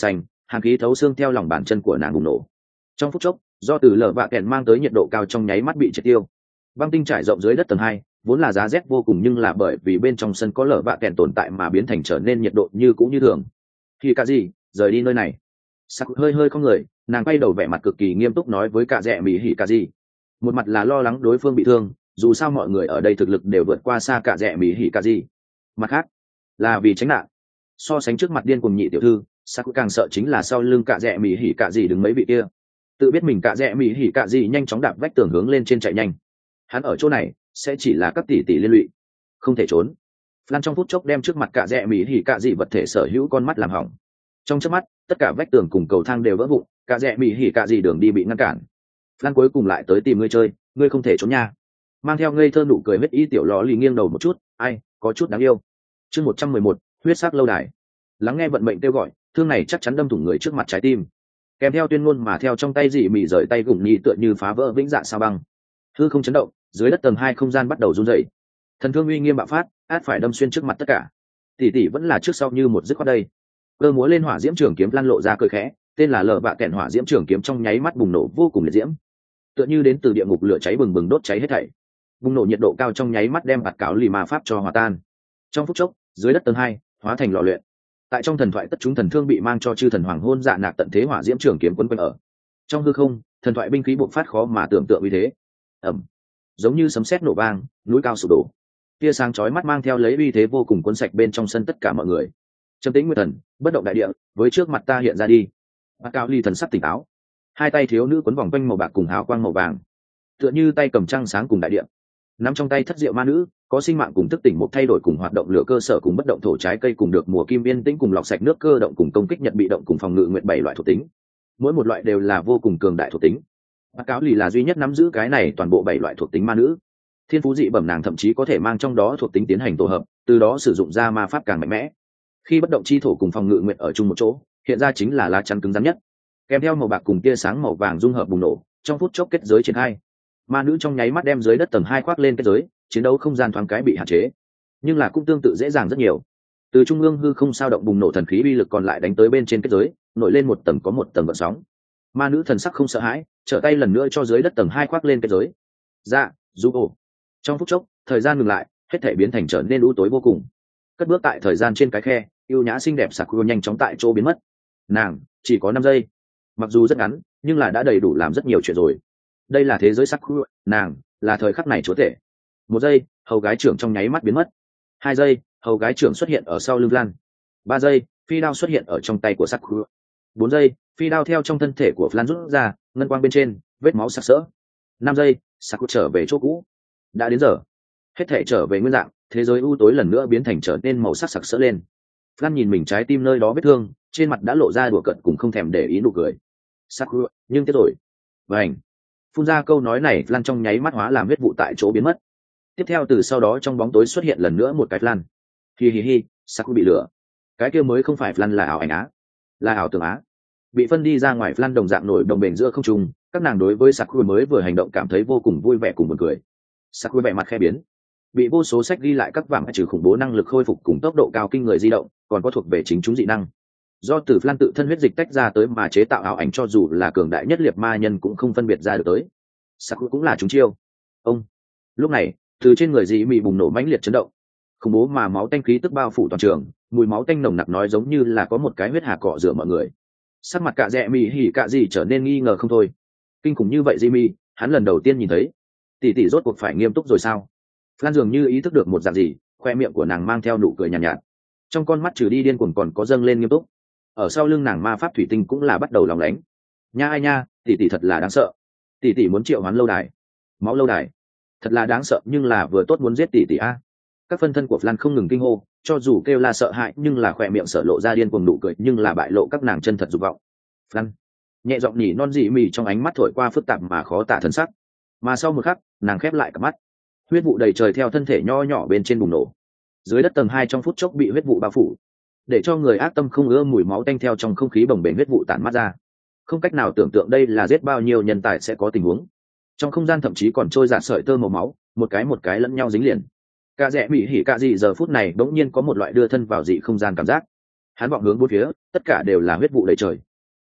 hàn khí thấu xương theo lòng bàn chân của nàng bùng nổ. Trong phút chốc, do từ lở vạ kèn mang tới nhiệt độ cao trong nháy mắt bị triệt tiêu. Băng tinh trải rộng dưới đất tầng 2, vốn là giá rét vô cùng nhưng là bởi vì bên trong sân có lở vạ kèn tồn tại mà biến thành trở nên nhiệt độ như cũ như thường. Khi cả gì, rời đi nơi này. Sắc hơi hơi không người, nàng quay đầu vẻ mặt cực kỳ nghiêm túc nói với cả rẻ mỹ hỉ cả gì. Một mặt là lo lắng đối phương bị thương, dù sao mọi người ở đây thực lực đều vượt qua xa cả rẻ mỹ hỉ cả gì. Mặt khác, là vì tránh nạn. So sánh trước mặt điên cuồng nhị tiểu thư, Sắc càng sợ chính là sau lưng cả rẻ mỹ hỉ cả gì đứng mấy vị kia. Tự biết mình cả rẻ mỹ hỉ cả gì nhanh chóng đạp vách tường hướng lên trên chạy nhanh. Hắn ở chỗ này sẽ chỉ là các tỷ tỷ liên lụy, không thể trốn. Lan trong phút chốc đem trước mặt cả rẽ mỹ hỉ cả gì vật thể sở hữu con mắt làm hỏng. Trong chớp mắt, tất cả vách tường cùng cầu thang đều vỡ vụn, cả rẽ mỹ hỉ cả gì đường đi bị ngăn cản. Lan cuối cùng lại tới tìm ngươi chơi, ngươi không thể trốn nha. Mang theo ngây thơ nụ cười huyết y tiểu lò lì nghiêng đầu một chút, ai, có chút đáng yêu. Chương 111, huyết sắc lâu đài. Lắng nghe vận mệnh kêu gọi, thương này chắc chắn đâm thủng người trước mặt trái tim. Kèm theo tuyên ngôn mà theo trong tay dị mị rời tay gùng nhị tựa như phá vỡ vĩnh dạ sao băng. Hư không chấn động, dưới đất tầng 2 không gian bắt đầu run rẩy. Thần thương uy nghiêm bạo phát, át phải đâm xuyên trước mặt tất cả. Tỷ tỷ vẫn là trước sau như một dứt khoát đây. Cơ múa lên hỏa diễm trường kiếm lan lộ ra cười khẽ, tên là lở bạ kẹn hỏa diễm trường kiếm trong nháy mắt bùng nổ vô cùng liệt diễm, tựa như đến từ địa ngục lửa cháy bừng bừng đốt cháy hết thảy. Bùng nổ nhiệt độ cao trong nháy mắt đem bạt cáo lì ma pháp cho hòa tan. Trong phút chốc, dưới đất tầng 2 hóa thành lò luyện. Tại trong thần thoại tất chúng thần thương bị mang cho chư thần hoàng hôn dạ nạc tận thế hỏa diễm trường kiếm quấn quanh ở. Trong hư không, thần thoại binh khí bộc phát khó mà tưởng tượng uy thế. Ầm. Giống như sấm sét nổ vang, núi cao sụp đổ. Tia sáng chói mắt mang theo lấy uy thế vô cùng cuốn sạch bên trong sân tất cả mọi người. Trầm tĩnh nguyên thần, bất động đại địa, với trước mặt ta hiện ra đi. Bác Cao Ly thần sắc tỉnh táo, hai tay thiếu nữ quấn vòng quanh màu bạc cùng hào quang màu vàng, tựa như tay cầm trăng sáng cùng đại địa. Nắm trong tay thất diệu ma nữ, có sinh mạng cùng thức tỉnh một thay đổi cùng hoạt động lửa cơ sở cùng bất động thổ trái cây cùng được mùa kim yên tĩnh cùng lọc sạch nước cơ động cùng công kích nhận bị động cùng phòng ngự nguyện 7 loại thuộc tính. Mỗi một loại đều là vô cùng cường đại thuộc tính. Bác Cáo Lì là duy nhất nắm giữ cái này toàn bộ 7 loại thuộc tính ma nữ. Thiên phú dị bẩm nàng thậm chí có thể mang trong đó thuộc tính tiến hành tổ hợp, từ đó sử dụng ra ma pháp càng mạnh mẽ. Khi bất động chi thổ cùng phòng ngự nguyện ở chung một chỗ, hiện ra chính là lá chắn cứng rắn nhất. Kèm theo màu bạc cùng tia sáng màu vàng dung hợp bùng nổ, trong phút chốc kết giới triển khai. Ma nữ trong nháy mắt đem dưới đất tầng 2 khoác lên kết giới, chiến đấu không gian thoáng cái bị hạn chế, nhưng là cũng tương tự dễ dàng rất nhiều. Từ trung ương hư không sao động bùng nổ thần khí uy lực còn lại đánh tới bên trên kết giới, nổi lên một tầng có một tầng gợn sóng. Ma nữ thần sắc không sợ hãi, trở tay lần nữa cho dưới đất tầng 2 khoác lên kết giới. Dạ, giúp ổ. Trong phút chốc, thời gian ngừng lại, hết thể biến thành trở nên u tối vô cùng. Cất bước tại thời gian trên cái khe, yêu nhã xinh đẹp Sakura nhanh chóng tại chỗ biến mất. Nàng chỉ có 5 giây, mặc dù rất ngắn, nhưng là đã đầy đủ làm rất nhiều chuyện rồi. Đây là thế giới Sakura, nàng là thời khắc này chúa tể. 1 giây, hầu gái trưởng trong nháy mắt biến mất. 2 giây, hầu gái trưởng xuất hiện ở sau lưng Lan. 3 giây, phi đao xuất hiện ở trong tay của Sakura. 4 giây, phi đao theo trong thân thể của Flan rút ra, ngân quang bên trên, vết máu sặc sỡ. 5 giây, Sakura trở về chỗ cũ. Đã đến giờ, hết thể trở về nguyên dạng, thế giới u tối lần nữa biến thành trở nên màu sắc sặc sỡ lên. Flan nhìn mình trái tim nơi đó vết thương, trên mặt đã lộ ra đùa cợt cùng không thèm để ý nụ cười. Sakura, nhưng tiếc rồi. Vành. Phun ra câu nói này, Flan trong nháy mắt hóa làm huyết vụ tại chỗ biến mất. Tiếp theo từ sau đó trong bóng tối xuất hiện lần nữa một cái Flan. Hi hi hi, Sakura bị lửa. Cái kia mới không phải Flan là ảo ảnh á, là ảo tưởng á. Bị phân đi ra ngoài Flan đồng dạng nổi đồng bền giữa không trung, các nàng đối với Sakura mới vừa hành động cảm thấy vô cùng vui vẻ cùng buồn cười. Sakura vẻ mặt khẽ biến, bị vô số sách ghi lại các vàng trừ khủng bố năng lực khôi phục cùng tốc độ cao kinh người di động, còn có thuộc về chính chúng dị năng. Do từ Flan tự thân huyết dịch tách ra tới mà chế tạo ảo ảnh, cho dù là cường đại nhất liệt ma nhân cũng không phân biệt ra được tới. Sakura cũng là chúng chiêu. Ông. Lúc này, từ trên người dị mị bùng nổ mãnh liệt chấn động, khủng bố mà máu tanh khí tức bao phủ toàn trường, mùi máu tanh nồng nặc nói giống như là có một cái huyết hà cọ rửa mọi người. Sắc mặt cả rẽ mị hỉ cả gì trở nên nghi ngờ không thôi. Kinh khủng như vậy dị mị, hắn lần đầu tiên nhìn thấy. Tỷ tỷ rốt cuộc phải nghiêm túc rồi sao? Flan dường như ý thức được một dạng gì, khoe miệng của nàng mang theo nụ cười nhàn nhạt, nhạt. Trong con mắt trừ đi điên cuồng còn có dâng lên nghiêm túc. Ở sau lưng nàng ma pháp thủy tinh cũng là bắt đầu lòng lánh. Nha ai nha, tỷ tỷ thật là đáng sợ. Tỷ tỷ muốn triệu hoán lâu đài, máu lâu đài, thật là đáng sợ, nhưng là vừa tốt muốn giết tỷ tỷ a. Các phân thân của Flan không ngừng kinh hô, cho dù kêu là sợ hãi nhưng là khoe miệng sợ lộ ra điên cuồng nụ cười, nhưng là bại lộ các nàng chân thật dục vọng. Flan nhẹ giọng nhỉ non dị mì trong ánh mắt thổi qua phức tạp mà khó tả thần sắc, mà sau một khắc nàng khép lại cặp mắt. Huyết vụ đầy trời theo thân thể nho nhỏ bên trên bùng nổ, dưới đất tầng 2 trong phút chốc bị huyết vụ bao phủ, để cho người ác tâm không ưa mùi máu tanh theo trong không khí bồng bềnh huyết vụ tản mát ra. Không cách nào tưởng tượng đây là giết bao nhiêu nhân tài sẽ có tình huống. Trong không gian thậm chí còn trôi dạt sợi tơ màu máu, một cái lẫn nhau dính liền. Cả rẽ bị hỉ cả gì giờ phút này bỗng nhiên có một loại đưa thân vào dị không gian cảm giác. Hắn vọng hướng bốn phía, tất cả đều là huyết vụ đầy trời.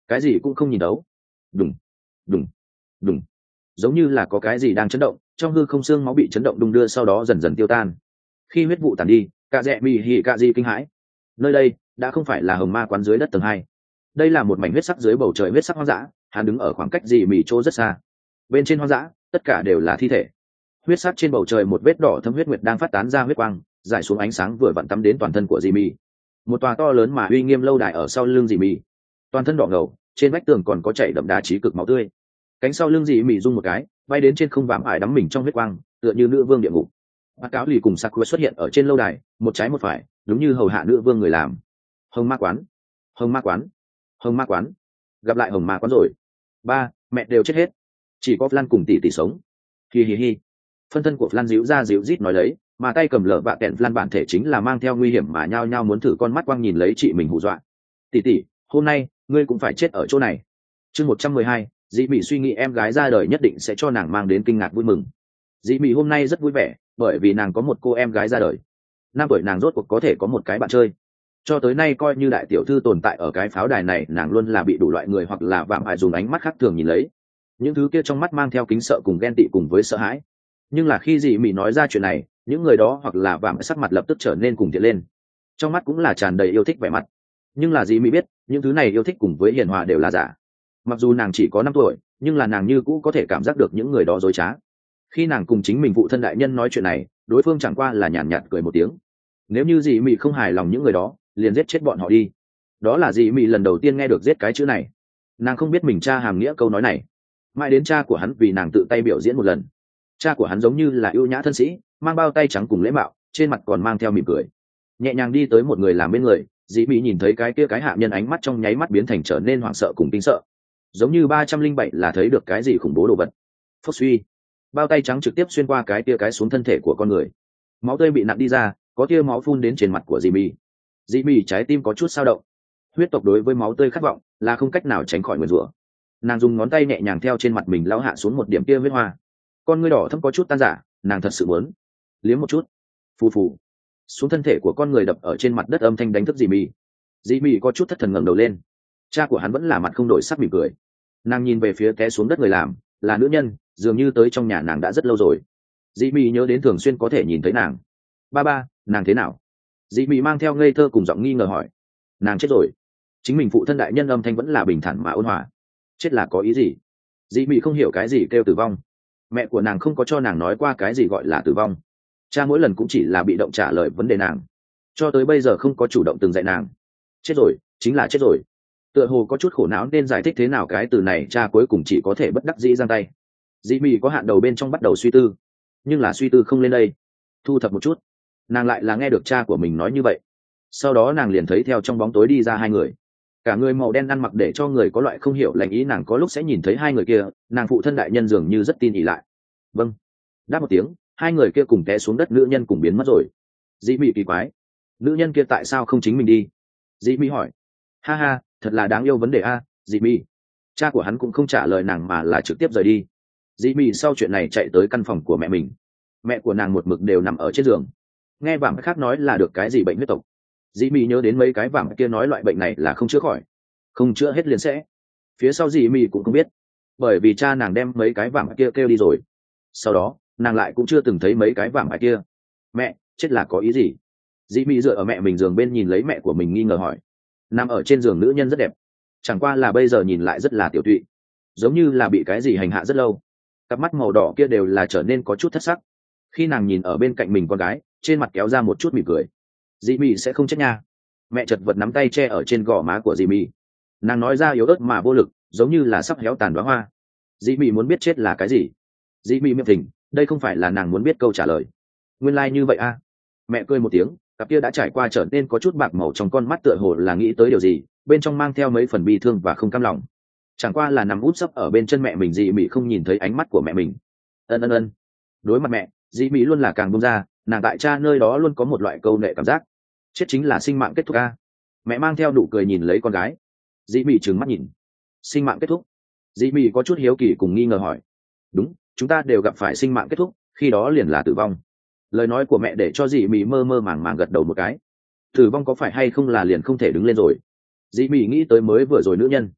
cái gì cũng không nhìn đấu. Đùng, đùng, đùng, giống như là có cái gì đang chấn động, trong hư không xương máu bị chấn động đung đưa, sau đó dần dần tiêu tan. Khi huyết vụ tàn đi, cả rẽ mì hỉ cả gì kinh hãi. Nơi đây đã không phải là hồng ma quán dưới đất tầng 2. Đây là một mảnh huyết sắc dưới bầu trời huyết sắc hoang dã. Hắn đứng ở khoảng cách dị mì chỗ rất xa. Bên trên hoang dã tất cả đều là thi thể. Huyết sắc trên bầu trời một vết đỏ thâm huyết nguyệt đang phát tán ra huyết quang, rải xuống ánh sáng vừa vặn tắm đến toàn thân của dị mì. Một tòa to lớn mà uy nghiêm lâu đài ở sau lưng dị mì, toàn thân đỏ ngầu, trên vách tường còn có chảy đậm đá chí cực máu tươi. Cánh sau lưng dị mì rung một cái, bay đến trên không, vạm ải đắm mình trong huyết quang, tựa như nữ vương địa ngục. Bác cáo lì cùng Sakura xuất hiện ở trên lâu đài, một trái một phải, đúng như hầu hạ nữ vương người làm. Hồng ma quán, hồng ma quán, hồng ma quán, gặp lại hồng ma quán rồi. Ba mẹ đều chết hết, chỉ có Flan cùng tỷ tỷ sống. Hi hi hi. Phân thân của Flan díu ra díu rít nói lấy, mà tay cầm lở vạ kẹn Flan bản thể chính là mang theo nguy hiểm mà nhao nhao muốn thử con mắt quang nhìn lấy chị mình hù dọa. Tỷ tỷ, hôm nay ngươi cũng phải chết ở chỗ này. Chương 112, Dĩ Mị suy nghĩ em gái ra đời nhất định sẽ cho nàng mang đến kinh ngạc vui mừng. Dĩ Mị hôm nay rất vui vẻ, bởi vì nàng có một cô em gái ra đời. 5 tuổi nàng rốt cuộc có thể có một cái bạn chơi. Cho tới nay coi như đại tiểu thư tồn tại ở cái pháo đài này, nàng luôn là bị đủ loại người hoặc là vạm ải dùng ánh mắt khác thường nhìn lấy. Những thứ kia trong mắt mang theo kính sợ cùng ghen tị cùng với sợ hãi. Nhưng là khi Dĩ Mị nói ra chuyện này, những người đó hoặc là vạm ải sắc mặt lập tức trở nên cùng thiện lên. Trong mắt cũng là tràn đầy yêu thích vẻ mặt. Nhưng là Dĩ Mị biết, những thứ này yêu thích cùng với hiền hòa đều là giả. Mặc dù nàng chỉ có 5 tuổi, nhưng là nàng như cũ có thể cảm giác được những người đó dối trá. Khi nàng cùng chính mình phụ thân đại nhân nói chuyện này, đối phương chẳng qua là nhàn nhạt cười một tiếng. Nếu như Dĩ Mị không hài lòng những người đó, liền giết chết bọn họ đi. Đó là Dĩ Mị lần đầu tiên nghe được giết cái chữ này. Nàng không biết mình cha hàm nghĩa câu nói này. Mãi đến cha của hắn vì nàng tự tay biểu diễn một lần. Cha của hắn giống như là ưu nhã thân sĩ, mang bao tay trắng cùng lễ mạo, trên mặt còn mang theo mỉm cười. Nhẹ nhàng đi tới một người làm bên người, Dĩ Mị nhìn thấy cái kia cái hạ nhân, ánh mắt trong nháy mắt biến thành trở nên hoảng sợ cùng kinh sợ. Giống như 307 là thấy được cái gì khủng bố đồ vật. Phốc suy, bao tay trắng trực tiếp xuyên qua cái tia cái xuống thân thể của con người, máu tươi bị nặn đi ra, có tia máu phun đến trên mặt của Dĩ Mị. Dĩ Mị trái tim có chút dao động. Huyết tộc đối với máu tươi khát vọng là không cách nào tránh khỏi nguyền rủa. Nàng dùng ngón tay nhẹ nhàng theo trên mặt mình lao hạ xuống một điểm tia huyết hoa, con ngươi đỏ thẫm có chút tan rã, nàng thật sự muốn liếm một chút. Phù phù, xuống thân thể của con người đập ở trên mặt đất, âm thanh đánh thức Dĩ Mị. Dĩ Mị có chút thất thần ngẩng đầu lên. Cha của hắn vẫn là mặt không đổi sắc mỉm cười. Nàng nhìn về phía té xuống đất người làm, là nữ nhân, dường như tới trong nhà nàng đã rất lâu rồi. Dĩ Mị nhớ đến thường xuyên có thể nhìn thấy nàng. Ba, nàng thế nào? Dĩ Mị mang theo ngây thơ cùng giọng nghi ngờ hỏi. Nàng chết rồi. Chính mình phụ thân đại nhân âm thanh vẫn là bình thản mà ôn hòa. Chết là có ý gì? Dĩ Mị không hiểu cái gì kêu tử vong. Mẹ của nàng không có cho nàng nói qua cái gì gọi là tử vong. Cha mỗi lần cũng chỉ là bị động trả lời vấn đề nàng, cho tới bây giờ không có chủ động từng dạy nàng. Chết rồi, chính là chết rồi. Tựa hồ có chút khổ não nên giải thích thế nào cái từ này, cha cuối cùng chỉ có thể bất đắc dĩ giang tay. Dĩ Mị có hạn đầu bên trong bắt đầu suy tư, nhưng là suy tư không lên đây. Thu thập một chút, nàng lại là nghe được cha của mình nói như vậy. Sau đó nàng liền thấy theo trong bóng tối đi ra 2 người, cả người màu đen ăn mặc để cho người có loại không hiểu lành ý. Nàng có lúc sẽ nhìn thấy 2 người kia, nàng phụ thân đại nhân dường như rất tin ỉ lại. Vâng, đáp một tiếng, 2 người kia cùng té xuống đất, nữ nhân cùng biến mất rồi. Dĩ Mị kỳ quái, nữ nhân kia tại sao không chính mình đi? Dĩ Mị hỏi. Ha ha, thật là đáng yêu vấn đề a. Dĩ Mị. Cha của hắn cũng không trả lời nàng mà là trực tiếp rời đi. Dĩ Mị sau chuyện này chạy tới căn phòng của mẹ mình. Mẹ của nàng một mực đều nằm ở trên giường, nghe vạm khác nói là được cái gì bệnh huyết tộc. Dĩ Mị nhớ đến mấy cái vạm kia nói loại bệnh này là không chữa khỏi, không chữa hết liền sẽ. Phía sau Dĩ Mị cũng không biết, bởi vì cha nàng đem mấy cái vạm kia kêu đi rồi. Sau đó nàng lại cũng chưa từng thấy mấy cái vạm kia. Mẹ chết là có ý gì? Dĩ Mị dựa ở mẹ mình giường bên nhìn lấy mẹ của mình nghi ngờ hỏi. Nằm ở trên giường nữ nhân rất đẹp, chẳng qua là bây giờ nhìn lại rất là tiểu tụy, giống như là bị cái gì hành hạ rất lâu. Cặp mắt màu đỏ kia đều là trở nên có chút thất sắc. Khi nàng nhìn ở bên cạnh mình con gái, trên mặt kéo ra một chút mỉm cười. Dĩ Mị sẽ không chết nha. Mẹ chật vật nắm tay che ở trên gò má của Dĩ Mị. Nàng nói ra yếu ớt mà vô lực, giống như là sắp héo tàn đóa hoa. Dĩ Mị muốn biết chết là cái gì. Dĩ Mị miệng thình, đây không phải là nàng muốn biết câu trả lời. Nguyên lai như vậy a. Mẹ cười một tiếng, cặp kia đã trải qua trở nên có chút bạc màu trong con mắt tựa hồ là nghĩ tới điều gì, bên trong mang theo mấy phần bi thương và không cam lòng. Chẳng qua là nằm úp sấp ở bên chân mẹ mình, Dĩ Mị không nhìn thấy ánh mắt của mẹ mình. Ân. Đối mặt mẹ, Dĩ Mị luôn là càng buông ra, nàng tại cha nơi đó luôn có một loại câu nệ cảm giác. Chết chính là sinh mạng kết thúc a. Mẹ mang theo nụ cười nhìn lấy con gái. Dĩ Mị trừng mắt nhìn. Sinh mạng kết thúc? Dĩ Mị có chút hiếu kỳ cùng nghi ngờ hỏi. Đúng, chúng ta đều gặp phải sinh mạng kết thúc, khi đó liền là tử vong. Lời nói của mẹ để cho Dĩ Mị mơ mơ màng màng gật đầu một cái. Tử vong có phải hay không là liền không thể đứng lên rồi? Dĩ Mị nghĩ tới mới vừa rồi nữ nhân.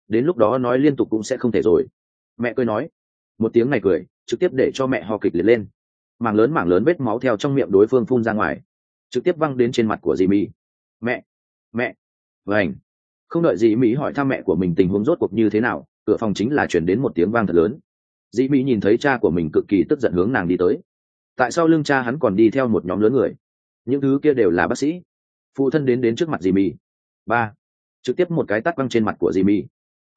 đến lúc đó nói liên tục cũng sẽ không thể rồi. Mẹ cười nói. Một tiếng này cười trực tiếp để cho mẹ ho kịch liệt lên, mảng lớn vết máu theo trong miệng đối phương phun ra ngoài, trực tiếp văng đến trên mặt của dì mì. Mẹ vảnh. Không đợi dì mỹ hỏi thăm mẹ của mình tình huống rốt cuộc như thế nào, cửa phòng chính là chuyển đến một tiếng vang thật lớn. Dì mỹ nhìn thấy cha của mình cực kỳ tức giận hướng nàng đi tới. Tại sao lưng cha hắn còn đi theo một nhóm lớn người? Những thứ kia đều là bác sĩ. Phụ thân đến trước mặt dì mỹ. Ba. Trực tiếp một cái tát văng trên mặt của dì mỹ.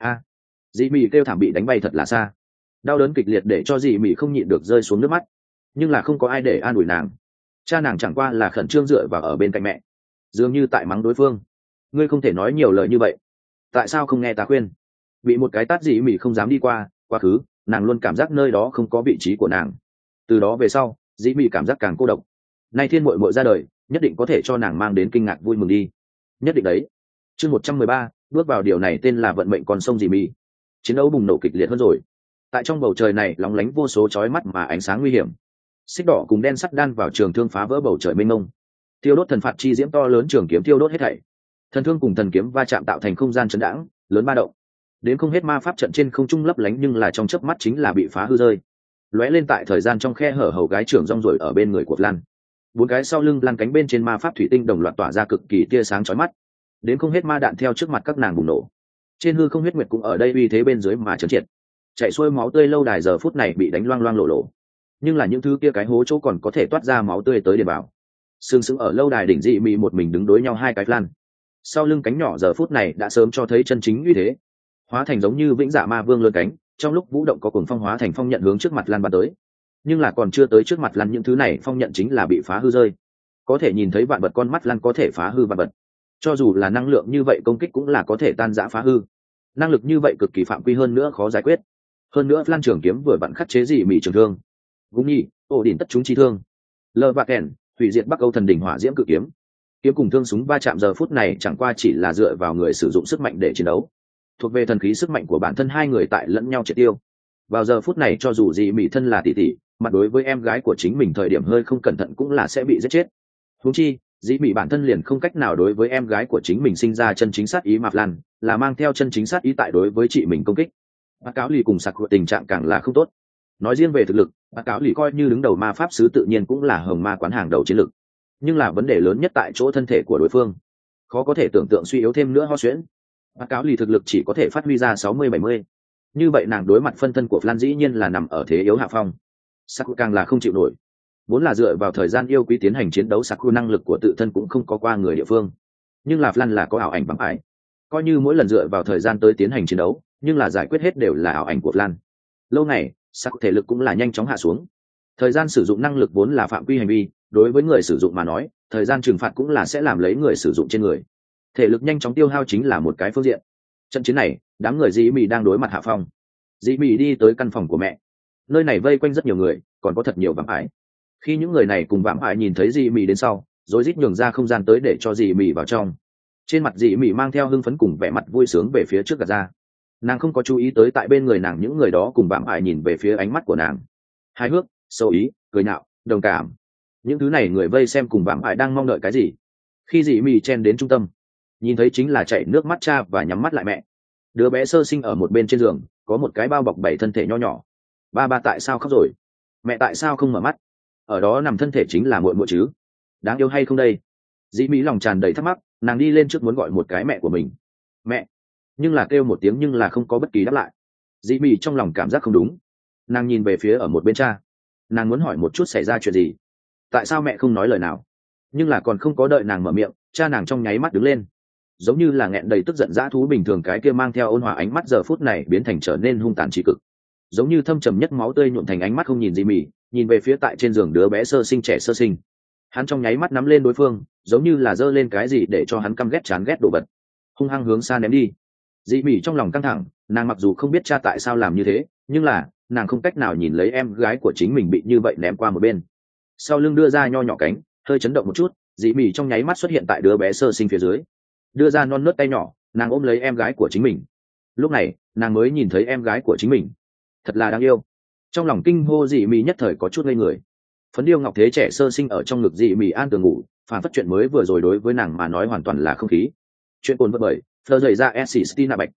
Dì mỹ kêu thảm bị đánh bay thật là xa. Đau đớn kịch liệt để cho dì mỹ không nhịn được rơi xuống nước mắt, nhưng là không có ai để an ủi nàng. Cha nàng chẳng qua là khẩn trương dựa vào ở bên cạnh mẹ, dường như tại mắng đối phương. Ngươi không thể nói nhiều lời như vậy, tại sao không nghe ta khuyên? Bị một cái tát dì mỹ không dám đi qua quá khứ, nàng luôn cảm giác nơi đó không có vị trí của nàng. Từ đó về sau dì mỹ cảm giác càng cô độc. Nay thiên muội muội ra đời nhất định có thể cho nàng mang đến kinh ngạc vui mừng đi, nhất định đấy. Chương 113, bước vào điều này tên là vận mệnh con sông dì mỹ. Chiến đấu bùng nổ kịch liệt hơn rồi. Tại trong bầu trời này lóng lánh vô số chói mắt mà ánh sáng nguy hiểm, xích đỏ cùng đen sắt đan vào trường thương phá vỡ bầu trời mênh mông. Thiêu đốt thần phạt chi diễm to lớn trường kiếm thiêu đốt hết thảy. Thần thương cùng thần kiếm va chạm tạo thành không gian chấn đãng lớn ba động. Đến không hết ma pháp trận trên không trung lấp lánh, nhưng là trong chớp mắt chính là bị phá hư rơi. Lóe lên tại thời gian trong khe hở hầu gái trưởng rong ruổi ở bên người của Lan. Bốn cái sau lưng lan cánh bên trên ma pháp thủy tinh đồng loạt tỏa ra cực kỳ tia sáng chói mắt. Đến không hết ma đạn theo trước mặt các nàng bùng nổ. Trên hư không huyết nguyệt cũng ở đây uy thế bên dưới mà trấn triệt. Chạy xuôi máu tươi lâu đài giờ phút này bị đánh loang loang lộ lộ, nhưng là những thứ kia cái hố chỗ còn có thể toát ra máu tươi tới để bảo. Sừng sững ở lâu đài đỉnh dị mị một mình đứng đối nhau hai cái Lan. Sau lưng cánh nhỏ giờ phút này đã sớm cho thấy chân chính uy thế, hóa thành giống như vĩnh dạ ma vương lớn cánh, trong lúc vũ động có cuồng phong hóa thành phong nhận hướng trước mặt Lan bắn tới. Nhưng là còn chưa tới trước mặt Lan, những thứ này phong nhận chính là bị phá hư rơi. Có thể nhìn thấy vạn vật con mắt Lan có thể phá hư vạn vật, cho dù là năng lượng như vậy công kích cũng là có thể tan rã phá hư. Năng lực như vậy cực kỳ phạm quy, hơn nữa khó giải quyết. Hơn nữa Lan trường kiếm vừa vặn khắc chế dị mị trường thương. Gúng nhi ổ đỉnh tất chúng chi thương, lơ và kèn hủy diệt Bắc Âu thần đỉnh hỏa diễm cự kiếm. Kiếm cùng thương súng va chạm giờ phút này chẳng qua chỉ là dựa vào người sử dụng sức mạnh để chiến đấu, thuộc về thần khí sức mạnh của bản thân hai người tại lẫn nhau triệt tiêu. Vào giờ phút này cho dù dị mị thân là tỷ tỷ, mặt đối với em gái của chính mình thời điểm hơi không cẩn thận cũng là sẽ bị giết chết. Huống chi dị mị bản thân liền không cách nào đối với em gái của chính mình sinh ra chân chính sát ý, Mạc Lan là mang theo chân chính sát ý tại đối với chị mình công kích. Bác cáo lì cùng sạc của tình trạng càng là không tốt. Nói riêng về thực lực, bác cáo lì coi như đứng đầu ma pháp sứ tự nhiên cũng là hồng ma quán hàng đầu chiến lực, nhưng là vấn đề lớn nhất tại chỗ thân thể của đối phương khó có thể tưởng tượng suy yếu thêm nữa ho xuyễn. Bác cáo lì thực lực chỉ có thể phát huy ra 60-70, như vậy nàng đối mặt phân thân của Flan dĩ nhiên là nằm ở thế yếu hạ phong. Saku càng là không chịu nổi, vốn là dựa vào thời gian yêu quý tiến hành chiến đấu, Saku năng lực của tự thân cũng không có qua người địa phương, nhưng là Flan là có ảo ảnh bằng ải, coi như mỗi lần dựa vào thời gian tới tiến hành chiến đấu, nhưng là giải quyết hết đều là ảo ảnh của Flan. Lâu này Saku thể lực cũng là nhanh chóng hạ xuống. Thời gian sử dụng năng lực vốn là phạm quy hành vi, đối với người sử dụng mà nói thời gian trừng phạt cũng là sẽ làm lấy người sử dụng trên người. Thể lực nhanh chóng tiêu hao chính là một cái phương diện. Trận chiến này đám người dĩ mị đang đối mặt hạ phong. Dĩ mị đi tới căn phòng của mẹ, nơi này vây quanh rất nhiều người, còn có thật nhiều vạm ải. Khi những người này cùng vạm ải nhìn thấy dĩ mị đến sau, rồi rít nhường ra không gian tới để cho dĩ mị vào trong. Trên mặt dĩ mị mang theo hưng phấn cùng vẻ mặt vui sướng về phía trước gạt ra. Nàng không có chú ý tới tại bên người nàng những người đó cùng vạm ải nhìn về phía ánh mắt của nàng, hài hước, sâu ý, cười nhạo, đồng cảm. Những thứ này người vây xem cùng vạm ải đang mong đợi cái gì? Khi dĩ mị chen đến trung tâm, nhìn thấy chính là chảy nước mắt cha và nhắm mắt lại mẹ. Đứa bé sơ sinh ở một bên trên giường, có một cái bao bọc 7 thân thể nho nhỏ. Ba tại sao khóc rồi? Mẹ tại sao không mở mắt? Ở đó nằm thân thể chính là muội muội chứ? Đáng yêu hay không đây? Dĩ Mỹ lòng tràn đầy thắc mắc, nàng đi lên trước muốn gọi một cái mẹ của mình. Mẹ! Nhưng là kêu một tiếng nhưng là không có bất kỳ đáp lại. Dĩ Mỹ trong lòng cảm giác không đúng. Nàng nhìn về phía ở một bên cha. Nàng muốn hỏi một chút xảy ra chuyện gì. Tại sao mẹ không nói lời nào? Nhưng là còn không có đợi nàng mở miệng, cha nàng trong nháy mắt đứng lên, giống như là nghẹn đầy tức giận dã thú bình thường, cái kia mang theo ôn hòa ánh mắt giờ phút này biến thành trở nên hung tàn trí cực, giống như thâm trầm nhất máu tươi nhuộm thành ánh mắt không nhìn gì mỉ, nhìn về phía tại trên giường đứa bé sơ sinh trẻ sơ sinh. Hắn trong nháy mắt nắm lên đối phương, giống như là giơ lên cái gì để cho hắn căm ghét chán ghét đồ vật, hung hăng hướng xa ném đi. Dị mỉ trong lòng căng thẳng, nàng mặc dù không biết cha tại sao làm như thế, nhưng là nàng không cách nào nhìn lấy em gái của chính mình bị như vậy ném qua một bên. Sau lưng đưa ra nho nhỏ cánh, hơi chấn động một chút, dị mỉ trong nháy mắt xuất hiện tại đứa bé sơ sinh phía dưới, đưa ra non nớt tay nhỏ, nàng ôm lấy em gái của chính mình. Lúc này nàng mới nhìn thấy em gái của chính mình, thật là đáng yêu. Trong lòng kinh hô, dị mỉ nhất thời có chút ngây người. Phấn điêu ngọc thế trẻ sơ sinh ở trong ngực dị mỉ an tường ngủ, phản phất chuyện mới vừa rồi đối với nàng mà nói hoàn toàn là không khí. Chuyện cồn vật bởi Fleur dậy ra SC Stina Bạch.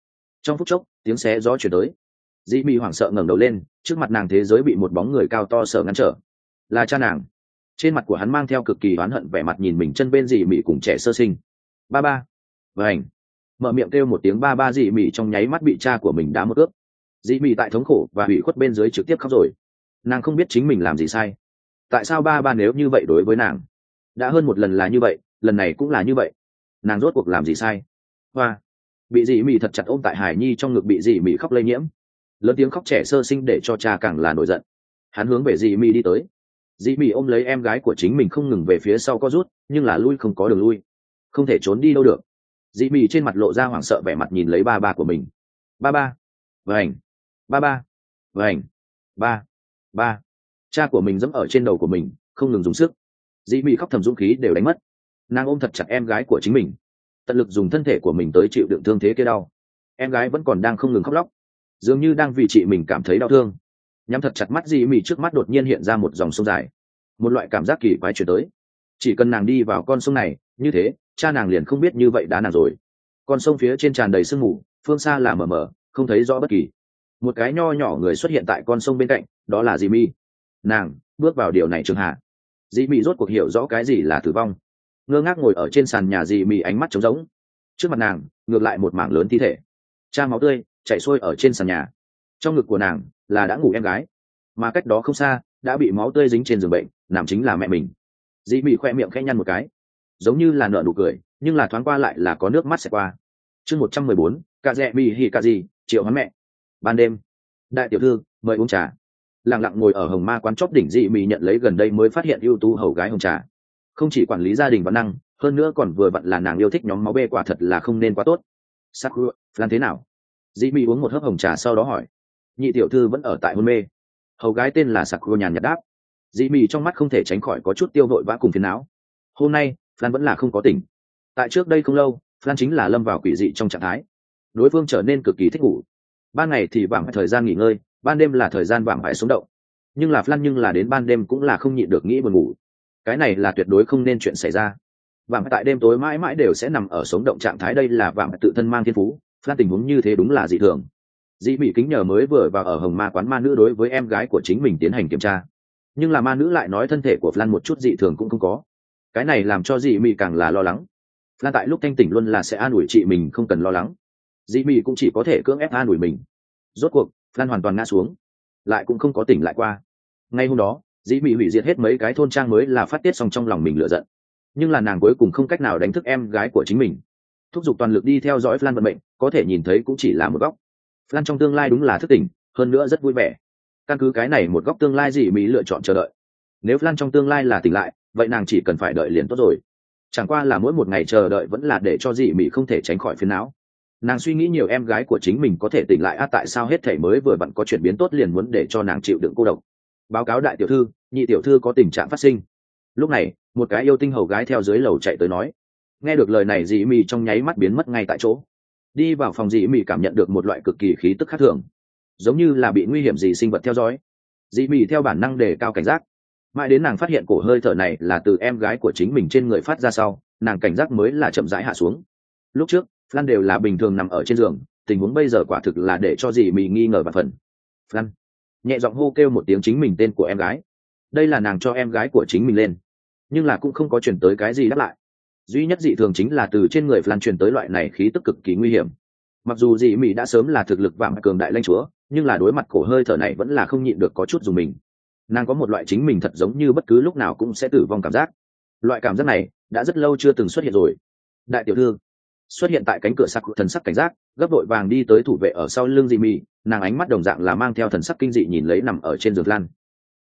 Trong phút chốc tiếng xé gió chuyển tới, dị mị hoảng sợ ngẩng đầu lên, trước mặt nàng thế giới bị một bóng người cao to sợ ngăn trở. Là cha nàng. Trên mặt của hắn mang theo cực kỳ oán hận vẻ mặt nhìn mình chân bên dị mị cùng trẻ sơ sinh. Ba ba. Vành. Mở miệng kêu một tiếng ba ba, dị mị trong nháy mắt bị cha của mình đá một ước. Dị mị tại thống khổ và hủy khuất bên dưới trực tiếp khóc rồi. Nàng không biết chính mình làm gì sai. Tại sao ba ba nếu như vậy đối với nàng? Đã hơn một lần là như vậy, lần này cũng là như vậy. Nàng rốt cuộc làm gì sai? Hoa. Bị dị mị thật chặt ôm tại hải nhi trong ngực, bị dị mị khóc lây nhiễm. Lớn tiếng khóc trẻ sơ sinh để cho cha càng là nổi giận. Hắn hướng về dị mị đi tới. Dị mị ôm lấy em gái của chính mình không ngừng về phía sau co rút, nhưng là lui không có đường lui, không thể trốn đi đâu được. Dị mị trên mặt lộ ra hoảng sợ vẻ mặt nhìn lấy ba ba của mình. Ba ba. Vành. Ba ba. Vành. Ba. Ba. Cha của mình giẫm ở trên đầu của mình, không ngừng dùng sức. Dị mị khóc thầm dũng khí đều đánh mất. Nàng ôm thật chặt em gái của chính mình, tận lực dùng thân thể của mình tới chịu đựng thương thế kia đau. Em gái vẫn còn đang không ngừng khóc lóc, dường như đang vì chị mình cảm thấy đau thương. Nhắm thật chặt mắt, dị mị trước mắt đột nhiên hiện ra một dòng sông dài. Một loại cảm giác kỳ quái chuyển tới. Chỉ cần nàng đi vào con sông này, như thế cha nàng liền không biết như vậy đá nàng rồi. Con sông phía trên tràn đầy sương mù, phương xa là mờ mờ, không thấy rõ bất kỳ. Một cái nho nhỏ người xuất hiện tại con sông bên cạnh, đó là dị mị. Nàng bước vào điều này trường hạ. Dị mị rốt cuộc hiểu rõ cái gì là tử vong. Ngơ ngác ngồi ở trên sàn nhà, dị mị ánh mắt trống rỗng. Trước mặt nàng ngược lại một mảng lớn thi thể, cha máu tươi chảy xuôi ở trên sàn nhà. Trong ngực của nàng là đã ngủ em gái, mà cách đó không xa đã bị máu tươi dính trên giường bệnh nằm chính là mẹ mình. Dị mị khoe miệng khẽ nhăn một cái, giống như là nở nụ cười, nhưng là thoáng qua lại là có nước mắt sẽ qua. Chương 114, cà rẽ mì hì cà gì triệu hoán mẹ. Ban đêm, đại tiểu thư mời uống trà. Lặng lặng ngồi ở hồng ma quán chóp đỉnh, dị mị nhận lấy gần đây mới phát hiện ưu tú hầu gái hồng trà. Không chỉ quản lý gia đình văn năng, hơn nữa còn vừa vặn là nàng yêu thích nhóm máu bê, quả thật là không nên quá tốt. Sakura, làm thế nào? Dị mị uống một hớp hồng trà sau đó hỏi. Nhị tiểu thư vẫn ở tại hôn mê. Hầu gái tên là Sakura nhàn nhạt đáp. Dị mị trong mắt không thể tránh khỏi có chút tiêu vội vã cùng phiền não. Hôm nay Flan vẫn là không có tỉnh. Tại trước đây không lâu, Flan chính là lâm vào quỷ dị trong trạng thái. Đối phương trở nên cực kỳ thích ngủ. Ban ngày thì vàng thời gian nghỉ ngơi, ban đêm là thời gian vàng phải sống động. Nhưng là Flan nhưng là đến ban đêm cũng là không nhịn được nghĩ buồn ngủ. Cái này là tuyệt đối không nên chuyện xảy ra. Vàng tại đêm tối mãi mãi đều sẽ nằm ở sống động trạng thái, đây là vàng tự thân mang thiên phú. Flan tình huống như thế đúng là dị thường. Dị mị kính nhờ mới vừa vào ở hồng ma quán ma nữ đối với em gái của chính mình tiến hành kiểm tra, nhưng là ma nữ lại nói thân thể của Flan một chút dị thường cũng không có. Cái này làm cho dị mị càng là lo lắng. Flan tại lúc thanh tỉnh luôn là sẽ an ủi chị mình không cần lo lắng. Dị mị cũng chỉ có thể cưỡng ép an ủi mình. Rốt cuộc Flan hoàn toàn ngã xuống, lại cũng không có tỉnh lại qua. Ngay hôm đó dị mị hủy diệt hết mấy cái thôn trang mới là phát tiết xong trong lòng mình lựa giận, nhưng là nàng cuối cùng không cách nào đánh thức em gái của chính mình. Thúc giục toàn lực đi theo dõi Flan vận mệnh, có thể nhìn thấy cũng chỉ là một góc. Flan trong tương lai đúng là thức tỉnh, hơn nữa rất vui vẻ. Căn cứ cái này một góc tương lai, dị mị lựa chọn chờ đợi. Nếu Flan trong tương lai là tỉnh lại, vậy nàng chỉ cần phải đợi liền tốt rồi. Chẳng qua là mỗi một ngày chờ đợi vẫn là để cho dị mị không thể tránh khỏi phiền não. Nàng suy nghĩ nhiều em gái của chính mình có thể tỉnh lại, tại sao hết thể mới vừa vặn có chuyển biến tốt liền muốn để cho nàng chịu đựng cô độc. Báo cáo đại tiểu thư, nhị tiểu thư có tình trạng phát sinh. Lúc này một cái yêu tinh hầu gái theo dưới lầu chạy tới nói. Nghe được lời này, dị mị trong nháy mắt biến mất ngay tại chỗ. Đi vào phòng, dị mị cảm nhận được một loại cực kỳ khí tức khác thường, giống như là bị nguy hiểm gì sinh vật theo dõi. Dị mị theo bản năng đề cao cảnh giác, mãi đến nàng phát hiện cổ hơi thở này là từ em gái của chính mình trên người phát ra sau, nàng cảnh giác mới là chậm rãi hạ xuống. Lúc trước Flan đều là bình thường nằm ở trên giường, tình huống bây giờ quả thực là để cho dị mị nghi ngờ và phần. Flan nhẹ giọng hô kêu một tiếng chính mình tên của em gái. Đây là nàng cho em gái của chính mình lên, nhưng là cũng không có chuyển tới cái gì đáp lại. Duy nhất dị thường chính là từ trên người Flan truyền tới loại này khí tức cực kỳ nguy hiểm. Mặc dù dị mị đã sớm là thực lực vạm cường đại lãnh chúa, nhưng là đối mặt cổ hơi thở này vẫn là không nhịn được có chút dùng mình. Nàng có một loại chính mình thật giống như bất cứ lúc nào cũng sẽ tử vong cảm giác. Loại cảm giác này đã rất lâu chưa từng xuất hiện rồi. Đại tiểu thư xuất hiện tại cánh cửa sặc, thần sắc cảnh giác gấp đội vàng đi tới thủ vệ ở sau lưng dị mị. Nàng ánh mắt đồng dạng là mang theo thần sắc kinh dị nhìn lấy nằm ở trên giường Flan.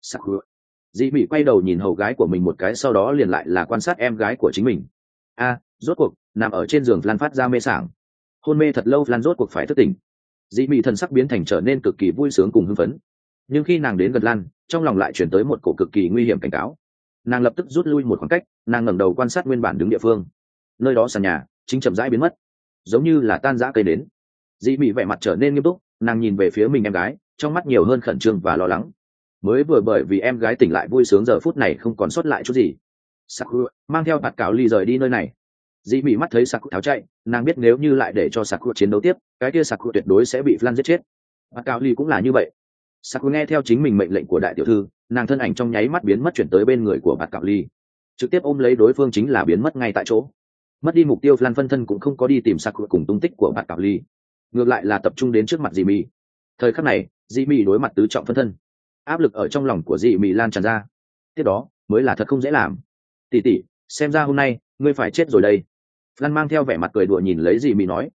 Dị mị quay đầu nhìn hầu gái của mình một cái, sau đó liền lại là quan sát em gái của chính mình. Rốt cuộc nằm ở trên giường Flan phát ra mê sảng. Hôn mê thật lâu, Flan rốt cuộc phải thức tỉnh. Dị mị thần sắc biến thành trở nên cực kỳ vui sướng cùng hưng phấn, nhưng khi nàng đến gần Lan, trong lòng lại chuyển tới một cổ cực kỳ nguy hiểm cảnh cáo. Nàng lập tức rút lui một khoảng cách, nàng ngẩng đầu quan sát nguyên bản đứng địa phương. Nơi đó sàn nhà chính chậm rãi biến mất, giống như là tan rã cây đến. Dị mị vẻ mặt trở nên nghiêm túc, nàng nhìn về phía mình em gái, trong mắt nhiều hơn khẩn trương và lo lắng. Mới vừa bởi vì em gái tỉnh lại vui sướng, giờ phút này không còn sót lại chút gì. Sakura mang theo bạt cáo ly rời đi nơi này. Dĩ Mị mắt thấy Sakura tháo chạy, nàng biết nếu như lại để cho Sakura chiến đấu tiếp, cái kia Sakura tuyệt đối sẽ bị Flan giết chết. Và Cao Ly cũng là như vậy. Sakura nghe theo chính mình mệnh lệnh của đại tiểu thư, nàng thân ảnh trong nháy mắt biến mất chuyển tới bên người của Bạt Cạo Ly, trực tiếp ôm lấy đối phương chính là biến mất ngay tại chỗ. Mất đi mục tiêu, Flan phân thân cũng không có đi tìm Sakura cùng tung tích của Bạt Cạo Ly, ngược lại là tập trung đến trước mặt Dĩ Mị. Thời khắc này, Dĩ Mị đối mặt tứ trọng phân thân, áp lực ở trong lòng của Dĩ Mị lan tràn ra. Tiếp đó mới là thật không dễ làm. Tỷ tỷ, xem ra hôm nay ngươi phải chết rồi đây. Flan mang theo vẻ mặt cười đùa nhìn lấy Dĩ Mị nói.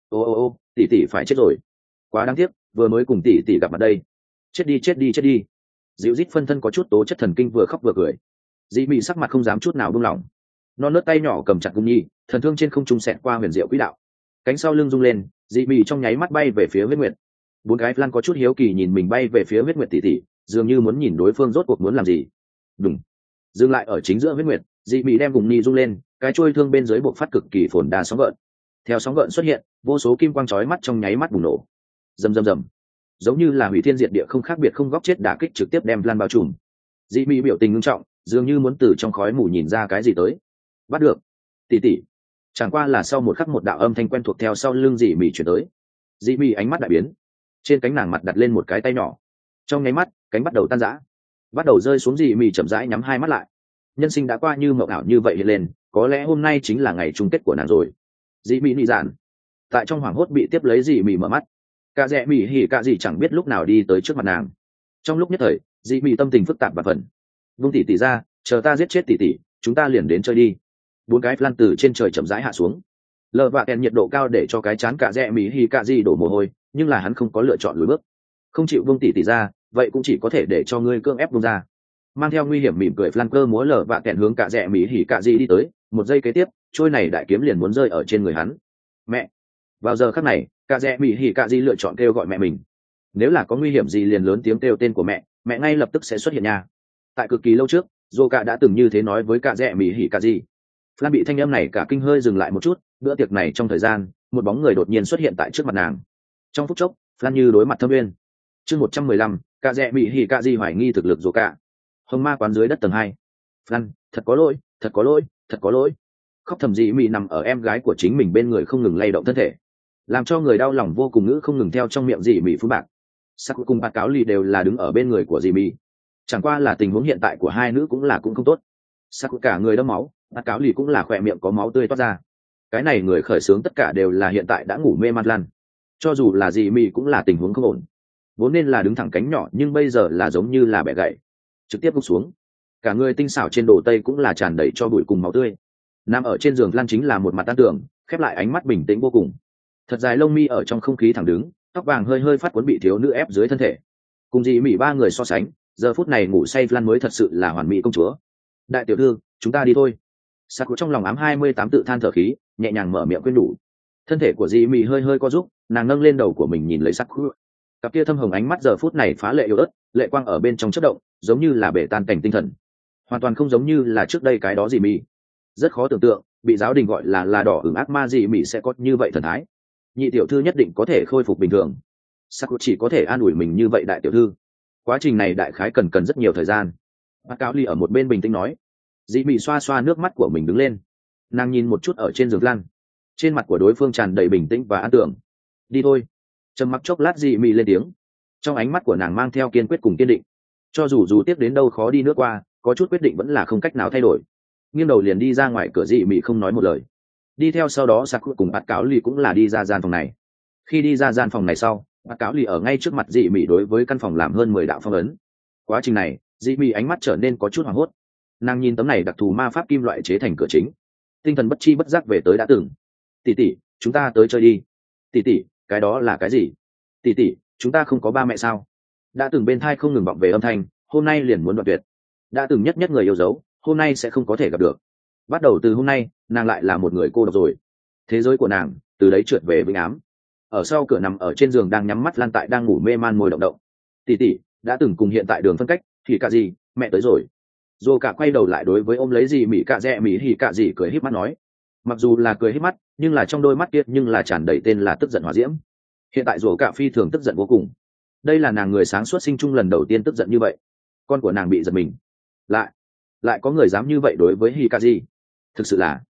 Ô, tỷ tỷ phải chết rồi. Quá đáng tiếc, vừa mới cùng tỷ tỷ gặp mặt đây. Chết đi. Dịu rít phân thân có chút tố chất thần kinh vừa khóc vừa cười. Dĩ Mị sắc mặt không dám chút nào buông lỏng. Non nớt tay nhỏ cầm chặt cung nhi, thần thương trên không trung xẹt qua huyền diệu quỹ đạo. Cánh sau lưng rung lên, Dĩ Mị trong nháy mắt bay về phía huyết nguyệt. Bốn cái Flan có chút hiếu kỳ nhìn mình bay về phía huyết nguyệt tỷ tỷ, dường như muốn nhìn đối phương rốt cuộc muốn làm gì. Đùng. Dừng lại ở chính giữa huyết nguyệt, Dĩ Mị đem cung nhi rung lên, cái chuôi thương bên dưới buộc phát cực kỳ phồn đa sóng gợn. Theo sóng gợn xuất hiện, vô số kim quang chói mắt trong nháy mắt bùng nổ. Rầm, giống như là hủy thiên diệt địa không khác biệt không góc chết đả kích trực tiếp đem Flan bao trùm. Dĩ Mị biểu tình ngưng trọng, dường như muốn từ trong khói mù nhìn ra cái gì tới. Bắt được. Tỷ tỷ. Chẳng qua là sau một khắc một đạo âm thanh quen thuộc theo sau lưng Dĩ Mị chuyển tới. Dĩ Mị ánh mắt đại biến, trên cánh nàng mặt đặt lên một cái tay nhỏ. Trong nháy mắt, cánh bắt đầu tan rã, bắt đầu rơi xuống. Dĩ Mị chậm rãi nhắm hai mắt lại. Nhân sinh đã qua như mộng ảo như vậy hiện lên, có lẽ hôm nay chính là ngày chung kết của nàng rồi. Dĩ Mị nị giản, tại trong hoảng hốt bị tiếp lấy. Dĩ Mị mở mắt, cả rẽ Mị hỉ cả gì chẳng biết lúc nào đi tới trước mặt nàng. Trong lúc nhất thời, Dĩ Mị tâm tình phức tạp và phần. Vung tỷ tỷ ra, chờ ta giết chết tỷ tỷ, chúng ta liền đến chơi đi. Bốn cái Flan từ trên trời chậm rãi hạ xuống. Lờ vạ kèn nhiệt độ cao để cho cái chán cả rẽ Mị hỉ cả gì đổ mồ hôi, nhưng là hắn không có lựa chọn lùi bước. Không chịu vung tỷ tỷ ra, vậy cũng chỉ có thể để cho ngươi cưỡng ép vung ra. Mang theo nguy hiểm mỉm cười, Flan cơ múa lờ vạ kèn hướng cả rẽ Mị hỉ cả gì đi tới. Một giây kế tiếp, trôi này đại kiếm liền muốn rơi ở trên người hắn. Mẹ! Vào giờ khắc này, cả rẽ Mị hỉ cả gì lựa chọn kêu gọi mẹ mình. Nếu là có nguy hiểm gì liền lớn tiếng kêu tên của mẹ, mẹ ngay lập tức sẽ xuất hiện nha. Tại cực kỳ lâu trước, Zoka đã từng như thế nói với cả rẽ Mị hỉ cả gì. Flan bị thanh âm này cả kinh hơi dừng lại một chút. Bữa tiệc này trong thời gian, một bóng người đột nhiên xuất hiện tại trước mặt nàng. Trong phút chốc, Flan như đối mặt thâm uyên. Chương 115, cả rẽ Mị hỉ cả gì hoài nghi thực lực Zoka. Hồng ma quán dưới đất tầng 2. Flan, thật có lỗi. Khóc thầm Dĩ Mị nằm ở em gái của chính mình bên người không ngừng lay động thân thể, làm cho người đau lòng vô cùng, ngữ không ngừng theo trong miệng Dĩ Mị phun bạc. Sakura cùng Bạt Cáo Lì đều là đứng ở bên người của Dĩ Mị. Chẳng qua là tình huống hiện tại của hai nữ cũng không tốt. Sakura cả người đẫm máu, Bạt Cáo Lì cũng là khỏe miệng có máu tươi toát ra. Cái này người khởi xướng tất cả đều là hiện tại đã ngủ mê man lăn. Cho dù là Dĩ Mị cũng là tình huống không ổn. Vốn nên là đứng thẳng cánh nhỏ, nhưng bây giờ là giống như là bẻ gãy, trực tiếp gục xuống. Cả người tinh xảo trên đồ tây cũng là tràn đầy cho bụi cùng máu tươi. Nằm ở trên giường Lan chính là một mặt tan tưởng, khép lại ánh mắt bình tĩnh vô cùng. Thật dài lông mi ở trong không khí thẳng đứng, tóc vàng hơi hơi phát cuốn bị thiếu nữ ép dưới thân thể. Cùng Dĩ Mị ba người so sánh, giờ phút này ngủ say Lan mới thật sự là hoàn mỹ công chúa. Đại tiểu thư, chúng ta đi thôi. Sakura trong lòng ám 28 tự than thở khí, nhẹ nhàng mở miệng khuyên nhủ. Thân thể của Dĩ Mị hơi hơi co rúm, nàng nâng lên đầu của mình nhìn lấy Sakura. Cặp kia thâm hồng ánh mắt giờ phút này phá lệ yếu ớt, lệ quang ở bên trong chớp động, giống như là bể tan cảnh tinh thần. Hoàn toàn không giống như là trước đây cái đó Dĩ Mị. Rất khó tưởng tượng, bị giáo đình gọi là đỏ ửng ác ma Dĩ Mị sẽ có như vậy thần thái. Nhị tiểu thư nhất định có thể khôi phục bình thường. Sakura chỉ có thể an ủi mình như vậy đại tiểu thư. Quá trình này đại khái cần rất nhiều thời gian. Bác Cáo Ly ở một bên bình tĩnh nói. Dĩ Mị xoa xoa nước mắt của mình đứng lên. Nàng nhìn một chút ở trên giường Lan. Trên mặt của đối phương tràn đầy bình tĩnh và an tưởng. Đi thôi. Trầm mặc chốc lát Dĩ Mị lên tiếng. Trong ánh mắt của nàng mang theo kiên quyết cùng kiên định. Cho dù tiếp đến đâu khó đi nước qua, có chút quyết định vẫn là không cách nào thay đổi. Nghiêng đầu liền đi ra ngoài cửa, Dĩ Mị không nói một lời. Đi theo sau đó Sakura cùng Bạt Cáo Ly cũng là đi ra gian phòng này. Khi đi ra gian phòng này sau, Bạt Cáo Ly ở ngay trước mặt Dĩ Mị đối với căn phòng làm hơn 10 đạo phong ấn. Quá trình này, Dĩ Mị ánh mắt trở nên có chút hoảng hốt. Nàng nhìn tấm này đặc thù ma pháp kim loại chế thành cửa chính, tinh thần bất chi bất giác về tới đã từng. Tỷ tỷ, chúng ta tới chơi đi. Tỷ tỷ, cái đó là cái gì? Tỷ tỷ, chúng ta không có ba mẹ sao? Đã từng bên thai không ngừng vọng về âm thanh, hôm nay liền muốn đoạn tuyệt. Đã từng nhất người yêu dấu, hôm nay sẽ không có thể gặp được. Bắt đầu từ hôm nay, nàng lại là một người cô độc rồi. Thế giới của nàng từ đấy trượt về vĩnh ám. Ở sau cửa nằm ở trên giường đang nhắm mắt Lan tại đang ngủ mê man môi động động. Tỷ tỷ, đã từng cùng hiện tại đường phân cách, thì cả gì, mẹ tới rồi. Dù cả quay đầu lại đối với ôm lấy Dĩ Mị cả rẽ Mị hỉ cả gì cười híp mắt nói. Mặc dù là cười híp mắt, nhưng là trong đôi mắt kia nhưng là tràn đầy tên là tức giận hỏa diễm. Hiện tại Dù cả phi thường tức giận vô cùng. Đây là nàng người sáng suốt sinh chung lần đầu tiên tức giận như vậy. Con của nàng bị giật mình. Lại có người dám như vậy đối với Hikazi. Thực sự là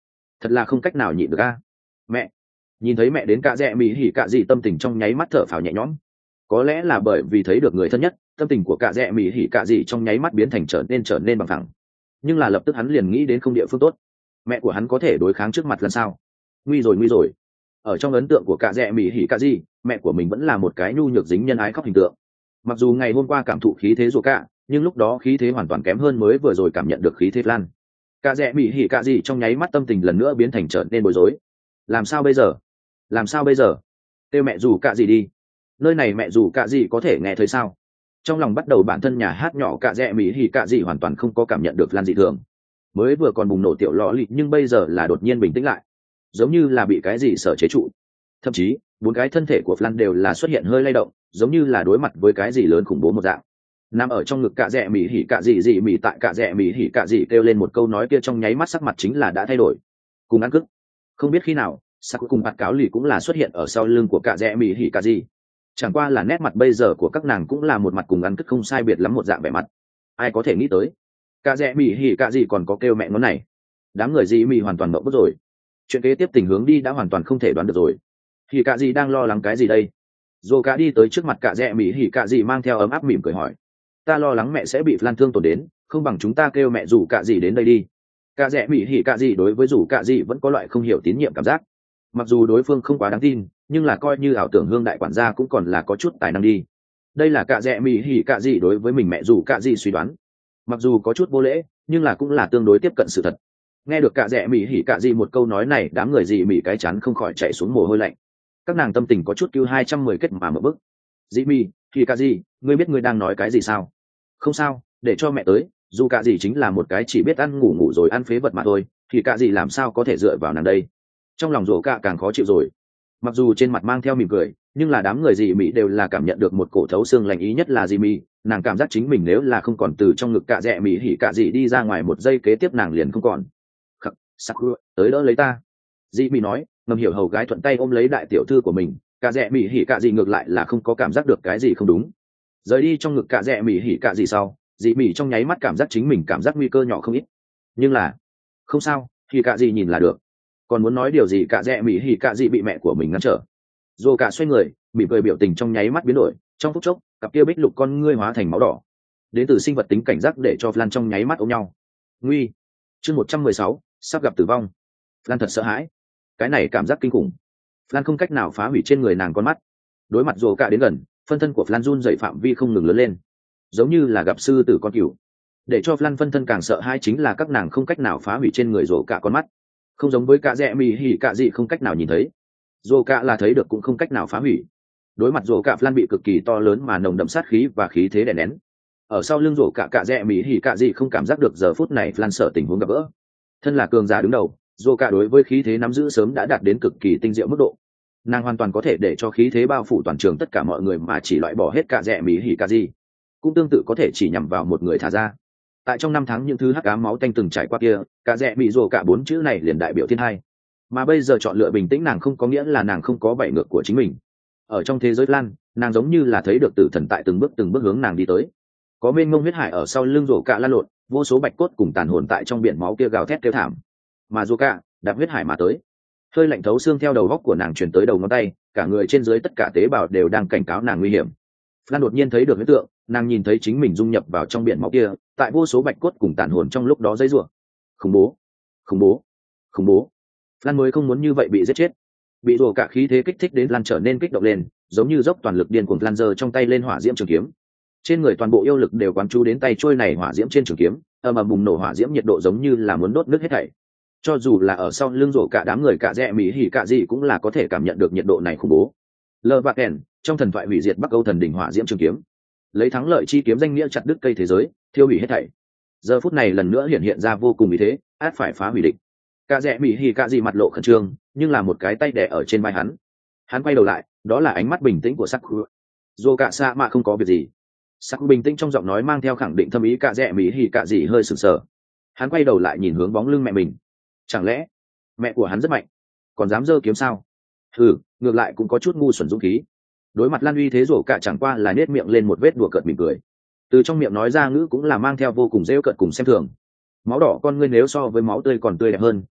thật là không cách nào nhịn được a. Mẹ. Nhìn thấy mẹ đến cạ rẽ mỹ hỉ cạ dị tâm tình trong nháy mắt thở phào nhẹ nhõm. Có lẽ là bởi vì thấy được người thân nhất, tâm tình của cạ rẽ mỹ hỉ cạ dị trong nháy mắt biến thành trở nên bằng thẳng. Nhưng là lập tức hắn liền nghĩ đến không địa phương tốt. Mẹ của hắn có thể đối kháng trước mặt lần sau. Nguy rồi. Ở trong ấn tượng của cạ rẽ mỹ hỉ cạ dị, mẹ của mình vẫn là một cái nhu nhược dính nhân ái khóc hình tượng. Mặc dù ngày hôm qua cảm thụ khí thế rùa cạ, nhưng lúc đó khí thế hoàn toàn kém hơn mới vừa rồi cảm nhận được khí thế Lan. Cạ rẽ mỹ hỉ cạ dị trong nháy mắt tâm tình lần nữa biến thành trở nên bối rối. Làm sao bây giờ? Kêu mẹ rủ cạ gì đi. Nơi này mẹ rủ cạ gì có thể nghe thấy sao? Trong lòng bắt đầu bản thân nhà hát nhỏ cạ rẽ mỹ hỉ cạ gì hoàn toàn không có cảm nhận được Lan dị thường. Mới vừa còn bùng nổ tiểu lọ lị nhưng bây giờ là đột nhiên bình tĩnh lại, giống như là bị cái gì sở chế trụ. Thậm chí 4 cái thân thể của Lan đều là xuất hiện hơi lay động, giống như là đối mặt với cái gì lớn khủng bố một dạng. Nằm ở trong ngực cạ rẽ mỹ hỉ cạ gì mỉ tại cạ rẽ mỹ hỉ cạ gì kêu lên một câu nói kia trong nháy mắt sắc mặt chính là đã thay đổi. Cùng ăn cức. Không biết khi nào sắc cùng bạt cáo lì cũng là xuất hiện ở sau lưng của cạ rẽ mỹ hỉ cạ gì. Chẳng qua là nét mặt bây giờ của các nàng cũng là một mặt cùng ăn cức không sai biệt lắm một dạng vẻ mặt. Ai có thể nghĩ tới cạ rẽ mỹ hỉ cạ gì còn có kêu mẹ ngón này. Đám người dị mỉ hoàn toàn mộng bức rồi. Chuyện kế tiếp tình hướng đi đã hoàn toàn không thể đoán được rồi. Hỉ cạ gì đang lo lắng cái gì đây? Dô cả đi tới trước mặt cạ rẽ mỹ hỉ cạ gì mang theo ấm áp mỉm cười hỏi. Ta lo lắng mẹ sẽ bị Lan thương tổn đến, không bằng chúng ta kêu mẹ rủ cạ gì đến đây đi. Cạ rẽ mỹ hỉ cạ gì đối với rủ cạ gì vẫn có loại không hiểu tín nhiệm cảm giác. Mặc dù đối phương không quá đáng tin, nhưng là coi như ảo tưởng hương đại quản gia cũng còn là có chút tài năng đi. Đây là cạ rẽ mỹ hỉ cạ gì đối với mình mẹ rủ cạ gì suy đoán. Mặc dù có chút vô lễ, nhưng là cũng là tương đối tiếp cận sự thật. Nghe được cạ rẽ mỹ hỉ cạ gì một câu nói này, đám người dị mỉ cái chán không khỏi chạy xuống mồ hôi lạnh. Các nàng tâm tình có chút cứu 210 kết mà mở bức. Dị mỉ hỉ cạ gì, ngươi biết ngươi đang nói cái gì sao? Không sao, để cho mẹ tới, dù cạ gì chính là một cái chỉ biết ăn ngủ rồi ăn phế vật mà thôi, thì cạ gì làm sao có thể dựa vào nàng đây. Trong lòng rổ cạ càng khó chịu rồi. Mặc dù trên mặt mang theo mỉm cười, nhưng là đám người dị mỹ đều là cảm nhận được một cổ thấu xương lạnh ý, nhất là dị mỹ, nàng cảm giác chính mình nếu là không còn từ trong ngực cạ rẽ mỹ hỉ cạ dị đi ra ngoài một giây kế tiếp nàng liền không còn. Khắc, sắc tới đỡ lấy ta. Dị mỹ nói, ngầm hiểu hầu gái thuận tay ôm lấy đại tiểu thư của mình, cạ rẽ mỹ hỉ cạ dị ngược lại là không có cảm giác được cái gì không đúng. Rời đi trong ngực cạ rẽ mỹ hỉ cạ dị sau, dị mỹ trong nháy mắt cảm giác chính mình cảm giác nguy cơ nhỏ không ít. Nhưng là không sao, thì cạ dị nhìn là được. Còn muốn nói điều gì cạ rẽ mỹ hỉ cạ dị bị mẹ của mình ngăn trở. Dô cả xoay người, mỉm cười biểu tình trong nháy mắt biến đổi, trong phút chốc cặp kia bích lục con ngươi hóa thành máu đỏ. Đến từ sinh vật tính cảnh giác để cho Flan trong nháy mắt ôm nhau. Nguy. Chương 116, sắp gặp tử vong. Flan thật sợ hãi. Cái này cảm giác kinh khủng. Flan không cách nào phá hủy trên người nàng con mắt. Đối mặt Dô cả đến gần, phân thân của Flan run dậy phạm vi không ngừng lớn lên, giống như là gặp sư tử con cừu. Để cho Flan phân thân càng sợ hãi chính là các nàng không cách nào phá hủy trên người Dô cả con mắt. Không giống với cạ rẽ mỹ hỉ cạ dị không cách nào nhìn thấy, Dô cả là thấy được cũng không cách nào phá hủy. Đối mặt Dô cả, Flan bị cực kỳ to lớn mà nồng đậm sát khí và khí thế đè nén. Ở sau lưng Dô cả cạ rẽ mỹ hỉ cạ dị không cảm giác được giờ phút này Flan sợ tình huống gặp gỡ. Thân là cường giả đứng đầu, Dô cả đối với khí thế nắm giữ sớm đã đạt đến cực kỳ tinh diệu mức độ. Nàng hoàn toàn có thể để cho khí thế bao phủ toàn trường tất cả mọi người mà chỉ loại bỏ hết cạ rẽ mỹ hỉ cạ dị. Cũng tương tự có thể chỉ nhằm vào một người thả ra. Tại trong 5 tháng những thứ hắc ám máu tanh từng trải qua kia, cạ rẽ mỹ Dô cả 4 chữ này liền đại biểu thiên hai. Mà bây giờ chọn lựa bình tĩnh nàng không có nghĩa là nàng không có bảy ngược của chính mình. Ở trong thế giới Lan, nàng giống như là thấy được tử thần tại từng bước hướng nàng đi tới. Có mênh mông huyết hải ở sau lưng Dô cả lan lộn, vô số bạch cốt cùng tàn hồn tại trong biển máu kia gào thét kêu thảm. Mà Dô cả đạp huyết hải mà tới. Hơi lạnh thấu xương theo đầu góc của nàng truyền tới đầu ngón tay, cả người trên dưới tất cả tế bào đều đang cảnh cáo nàng nguy hiểm. Lan đột nhiên thấy được huyễn tượng, nàng nhìn thấy chính mình dung nhập vào trong biển máu kia, tại vô số bạch cốt cùng tàn hồn trong lúc đó dây rủa. Khủng bố, khủng bố, khủng bố. Lan mới không muốn như vậy bị giết chết. Bị Dô cả khí thế kích thích đến Lan trở nên kích động lên, giống như dốc toàn lực điên cuồng Lan giơ trong tay lên hỏa diễm trường kiếm. Trên người toàn bộ yêu lực đều quán chú đến tay trôi này hỏa diễm trên trường kiếm, ầm ầm bùng nổ hỏa diễm nhiệt độ giống như là muốn đốt nứt hết thảy. Cho dù là ở sau lưng Dô cả đám người cạ rẽ mỹ hỉ cạ dị cũng là có thể cảm nhận được nhiệt độ này khủng bố. Lơ và kèn trong thần thoại hủy diệt Bắc Âu thần đỉnh hỏa diễm trường kiếm, lấy thắng lợi chi kiếm danh nghĩa chặt đứt cây thế giới, thiêu hủy hết thảy. Giờ phút này lần nữa hiện ra vô cùng ý thế, át phải phá hủy địch. Cạ rẽ mỹ hỉ cạ dị mặt lộ khẩn trương, nhưng là một cái tay đè ở trên vai hắn. Hắn quay đầu lại, đó là ánh mắt bình tĩnh của Saku. Dô cả xa mà không có việc gì. Saku bình tĩnh trong giọng nói mang theo khẳng định thâm ý. Cạ rẽ mỹ hỉ cạ dị hơi sửng sờ. Hắn quay đầu lại nhìn hướng bóng lưng mẹ mình. Chẳng lẽ mẹ của hắn rất mạnh, còn dám giơ kiếm sao? Ngược lại cũng có chút ngu xuẩn dũng khí. Đối mặt Lan uy thế Dô cả chẳng qua là nết miệng lên một vết đùa cợt mỉm cười. Từ trong miệng nói ra ngữ cũng là mang theo vô cùng rêu cợt cùng xem thường. Máu đỏ con ngươi nếu so với máu tươi còn tươi đẹp hơn,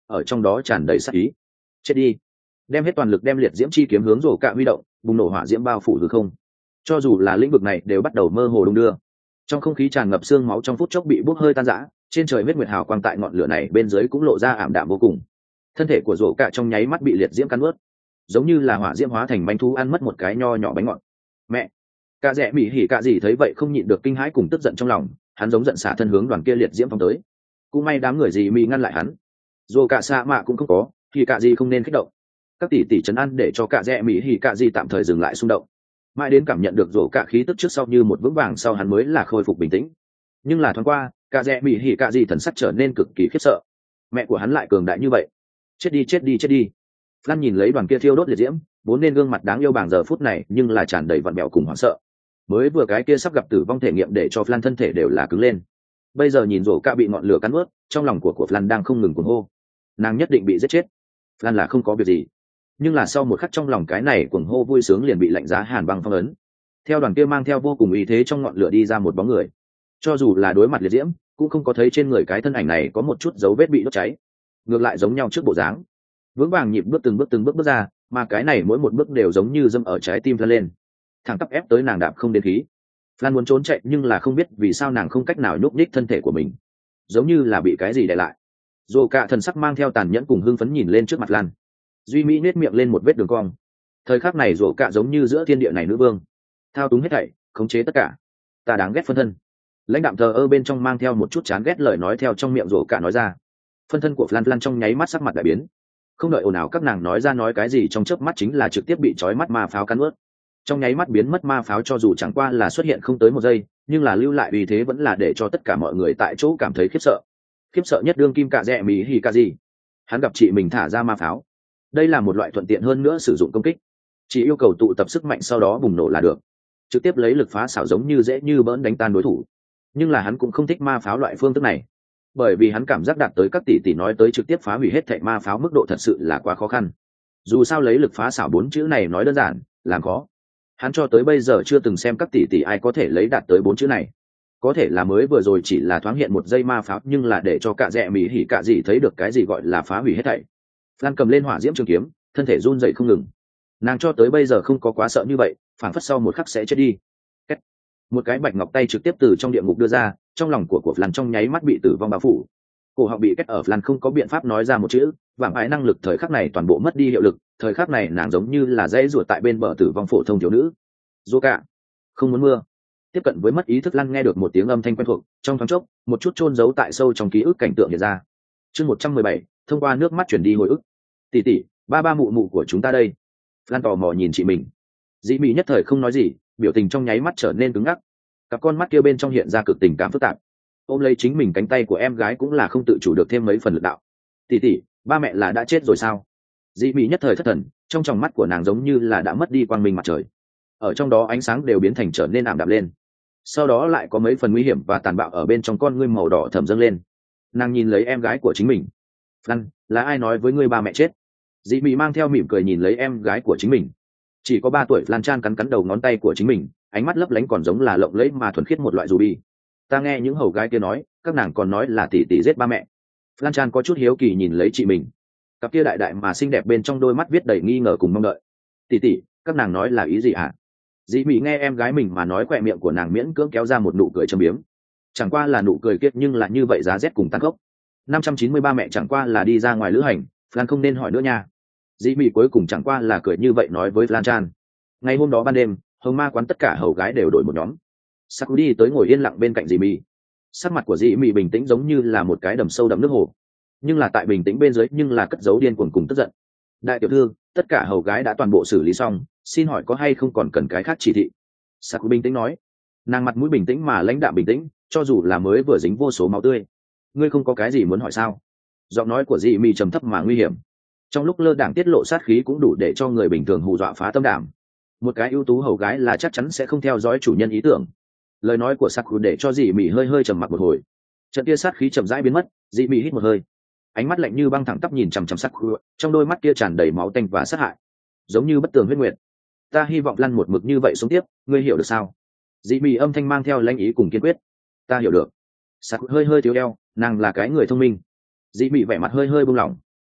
ở trong đó tràn đầy sát ý. Chết đi. Đem hết toàn lực đem liệt diễm chi kiếm hướng rổ cạ huy động, bùng nổ hỏa diễm bao phủ hư không. Cho dù là lĩnh vực này đều bắt đầu mơ hồ đung đưa. Trong không khí tràn ngập xương máu trong phút chốc bị bốc hơi tan rã, trên trời huyết nguyệt hào quang tại ngọn lửa này bên dưới cũng lộ ra ảm đạm vô cùng. Thân thể của rổ cạ trong nháy mắt bị liệt diễm cắn nuốt, giống như là hỏa diễm hóa thành bánh thú ăn mất một cái nho nhỏ bánh ngọt. Mẹ. Cả rẽ mỹ hỉ cả gì thấy vậy không nhịn được kinh hãi cùng tức giận trong lòng, hắn giống giận xả thân hướng đoàn kia liệt diễm phóng tới. Cũng may đám người gì mỹ ngăn lại hắn. Dù cả xa mạ cũng không có, thì cả gì không nên kích động. Các tỷ tỷ trấn an để cho cả rẽ mỹ hỉ cả gì tạm thời dừng lại xung động. Mãi đến cảm nhận được rổ cả khí tức trước sau như một vững vàng sau hắn mới là khôi phục bình tĩnh. Nhưng là thoáng qua, cả rẽ mỹ hỉ cả gì thần sắc trở nên cực kỳ khiếp sợ. Mẹ của hắn lại cường đại như vậy. Chết đi chết đi chết đi. Lan nhìn lấy đoàn kia thiêu đốt liệt diễm, vốn nên gương mặt đáng yêu bàng giờ phút này nhưng là tràn đầy vặn bẹo cùng hoảng sợ. Mới vừa cái kia sắp gặp tử vong thể nghiệm để cho Flan thân thể đều là cứng lên. Bây giờ nhìn rổ cả bị ngọn lửa cắn ướt, trong lòng của Flan đang không ngừng cuồng hô. Nàng nhất định bị giết chết. Flan là không có việc gì. Nhưng là sau một khắc trong lòng cái này cuồng hô vui sướng liền bị lạnh giá hàn băng phong ấn. Theo đoàn kia mang theo vô cùng ý thế trong ngọn lửa đi ra một bóng người. Cho dù là đối mặt liệt diễm, cũng không có thấy trên người cái thân ảnh này có một chút dấu vết bị đốt cháy. Ngược lại giống nhau trước bộ dáng. Vững vàng nhịp bước từng bước ra, mà cái này mỗi một bước đều giống như dâm ở trái tim Flan lên. Thẳng tắp ép tới nàng đạp không đến khí. Flan muốn trốn chạy nhưng là không biết vì sao nàng không cách nào nhúc nhích thân thể của mình, giống như là bị cái gì đè lại. Dù cả thần sắc mang theo tàn nhẫn cùng hưng phấn nhìn lên trước mặt Flan. Duy mỹ nết miệng lên một vết đường cong. Thời khắc này rổ cả giống như giữa thiên địa này nữ vương, thao túng hết thảy, khống chế tất cả. Ta đáng ghét phân thân. Lãnh đạm thờ ơ bên trong mang theo một chút chán ghét lời nói theo trong miệng rổ cả nói ra. Phân thân của Flan trong nháy mắt sắc mặt đại biến. Không đợi ồn ào các nàng nói ra nói cái gì trong chớp mắt chính là trực tiếp bị chói mắt ma pháo cắn ướt. Trong nháy mắt biến mất ma pháo cho dù chẳng qua là xuất hiện không tới một giây, nhưng là lưu lại uy thế vẫn là để cho tất cả mọi người tại chỗ cảm thấy khiếp sợ. Khiếp sợ nhất đương kim cả rẽ mỹ hỉ cả gì. Hắn gặp chị mình thả ra ma pháo. Đây là một loại thuận tiện hơn nữa sử dụng công kích, chỉ yêu cầu tụ tập sức mạnh sau đó bùng nổ là được, trực tiếp lấy lực phá xảo giống như dễ như bỡn đánh tan đối thủ. Nhưng là hắn cũng không thích ma pháo loại phương thức này, bởi vì hắn cảm giác đạt tới các tỷ tỷ nói tới trực tiếp phá hủy hết thảy ma pháo mức độ thật sự là quá khó khăn. Dù sao lấy lực phá xảo 4 chữ này nói đơn giản, làm khó. Hắn cho tới bây giờ chưa từng xem các tỷ tỷ ai có thể lấy đạt tới 4 chữ này. Có thể là mới vừa rồi chỉ là thoáng hiện một giây ma pháo, nhưng là để cho cả rẽ mỹ hỉ cả gì thấy được cái gì gọi là phá hủy hết thảy. Lan cầm lên hỏa diễm trường kiếm, thân thể run dậy không ngừng. Nàng cho tới bây giờ không có quá sợ như vậy, phảng phất sau một khắc sẽ chết đi. Kết. Một cái bạch ngọc tay trực tiếp từ trong địa ngục đưa ra, trong lòng của Lan trong nháy mắt bị tử vong bao phủ. Cổ họng bị kết ở Lan không có biện pháp nói ra một chữ, vàng ái năng lực thời khắc này toàn bộ mất đi hiệu lực, thời khắc này nàng giống như là dãy ruột tại bên bờ tử vong phổ thông thiếu nữ. Dô cả, không muốn mưa. Tiếp cận với mất ý thức Lan nghe được một tiếng âm thanh quen thuộc, trong thoáng chốc, một chút chôn giấu tại sâu trong ký ức cảnh tượng hiện ra. Chương 117, thông qua nước mắt chuyển đi hồi ức. Tỷ tỷ, ba mụ mụ của chúng ta đây. Lan tò mò nhìn chị mình. Dĩ Mỹ nhất thời không nói gì, biểu tình trong nháy mắt trở nên cứng ngắc. Cặp con mắt kia bên trong hiện ra cực tình cảm phức tạp. Ôm lấy chính mình cánh tay của em gái cũng là không tự chủ được thêm mấy phần lực đạo. Tỷ tỷ, ba mẹ là đã chết rồi sao? Dĩ Mỹ nhất thời thất thần, trong tròng mắt của nàng giống như là đã mất đi quang minh mặt trời. Ở trong đó ánh sáng đều biến thành trở nên ảm đạm lên. Sau đó lại có mấy phần nguy hiểm và tàn bạo ở bên trong con ngươi màu đỏ thẫm dâng lên. Nàng nhìn lấy em gái của chính mình. Lan, là ai nói với ngươi ba mẹ chết? Dĩ Mỹ mang theo mỉm cười nhìn lấy em gái của chính mình. Chỉ có 3 tuổi Lan Chan cắn cắn đầu ngón tay của chính mình, ánh mắt lấp lánh còn giống là lộng lẫy mà thuần khiết một loại ruby. Ta nghe những hầu gái kia nói, các nàng còn nói là tỷ tỷ giết ba mẹ. Lan Chan có chút hiếu kỳ nhìn lấy chị mình. Cặp kia đại đại mà xinh đẹp bên trong đôi mắt viết đầy nghi ngờ cùng mong đợi. Tỷ tỷ, các nàng nói là ý gì hả? Dĩ Mỹ nghe em gái mình mà nói, khỏe miệng của nàng miễn cưỡng kéo ra một nụ cười châm biếm. Chẳng qua là nụ cười kiệt nhưng là như vậy giá rét cùng tăng khốc. 593 mẹ chẳng qua là đi ra ngoài lữ hành, Lan không nên hỏi nữa nha. Dĩ Mỹ cuối cùng chẳng qua là cười như vậy nói với Lan Chan. Ngày hôm đó ban đêm, hồng ma quán tất cả hầu gái đều đổi một nhóm. Saku đi tới ngồi yên lặng bên cạnh Dĩ Mỹ. Sắc mặt của Dĩ Mỹ bình tĩnh giống như là một cái đầm sâu đậm nước hồ, nhưng là tại bình tĩnh bên dưới nhưng là cất giấu điên cuồng cùng tức giận. Đại tiểu thư, tất cả hầu gái đã toàn bộ xử lý xong, xin hỏi có hay không còn cần cái khác chỉ thị? Saku bình tĩnh nói. Nàng mặt mũi bình tĩnh mà lãnh đạm bình tĩnh, cho dù là mới vừa dính vô số máu tươi. Ngươi không có cái gì muốn hỏi sao? Giọng nói của Dĩ Mỹ trầm thấp mà nguy hiểm. Trong lúc lơ đãng tiết lộ sát khí cũng đủ để cho người bình thường hù dọa phá tâm đảm. Một cái ưu tú hầu gái là chắc chắn sẽ không theo dõi chủ nhân ý tưởng. Lời nói của Saku để cho Dĩ Mỹ hơi hơi trầm mặc một hồi. Trận kia sát khí chậm rãi biến mất, Dĩ Mỹ hít một hơi. Ánh mắt lạnh như băng thẳng tắp nhìn chằm chằm Saku, trong đôi mắt kia tràn đầy máu tanh và sát hại, giống như bất tường huyết nguyệt. Ta hy vọng lăn một mực như vậy sống tiếp, ngươi hiểu được sao? Dĩ Mỹ âm thanh mang theo lãnh ý cùng kiên quyết. Ta hiểu được. Saku hơi hơi thiếu eo, nàng là cái người thông minh. Dĩ Mỹ vẻ mặt hơi hơi buông lỏng.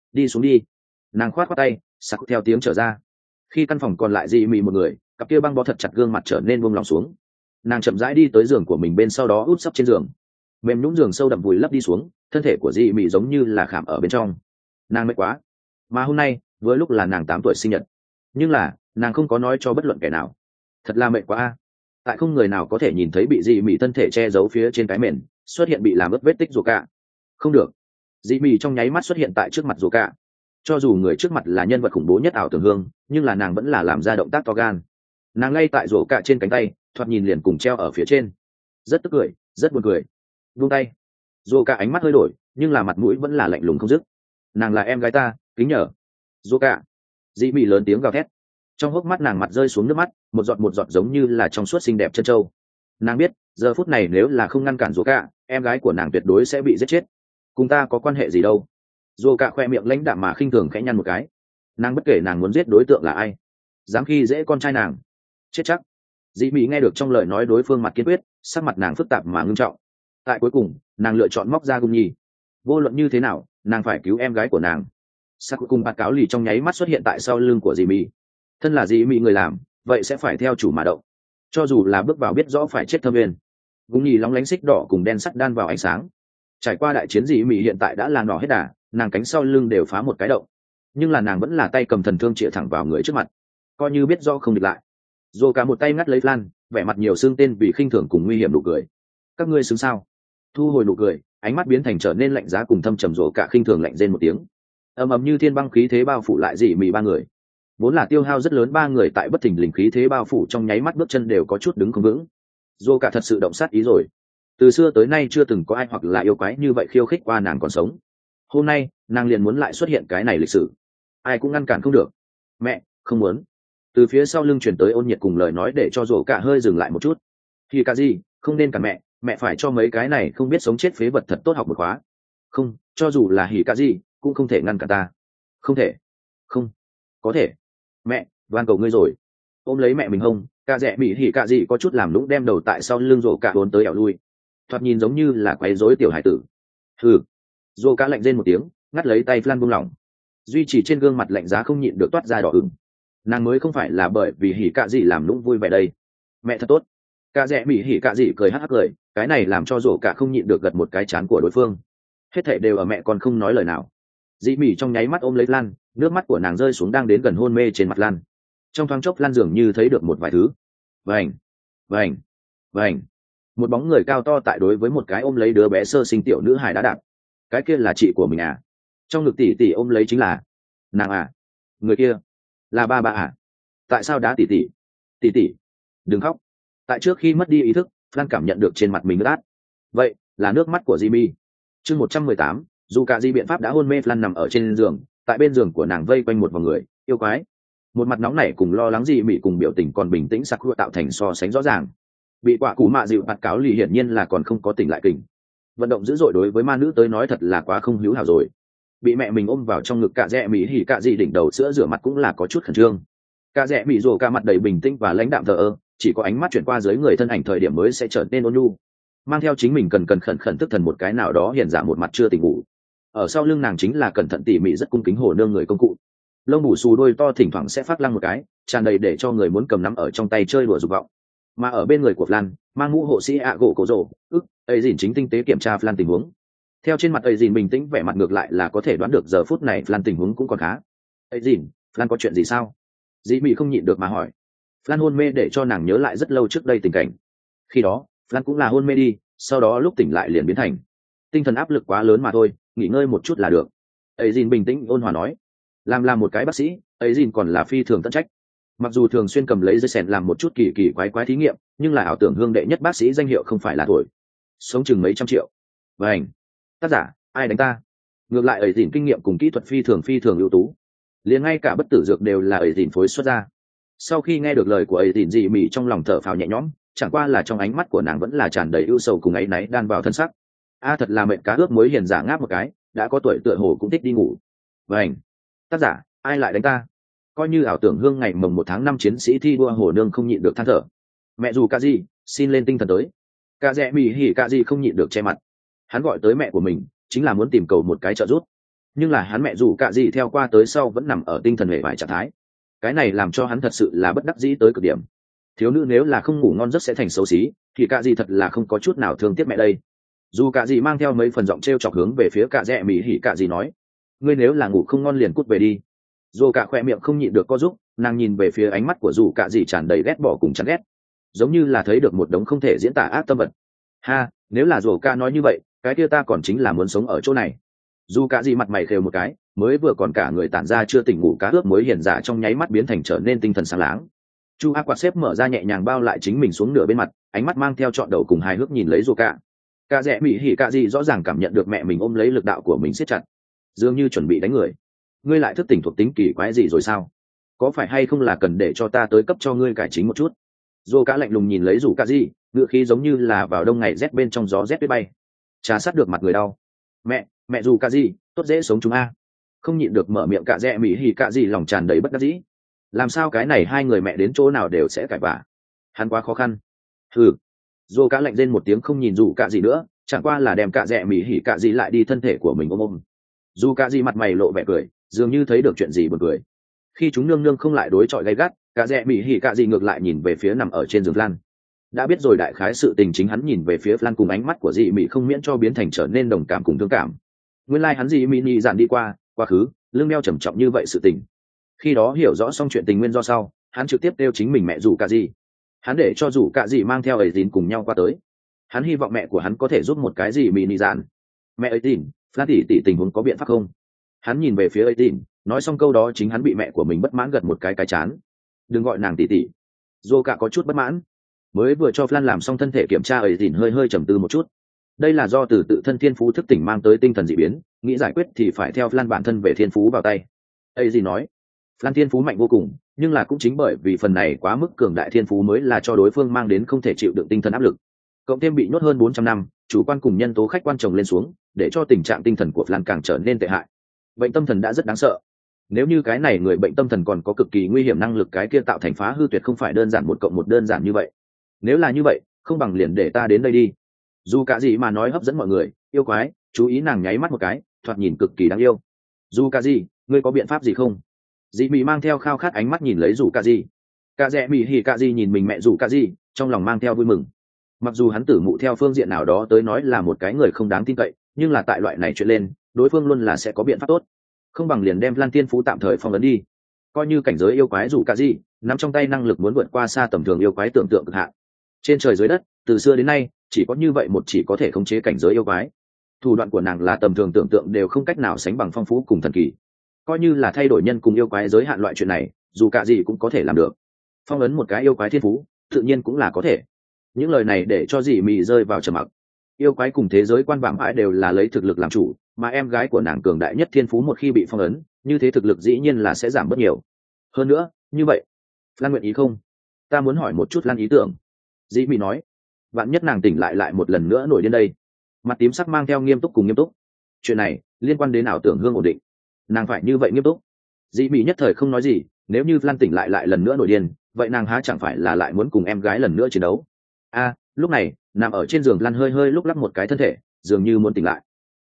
đi xuống đi. Nàng khoát khoát tay, sặc theo tiếng trở ra. Khi căn phòng còn lại dị mị một người, cặp kia băng bó thật chặt gương mặt trở nên buông lòng xuống. Nàng chậm rãi đi tới giường của mình, bên sau đó úp sấp trên giường, mềm nhũn giường sâu đậm vùi lấp đi xuống, thân thể của dị mị giống như là khảm ở bên trong. Nàng mệt quá, mà hôm nay với lúc là nàng 8 tuổi sinh nhật, nhưng là nàng không có nói cho bất luận kẻ nào. Thật là mệt quá a. Tại không người nào có thể nhìn thấy bị dị mị thân thể che giấu phía trên cái mền xuất hiện bị làm ướt vết tích rùa cả. Không được, dị mị trong nháy mắt xuất hiện tại trước mặt rùa cả. Cho dù người trước mặt là nhân vật khủng bố nhất ảo tưởng hương, nhưng là nàng vẫn là làm ra động tác to gan. Nàng lay tại rổ cả trên cánh tay, thoạt nhìn liền cùng treo ở phía trên, rất tức cười, rất buồn cười. Buông tay. Rổ cả ánh mắt hơi đổi, nhưng là mặt mũi vẫn là lạnh lùng không dứt. Nàng là em gái ta, kính nhờ. Rổ cả. Dĩ mị lớn tiếng gào thét, trong hốc mắt nàng mặt rơi xuống nước mắt, một giọt giống như là trong suốt xinh đẹp chân trâu. Nàng biết giờ phút này nếu là không ngăn cản rổ cả, em gái của nàng tuyệt đối sẽ bị giết chết. Cùng ta có quan hệ gì đâu. Rổ cả khoe miệng lãnh đạm mà khinh thường khẽ nhăn một cái. Nàng bất kể nàng muốn giết đối tượng là ai, dám khi dễ con trai nàng, chết chắc. Dĩ mỹ nghe được trong lời nói đối phương mặt kiên quyết, sắc mặt nàng phức tạp mà ngưng trọng. Tại cuối cùng nàng lựa chọn móc ra gung nhì. Vô luận như thế nào nàng phải cứu em gái của nàng. Sắc cuối cùng bạt cáo lì trong nháy mắt xuất hiện tại sau lưng của dĩ mỹ. Thân là dĩ mỹ người làm, vậy sẽ phải theo chủ mà động, cho dù là bước vào biết rõ phải chết thâm viên. Gung nhì lóng lánh xích đỏ cùng đen sắt đan vào ánh sáng. Trải qua đại chiến dĩ mỹ hiện tại đã là nỏ hết đà, nàng cánh sau lưng đều phá một cái động, nhưng là nàng vẫn là tay cầm thần thương chĩa thẳng vào người trước mặt, coi như biết do không địch lại. Dù cả một tay ngắt lấy Flan, vẻ mặt nhiều xương tên vì khinh thường cùng nguy hiểm nụ cười. Các ngươi xứng sao? Thu hồi nụ cười, ánh mắt biến thành trở nên lạnh giá cùng thâm trầm. Rồ cả khinh thường lạnh rên một tiếng, ầm ầm như thiên băng khí thế bao phủ lại dị mị ba người. Vốn là tiêu hao rất lớn, ba người tại bất thình lình khí thế bao phủ trong nháy mắt bước chân đều có chút đứng không vững. Rồ cả thật sự động sát ý rồi. Từ xưa tới nay chưa từng có ai hoặc là yêu quái như vậy khiêu khích qua nàng còn sống. Hôm nay nàng liền muốn lại xuất hiện cái này lịch sử, ai cũng ngăn cản không được. Mẹ không muốn. Từ phía sau lưng chuyển tới ôn nhiệt cùng lời nói để cho rổ cả hơi dừng lại một chút. Thì cả gì không nên cản mẹ, mẹ phải cho mấy cái này không biết sống chết phế vật thật tốt học một khóa. Không, cho dù là hỉ cả gì cũng không thể ngăn cản ta. Không thể. Không có thể. Mẹ van cầu ngươi rồi. Ôm lấy mẹ mình hông, ca rẽ bị hỉ cả gì có chút làm lũng, đem đầu tại sau lưng rổ cả vốn tới ẻo lui, thoạt nhìn giống như là quấy rối tiểu hải tử. Hừ. Rổ cả lạnh rên một tiếng, ngắt lấy tay Flan buông lỏng, duy trì trên gương mặt lạnh giá không nhịn được toát ra đỏ ửng. Nàng mới không phải là bởi vì hỉ cạ gì làm lũng vui vẻ đây. Mẹ thật tốt. Ca rẽ bị hỉ cạ gì cười hắc hắc cười, cái này làm cho rổ cả không nhịn được gật một cái chán của đối phương. Hết thảy đều ở mẹ còn không nói lời nào. Dĩ mỉ trong nháy mắt ôm lấy Lan, nước mắt của nàng rơi xuống đang đến gần hôn mê trên mặt Lan. Trong thoáng chốc Lan dường như thấy được một vài thứ. Vành, vành, vành. Một bóng người cao to tại đối với một cái ôm lấy đứa bé sơ sinh tiểu nữ hài đã đạp. Cái kia là chị của mình à? Trong ngực tỷ tỷ ôm lấy chính là nàng à? Người kia là ba à? Tại sao đá tỷ tỷ đừng khóc. Tại trước khi mất đi ý thức, Flan cảm nhận được trên mặt mình ướt át. Vậy là nước mắt của Jimmy. Chương 118, dù cả di biện pháp đã hôn mê. Flan nằm ở trên giường, tại bên giường của nàng vây quanh một vòng người yêu quái. Một mặt nóng nảy cùng lo lắng Jimmy cùng biểu tình còn bình tĩnh Sakura tạo thành so sánh rõ ràng. Bị quả cú mạ dịu bạt cáo lì hiển nhiên là còn không có tỉnh lại kình. Vận động dữ dội đối với ma nữ tới nói thật là quá không hữu hảo rồi. Bị mẹ mình ôm vào trong ngực cả rẽ mỹ hỉ cả gì đỉnh đầu sữa rửa mặt cũng là có chút khẩn trương. Cả rẽ mỹ rồ cả mặt đầy bình tĩnh và lãnh đạm thờ ơ, chỉ có ánh mắt chuyển qua dưới người thân ảnh thời điểm mới sẽ trở nên ôn nhu, mang theo chính mình cần khẩn tức thần một cái nào đó hiện ra một mặt chưa tỉnh ngủ. Ở sau lưng nàng chính là cẩn thận tỉ mỉ rất cung kính hồ nương người công cụ, lông bù xù đôi to thỉnh thoảng sẽ phát lăng một cái, tràn đầy để cho người muốn cầm nắm ở trong tay chơi đùa dục vọng. Mà ở bên người của Flan, mang mũ hộ sĩ ạ gỗ cổ rồ, ấy dìn chính tinh tế kiểm tra Flan tình huống. Theo trên mặt ấy dìn bình tĩnh vẻ mặt ngược lại là có thể đoán được giờ phút này Flan tình huống cũng còn khá. Ấy dìn, Flan có chuyện gì sao? Dĩ mị không nhịn được mà hỏi. Flan hôn mê để cho nàng nhớ lại rất lâu trước đây tình cảnh. Khi đó Flan cũng là hôn mê đi, sau đó lúc tỉnh lại liền biến thành tinh thần áp lực quá lớn mà thôi, nghỉ ngơi một chút là được. Ấy dìn bình tĩnh ôn hòa nói. Làm một cái bác sĩ, ấy dìn còn là phi thường tận trách. Mặc dù thường xuyên cầm lấy dây sèn làm một chút kỳ quái thí nghiệm, nhưng là ảo tưởng hương đệ nhất bác sĩ danh hiệu không phải là thổi. Sống chừng mấy trăm triệu. Vành. Tác giả, ai đánh ta? Ngược lại ấy dìn kinh nghiệm cùng kỹ thuật phi thường ưu tú, liền ngay cả bất tử dược đều là ấy dìn phối xuất ra. Sau khi nghe được lời của ấy dìn dị mị trong lòng thở phào nhẹ nhõm, chẳng qua là trong ánh mắt của nàng vẫn là tràn đầy ưu sầu cùng áy náy đan vào thân sắc. Thật là mệnh cá ướp muối hiền giả ngáp một cái, đã có tuổi tựa hồ cũng thích đi ngủ. Vành. Tác giả, ai lại đánh ta? Coi như ảo tưởng hương ngày mồng 1 tháng 5 chiến sĩ thi đua hồ nương không nhịn được than thở. Mẹ dù cả gì, xin lên tinh thần tới. Cả rẽ mỉ hỉ cả gì không nhịn được che mặt. Hắn gọi tới mẹ của mình chính là muốn tìm cầu một cái trợ giúp, nhưng là hắn mẹ dù cả gì theo qua tới sau vẫn nằm ở tinh thần hệ vải trạng thái. Cái này làm cho hắn thật sự là bất đắc dĩ tới cực điểm. Thiếu nữ nếu là không ngủ ngon giấc sẽ thành xấu xí, thì cả gì thật là không có chút nào thương tiếc mẹ đây. Dù cả gì mang theo mấy phần giọng trêu chọc hướng về phía cả rẽ mỹ hỉ cả gì nói, ngươi nếu là ngủ không ngon liền cút về đi. Dù cả khoe miệng không nhịn được co giúp, nàng nhìn về phía ánh mắt của dù cả gì tràn đầy ghét bỏ cùng chán ghét, giống như là thấy được một đống không thể diễn tả ác tâm vật. Ha, nếu là dù cả nói như vậy, cái kia ta còn chính là muốn sống ở chỗ này. Dù cả gì mặt mày khều một cái, mới vừa còn cả người tản ra chưa tỉnh ngủ cá ướp mới hiền giả trong nháy mắt biến thành trở nên tinh thần sáng láng. Chu A quạt xếp mở ra nhẹ nhàng bao lại chính mình xuống nửa bên mặt, ánh mắt mang theo trọn đầu cùng hài hước nhìn lấy dù cả. Cả rẽ mỹ hỉ cả gì rõ ràng cảm nhận được mẹ mình ôm lấy lực đạo của mình siết chặt, dường như chuẩn bị đánh người. Ngươi lại thức tỉnh thuộc tính kỳ quái gì rồi sao? Có phải hay không là cần để cho ta tới cấp cho ngươi cải chính một chút? Dù cả lạnh lùng nhìn lấy dù cả gì, ngựa khí giống như là vào đông ngày rét bên trong gió rét tuyết bay. Trà sát được mặt người đau. Mẹ dù cả gì, tốt dễ sống chúng a. Không nhịn được mở miệng cả rẽ mỹ hỉ cả gì lòng tràn đầy bất đắc dĩ. Làm sao cái này hai người mẹ đến chỗ nào đều sẽ cãi vã? Hắn quá khó khăn. Dù cả lạnh rên một tiếng không nhìn dù cả gì nữa, chẳng qua là đem cả rẽ mỹ hỉ cả gì lại đi thân thể của mình ôm. Dù cả gì mặt mày lộ vẻ cười, dường như thấy được chuyện gì buồn cười. Khi chúng nương nương không lại đối chọi gay gắt, cả rẽ mỹ hỉ cả gì ngược lại nhìn về phía nằm ở trên giường Flan. Đã biết rồi đại khái sự tình chính hắn nhìn về phía Flan cùng ánh mắt của dị mỹ không miễn cho biến thành trở nên đồng cảm cùng thương cảm. Nguyên lai hắn dị mỹ nhị dạn đi qua, quá khứ, lưng đeo trầm trọng như vậy sự tình. Khi đó hiểu rõ xong chuyện tình nguyên do sau, hắn trực tiếp đeo chính mình mẹ dù cả gì. Hắn để cho dù cả gì mang theo ấy tín cùng nhau qua tới. Hắn hy vọng mẹ của hắn có thể giúp một cái gì mỹ nhị dạn. Mẹ ấy tín, Flan tỷ tình huống có biện pháp không? Hắn nhìn về phía ấy tín, nói xong câu đó chính hắn bị mẹ của mình bất mãn gật một cái chán. Đừng gọi nàng tỷ. Dù cả có chút bất mãn, mới vừa cho Flan làm xong thân thể kiểm tra ấy tín hơi trầm tư một chút. Đây là do từ tự thân thiên phú thức tỉnh mang tới tinh thần dị biến, nghĩ giải quyết thì phải theo Flan bản thân về thiên phú vào tay. Ấy gì nói, Flan thiên phú mạnh vô cùng, nhưng là cũng chính bởi vì phần này quá mức cường đại thiên phú mới là cho đối phương mang đến không thể chịu đựng tinh thần áp lực. Cộng thêm bị nhốt hơn 400 năm, chủ quan cùng nhân tố khách quan chồng lên xuống, để cho tình trạng tinh thần của Flan càng trở nên tệ hại. Bệnh tâm thần đã rất đáng sợ. Nếu như cái này người bệnh tâm thần còn có cực kỳ nguy hiểm năng lực, cái kia tạo thành phá hư tuyệt không phải đơn giản 1+1 đơn giản như vậy. Nếu là như vậy, không bằng liền để ta đến đây đi. Dù cả gì mà nói hấp dẫn mọi người, yêu quái, chú ý nàng nháy mắt một cái, thoạt nhìn cực kỳ đáng yêu. Dù cả gì, ngươi có biện pháp gì không? Dị mị mang theo khao khát ánh mắt nhìn lấy dù cả gì. Cả rẽ mị hỉ cả gì nhìn mình mẹ dù cả gì, trong lòng mang theo vui mừng. Mặc dù hắn tử mụ theo phương diện nào đó tới nói là một cái người không đáng tin cậy, nhưng là tại loại này chuyện lên, đối phương luôn là sẽ có biện pháp tốt. Không bằng liền đem Lan Tiên Phú tạm thời phong ấn đi. Coi như cảnh giới yêu quái dù cả gì, nắm trong tay năng lực muốn vượt qua xa tầm thường yêu quái tưởng tượng cực hạn. Trên trời dưới đất, từ xưa đến nay, chỉ có như vậy một chỉ có thể khống chế cảnh giới yêu quái. Thủ đoạn của nàng là tầm thường tưởng tượng đều không cách nào sánh bằng phong phú cùng thần kỳ. Coi như là thay đổi nhân cùng yêu quái giới hạn loại chuyện này, dù cả gì cũng có thể làm được. Phong ấn một cái yêu quái thiên phú, tự nhiên cũng là có thể. Những lời này để cho dì mị rơi vào trầm mặc. Yêu quái cùng thế giới quan vạm ãi đều là lấy thực lực làm chủ, mà em gái của nàng cường đại nhất thiên phú một khi bị phong ấn, như thế thực lực dĩ nhiên là sẽ giảm bớt nhiều. Hơn nữa, như vậy, Lan nguyện ý không? Ta muốn hỏi một chút Lan ý tưởng. Dĩ mị nói, vạn nhất nàng tỉnh lại một lần nữa nổi điên đây. Mặt tím sắc mang theo nghiêm túc cùng nghiêm túc. Chuyện này liên quan đến ảo tưởng hương ổn định, nàng phải như vậy nghiêm túc. Dĩ mị nhất thời không nói gì, nếu như Lan tỉnh lại lần nữa nổi điên, vậy nàng há chẳng phải là lại muốn cùng em gái lần nữa chiến đấu? Lúc này nằm ở trên giường Lan hơi lúc lắc một cái thân thể, dường như muốn tỉnh lại.